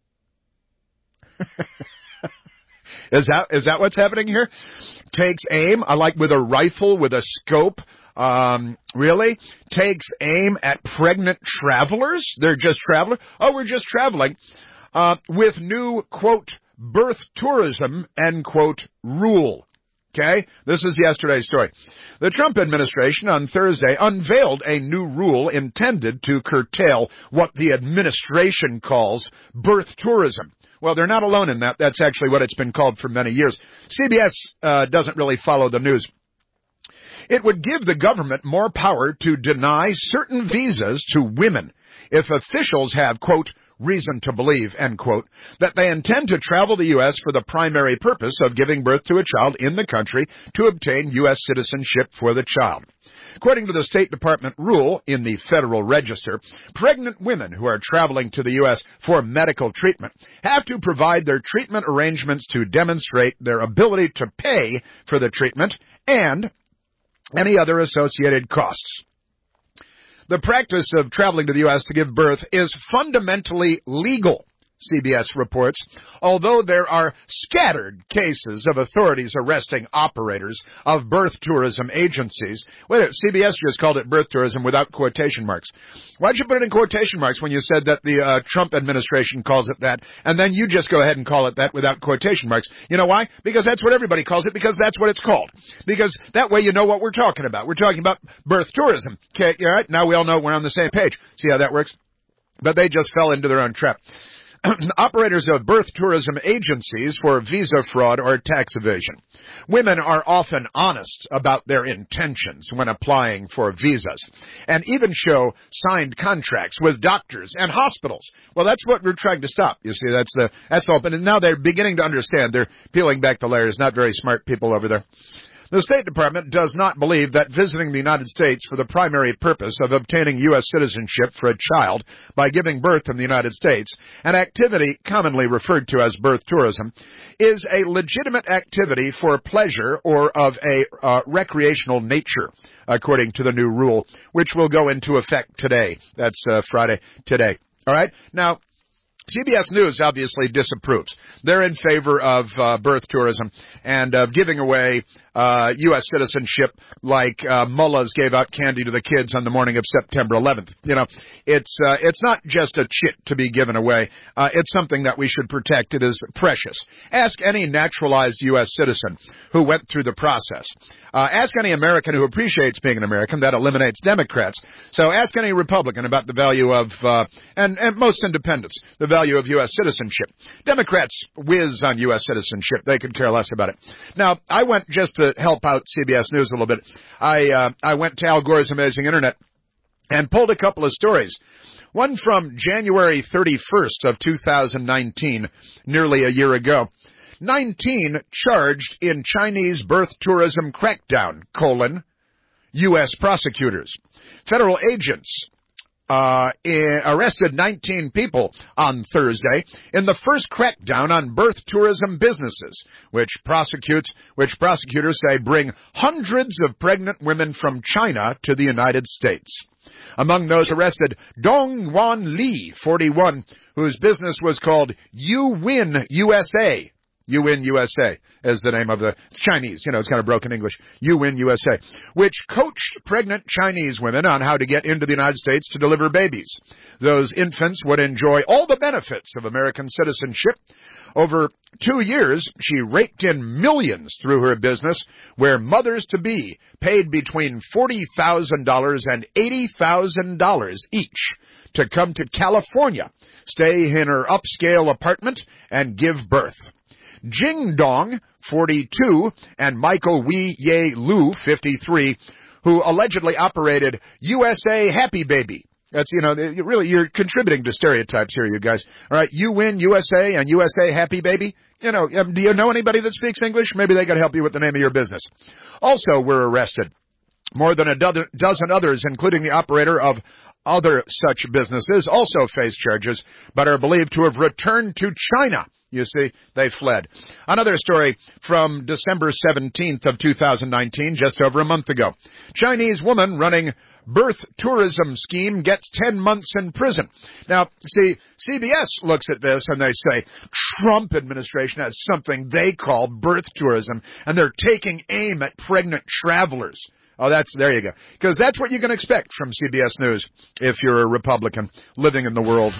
Is that what's happening here? Takes aim, like with a rifle, with a scope. Really? Takes aim at pregnant travelers? They're just travelers? Oh, we're just traveling. With new, quote, birth tourism, end quote, rule. Okay? This is yesterday's story. The Trump administration on Thursday unveiled a new rule intended to curtail what the administration calls birth tourism. Well, they're not alone in that. That's actually what it's been called for many years. CBS doesn't really follow the news. It would give the government more power to deny certain visas to women if officials have, quote, reason to believe, end quote, that they intend to travel the U.S. for the primary purpose of giving birth to a child in the country to obtain U.S. citizenship for the child. According to the State Department rule in the Federal Register, pregnant women who are traveling to the U.S. for medical treatment have to provide their treatment arrangements to demonstrate their ability to pay for the treatment and any other associated costs. The practice of traveling to the U.S. to give birth is fundamentally legal, CBS reports, although there are scattered cases of authorities arresting operators of birth tourism agencies. Wait, CBS just called it birth tourism without quotation marks. Why'd you put it in quotation marks when you said that the Trump administration calls it that, and then you just go ahead and call it that without quotation marks? You know why? Because that's what everybody calls it, because that's what it's called. Because that way you know what we're talking about. We're talking about birth tourism. Okay, all right? Now we all know we're on the same page. See how that works? But they just fell into their own trap. Operators of birth tourism agencies for visa fraud or tax evasion. Women are often honest about their intentions when applying for visas, and even show signed contracts with doctors and hospitals. Well, that's what we're trying to stop. You see, that's all. But now they're beginning to understand. They're peeling back the layers. Not very smart people over there. The State Department does not believe that visiting the United States for the primary purpose of obtaining U.S. citizenship for a child by giving birth in the United States, an activity commonly referred to as birth tourism, is a legitimate activity for pleasure or of a recreational nature, according to the new rule, which will go into effect today. That's Friday, today. All right? Now, CBS News obviously disapproves. They're in favor of birth tourism and of giving away U.S. citizenship like mullahs gave out candy to the kids on the morning of September 11th. You know, it's not just a chit to be given away. It's something that we should protect. It is precious. Ask any naturalized U.S. citizen who went through the process. Ask any American who appreciates being an American. That eliminates Democrats. So ask any Republican about the value of, and most independents, the value of U.S. citizenship. Democrats whiz on U.S. citizenship. They could care less about it. Now, I went just to help out CBS News a little bit. I went to Al Gore's Amazing Internet and pulled a couple of stories. One from January 31st of 2019, nearly a year ago. 19 charged in Chinese birth tourism crackdown, U.S. prosecutors. Federal agents arrested 19 people on Thursday in the first crackdown on birth tourism businesses, which prosecutors say bring hundreds of pregnant women from China to the United States. Among those arrested, Dong Wan Li, 41, whose business was called You Win USA. You Win USA is the name of the Chinese. You know, it's kind of broken English. You Win USA, which coached pregnant Chinese women on how to get into the United States to deliver babies. Those infants would enjoy all the benefits of American citizenship. Over 2 years, she raked in millions through her business, where mothers-to-be paid between $40,000 and $80,000 each to come to California, stay in her upscale apartment, and give birth. Jing Dong, 42, and Michael Wei Ye Lu, 53, who allegedly operated USA Happy Baby. That's, you know, you're contributing to stereotypes here, you guys. All right, You Win USA and USA Happy Baby. You know, do you know anybody that speaks English? Maybe they could help you with the name of your business. Also were arrested more than a dozen others, including the operator of other such businesses, also face charges, but are believed to have returned to China. You see, they fled. Another story from December 17th of 2019, just over a month ago. Chinese woman running birth tourism scheme gets 10 months in prison. Now, see, CBS looks at this and they say, Trump administration has something they call birth tourism, and they're taking aim at pregnant travelers. Oh, there you go. Because that's what you can expect from CBS News if you're a Republican living in the world.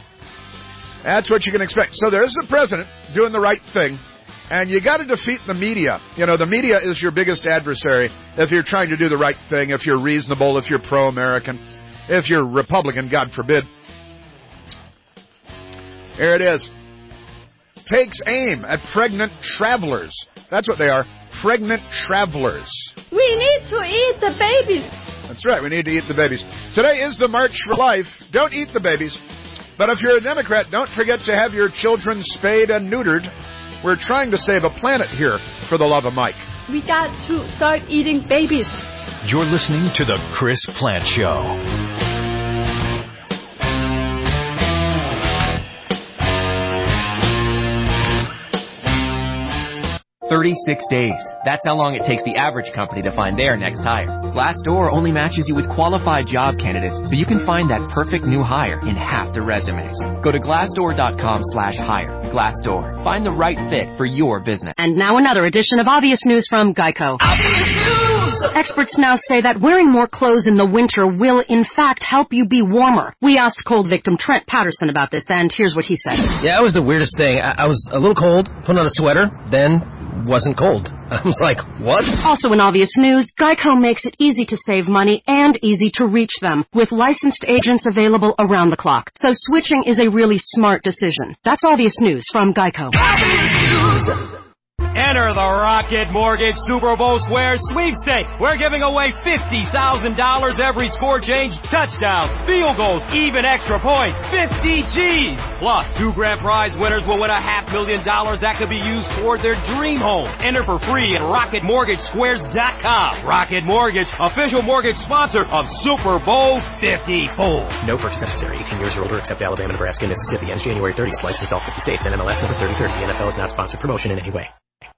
That's what you can expect. So there's the president doing the right thing, and you got to defeat the media. You know, the media is your biggest adversary if you're trying to do the right thing, if you're reasonable, if you're pro-American, if you're Republican, God forbid. Here it is. Takes aim at pregnant travelers. That's what they are, pregnant travelers. We need to eat the babies. That's right, we need to eat the babies. Today is the March for Life. Don't eat the babies. But if you're a Democrat, don't forget to have your children spayed and neutered. We're trying to save a planet here, for the love of Mike. We got to start eating babies. You're listening to The Chris Plante Show. 36 days. That's how long it takes the average company to find their next hire. Glassdoor only matches you with qualified job candidates, so you can find that perfect new hire in half the resumes. Go to glassdoor.com/hire. Glassdoor. Find the right fit for your business. And now another edition of Obvious News from Geico. Obvious News! Experts now say that wearing more clothes in the winter will, in fact, help you be warmer. We asked cold victim Trent Patterson about this, and here's what he said. Yeah, it was the weirdest thing. I was a little cold, put on a sweater, then wasn't cold. I was like, what? Also in Obvious News, Geico makes it easy to save money and easy to reach them, with licensed agents available around the clock. So switching is a really smart decision. That's Obvious News from Geico. Obvious News! Enter the Rocket Mortgage Super Bowl Square Sweepstakes. We're giving away $50,000 every score change, touchdowns, field goals, even extra points, 50 G's. Plus, 2 grand prize winners will win $500,000 that could be used toward their dream home. Enter for free at RocketMortgageSquares.com. Rocket Mortgage, official mortgage sponsor of Super Bowl 54. No purchase necessary. 18 years or older, except Alabama, Nebraska, and Mississippi. Ends January 30th. Licensed all 50 states. NMLS number 3030. The NFL is not sponsored promotion in any way.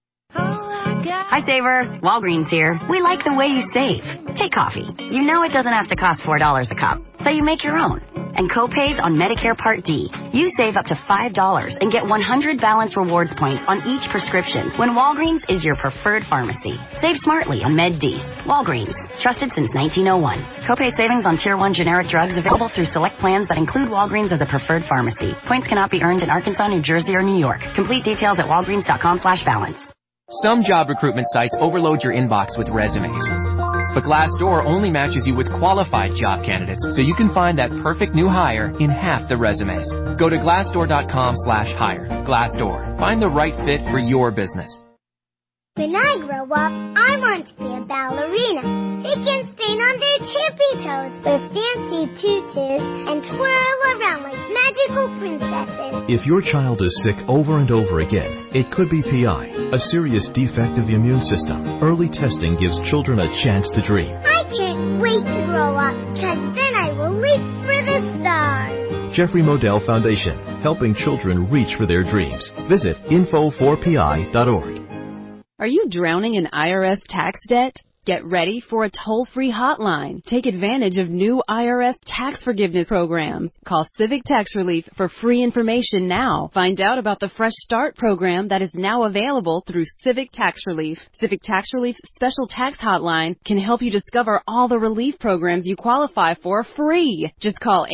Hi, Saver. Walgreens here. We like the way you save. Take coffee. You know it doesn't have to cost $4 a cup, so you make your own. And co-pays on Medicare Part D. You save up to $5 and get 100 balance rewards points on each prescription when Walgreens is your preferred pharmacy. Save smartly on Med D. Walgreens. Trusted since 1901. Copay savings on Tier 1 generic drugs available through select plans that include Walgreens as a preferred pharmacy. Points cannot be earned in Arkansas, New Jersey, or New York. Complete details at walgreens.com/balance. Some job recruitment sites overload your inbox with resumes. But Glassdoor only matches you with qualified job candidates, so you can find that perfect new hire in half the resumes. Go to glassdoor.com/hire. Glassdoor. Find the right fit for your business. When I grow up, I want to be a ballerina. They can stand on their tippy toes with fancy tutus and twirl around like magical princesses. If your child is sick over and over again, it could be PI, a serious defect of the immune system. Early testing gives children a chance to dream. I can't wait to grow up, because then I will leap for the stars. Jeffrey Modell Foundation, helping children reach for their dreams. Visit info4pi.org. Are you drowning in IRS tax debt? Get ready for a toll-free hotline. Take advantage of new IRS tax forgiveness programs. Call Civic Tax Relief for free information now. Find out about the Fresh Start program that is now available through Civic Tax Relief. Civic Tax Relief's special tax hotline can help you discover all the relief programs you qualify for free. Just call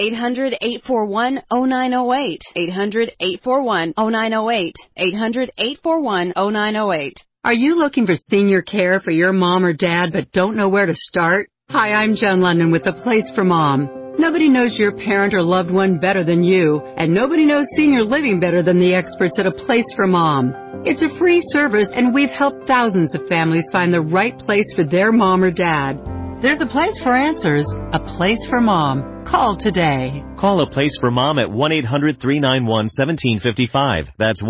800-841-0908. 800-841-0908. 800-841-0908. Are you looking for senior care for your mom or dad but don't know where to start? Hi, I'm Jen London with The Place for Mom. Nobody knows your parent or loved one better than you, and nobody knows senior living better than the experts at A Place for Mom. It's a free service, and we've helped thousands of families find the right place for their mom or dad. There's a place for answers, A Place for Mom. Call today. Call A Place for Mom at 1-800-391-1755. That's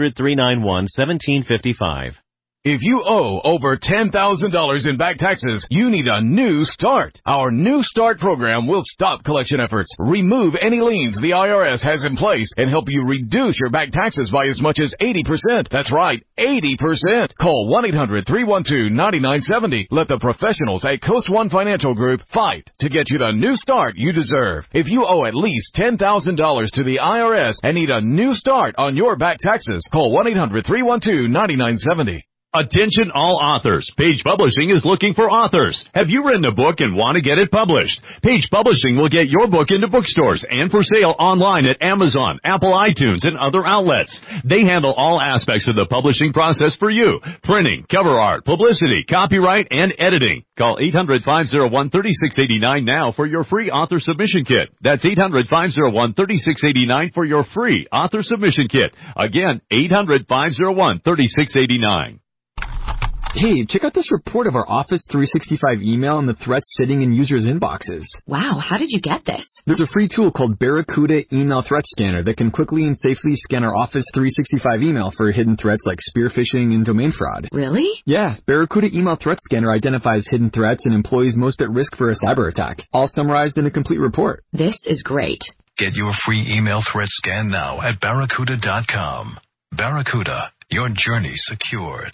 1-800-391-1755. If you owe over $10,000 in back taxes, you need a new start. Our New Start program will stop collection efforts, remove any liens the IRS has in place, and help you reduce your back taxes by as much as 80%. That's right, 80%. Call 1-800-312-9970. Let the professionals at Coast One Financial Group fight to get you the new start you deserve. If you owe at least $10,000 to the IRS and need a new start on your back taxes, call 1-800-312-9970. Attention all authors. Page Publishing is looking for authors. Have you written a book and want to get it published? Page Publishing will get your book into bookstores and for sale online at Amazon, Apple iTunes, and other outlets. They handle all aspects of the publishing process for you. Printing, cover art, publicity, copyright, and editing. Call 800-501-3689 now for your free author submission kit. That's 800-501-3689 for your free author submission kit. Again, 800-501-3689. Hey, check out this report of our Office 365 email and the threats sitting in users' inboxes. Wow, how did you get this? There's a free tool called Barracuda Email Threat Scanner that can quickly and safely scan our Office 365 email for hidden threats like spear phishing and domain fraud. Really? Yeah, Barracuda Email Threat Scanner identifies hidden threats and employees most at risk for a cyber attack, all summarized in a complete report. This is great. Get your free email threat scan now at Barracuda.com. Barracuda, your journey secured.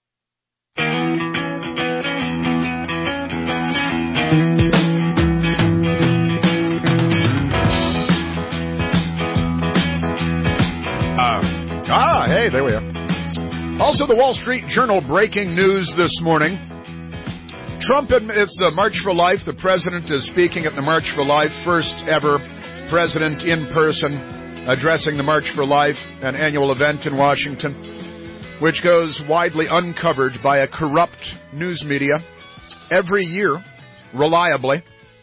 Hey, there we are. Also, the Wall Street Journal breaking news this morning. It's the March for Life. The president is speaking at the March for Life, first ever president in person addressing the March for Life, an annual event in Washington, which goes widely uncovered by a corrupt news media every year, reliably.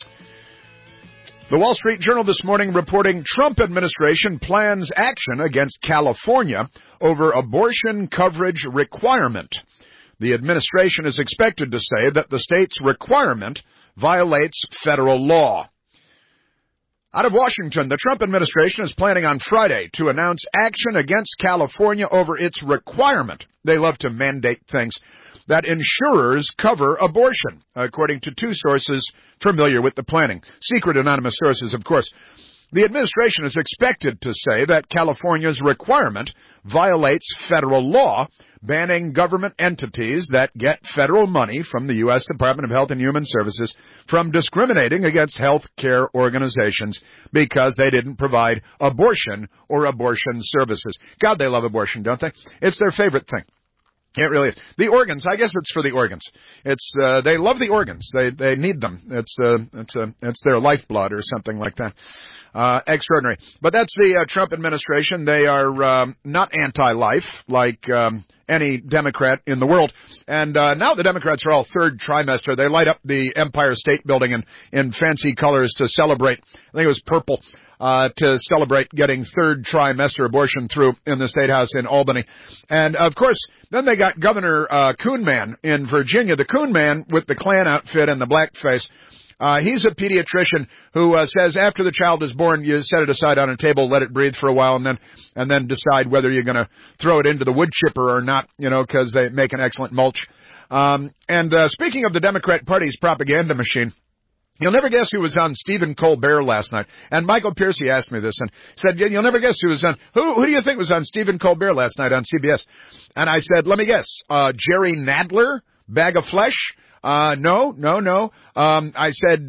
The Wall Street Journal this morning reporting Trump administration plans action against California over abortion coverage requirement. The administration is expected to say that the state's requirement violates federal law. Out of Washington, the Trump administration is planning on Friday to announce action against California over its requirement. They love to mandate things that insurers cover abortion, according to two sources familiar with the planning. Secret anonymous sources, of course. The administration is expected to say that California's requirement violates federal law, banning government entities that get federal money from the U.S. Department of Health and Human Services from discriminating against health care organizations because they didn't provide abortion or abortion services. God, they love abortion, don't they? It's their favorite thing. It really is. The organs, I guess it's for the organs. It's, they love the organs. They need them. It's their lifeblood or something like that. Extraordinary. But that's the Trump administration. They are not anti-life like any Democrat in the world. And now the Democrats are all third trimester. They light up the Empire State Building in fancy colors to celebrate. I think it was purple. To celebrate getting third trimester abortion through in the State House in Albany. And, of course, then they got Governor Coon Man in Virginia. The Coon Man with the Klan outfit and the blackface. He's a pediatrician who says after the child is born, you set it aside on a table, let it breathe for a while, and then decide whether you're going to throw it into the wood chipper or not, because they make an excellent mulch. Speaking of the Democrat Party's propaganda machine, you'll never guess who was on Stephen Colbert last night. And Michael Piercy asked me this and said, you'll never guess who was on, who do you think was on Stephen Colbert last night on CBS? And I said, let me guess, Jerry Nadler, bag of flesh? No. I said,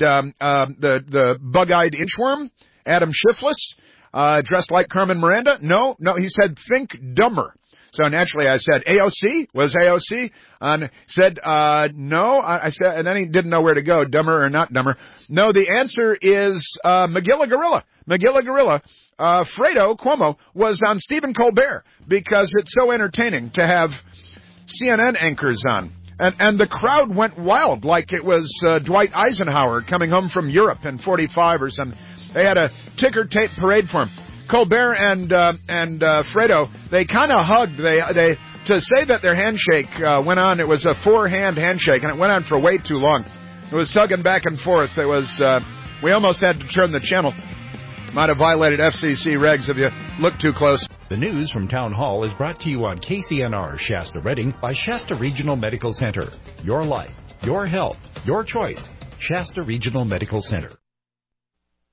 the bug-eyed inchworm, Adam Schiffless, dressed like Carmen Miranda? No, he said, think dumber. So naturally I said, AOC? Was AOC? And said, no. I said, and then he didn't know where to go, dumber or not dumber. No, the answer is, Magilla Gorilla. Fredo Cuomo was on Stephen Colbert because it's so entertaining to have CNN anchors on. And the crowd went wild like it was, Dwight Eisenhower coming home from Europe in 45 or something. They had a ticker tape parade for him. Colbert and Fredo, they kind of hugged. They to say that their handshake went on. It was a 4-hand handshake, and it went on for way too long. It was tugging back and forth. It was we almost had to turn the channel. Might have violated FCC regs if you looked too close. The news from Town Hall is brought to you on KCNR Shasta Redding by Shasta Regional Medical Center. Your life, your health, your choice. Shasta Regional Medical Center.